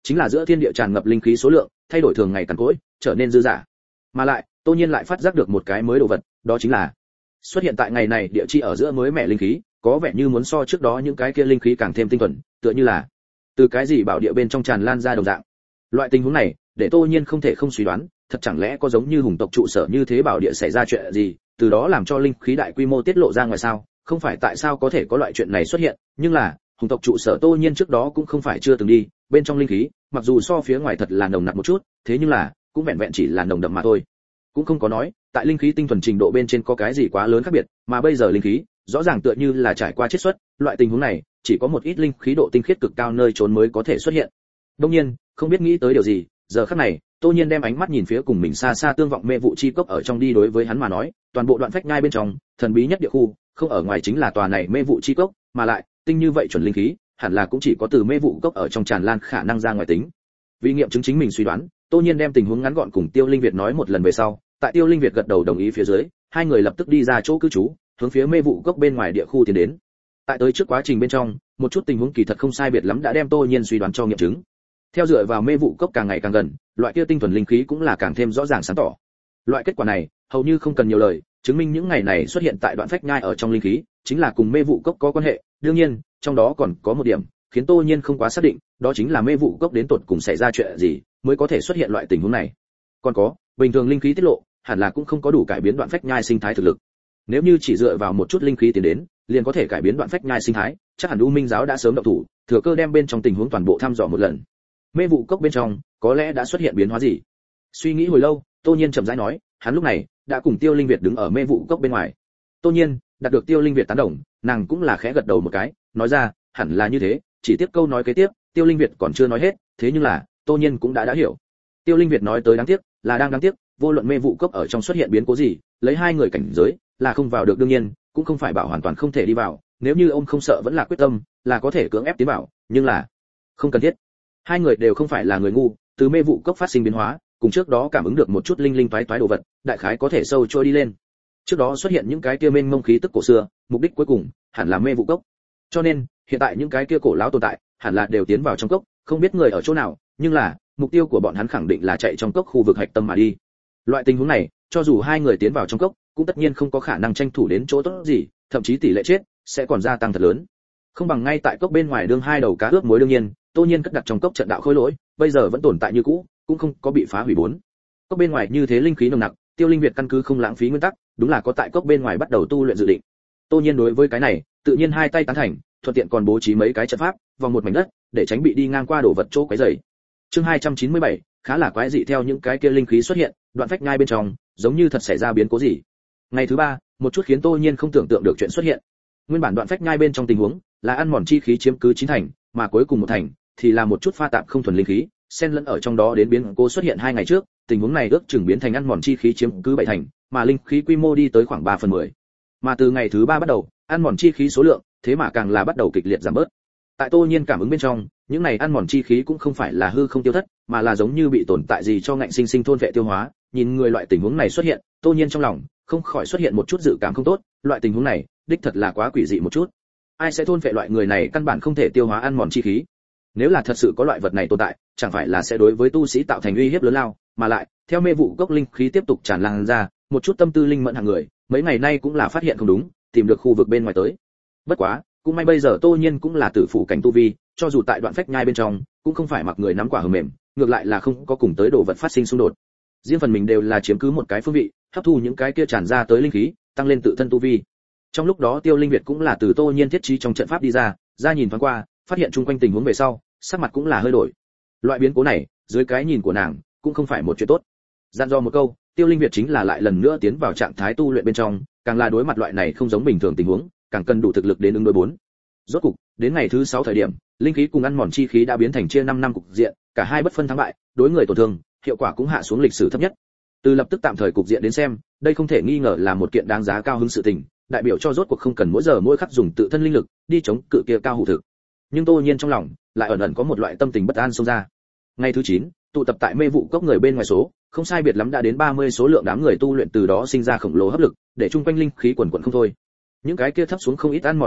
chính là giữa thiên địa tràn ngập linh khí số lượng thay đổi thường ngày cằn cỗi, trở nên dư dả. Mà lại, Tô Nhiên lại phát giác được một cái mới đồ vật, đó chính là xuất hiện tại ngày này địa chi ở giữa mới mẻ linh khí, có vẻ như muốn so trước đó những cái kia linh khí càng thêm tinh thuần, tựa như là từ cái gì bảo địa bên trong tràn lan ra đồng dạng. Loại tình huống này, để Tô Nhiên không thể không suy đoán, thật chẳng lẽ có giống như hùng tộc trụ sở như thế bảo địa xảy ra chuyện gì, từ đó làm cho linh khí đại quy mô tiết lộ ra ngoài sao? Không phải tại sao có thể có loại chuyện này xuất hiện, nhưng là hùng tộc trụ sở Tô Nhiên trước đó cũng không phải chưa từng đi, bên trong linh khí, mặc dù so phía ngoài thật là nồng nặc một chút, thế nhưng là cũng vẹn vẹn chỉ là nồng đậm mà thôi, cũng không có nói tại linh khí tinh thuần trình độ bên trên có cái gì quá lớn khác biệt, mà bây giờ linh khí rõ ràng tựa như là trải qua chiết xuất, loại tình huống này chỉ có một ít linh khí độ tinh khiết cực cao nơi trốn mới có thể xuất hiện. Đương nhiên, không biết nghĩ tới điều gì, giờ khắc này, Tô Nhiên đem ánh mắt nhìn phía cùng mình xa xa tương vọng mê vụ chi cốc ở trong đi, đối với hắn mà nói, toàn bộ đoạn phách nhai bên trong, thần bí nhất địa khu, không ở ngoài chính là tòa này mê vụ chi cốc, mà lại, tinh như vậy chuẩn linh khí, hẳn là cũng chỉ có từ mê vụ cốc ở trong tràn lan khả năng ra ngoài tính. Vì nghiệm chứng chính mình suy đoán, Tô Nhiên đem tình huống ngắn gọn cùng Tiêu Linh Việt nói một lần về sau, tại Tiêu Linh Việt gật đầu đồng ý phía dưới, hai người lập tức đi ra chỗ cư trú, hướng phía mê vụ cốc bên ngoài địa khu tiến đến. Tại tới trước quá trình bên trong, một chút tình huống kỳ thật không sai biệt lắm đã đem Tô Nhiên suy đoán cho nghiệm chứng. Theo dựa vào mê vụ cốc càng ngày càng gần, loại kia tinh thuần linh khí cũng là càng thêm rõ ràng sáng tỏ. Loại kết quả này, hầu như không cần nhiều lời, chứng minh những ngày này xuất hiện tại đoạn phách nhai ở trong linh khí, chính là cùng mê vụ cốc có quan hệ. Đương nhiên, trong đó còn có một điểm khiến Tô Nhiên không quá xác định, đó chính là mê vụ cốc đến tột cùng xảy ra chuyện gì mới có thể xuất hiện loại tình huống này. Còn có, bình thường linh khí tiết lộ, hẳn là cũng không có đủ cải biến đoạn phách nhai sinh thái thực lực. Nếu như chỉ dựa vào một chút linh khí tiến đến, liền có thể cải biến đoạn phách nhai sinh thái, chắc hẳn U Minh giáo đã sớm động thủ, thừa cơ đem bên trong tình huống toàn bộ thăm dò một lần. Mê vụ cốc bên trong, có lẽ đã xuất hiện biến hóa gì? Suy nghĩ hồi lâu, Tô Nhiên chậm rãi nói, hắn lúc này đã cùng Tiêu Linh Việt đứng ở mê vụ cốc bên ngoài. Tô Nhiên đạt được Tiêu Linh Việt tán đồng, nàng cũng là khẽ gật đầu một cái, nói ra, hẳn là như thế, chỉ tiếp câu nói kế tiếp, Tiêu Linh Việt còn chưa nói hết, thế nhưng là, Tô Nhiên cũng đã đã hiểu. Tiêu Linh Việt nói tới đáng tiếc, là đang đáng tiếc, vô luận mê vụ cốc ở trong xuất hiện biến cố gì, lấy hai người cảnh giới, là không vào được đương nhiên, cũng không phải bảo hoàn toàn không thể đi vào, nếu như ông không sợ vẫn là quyết tâm, là có thể cưỡng ép tiến vào, nhưng là không cần thiết. Hai người đều không phải là người ngu, từ mê vụ cốc phát sinh biến hóa, cùng trước đó cảm ứng được một chút linh linh toái toái đồ vật, đại khái có thể sâu trôi đi lên. Trước đó xuất hiện những cái kia mênh mông khí tức cổ xưa, mục đích cuối cùng hẳn là mê vụ cốc. Cho nên, hiện tại những cái kia cổ lão tồn tại, hẳn là đều tiến vào trong cốc, không biết người ở chỗ nào, nhưng là mục tiêu của bọn hắn khẳng định là chạy trong cốc khu vực hạch tâm mà đi. Loại tình huống này, cho dù hai người tiến vào trong cốc, cũng tất nhiên không có khả năng tranh thủ đến chỗ tốt gì, thậm chí tỷ lệ chết sẽ còn gia tăng thật lớn. Không bằng ngay tại cốc bên ngoài đương hai đầu cá ướp muối. Đương nhiên, Tô Nhiên cất đặt trong cốc trận đạo khối lỗi, bây giờ vẫn tồn tại như cũ, cũng không có bị phá hủy bốn. Cốc bên ngoài như thế linh khí nồng nặc, Tiêu Linh Việt căn cứ không lãng phí nguyên tắc, đúng là có tại cốc bên ngoài bắt đầu tu luyện dự định. Tô Nhiên đối với cái này, tự nhiên hai tay tán thành, thuận tiện còn bố trí mấy cái trận pháp, vòng một mảnh đất, để tránh bị đi ngang qua đổ vật chỗ quấy rầy. Chương hai trăm chín mươi bảy, khá là quái dị, theo những cái kia linh khí xuất hiện, đoạn phách nhai bên trong, giống như thật xảy ra biến cố gì. Ngày thứ ba, một chút khiến Tô Nhiên không tưởng tượng được chuyện xuất hiện. Nguyên bản đoạn phách nhai bên trong tình huống là ăn mòn chi khí chiếm cứ chín thành, mà cuối cùng một thành thì là một chút pha tạp không thuần linh khí, xen lẫn ở trong đó đến biến cố xuất hiện hai ngày trước, tình huống này ước chừng biến thành ăn mòn chi khí chiếm cứ bảy thành, mà linh khí quy mô đi tới khoảng ba phần mười. Mà từ ngày thứ ba bắt đầu, ăn mòn chi khí số lượng, thế mà càng là bắt đầu kịch liệt giảm bớt. Tại Tô Nhiên cảm ứng bên trong, những này ăn mòn chi khí cũng không phải là hư không tiêu thất, mà là giống như bị tồn tại gì cho ngạnh sinh sinh thôn vệ tiêu hóa. Nhìn người loại tình huống này xuất hiện, Tô Nhiên trong lòng không khỏi xuất hiện một chút dự cảm không tốt, loại tình huống này, đích thật là quá quỷ dị một chút. Ai sẽ thôn vệ loại người này căn bản không thể tiêu hóa ăn mòn chi khí. Nếu là thật sự có loại vật này tồn tại, chẳng phải là sẽ đối với tu sĩ tạo thành uy hiếp lớn lao, mà lại, theo mê vụ cốc linh khí tiếp tục tràn lan ra, một chút tâm tư linh mẫn hạng người, mấy ngày nay cũng là phát hiện không đúng, tìm được khu vực bên ngoài tới. Bất quá, cũng may bây giờ Tô Nhiên cũng là tử phụ cảnh tu vi, cho dù tại đoạn phách nhai bên trong, cũng không phải mặc người nắm quả hờ mềm, ngược lại là không có cùng tới đồ vật phát sinh xung đột. Riêng phần mình đều là chiếm cứ một cái phương vị, hấp thu những cái kia tràn ra tới linh khí, tăng lên tự thân tu vi. Trong lúc đó Tiêu Linh Việt cũng là từ Tô Nhiên thiết trí trong trận pháp đi ra, ra nhìn thoáng qua, phát hiện chung quanh tình huống về sau, sắc mặt cũng là hơi đổi. Loại biến cố này, dưới cái nhìn của nàng, cũng không phải một chuyện tốt. Dặn dò một câu, Tiêu Linh Việt chính là lại lần nữa tiến vào trạng thái tu luyện bên trong, càng là đối mặt loại này không giống bình thường tình huống, càng cần đủ thực lực đến ứng đối bốn. Rốt cục, đến ngày thứ sáu thời điểm, linh khí cùng ăn mòn chi khí đã biến thành chia năm năm cục diện, cả hai bất phân thắng bại, đối người tổn thương, hiệu quả cũng hạ xuống lịch sử thấp nhất. Từ lập tức tạm thời cục diện đến xem, đây không thể nghi ngờ là một kiện đáng giá cao hứng sự tình, đại biểu cho rốt cuộc không cần mỗi giờ mỗi khắc dùng tự thân linh lực đi chống cự kia cao hủ thực. Nhưng Tô Nhiên trong lòng lại ẩn ẩn có một loại tâm tình bất an xông ra. Ngày thứ chín, tụ tập tại mê vụ cốc người bên ngoài số, không sai biệt lắm đã đến ba mươi số lượng đám người tu luyện, từ đó sinh ra khổng lồ hấp lực, để chung quanh linh khí quần quần không thôi. Những cái kia thấp xuống không ít ăn mòn chi lực,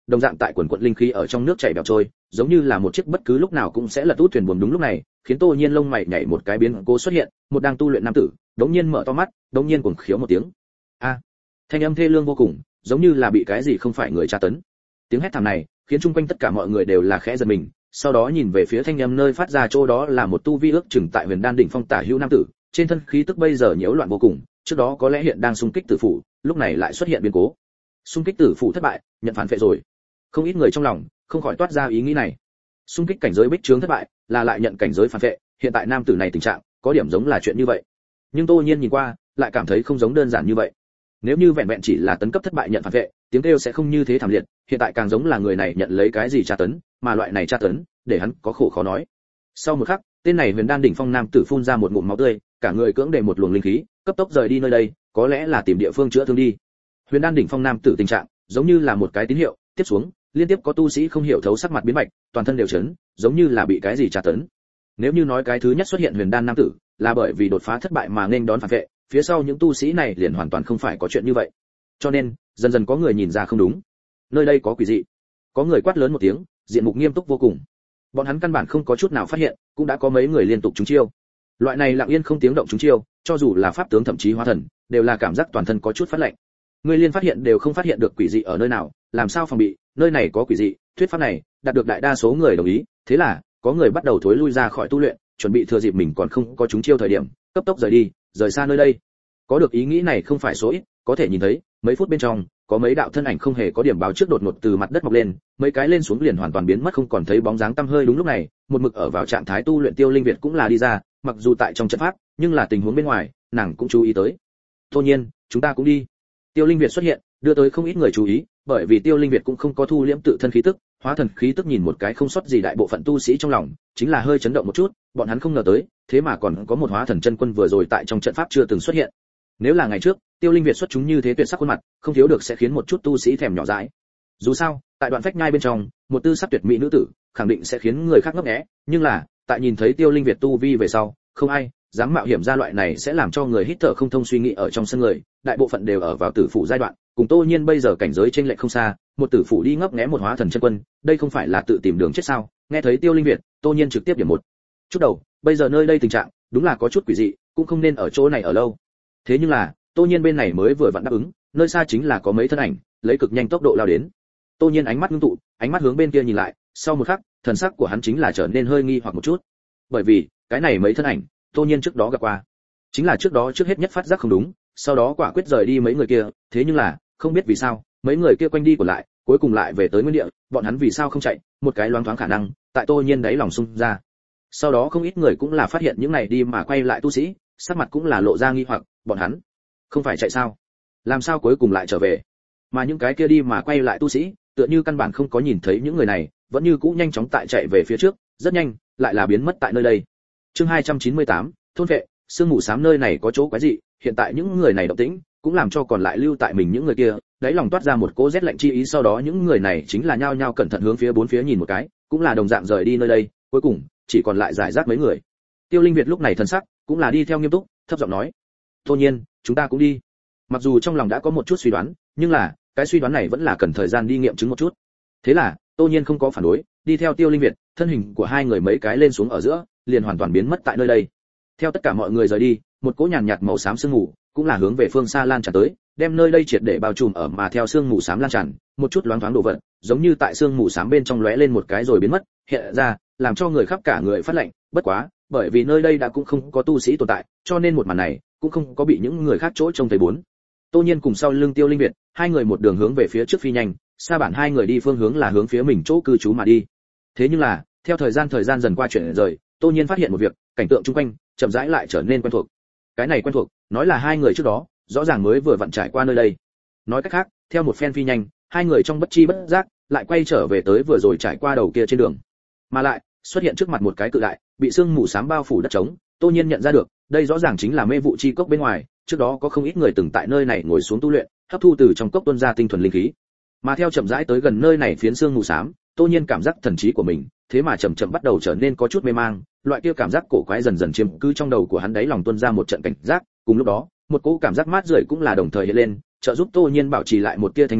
đồng dạng tại quần quận linh khí ở trong nước chảy bèo trôi, giống như là một chiếc bất cứ lúc nào cũng sẽ lật út thuyền buồm. Đúng lúc này, khiến Tô Nhiên lông mày nhảy một cái biến cố xuất hiện, một đang tu luyện nam tử, đống nhiên mở to mắt, đống nhiên cuồng khiếu một tiếng. A! Thanh âm thê lương vô cùng, giống như là bị cái gì không phải người tra tấn. Tiếng hét thảm này, khiến chung quanh tất cả mọi người đều là khẽ giật mình, sau đó nhìn về phía thanh âm nơi phát ra chỗ đó là một tu vi ước chừng tại Huyền Đan đỉnh phong tả hữu nam tử, trên thân khí tức bây giờ nhiễu loạn vô cùng, trước đó có lẽ hiện đang xung kích tử phủ, lúc này lại xuất hiện biến cố. Xung kích tử phủ thất bại, nhận phản phệ rồi. Không ít người trong lòng không khỏi toát ra ý nghĩ này. Xung kích cảnh giới bích trướng thất bại, là lại nhận cảnh giới phản phệ, hiện tại nam tử này tình trạng có điểm giống là chuyện như vậy. Nhưng Tô Nhiên nhìn qua, lại cảm thấy không giống đơn giản như vậy. Nếu như vẹn vẹn chỉ là tấn cấp thất bại nhận phản vệ, tiếng kêu sẽ không như thế thảm liệt, hiện tại càng giống là người này nhận lấy cái gì tra tấn, mà loại này tra tấn, để hắn có khổ khó nói. Sau một khắc, tên này Huyền Đan đỉnh phong nam tử phun ra một ngụm máu tươi, cả người cưỡng để một luồng linh khí, cấp tốc rời đi nơi đây, có lẽ là tìm địa phương chữa thương đi. Huyền Đan đỉnh phong nam tử tình trạng, giống như là một cái tín hiệu, tiếp xuống, liên tiếp có tu sĩ không hiểu thấu sắc mặt biến bạch, toàn thân đều chấn, giống như là bị cái gì tra tấn. Nếu như nói cái thứ nhất xuất hiện Huyền Đan nam tử, là bởi vì đột phá thất bại mà nên đón phản vệ, phía sau những tu sĩ này liền hoàn toàn không phải có chuyện như vậy. Cho nên, dần dần có người nhìn ra không đúng. Nơi đây có quỷ dị. Có người quát lớn một tiếng, diện mục nghiêm túc vô cùng. Bọn hắn căn bản không có chút nào phát hiện, cũng đã có mấy người liên tục trúng chiêu. Loại này lặng yên không tiếng động trúng chiêu, cho dù là pháp tướng thậm chí hóa thần, đều là cảm giác toàn thân có chút phát lạnh. Người liên phát hiện đều không phát hiện được quỷ dị ở nơi nào, làm sao phòng bị, nơi này có quỷ dị, thuyết pháp này đạt được đại đa số người đồng ý, thế là có người bắt đầu thối lui ra khỏi tu luyện, chuẩn bị thừa dịp mình còn không có trúng chiêu thời điểm, cấp tốc rời đi, rời xa nơi đây. Có được ý nghĩ này không phải số ít, có thể nhìn thấy, mấy phút bên trong, có mấy đạo thân ảnh không hề có điểm báo trước đột ngột từ mặt đất mọc lên, mấy cái lên xuống liền hoàn toàn biến mất không còn thấy bóng dáng tăm hơi. Đúng lúc này, một mực ở vào trạng thái tu luyện Tiêu Linh Việt cũng là đi ra, mặc dù tại trong trận pháp, nhưng là tình huống bên ngoài, nàng cũng chú ý tới. Tô Nhiên, chúng ta cũng đi. Tiêu Linh Việt xuất hiện, đưa tới không ít người chú ý, bởi vì Tiêu Linh Việt cũng không có thu liễm tự thân khí tức, hóa thần khí tức nhìn một cái không sót gì đại bộ phận tu sĩ trong lòng, chính là hơi chấn động một chút, bọn hắn không ngờ tới, thế mà còn có một hóa thần chân quân vừa rồi tại trong trận pháp chưa từng xuất hiện. Nếu là ngày trước, Tiêu Linh Việt xuất chúng như thế tuyệt sắc khuôn mặt, không thiếu được sẽ khiến một chút tu sĩ thèm nhỏ dãi. Dù sao, tại đoạn phách nhai bên trong, một tư sắc tuyệt mỹ nữ tử, khẳng định sẽ khiến người khác ngấp nghé, nhưng là, tại nhìn thấy Tiêu Linh Việt tu vi về sau, không ai dám mạo hiểm ra loại này sẽ làm cho người hít thở không thông suy nghĩ ở trong sân người, đại bộ phận đều ở vào tử phủ giai đoạn, cùng Tô Nhiên bây giờ cảnh giới chênh lệch không xa, một tử phủ đi ngấp nghé một hóa thần chân quân, đây không phải là tự tìm đường chết sao? Nghe thấy Tiêu Linh Việt, Tô Nhiên trực tiếp điểm một chút đầu, bây giờ nơi đây tình trạng, đúng là có chút quỷ dị, cũng không nên ở chỗ này ở lâu. Thế nhưng là, Tô Nhiên bên này mới vừa vặn đáp ứng, nơi xa chính là có mấy thân ảnh, lấy cực nhanh tốc độ lao đến. Tô Nhiên ánh mắt ngưng tụ, ánh mắt hướng bên kia nhìn lại, sau một khắc, thần sắc của hắn chính là trở nên hơi nghi hoặc một chút. Bởi vì, cái này mấy thân ảnh, Tô Nhiên trước đó gặp qua. Chính là trước đó trước hết nhất phát giác không đúng, sau đó quả quyết rời đi mấy người kia, thế nhưng là, không biết vì sao, mấy người kia quanh đi của lại, cuối cùng lại về tới nguyên địa, bọn hắn vì sao không chạy, một cái loáng thoáng khả năng, tại Tô Nhiên đáy lòng xung ra. Sau đó không ít người cũng là phát hiện những này đi mà quay lại tu sĩ, sắc mặt cũng là lộ ra nghi hoặc, bọn hắn không phải chạy sao? Làm sao cuối cùng lại trở về? Mà những cái kia đi mà quay lại tu sĩ, tựa như căn bản không có nhìn thấy những người này, vẫn như cũ nhanh chóng tại chạy về phía trước, rất nhanh, lại là biến mất tại nơi đây. Chương hai trăm chín mươi tám, thôn vệ, sương mù xám nơi này có chỗ quái dị, hiện tại những người này động tĩnh, cũng làm cho còn lại lưu tại mình những người kia, đáy lòng toát ra một cỗ rét lạnh chi ý, sau đó những người này chính là nhao nhao cẩn thận hướng phía bốn phía nhìn một cái, cũng là đồng dạng rời đi nơi đây, cuối cùng chỉ còn lại giải rác mấy người. Tiêu Linh Việt lúc này thân sắc cũng là đi theo nghiêm túc, thấp giọng nói: "Tô Nhiên, chúng ta cũng đi." Mặc dù trong lòng đã có một chút suy đoán, nhưng là, cái suy đoán này vẫn là cần thời gian đi nghiệm chứng một chút. Thế là, Tô Nhiên không có phản đối, đi theo Tiêu Linh Việt, thân hình của hai người mấy cái lên xuống ở giữa, liền hoàn toàn biến mất tại nơi đây. Theo tất cả mọi người rời đi, một cỗ nhàn nhạt màu xám sương mù, cũng là hướng về phương xa lan tràn tới, đem nơi đây triệt để bao trùm ở, mà theo sương mù xám lan tràn, một chút loáng thoáng đồ vật, giống như tại sương mù xám bên trong lóe lên một cái rồi biến mất, hiện ra, làm cho người khắp cả người phát lạnh, bất quá, bởi vì nơi đây đã cũng không có tu sĩ tồn tại, cho nên một màn này cũng không có bị những người khác chỗ trông thấy bốn. Tô Nhiên cùng sau lưng Tiêu Linh Việt, hai người một đường hướng về phía trước phi nhanh, xa bản hai người đi phương hướng là hướng phía mình chỗ cư trú mà đi. Thế nhưng là, theo thời gian thời gian dần qua chuyển rời, Tô Nhiên phát hiện một việc, cảnh tượng xung quanh chậm rãi lại trở nên quen thuộc. Cái này quen thuộc, nói là hai người trước đó, rõ ràng mới vừa vặn trải qua nơi đây. Nói cách khác, theo một phen phi nhanh, hai người trong bất chi bất giác lại quay trở về tới vừa rồi trải qua đầu kia trên đường. Mà lại, xuất hiện trước mặt một cái cự đại, bị sương mù xám bao phủ đất trống, Tô Nhiên nhận ra được, đây rõ ràng chính là mê vụ chi cốc bên ngoài, trước đó có không ít người từng tại nơi này ngồi xuống tu luyện, hấp thu từ trong cốc tuôn ra tinh thuần linh khí. Mà theo chậm rãi tới gần nơi này phiến sương mù xám, Tô Nhiên cảm giác thần trí của mình, thế mà chậm chậm bắt đầu trở nên có chút mê mang, loại kia cảm giác cổ quái dần dần chiếm cứ trong đầu của hắn, đáy lòng tuôn ra một trận cảnh giác, cùng lúc đó, một cỗ cảm giác mát rượi cũng là đồng thời hiện lên, trợ giúp Tô Nhiên bảo trì lại một tia thanh minh,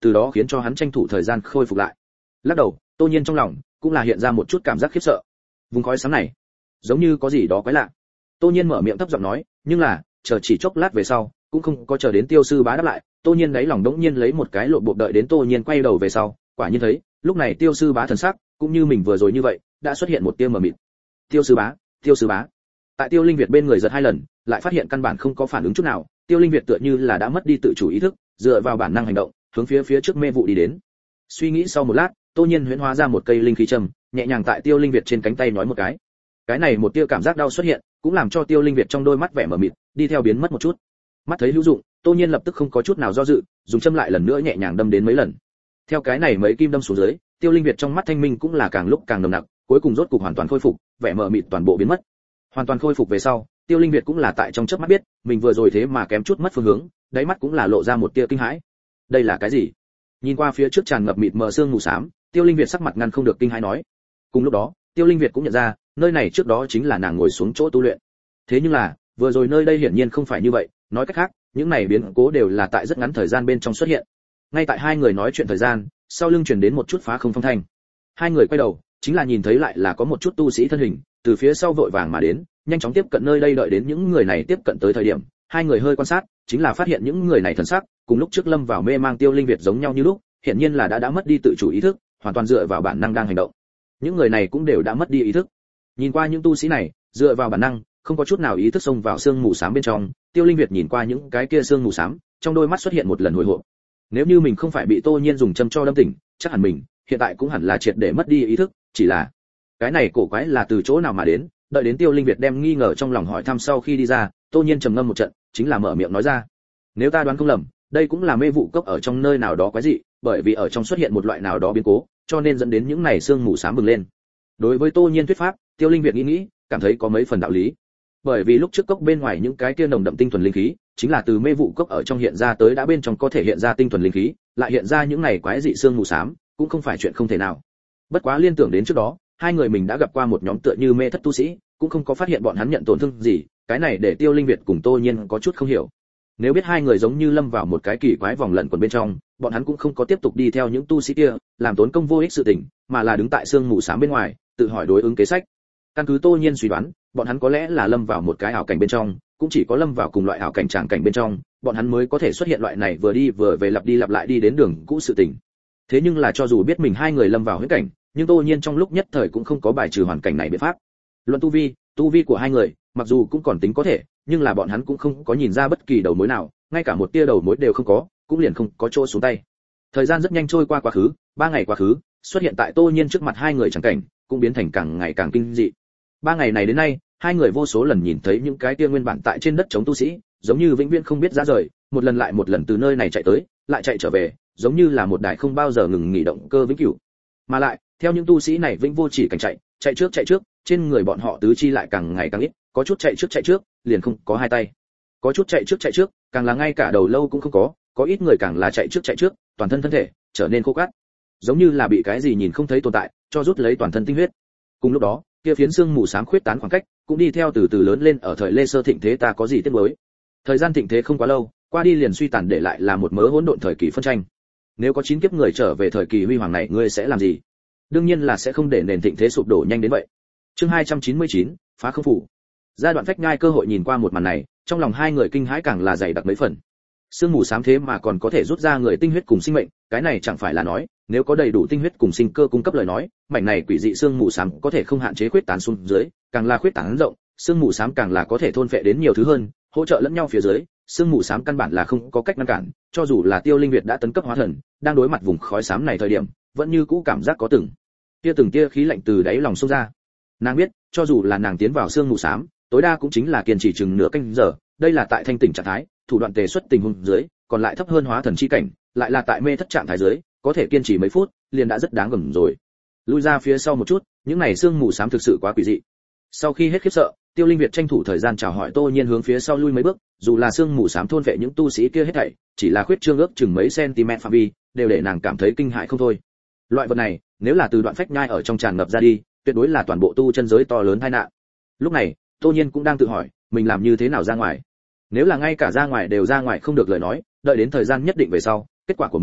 từ đó khiến cho hắn tranh thủ thời gian khôi phục lại. Lắc đầu, Tô Nhiên trong lòng cũng là hiện ra một chút cảm giác khiếp sợ. Vùng khói sáng này, giống như có gì đó quái lạ. Tô Nhiên mở miệng thấp giọng nói, nhưng là, chờ chỉ chốc lát về sau, cũng không có chờ đến Tiêu sư bá đáp lại, Tô Nhiên đáy lòng đống nhiên lấy một cái lộ bộ đợi đến Tô Nhiên quay đầu về sau, quả nhiên thấy, lúc này Tiêu sư bá thần sắc, cũng như mình vừa rồi như vậy, đã xuất hiện một tia mờ mịt. Tiêu sư bá, Tiêu sư bá. Tại Tiêu Linh Việt bên người giật hai lần, lại phát hiện căn bản không có phản ứng chút nào, Tiêu Linh Việt tựa như là đã mất đi tự chủ ý thức, dựa vào bản năng hành động, hướng phía phía trước mê vụ đi đến. Suy nghĩ sau một lát, Tô Nhiên huyễn hóa ra một cây linh khí châm, nhẹ nhàng tại Tiêu Linh Việt trên cánh tay nói một cái. Cái này một tia cảm giác đau xuất hiện, cũng làm cho Tiêu Linh Việt trong đôi mắt vẻ mờ mịt, đi theo biến mất một chút. Mắt thấy hữu dụng, Tô Nhiên lập tức không có chút nào do dự, dùng châm lại lần nữa nhẹ nhàng đâm đến mấy lần. Theo cái này mấy kim đâm xuống dưới, Tiêu Linh Việt trong mắt thanh minh cũng là càng lúc càng nồng nặc, cuối cùng rốt cục hoàn toàn khôi phục, vẻ mờ mịt toàn bộ biến mất. Hoàn toàn khôi phục về sau, Tiêu Linh Việt cũng là tại trong chớp mắt biết, mình vừa rồi thế mà kém chút mất phương hướng, đáy mắt cũng là lộ ra một tia kinh hãi. Đây là cái gì? Nhìn qua phía trước tràn ngập mịt mờ sương mù xám, Tiêu Linh Việt sắc mặt ngăn không được kinh hãi nói. Cùng lúc đó, Tiêu Linh Việt cũng nhận ra, nơi này trước đó chính là nàng ngồi xuống chỗ tu luyện. Thế nhưng là, vừa rồi nơi đây hiển nhiên không phải như vậy, nói cách khác, những này biến cố đều là tại rất ngắn thời gian bên trong xuất hiện. Ngay tại hai người nói chuyện thời gian, sau lưng truyền đến một chút phá không phong thanh. Hai người quay đầu, chính là nhìn thấy lại là có một chút tu sĩ thân hình, từ phía sau vội vàng mà đến, nhanh chóng tiếp cận nơi đây. Đợi đến những người này tiếp cận tới thời điểm, hai người hơi quan sát, chính là phát hiện những người này thần sắc, cùng lúc trước lâm vào mê mang Tiêu Linh Việt giống nhau như lúc, hiển nhiên là đã đã mất đi tự chủ ý thức, hoàn toàn dựa vào bản năng đang hành động. Những người này cũng đều đã mất đi ý thức. Nhìn qua những tu sĩ này, dựa vào bản năng, không có chút nào ý thức xông vào sương mù xám bên trong, Tiêu Linh Việt nhìn qua những cái kia sương mù xám, trong đôi mắt xuất hiện một lần hồi hộp. Nếu như mình không phải bị Tô Nhiên dùng châm cho đâm tỉnh, chắc hẳn mình hiện tại cũng hẳn là triệt để mất đi ý thức, chỉ là cái này cổ quái là từ chỗ nào mà đến. Đợi đến Tiêu Linh Việt đem nghi ngờ trong lòng hỏi thăm sau khi đi ra, Tô Nhiên trầm ngâm một trận, chính là mở miệng nói ra. Nếu ta đoán không lầm, đây cũng là mê vụ cốc ở trong nơi nào đó quái dị, bởi vì ở trong xuất hiện một loại nào đó biến cố, cho nên dẫn đến những này sương mù xám bừng lên. Đối với Tô Nhiên thuyết pháp, Tiêu Linh Việt nghĩ nghĩ, cảm thấy có mấy phần đạo lý. Bởi vì lúc trước cốc bên ngoài những cái kia nồng đậm tinh thuần linh khí, chính là từ mê vụ cốc ở trong hiện ra tới, đã bên trong có thể hiện ra tinh thuần linh khí, lại hiện ra những này quái dị sương mù xám, cũng không phải chuyện không thể nào. Bất quá liên tưởng đến trước đó, hai người mình đã gặp qua một nhóm tựa như mê thất tu sĩ, cũng không có phát hiện bọn hắn nhận tổn thương gì, cái này để Tiêu Linh Việt cùng Tô Nhiên có chút không hiểu. Nếu biết hai người giống như lâm vào một cái kỳ quái vòng lẩn quẩn bên trong, bọn hắn cũng không có tiếp tục đi theo những tu sĩ kia, làm tốn công vô ích sự tình, mà là đứng tại sương mù xám bên ngoài, tự hỏi đối ứng kế sách. Căn cứ Tô Nhiên suy đoán, bọn hắn có lẽ là lâm vào một cái ảo cảnh bên trong, cũng chỉ có lâm vào cùng loại ảo cảnh tràng cảnh bên trong, bọn hắn mới có thể xuất hiện loại này vừa đi vừa về lặp đi lặp lại đi đến đường cũ sự tình. Thế nhưng là cho dù biết mình hai người lâm vào huyễn cảnh, nhưng Tô Nhiên trong lúc nhất thời cũng không có bài trừ hoàn cảnh này biện pháp. Luận tu vi, tu vi của hai người, mặc dù cũng còn tính có thể, nhưng là bọn hắn cũng không có nhìn ra bất kỳ đầu mối nào, ngay cả một tia đầu mối đều không có, cũng liền không có chỗ xuống tay. Thời gian rất nhanh trôi qua quá khứ, ba ngày quá khứ, xuất hiện tại Tô Nhiên trước mặt hai người chẳng cảnh, cũng biến thành càng ngày càng kinh dị. Ba ngày này đến nay, hai người vô số lần nhìn thấy những cái tia nguyên bản tại trên đất chống tu sĩ, giống như vĩnh viễn không biết ra rời, một lần lại một lần từ nơi này chạy tới, lại chạy trở về, giống như là một đài không bao giờ ngừng nghỉ động cơ vĩnh cửu. Mà lại, theo những tu sĩ này vĩnh vô chỉ cảnh chạy, chạy trước chạy trước, trên người bọn họ tứ chi lại càng ngày càng ít, có chút chạy trước chạy trước, liền không có hai tay. Có chút chạy trước chạy trước, càng là ngay cả đầu lâu cũng không có, có ít người càng là chạy trước chạy trước, toàn thân thân thể trở nên khô cát, giống như là bị cái gì nhìn không thấy tồn tại, cho rút lấy toàn thân tinh huyết. Cùng lúc đó, kia phiến xương mù xám khuyết tán khoảng cách, cũng đi theo từ từ lớn lên. Ở thời Lê Sơ thịnh thế ta có gì tiếc nuối. Thời gian thịnh thế không quá lâu, qua đi liền suy tàn, để lại là một mớ hỗn độn thời kỳ phân tranh. Nếu có chín kiếp người trở về thời kỳ huy hoàng này, ngươi sẽ làm gì? Đương nhiên là sẽ không để nền thịnh thế sụp đổ nhanh đến vậy. Chương hai trăm chín mươi chín, phá không phủ. Giai đoạn phách ngai cơ hội nhìn qua một màn này, trong lòng hai người kinh hãi càng là dày đặc mấy phần. Sương mù xám thế mà còn có thể rút ra người tinh huyết cùng sinh mệnh, cái này chẳng phải là nói, nếu có đầy đủ tinh huyết cùng sinh cơ cung cấp lời nói, mảnh này quỷ dị sương mù xám có thể không hạn chế khuyết tán xuống dưới, càng là khuyết tán rộng, sương mù xám càng là có thể thôn phệ đến nhiều thứ hơn, hỗ trợ lẫn nhau phía dưới, sương mù xám căn bản là không có cách ngăn cản, cho dù là Tiêu Linh Việt đã tấn cấp hóa thần, đang đối mặt vùng khói xám này thời điểm, vẫn như cũ cảm giác có từng tia từng tia khí lạnh từ đáy lòng xông ra. Nàng biết, cho dù là nàng tiến vào sương mù xám, tối đa cũng chính là kiên trì chừng nửa canh giờ, đây là tại thanh tỉnh trạng thái, thủ đoạn tề xuất tình huống dưới, còn lại thấp hơn hóa thần chi cảnh, lại là tại mê thất trạng thái dưới, có thể kiên trì mấy phút, liền đã rất đáng gờm rồi. Lui ra phía sau một chút, những này sương mù xám thực sự quá quỷ dị. Sau khi hết khiếp sợ, Tiêu Linh Việt tranh thủ thời gian chào hỏi Tô Nhiên hướng phía sau lui mấy bước, dù là sương mù xám thôn vệ những tu sĩ kia hết thảy, chỉ là khuyết trương ước chừng mấy cm phạm vi, đều để nàng cảm thấy kinh hãi không thôi. Loại vật này, nếu là từ đoạn phách nhai ở trong tràn ngập ra đi, tuyệt đối là toàn bộ tu chân giới to lớn tai nạn. Lúc này, Tô Nhiên cũng đang tự hỏi, mình làm như thế nào ra ngoài. Nếu là ngay cả ra ngoài đều ra ngoài không được lời nói, đợi đến thời gian nhất định về sau, kết quả của mình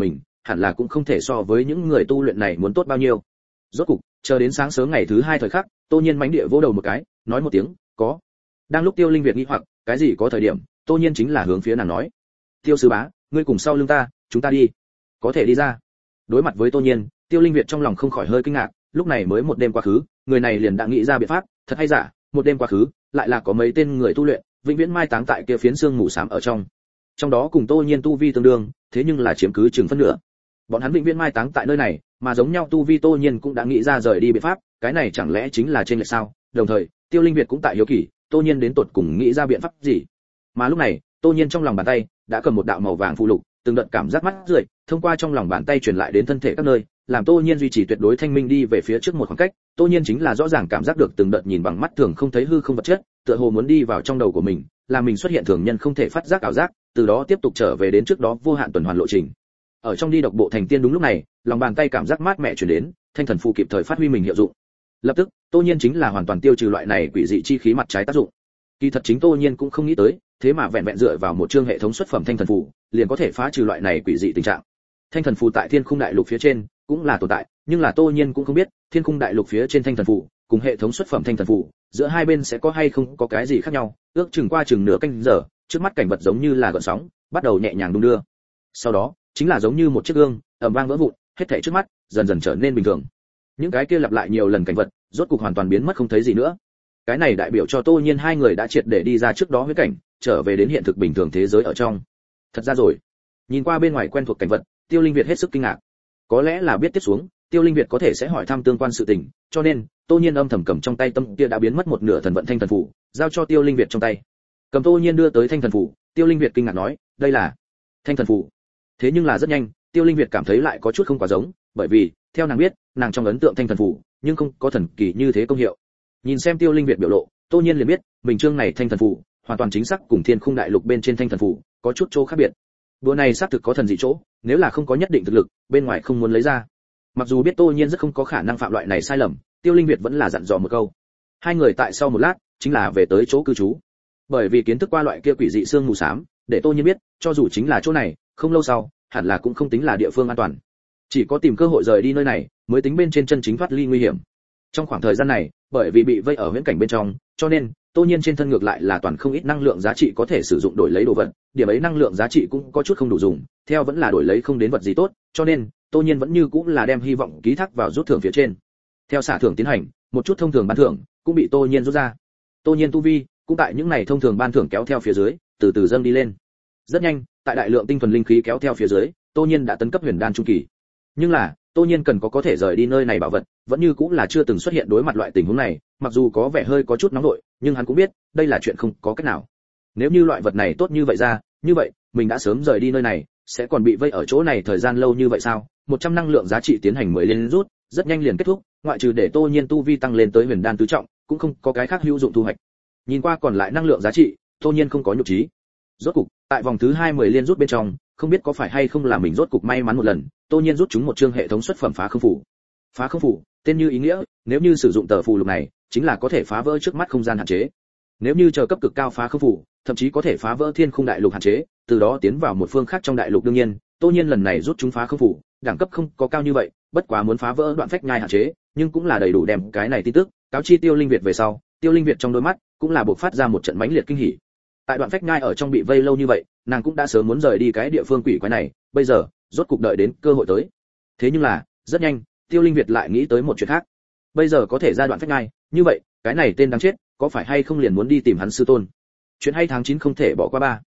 hẳn là cũng không thể so với những người tu luyện này muốn tốt bao nhiêu. Rốt cục, chờ đến sáng sớm ngày thứ hai thời khắc, Tô Nhiên mãnh địa vỗ đầu một cái, nói một tiếng, "Có." Đang lúc Tiêu Linh Việt nghi hoặc, cái gì có thời điểm, Tô Nhiên chính là hướng phía nàng nói, "Tiêu sư bá, ngươi cùng sau lưng ta, chúng ta đi." "Có thể đi ra." Đối mặt với Tô Nhiên, Tiêu Linh Việt trong lòng không khỏi hơi kinh ngạc, lúc này mới một đêm quá khứ, người này liền đã nghĩ ra biện pháp, thật hay giả, một đêm quá khứ, lại là có mấy tên người tu luyện, vĩnh viễn mai táng tại kia phiến xương mù xám ở trong. Trong đó cùng Tô Nhiên tu vi tương đương, thế nhưng là chiếm cứ chừng phân nửa. Bọn hắn vĩnh viễn mai táng tại nơi này, mà giống nhau tu vi Tô Nhiên cũng đã nghĩ ra rời đi biện pháp, cái này chẳng lẽ chính là trên lệch sao? Đồng thời, Tiêu Linh Việt cũng tại hiếu kỳ, Tô Nhiên đến tột cùng nghĩ ra biện pháp gì. Mà lúc này, Tô Nhiên trong lòng bàn tay đã cầm một đạo màu vàng phù lục, từng đợt cảm giác mắt rượi, thông qua trong lòng bàn tay truyền lại đến thân thể các nơi, làm Tô Nhiên duy trì tuyệt đối thanh minh đi về phía trước một khoảng cách. Tô Nhiên chính là rõ ràng cảm giác được từng đợt nhìn bằng mắt thường không thấy hư không vật chất, tựa hồ muốn đi vào trong đầu của mình, làm mình xuất hiện thường nhân không thể phát giác ảo giác, từ đó tiếp tục trở về đến trước đó vô hạn tuần hoàn lộ trình. Ở trong đi độc bộ thành tiên đúng lúc này, lòng bàn tay cảm giác mát mẻ truyền đến, thanh thần phù kịp thời phát huy mình hiệu dụng. Lập tức, Tô Nhiên chính là hoàn toàn tiêu trừ loại này quỷ dị chi khí mặt trái tác dụng. Kỳ thật chính Tô Nhiên cũng không nghĩ tới, thế mà vẹn vẹn dựa vào một chương hệ thống xuất phẩm thanh thần phù, liền có thể phá trừ loại này quỷ dị tình trạng. Thanh thần phù tại Thiên Khung Đại Lục phía trên cũng là tồn tại, nhưng là Tô Nhiên cũng không biết, Thiên Khung Đại Lục phía trên thanh thần phù cùng hệ thống xuất phẩm thanh thần phù, giữa hai bên sẽ có hay không có cái gì khác nhau. Ước chừng qua chừng nửa canh giờ, trước mắt cảnh vật giống như là gợn sóng, bắt đầu nhẹ nhàng đung đưa. Sau đó, chính là giống như một chiếc gương, ầm vang vỡ vụn, hết thảy trước mắt dần dần trở nên bình thường. Những cái kia lặp lại nhiều lần cảnh vật, rốt cục hoàn toàn biến mất không thấy gì nữa. Cái này đại biểu cho Tô Nhiên hai người đã triệt để đi ra trước đó huyễn cảnh, trở về đến hiện thực bình thường thế giới ở trong. Thật ra rồi, nhìn qua bên ngoài quen thuộc cảnh vật, Tiêu Linh Việt hết sức kinh ngạc. Có lẽ là biết tiếp xuống, Tiêu Linh Việt có thể sẽ hỏi thăm tương quan sự tình, cho nên, Tô Nhiên âm thầm cầm trong tay tâm kia đã biến mất một nửa thần vận thanh thần phù, giao cho Tiêu Linh Việt trong tay. Cầm Tô Nhiên đưa tới thanh thần phù, Tiêu Linh Việt kinh ngạc nói, đây là thanh thần phù. Thế nhưng là rất nhanh, Tiêu Linh Việt cảm thấy lại có chút không quá giống, bởi vì, theo nàng biết, nàng trong ấn tượng thanh thần phù, nhưng không có thần kỳ như thế công hiệu. Nhìn xem Tiêu Linh Việt biểu lộ, Tô Nhiên liền biết, mình chương này thanh thần phù, hoàn toàn chính xác cùng Thiên Khung Đại Lục bên trên thanh thần phù có chút chỗ khác biệt. Đùa này xác thực có thần dị chỗ, nếu là không có nhất định thực lực, bên ngoài không muốn lấy ra. Mặc dù biết Tô Nhiên rất không có khả năng phạm loại này sai lầm, Tiêu Linh Việt vẫn là dặn dò một câu. Hai người tại sau một lát, chính là về tới chỗ cư trú. Bởi vì kiến thức qua loại kia quỷ dị xương mù xám, để Tô Nhiên biết, cho dù chính là chỗ này, không lâu sau, hẳn là cũng không tính là địa phương an toàn. Chỉ có tìm cơ hội rời đi nơi này, mới tính bên trên chân chính thoát ly nguy hiểm. Trong khoảng thời gian này, bởi vì bị vây ở huyễn cảnh bên trong, cho nên Tô Nhiên trên thân ngược lại là toàn không ít năng lượng giá trị có thể sử dụng đổi lấy đồ vật, điểm ấy năng lượng giá trị cũng có chút không đủ dùng, theo vẫn là đổi lấy không đến vật gì tốt, cho nên Tô Nhiên vẫn như cũng là đem hy vọng ký thác vào rút thưởng phía trên. Theo xả thưởng tiến hành, một chút thông thường ban thưởng cũng bị Tô Nhiên rút ra. Tô Nhiên tu vi cũng tại những này thông thường ban thưởng kéo theo phía dưới, từ từ dâng đi lên. Rất nhanh, tại đại lượng tinh thuần linh khí kéo theo phía dưới, Tô Nhiên đã tấn cấp huyền đan trung kỳ. Nhưng là, Tô Nhiên cần có có thể rời đi nơi này bảo vật, vẫn như cũng là chưa từng xuất hiện đối mặt loại tình huống này, mặc dù có vẻ hơi có chút nóng nội, nhưng hắn cũng biết, đây là chuyện không có cách nào. Nếu như loại vật này tốt như vậy ra, như vậy, mình đã sớm rời đi nơi này, sẽ còn bị vây ở chỗ này thời gian lâu như vậy sao? một trăm năng lượng giá trị tiến hành mười liên rút, rất nhanh liền kết thúc, ngoại trừ để Tô Nhiên tu vi tăng lên tới huyền đan tứ trọng, cũng không có cái khác hữu dụng thu hoạch. Nhìn qua còn lại năng lượng giá trị, Tô Nhiên không có nhục trí. Rốt cục, tại vòng thứ hai mười liên rút bên trong, không biết có phải hay không là mình rốt cục may mắn một lần, Tô Nhiên rút chúng một chương hệ thống xuất phẩm phá không phù. Phá không phù, tên như ý nghĩa, nếu như sử dụng tờ phù lục này, chính là có thể phá vỡ trước mắt không gian hạn chế. Nếu như chờ cấp cực cao phá không phù, thậm chí có thể phá vỡ thiên khung đại lục hạn chế, từ đó tiến vào một phương khác trong đại lục. Đương nhiên, Tô Nhiên lần này rút chúng phá không phù, đẳng cấp không có cao như vậy, bất quá muốn phá vỡ đoạn phách nhai hạn chế, nhưng cũng là đầy đủ đem cái này tin tức cáo chi Tiêu Linh Việt về sau, Tiêu Linh Việt trong đôi mắt cũng là bộc phát ra một trận mãnh liệt kinh hỉ. Tại đoạn phách nhai ở trong bị vây lâu như vậy, nàng cũng đã sớm muốn rời đi cái địa phương quỷ quái này, bây giờ, rốt cục đợi đến cơ hội tới. Thế nhưng là, rất nhanh, Tiêu Linh Việt lại nghĩ tới một chuyện khác. Bây giờ có thể ra đoạn phách nhai, như vậy, cái này tên đáng chết, có phải hay không liền muốn đi tìm hắn sư tôn? Chuyện hay tháng chín không thể bỏ qua ba.